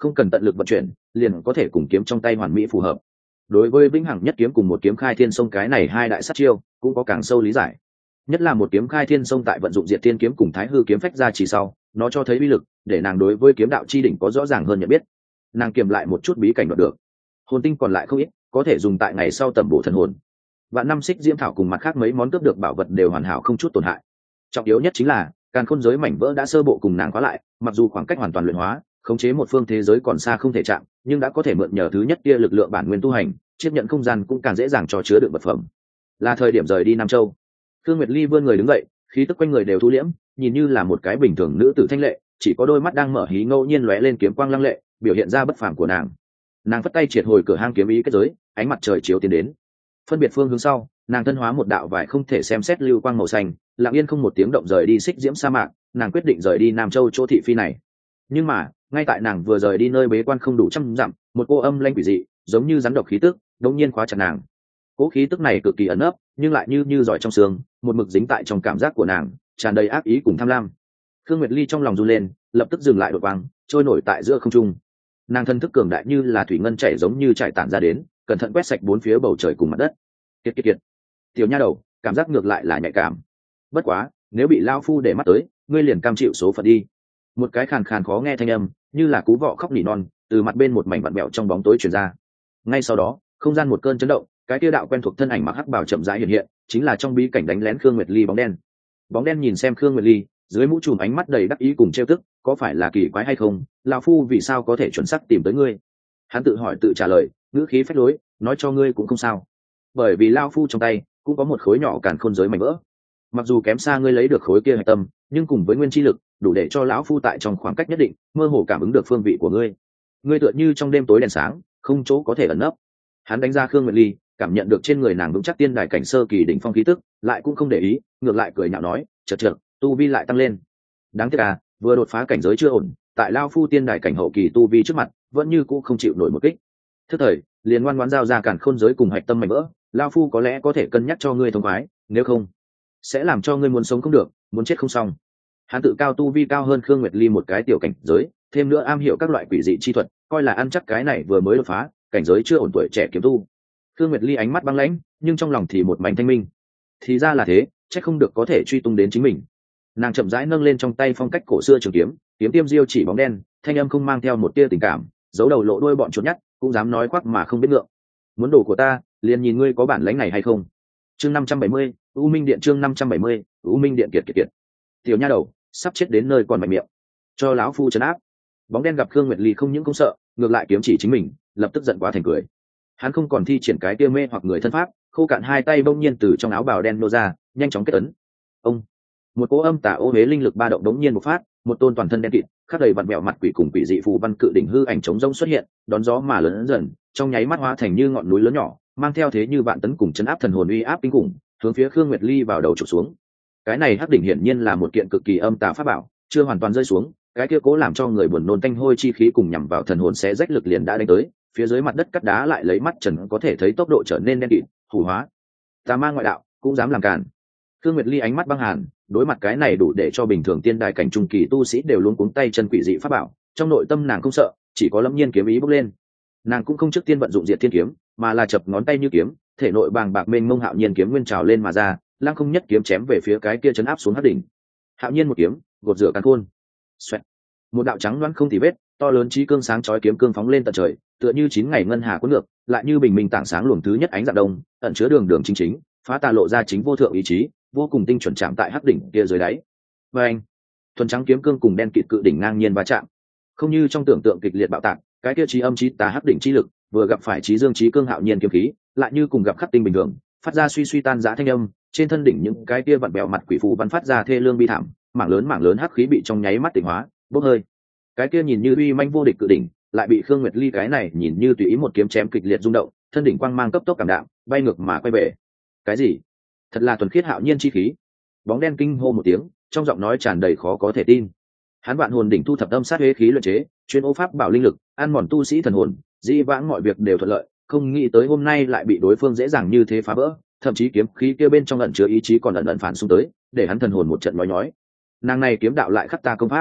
không cần tận lực vận chuyển liền có thể cùng kiếm trong tay hoàn mỹ phù hợp. Đối với vĩnh hằng nhất kiếm cùng một kiếm khai thiên sông cái này hai đại sát chiêu cũng có càng sâu lý giải, nhất là một kiếm khai thiên sông tại vận dụng diệt thiên kiếm cùng thái hư kiếm phách ra chỉ sau, nó cho thấy uy lực để nàng đối với kiếm đạo chi đỉnh có rõ ràng hơn nhận biết. Nàng kiềm lại một chút bí cảnh đoạt được hồn tinh còn lại không ít, có thể dùng tại ngày sau tầm bổ thần hồn. Vạn năm xích diễm thảo cùng mặt khác mấy món cướp được bảo vật đều hoàn hảo không chút tổn hại. Trọng yếu nhất chính là càn khôn giới mảnh vỡ đã sơ bộ cùng nàng khóa lại, mặc dù khoảng cách hoàn toàn luyện hóa khống chế một phương thế giới còn xa không thể chạm, nhưng đã có thể mượn nhờ thứ nhất kia lực lượng bản nguyên tu hành, chiếc nhận không gian cũng càng dễ dàng cho chứa đựng vật phẩm. Là thời điểm rời đi Nam Châu. Thương Nguyệt Ly vươn người đứng dậy, khí tức quanh người đều thu liễm, nhìn như là một cái bình thường nữ tử thanh lệ, chỉ có đôi mắt đang mở hí ngẫu nhiên lóe lên kiếm quang lăng lệ, biểu hiện ra bất phàm của nàng. Nàng phất tay triệt hồi cửa hang kiếm ý kết giới, ánh mặt trời chiếu tiến đến. Phân biệt phương hướng sau, nàng thân hóa một đạo vải không thể xem xét lưu quang màu xanh, lặng yên không một tiếng động rời đi xích diễm sa mạc. Nàng quyết định rời đi Nam Châu chỗ thị phi này. Nhưng mà ngay tại nàng vừa rời đi nơi bế quan không đủ trăm dặm, một cô âm lanh quỷ dị giống như rắn độc khí tức đột nhiên khóa chặt nàng. Cố khí tức này cực kỳ ẩn ấp, nhưng lại như như giỏi trong xương, một mực dính tại trong cảm giác của nàng, tràn đầy ác ý cùng tham lam. Khương Nguyệt Ly trong lòng run lên, lập tức dừng lại đột quang, trôi nổi tại giữa không trung. Nàng thân thức cường đại như là thủy ngân chảy giống như chảy tản ra đến, cẩn thận quét sạch bốn phía bầu trời cùng mặt đất. Kiệt kiệt kiệt, tiểu nha đầu, cảm giác ngược lại là nhạy cảm. Bất quá, nếu bị lao phu để mắt tới, ngươi liền cam chịu số phận đi. Một cái khàn khàn khó nghe thanh âm, như là cú vọ khóc nỉ non, từ mặt bên một mảnh vặn bẹo trong bóng tối truyền ra. Ngay sau đó, không gian một cơn chấn động, cái kia đạo quen thuộc thân ảnh mặc hắc bào chậm rãi hiện hiện, chính là trong bí cảnh đánh lén Khương Nguyệt Ly bóng đen. Bóng đen nhìn xem Khương Nguyệt Ly, dưới mũ trùm ánh mắt đầy đắc ý cùng trêu tức, có phải là kỳ quái hay không, lão phu vì sao có thể chuẩn xác tìm tới ngươi? Hắn tự hỏi tự trả lời, ngữ khí phách lối, nói cho ngươi cũng không sao, bởi vì lão phu trong tay cũng có một khối nhỏ càn khôn giới mảnh vỡ. Mặc dù kém xa ngươi lấy được khối kia hạch tâm, nhưng cùng với nguyên chi lực, đủ để cho lão phu tại trong khoảng cách nhất định mơ hồ cảm ứng được phương vị của ngươi. Ngươi tựa như trong đêm tối đèn sáng, không chỗ có thể ẩn nấp. Hắn đánh ra Khương Nguyệt Ly, cảm nhận được trên người nàng vững chắc tiên đài cảnh sơ kỳ đỉnh phong khí tức, lại cũng không để ý, ngược lại cười nhạo nói, chợt chợt, tu vi lại tăng lên. Đáng tiếc à, vừa đột phá cảnh giới chưa ổn, tại lao phu tiên đài cảnh hậu kỳ tu vi trước mặt, vẫn như cũ không chịu nổi một kích. Thức thời, liền ngoan ngoãn giao ra càn khôn giới cùng hạch tâm mảnh vỡ, lao phu có lẽ có thể cân nhắc cho ngươi thông khoái, nếu không, sẽ làm cho ngươi muốn sống không được, muốn chết không xong. Hắn tự cao tu vi cao hơn Khương Nguyệt Ly một cái tiểu cảnh giới, thêm nữa am hiểu các loại quỷ dị chi thuật, coi là ăn chắc cái này vừa mới đột phá, cảnh giới chưa ổn tuổi trẻ kiếm tu. Khương Nguyệt Ly ánh mắt băng lãnh, nhưng trong lòng thì một mảnh thanh minh. Thì ra là thế, chắc không được có thể truy tung đến chính mình. Nàng chậm rãi nâng lên trong tay phong cách cổ xưa trường kiếm, kiếm tiêm diêu chỉ bóng đen, thanh âm không mang theo một tia tình cảm, giấu đầu lộ đuôi bọn chuột nhắt, cũng dám nói khoác mà không biết ngượng. Muốn đồ của ta, liền nhìn ngươi có bản lãnh này hay không. Chương năm trăm bảy mươi, U Minh Điện chương năm trăm bảy mươi, U Minh Điện kiệt kiệt kiệt. Tiểu nha đầu, sắp chết đến nơi còn mạnh miệng, cho lão phu trấn áp. Bóng đen gặp Khương Nguyệt Ly không những không sợ, ngược lại kiếm chỉ chính mình, lập tức giận quá thành cười. Hắn không còn thi triển cái tia mê hoặc người thân pháp, khô cạn hai tay bỗng nhiên từ trong áo bào đen nô ra, nhanh chóng kết ấn. Ông, một cỗ âm tà ô huế linh lực ba động đống nhiên một phát, một tôn toàn thân đen kịt, khắc đầy vặn vẹo mặt quỷ cùng quỷ dị phù văn cự đỉnh hư ảnh chống rông xuất hiện, đón gió mà lớn dần, trong nháy mắt hóa thành như ngọn núi lớn nhỏ, mang theo thế như vạn tấn cùng chấn áp thần hồn uy áp kinh khủng, hướng phía Khương Nguyệt Ly vào đầu chụp xuống. Cái này hắc đỉnh hiển nhiên là một kiện cực kỳ âm tà pháp bảo, chưa hoàn toàn rơi xuống, cái kia cố làm cho người buồn nôn tanh hôi chi khí cùng nhằm vào thần hồn sẽ rách lực liền đã đánh tới, phía dưới mặt đất cắt đá lại lấy mắt trần có thể thấy tốc độ trở nên đen kịt, hủ hóa. Tà ma ngoại đạo cũng dám làm càn. Khương Nguyệt Ly ánh mắt băng hàn, đối mặt cái này đủ để cho bình thường tiên đài cảnh trung kỳ tu sĩ đều luống cuống tay chân quỷ dị pháp bảo, trong nội tâm nàng không sợ, chỉ có lâm nhiên kiếm ý bốc lên. Nàng cũng không trước tiên vận dụng diệt thiên kiếm, mà là chập ngón tay như kiếm, thể nội bàng bạc mênh mông hạo nhiên kiếm nguyên trào lên mà ra, lăng không nhất kiếm chém về phía cái kia chấn áp xuống hắc đỉnh. Hạo nhiên một kiếm, gột rửa càn khôn. Xoẹt. Một đạo trắng loáng không tì vết, to lớn chí cương sáng chói kiếm cương phóng lên tận trời, tựa như chín ngày ngân hà cuốn ngược, lại như bình minh tảng sáng luồng thứ nhất ánh dạng đông, ẩn chứa đường đường chính chính, phá tà lộ ra chính vô thượng ý chí, vô cùng tinh chuẩn chạm tại hắc đỉnh kia dưới đáy. Và anh, thuần trắng kiếm cương cùng đen kịt cự đỉnh ngang nhiên va chạm, không như trong tưởng tượng kịch liệt bạo tạc, cái kia chí âm chí tà hắc đỉnh chi lực vừa gặp phải chí dương chí cương hạo nhiên kiếm khí, lại như cùng gặp khắc tinh bình thường, phát ra suy suy tan rã thanh âm, trên thân đỉnh những cái kia vặn bèo mặt quỷ phù văn phát ra thê lương bi thảm, mảng lớn mảng lớn hắc khí bị trong nháy mắt tỉnh hóa, bốc hơi. Cái kia nhìn như uy manh vô địch cự đỉnh, lại bị Khương Nguyệt Ly cái này nhìn như tùy ý một kiếm chém kịch liệt rung động, thân đỉnh quang mang cấp tốc cảm đạm, bay ngược mà quay về. Cái gì? Thật là thuần khiết hạo nhiên chi khí. Bóng đen kinh hô một tiếng, trong giọng nói tràn đầy khó có thể tin. Hắn vạn hồn đỉnh thu thập âm sát huế khí luyện chế, chuyên ô pháp bảo linh lực, ăn mòn tu sĩ thần hồn, dĩ vãng mọi việc đều thuận lợi, không nghĩ tới hôm nay lại bị đối phương dễ dàng như thế phá vỡ, thậm chí kiếm khí kia bên trong ẩn chứa ý chí còn ẩn ẩn phản xung tới, để hắn thần hồn một trận nói nhói. Nàng này kiếm đạo lại khắc ta công pháp.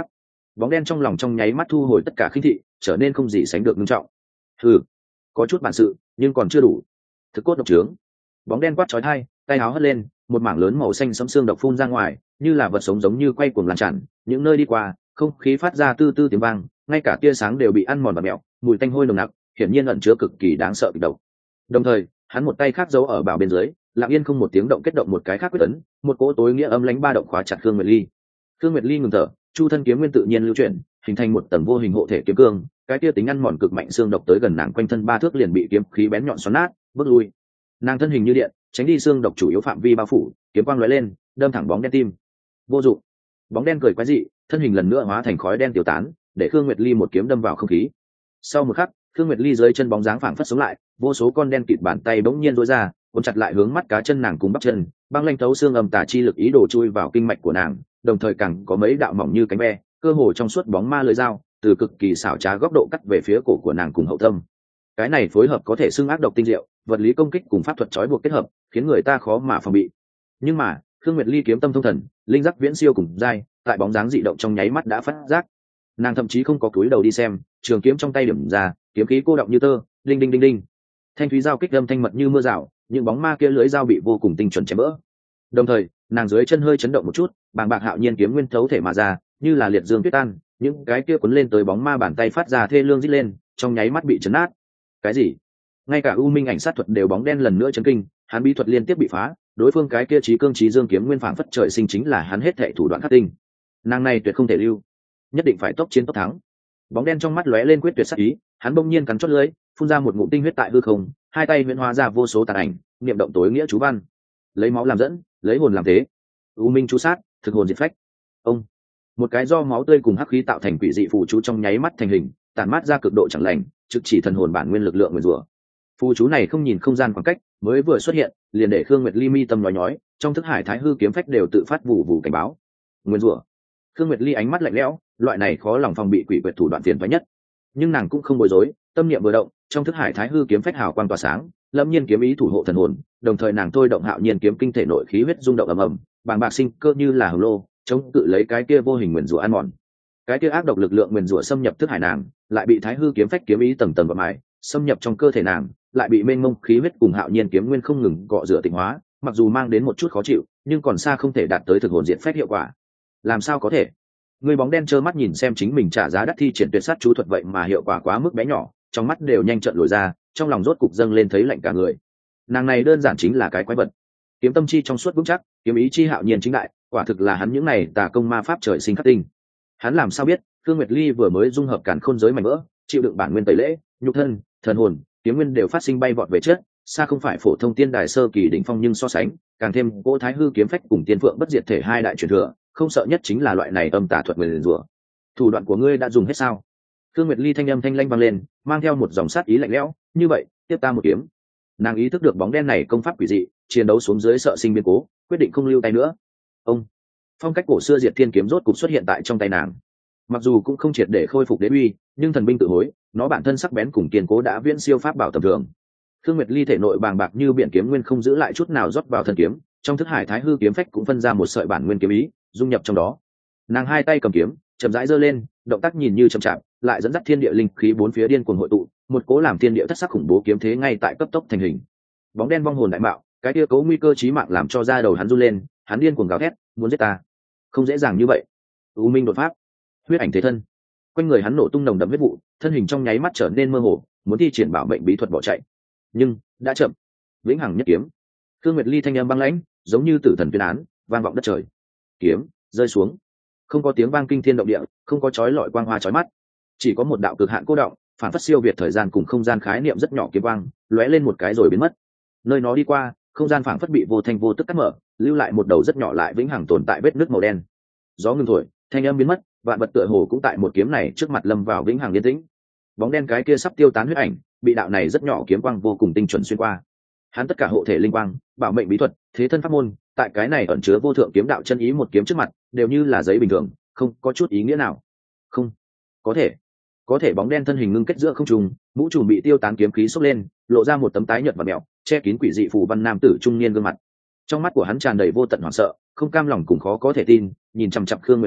Bóng đen trong lòng trong nháy mắt thu hồi tất cả khinh thị, trở nên không gì sánh được nghiêm trọng. Hừ, có chút bản sự nhưng còn chưa đủ. Thực cốt độc trướng. Bóng đen quát chói tai, tay áo hất lên, một mảng lớn màu xanh sẫm xương độc phun ra ngoài, như là vật sống giống như quay cuồng lan tràn, những nơi đi qua, không khí phát ra tư tư tiếng vang, ngay cả tia sáng đều bị ăn mòn và mèo, mùi tanh hôi nồng nặc, hiển nhiên ẩn chứa cực kỳ đáng sợ kịch độc. Đồng thời, hắn một tay khác giấu ở bảo bên dưới, lặng yên không một tiếng động kết động một cái khác quyết ấn, một cỗ tối nghĩa âm lãnh ba động khóa chặt Khương Nguyệt Ly. Khương Nguyệt Ly ngừng thở, chu thân kiếm nguyên tự nhiên lưu chuyển, hình thành một tầng vô hình hộ thể kiếm cương, cái tia tính ăn mòn cực mạnh xương độc tới gần nàng quanh thân ba thước liền bị kiếm khí bén nhọn xoắn nát, bước lui. Nàng thân hình như điện, tránh đi xương độc chủ yếu phạm vi bao phủ, kiếm quang lóe lên, đâm thẳng bóng đen tim. Vô dụng. Bóng đen cười quái dị, thân hình lần nữa hóa thành khói đen tiêu tán, để Khương Nguyệt Ly một kiếm đâm vào không khí. Sau một khắc, Khương Nguyệt Ly dưới chân bóng dáng phảng phất sống lại, vô số con đen kịt bàn tay bỗng nhiên rối ra, cuốn chặt lại hướng mắt cá chân nàng cùng bắp chân, băng lanh thấu xương âm tà chi lực ý đồ chui vào kinh mạch của nàng, đồng thời càng có mấy đạo mỏng như cánh ve, cơ hồ trong suốt bóng ma lưỡi dao, từ cực kỳ xảo trá góc độ cắt về phía cổ của nàng cùng hậu tâm. Cái này phối hợp có thể xưng ác độc tinh diệu, vật lý công kích cùng pháp thuật trói buộc kết hợp, khiến người ta khó mà phòng bị. Nhưng mà, Khương Nguyệt Ly kiếm tâm thông thần, linh giác viễn siêu cùng dai, tại bóng dáng dị động trong nháy mắt đã phát giác. Nàng thậm chí không có cúi đầu đi xem, trường kiếm trong tay điểm ra, kiếm khí cô động như tơ, đinh đinh đinh đinh. Thanh thúy dao kích âm thanh mật như mưa rào, những bóng ma kia lưới dao bị vô cùng tinh chuẩn chém vỡ. Đồng thời, nàng dưới chân hơi chấn động một chút, bàng bạc hạo nhiên kiếm nguyên thấu thể mà ra, như là liệt dương tuyết tan, những cái kia cuốn lên tới bóng ma bàn tay phát ra thê lương rít lên, trong nháy mắt bị chấn nát. Cái gì? Ngay cả U Minh ảnh sát thuật đều bóng đen lần nữa chấn kinh, hắn bí thuật liên tiếp bị phá, đối phương cái kia trí cương trí dương kiếm nguyên phảng phất trời sinh chính là hắn hết thệ thủ đoạn khắc tinh. Nàng này tuyệt không thể lưu, nhất định phải tốc chiến tốc thắng. Bóng đen trong mắt lóe lên quyết tuyệt sắc ý, hắn bỗng nhiên cắn chót lưỡi, phun ra một ngụm tinh huyết tại hư không, hai tay huyễn hóa ra vô số tàn ảnh, niệm động tối nghĩa chú văn, lấy máu làm dẫn, lấy hồn làm thế. U Minh chú sát, thực hồn diệt phách. Ông, một cái do máu tươi cùng hắc khí tạo thành quỷ dị phù chú trong nháy mắt thành hình, tản mát ra cực độ chẳng lành, trực chỉ thần hồn bản nguyên lực lượng nguyên rủa. Phù chú này không nhìn không gian khoảng cách, mới vừa xuất hiện, liền để Khương Nguyệt Ly mi tâm nói nhói, trong thức hải thái hư kiếm phách đều tự phát vụ vụ cảnh báo. Nguyên rủa. Khương Nguyệt Ly ánh mắt lạnh lẽo, loại này khó lòng phòng bị quỷ quyệt thủ đoạn phiền toái nhất. Nhưng nàng cũng không bối rối, tâm niệm vừa động, trong thức hải thái hư kiếm phách hào quang tỏa sáng, lâm nhiên kiếm ý thủ hộ thần hồn, đồng thời nàng thôi động hạo nhiên kiếm kinh thể nội khí huyết rung động ầm ầm, bàng bạc sinh cơ như là hồng lô, chống cự lấy cái kia vô hình nguyên rủa ăn mòn. Cái kia ác độc lực lượng nguyên rủa xâm nhập thức hải nàng, lại bị thái hư kiếm phách kiếm ý tầng tầng bọc mài, xâm nhập trong cơ thể nàng, lại bị mênh mông khí huyết cùng hạo nhiên kiếm nguyên không ngừng cọ rửa tịnh hóa, mặc dù mang đến một chút khó chịu, nhưng còn xa không thể đạt tới thực hồn diện phách hiệu quả. Làm sao có thể? Người bóng đen trơ mắt nhìn xem chính mình trả giá đắt thi triển tuyệt sát chú thuật vậy mà hiệu quả quá mức bé nhỏ, trong mắt đều nhanh trận lồi ra, trong lòng rốt cục dâng lên thấy lạnh cả người. Nàng này đơn giản chính là cái quái vật. Kiếm tâm chi trong suốt vững chắc, kiếm ý chi hạo nhiên chính đại, quả thực là hắn những này tà công ma pháp trời sinh khắc tinh. Hắn làm sao biết, Khương Nguyệt Ly vừa mới dung hợp càn khôn giới mảnh vỡ, chịu đựng bản nguyên tẩy lễ, nhục thân, thần hồn, kiếm nguyên đều phát sinh bay vọt về trước, xa không phải phổ thông tiên đài sơ kỳ đỉnh phong, nhưng so sánh, càng thêm cỗ thái hư kiếm phách cùng tiên phượng bất diệt thể hai đại truyền thừa, không sợ nhất chính là loại này âm tà thuật nguyền rủa. Thủ đoạn của ngươi đã dùng hết sao? Khương Nguyệt Ly thanh âm thanh lanh vang lên, mang theo một dòng sát ý lạnh lẽo, như vậy, tiếp ta một kiếm. Nàng ý thức được bóng đen này công pháp quỷ dị, chiến đấu xuống dưới sợ sinh biến cố, quyết định không lưu tay nữa. Ông, phong cách cổ xưa diệt thiên kiếm rốt cục xuất hiện tại trong tay nàng. Mặc dù cũng không triệt để khôi phục đế uy, nhưng thần binh tự hối, nó bản thân sắc bén cùng kiên cố đã viễn siêu pháp bảo tầm thường. Khương Nguyệt Ly thể nội bàng bạc như biển kiếm nguyên không giữ lại chút nào rót vào thần kiếm, trong thức hải thái hư kiếm phách cũng phân ra một sợi bản nguyên kiếm ý, dung nhập trong đó. Nàng hai tay cầm kiếm, chậm rãi giơ lên, động tác nhìn như chậm chạp, lại dẫn dắt thiên địa linh khí bốn phía điên cuồng hội tụ, một cố làm thiên địa thất sắc khủng bố kiếm thế ngay tại cấp tốc thành hình. Bóng đen vong hồn đại mạo, cái kia cố nguy cơ chí mạng làm cho da đầu hắn run lên, hắn điên cuồng gào thét, muốn giết ta. Không dễ dàng như vậy. U Minh đột pháp, huyết ảnh thế thân. Quanh người hắn nổ tung nồng đậm huyết vụ, thân hình trong nháy mắt trở nên mơ hồ, muốn thi triển bảo mệnh bí thuật bỏ chạy. Nhưng đã chậm. Vĩnh hằng nhất kiếm. Khương Nguyệt Ly thanh âm băng lãnh, giống như tử thần tuyên án, vang vọng đất trời. Kiếm rơi xuống, không có tiếng vang kinh thiên động địa, không có chói lọi quang hoa chói mắt, chỉ có một đạo cực hạn cô động, phản phất siêu việt thời gian cùng không gian khái niệm rất nhỏ kiếm quang, lóe lên một cái rồi biến mất. Nơi nó đi qua, không gian phản phất bị vô thanh vô tức cắt mở, lưu lại một đầu rất nhỏ lại vĩnh hằng tồn tại vết nứt màu đen. Gió ngừng thổi, thanh âm biến mất, vạn vật tựa hồ cũng tại một kiếm này trước mặt lâm vào vĩnh hằng yên tĩnh. Bóng đen cái kia sắp tiêu tán huyết ảnh, bị đạo này rất nhỏ kiếm quang vô cùng tinh chuẩn xuyên qua. Hắn tất cả hộ thể linh quang, bảo mệnh bí thuật, thế thân pháp môn, tại cái này ẩn chứa vô thượng kiếm đạo chân ý một kiếm trước mặt, đều như là giấy bình thường, không có chút ý nghĩa nào. Không, có thể, có thể bóng đen thân hình ngưng kết giữa không trung, mũ trùm bị tiêu tán kiếm khí xốc lên, lộ ra một tấm tái nhợt và mèo, che kín quỷ dị phù văn nam tử trung niên gương mặt. Trong mắt của hắn tràn đầy vô tận hoảng sợ, không cam lòng cùng khó có thể tin, nhìn chằm chằm Khương Nguyệt Ly,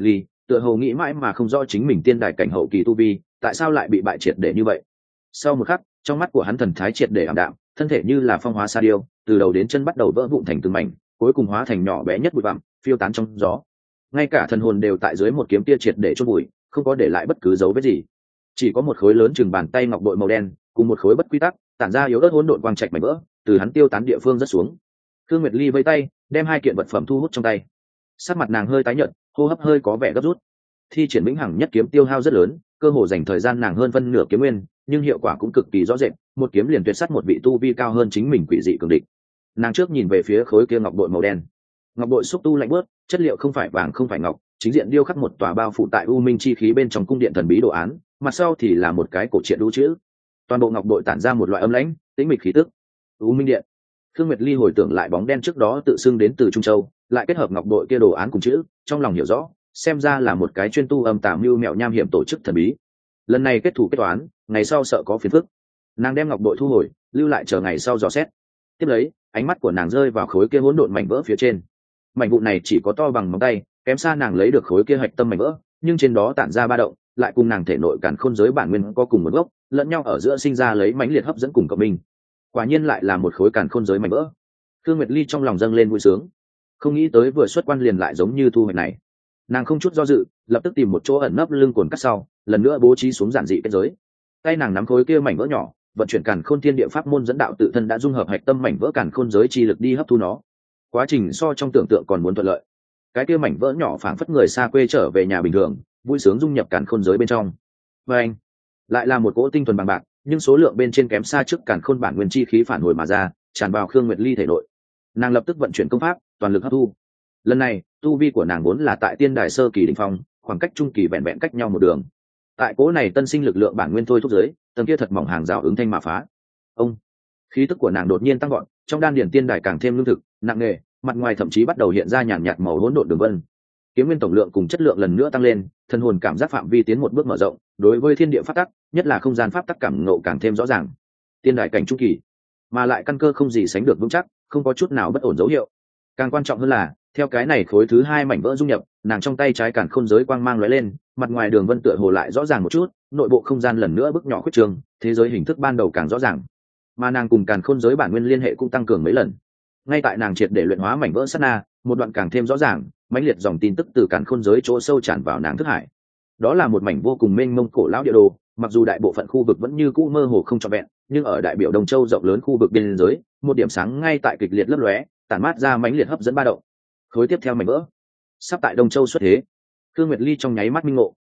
tựa hồ nghĩ mãi mà không rõ chính mình tiên đài cảnh hậu kỳ tu vi tại sao lại bị bại triệt để như vậy. Sau một khắc, trong mắt của hắn thần thái triệt để ảm đạm, thân thể như là phong hóa sa điêu, từ đầu đến chân bắt đầu vỡ vụn thành từng mảnh, cuối cùng hóa thành nhỏ bé nhất bụi bặm, phiêu tán trong gió. Ngay cả thần hồn đều tại dưới một kiếm tia triệt để chôn bụi, không có để lại bất cứ dấu vết gì. Chỉ có một khối lớn chừng bàn tay ngọc bội màu đen, cùng một khối bất quy tắc, tản ra yếu ớt hỗn độn quang trạch mảnh vỡ, từ hắn tiêu tán địa phương rất xuống. Khương Nguyệt Ly vây tay, đem hai kiện vật phẩm thu hút trong tay. Sắc mặt nàng hơi tái nhợt, hô hấp hơi có vẻ gấp rút. Thi triển vĩnh hằng nhất kiếm tiêu hao rất lớn, cơ hồ dành thời gian nàng hơn phân nửa kiếm nguyên, nhưng hiệu quả cũng cực kỳ rõ rệt, một kiếm liền tuyệt sát một vị tu vi cao hơn chính mình quỷ dị cường địch. Nàng trước nhìn về phía khối kia ngọc bội màu đen. Ngọc bội xúc tu lạnh bớt, chất liệu không phải vàng không phải ngọc, chính diện điêu khắc một tòa bao phủ tại u minh chi khí bên trong cung điện thần bí đồ án, mặt sau thì là một cái cổ truyện đũ chữ. Toàn bộ ngọc bội tản ra một loại âm lãnh, tĩnh mịch khí tức. U minh điện. Khương Nguyệt Ly hồi tưởng lại bóng đen trước đó tự xưng đến từ Trung Châu, lại kết hợp ngọc bội kia đồ án cùng chữ, trong lòng hiểu rõ, xem ra là một cái chuyên tu âm tà mưu mẹo nham hiểm tổ chức thần bí. Lần này kết thủ kết toán, ngày sau sợ có phiền phức. Nàng đem ngọc bội thu hồi, lưu lại chờ ngày sau dò xét. Tiếp lấy, ánh mắt của nàng rơi vào khối kia hỗn độn mảnh vỡ phía trên. Mảnh vụn này chỉ có to bằng ngón tay, kém xa nàng lấy được khối kia hạch tâm mảnh vỡ, nhưng trên đó tản ra ba động, lại cùng nàng thể nội càn khôn giới bản nguyên có cùng một gốc, lẫn nhau ở giữa sinh ra lấy mãnh liệt hấp dẫn cùng cộng minh. Quả nhiên lại là một khối càn khôn giới mảnh vỡ. Khương Nguyệt Ly trong lòng dâng lên vui sướng, không nghĩ tới vừa xuất quan liền lại giống như thu hoạch này. Nàng không chút do dự, lập tức tìm một chỗ ẩn nấp lưng cồn cắt sau, lần nữa bố trí xuống giản dị kết giới. Tay nàng nắm khối kia mảnh vỡ nhỏ, vận chuyển càn khôn thiên địa pháp môn dẫn đạo tự thân đã dung hợp hạch tâm mảnh vỡ càn khôn giới chi lực đi hấp thu nó. Quá trình so trong tưởng tượng còn muốn thuận lợi. Cái kia mảnh vỡ nhỏ phảng phất người xa quê trở về nhà bình thường, vui sướng dung nhập càn khôn giới bên trong. Và anh, lại là một cỗ tinh thuần bằng bạc, nhưng số lượng bên trên kém xa trước càn khôn bản nguyên chi khí phản hồi mà ra, tràn vào Khương Nguyệt Ly thể nội. Nàng lập tức vận chuyển công pháp, toàn lực hấp thu. Lần này, tu vi của nàng vốn là tại tiên đài sơ kỳ đỉnh phong, khoảng cách trung kỳ vẹn vẹn cách nhau một đường. Tại cỗ này tân sinh lực lượng bản nguyên thôi thúc giới, tầng kia thật mỏng hàng rào ứng thanh mà phá. Ông, khí tức của nàng đột nhiên tăng gọn, trong đan điển tiên đài càng thêm lương thực, nặng nề, mặt ngoài thậm chí bắt đầu hiện ra nhàn nhạt màu hỗn độn đường vân. Kiếm nguyên tổng lượng cùng chất lượng lần nữa tăng lên, thân hồn cảm giác phạm vi tiến một bước mở rộng, đối với thiên địa pháp tắc, nhất là không gian pháp tắc cảm ngộ càng thêm rõ ràng. Tiên đài cảnh trung kỳ, mà lại căn cơ không gì sánh được vững chắc, không có chút nào bất ổn dấu hiệu. Càng quan trọng hơn là, theo cái này khối thứ hai mảnh vỡ dung nhập, nàng trong tay trái càn khôn giới quang mang lóe lên, mặt ngoài đường vân tựa hồ lại rõ ràng một chút, nội bộ không gian lần nữa bước nhỏ khuyết trường, thế giới hình thức ban đầu càng rõ ràng. Mà nàng cùng càn khôn giới bản nguyên liên hệ cũng tăng cường mấy lần. Ngay tại nàng triệt để luyện hóa mảnh vỡ sát na, một đoạn càng thêm rõ ràng, mãnh liệt dòng tin tức từ càn khôn giới chỗ sâu tràn vào nàng thức hải. Đó là một mảnh vô cùng mênh mông cổ lão địa đồ, mặc dù đại bộ phận khu vực vẫn như cũ mơ hồ không trọn vẹn, nhưng ở đại biểu Đông Châu rộng lớn khu vực biên giới, một điểm sáng ngay tại kịch liệt lấp lóe, tản mát ra mãnh liệt hấp dẫn ba động. Khối tiếp theo mảnh vỡ, sắp tại Đông Châu xuất thế. Khương Nguyệt Ly trong nháy mắt minh ngộ,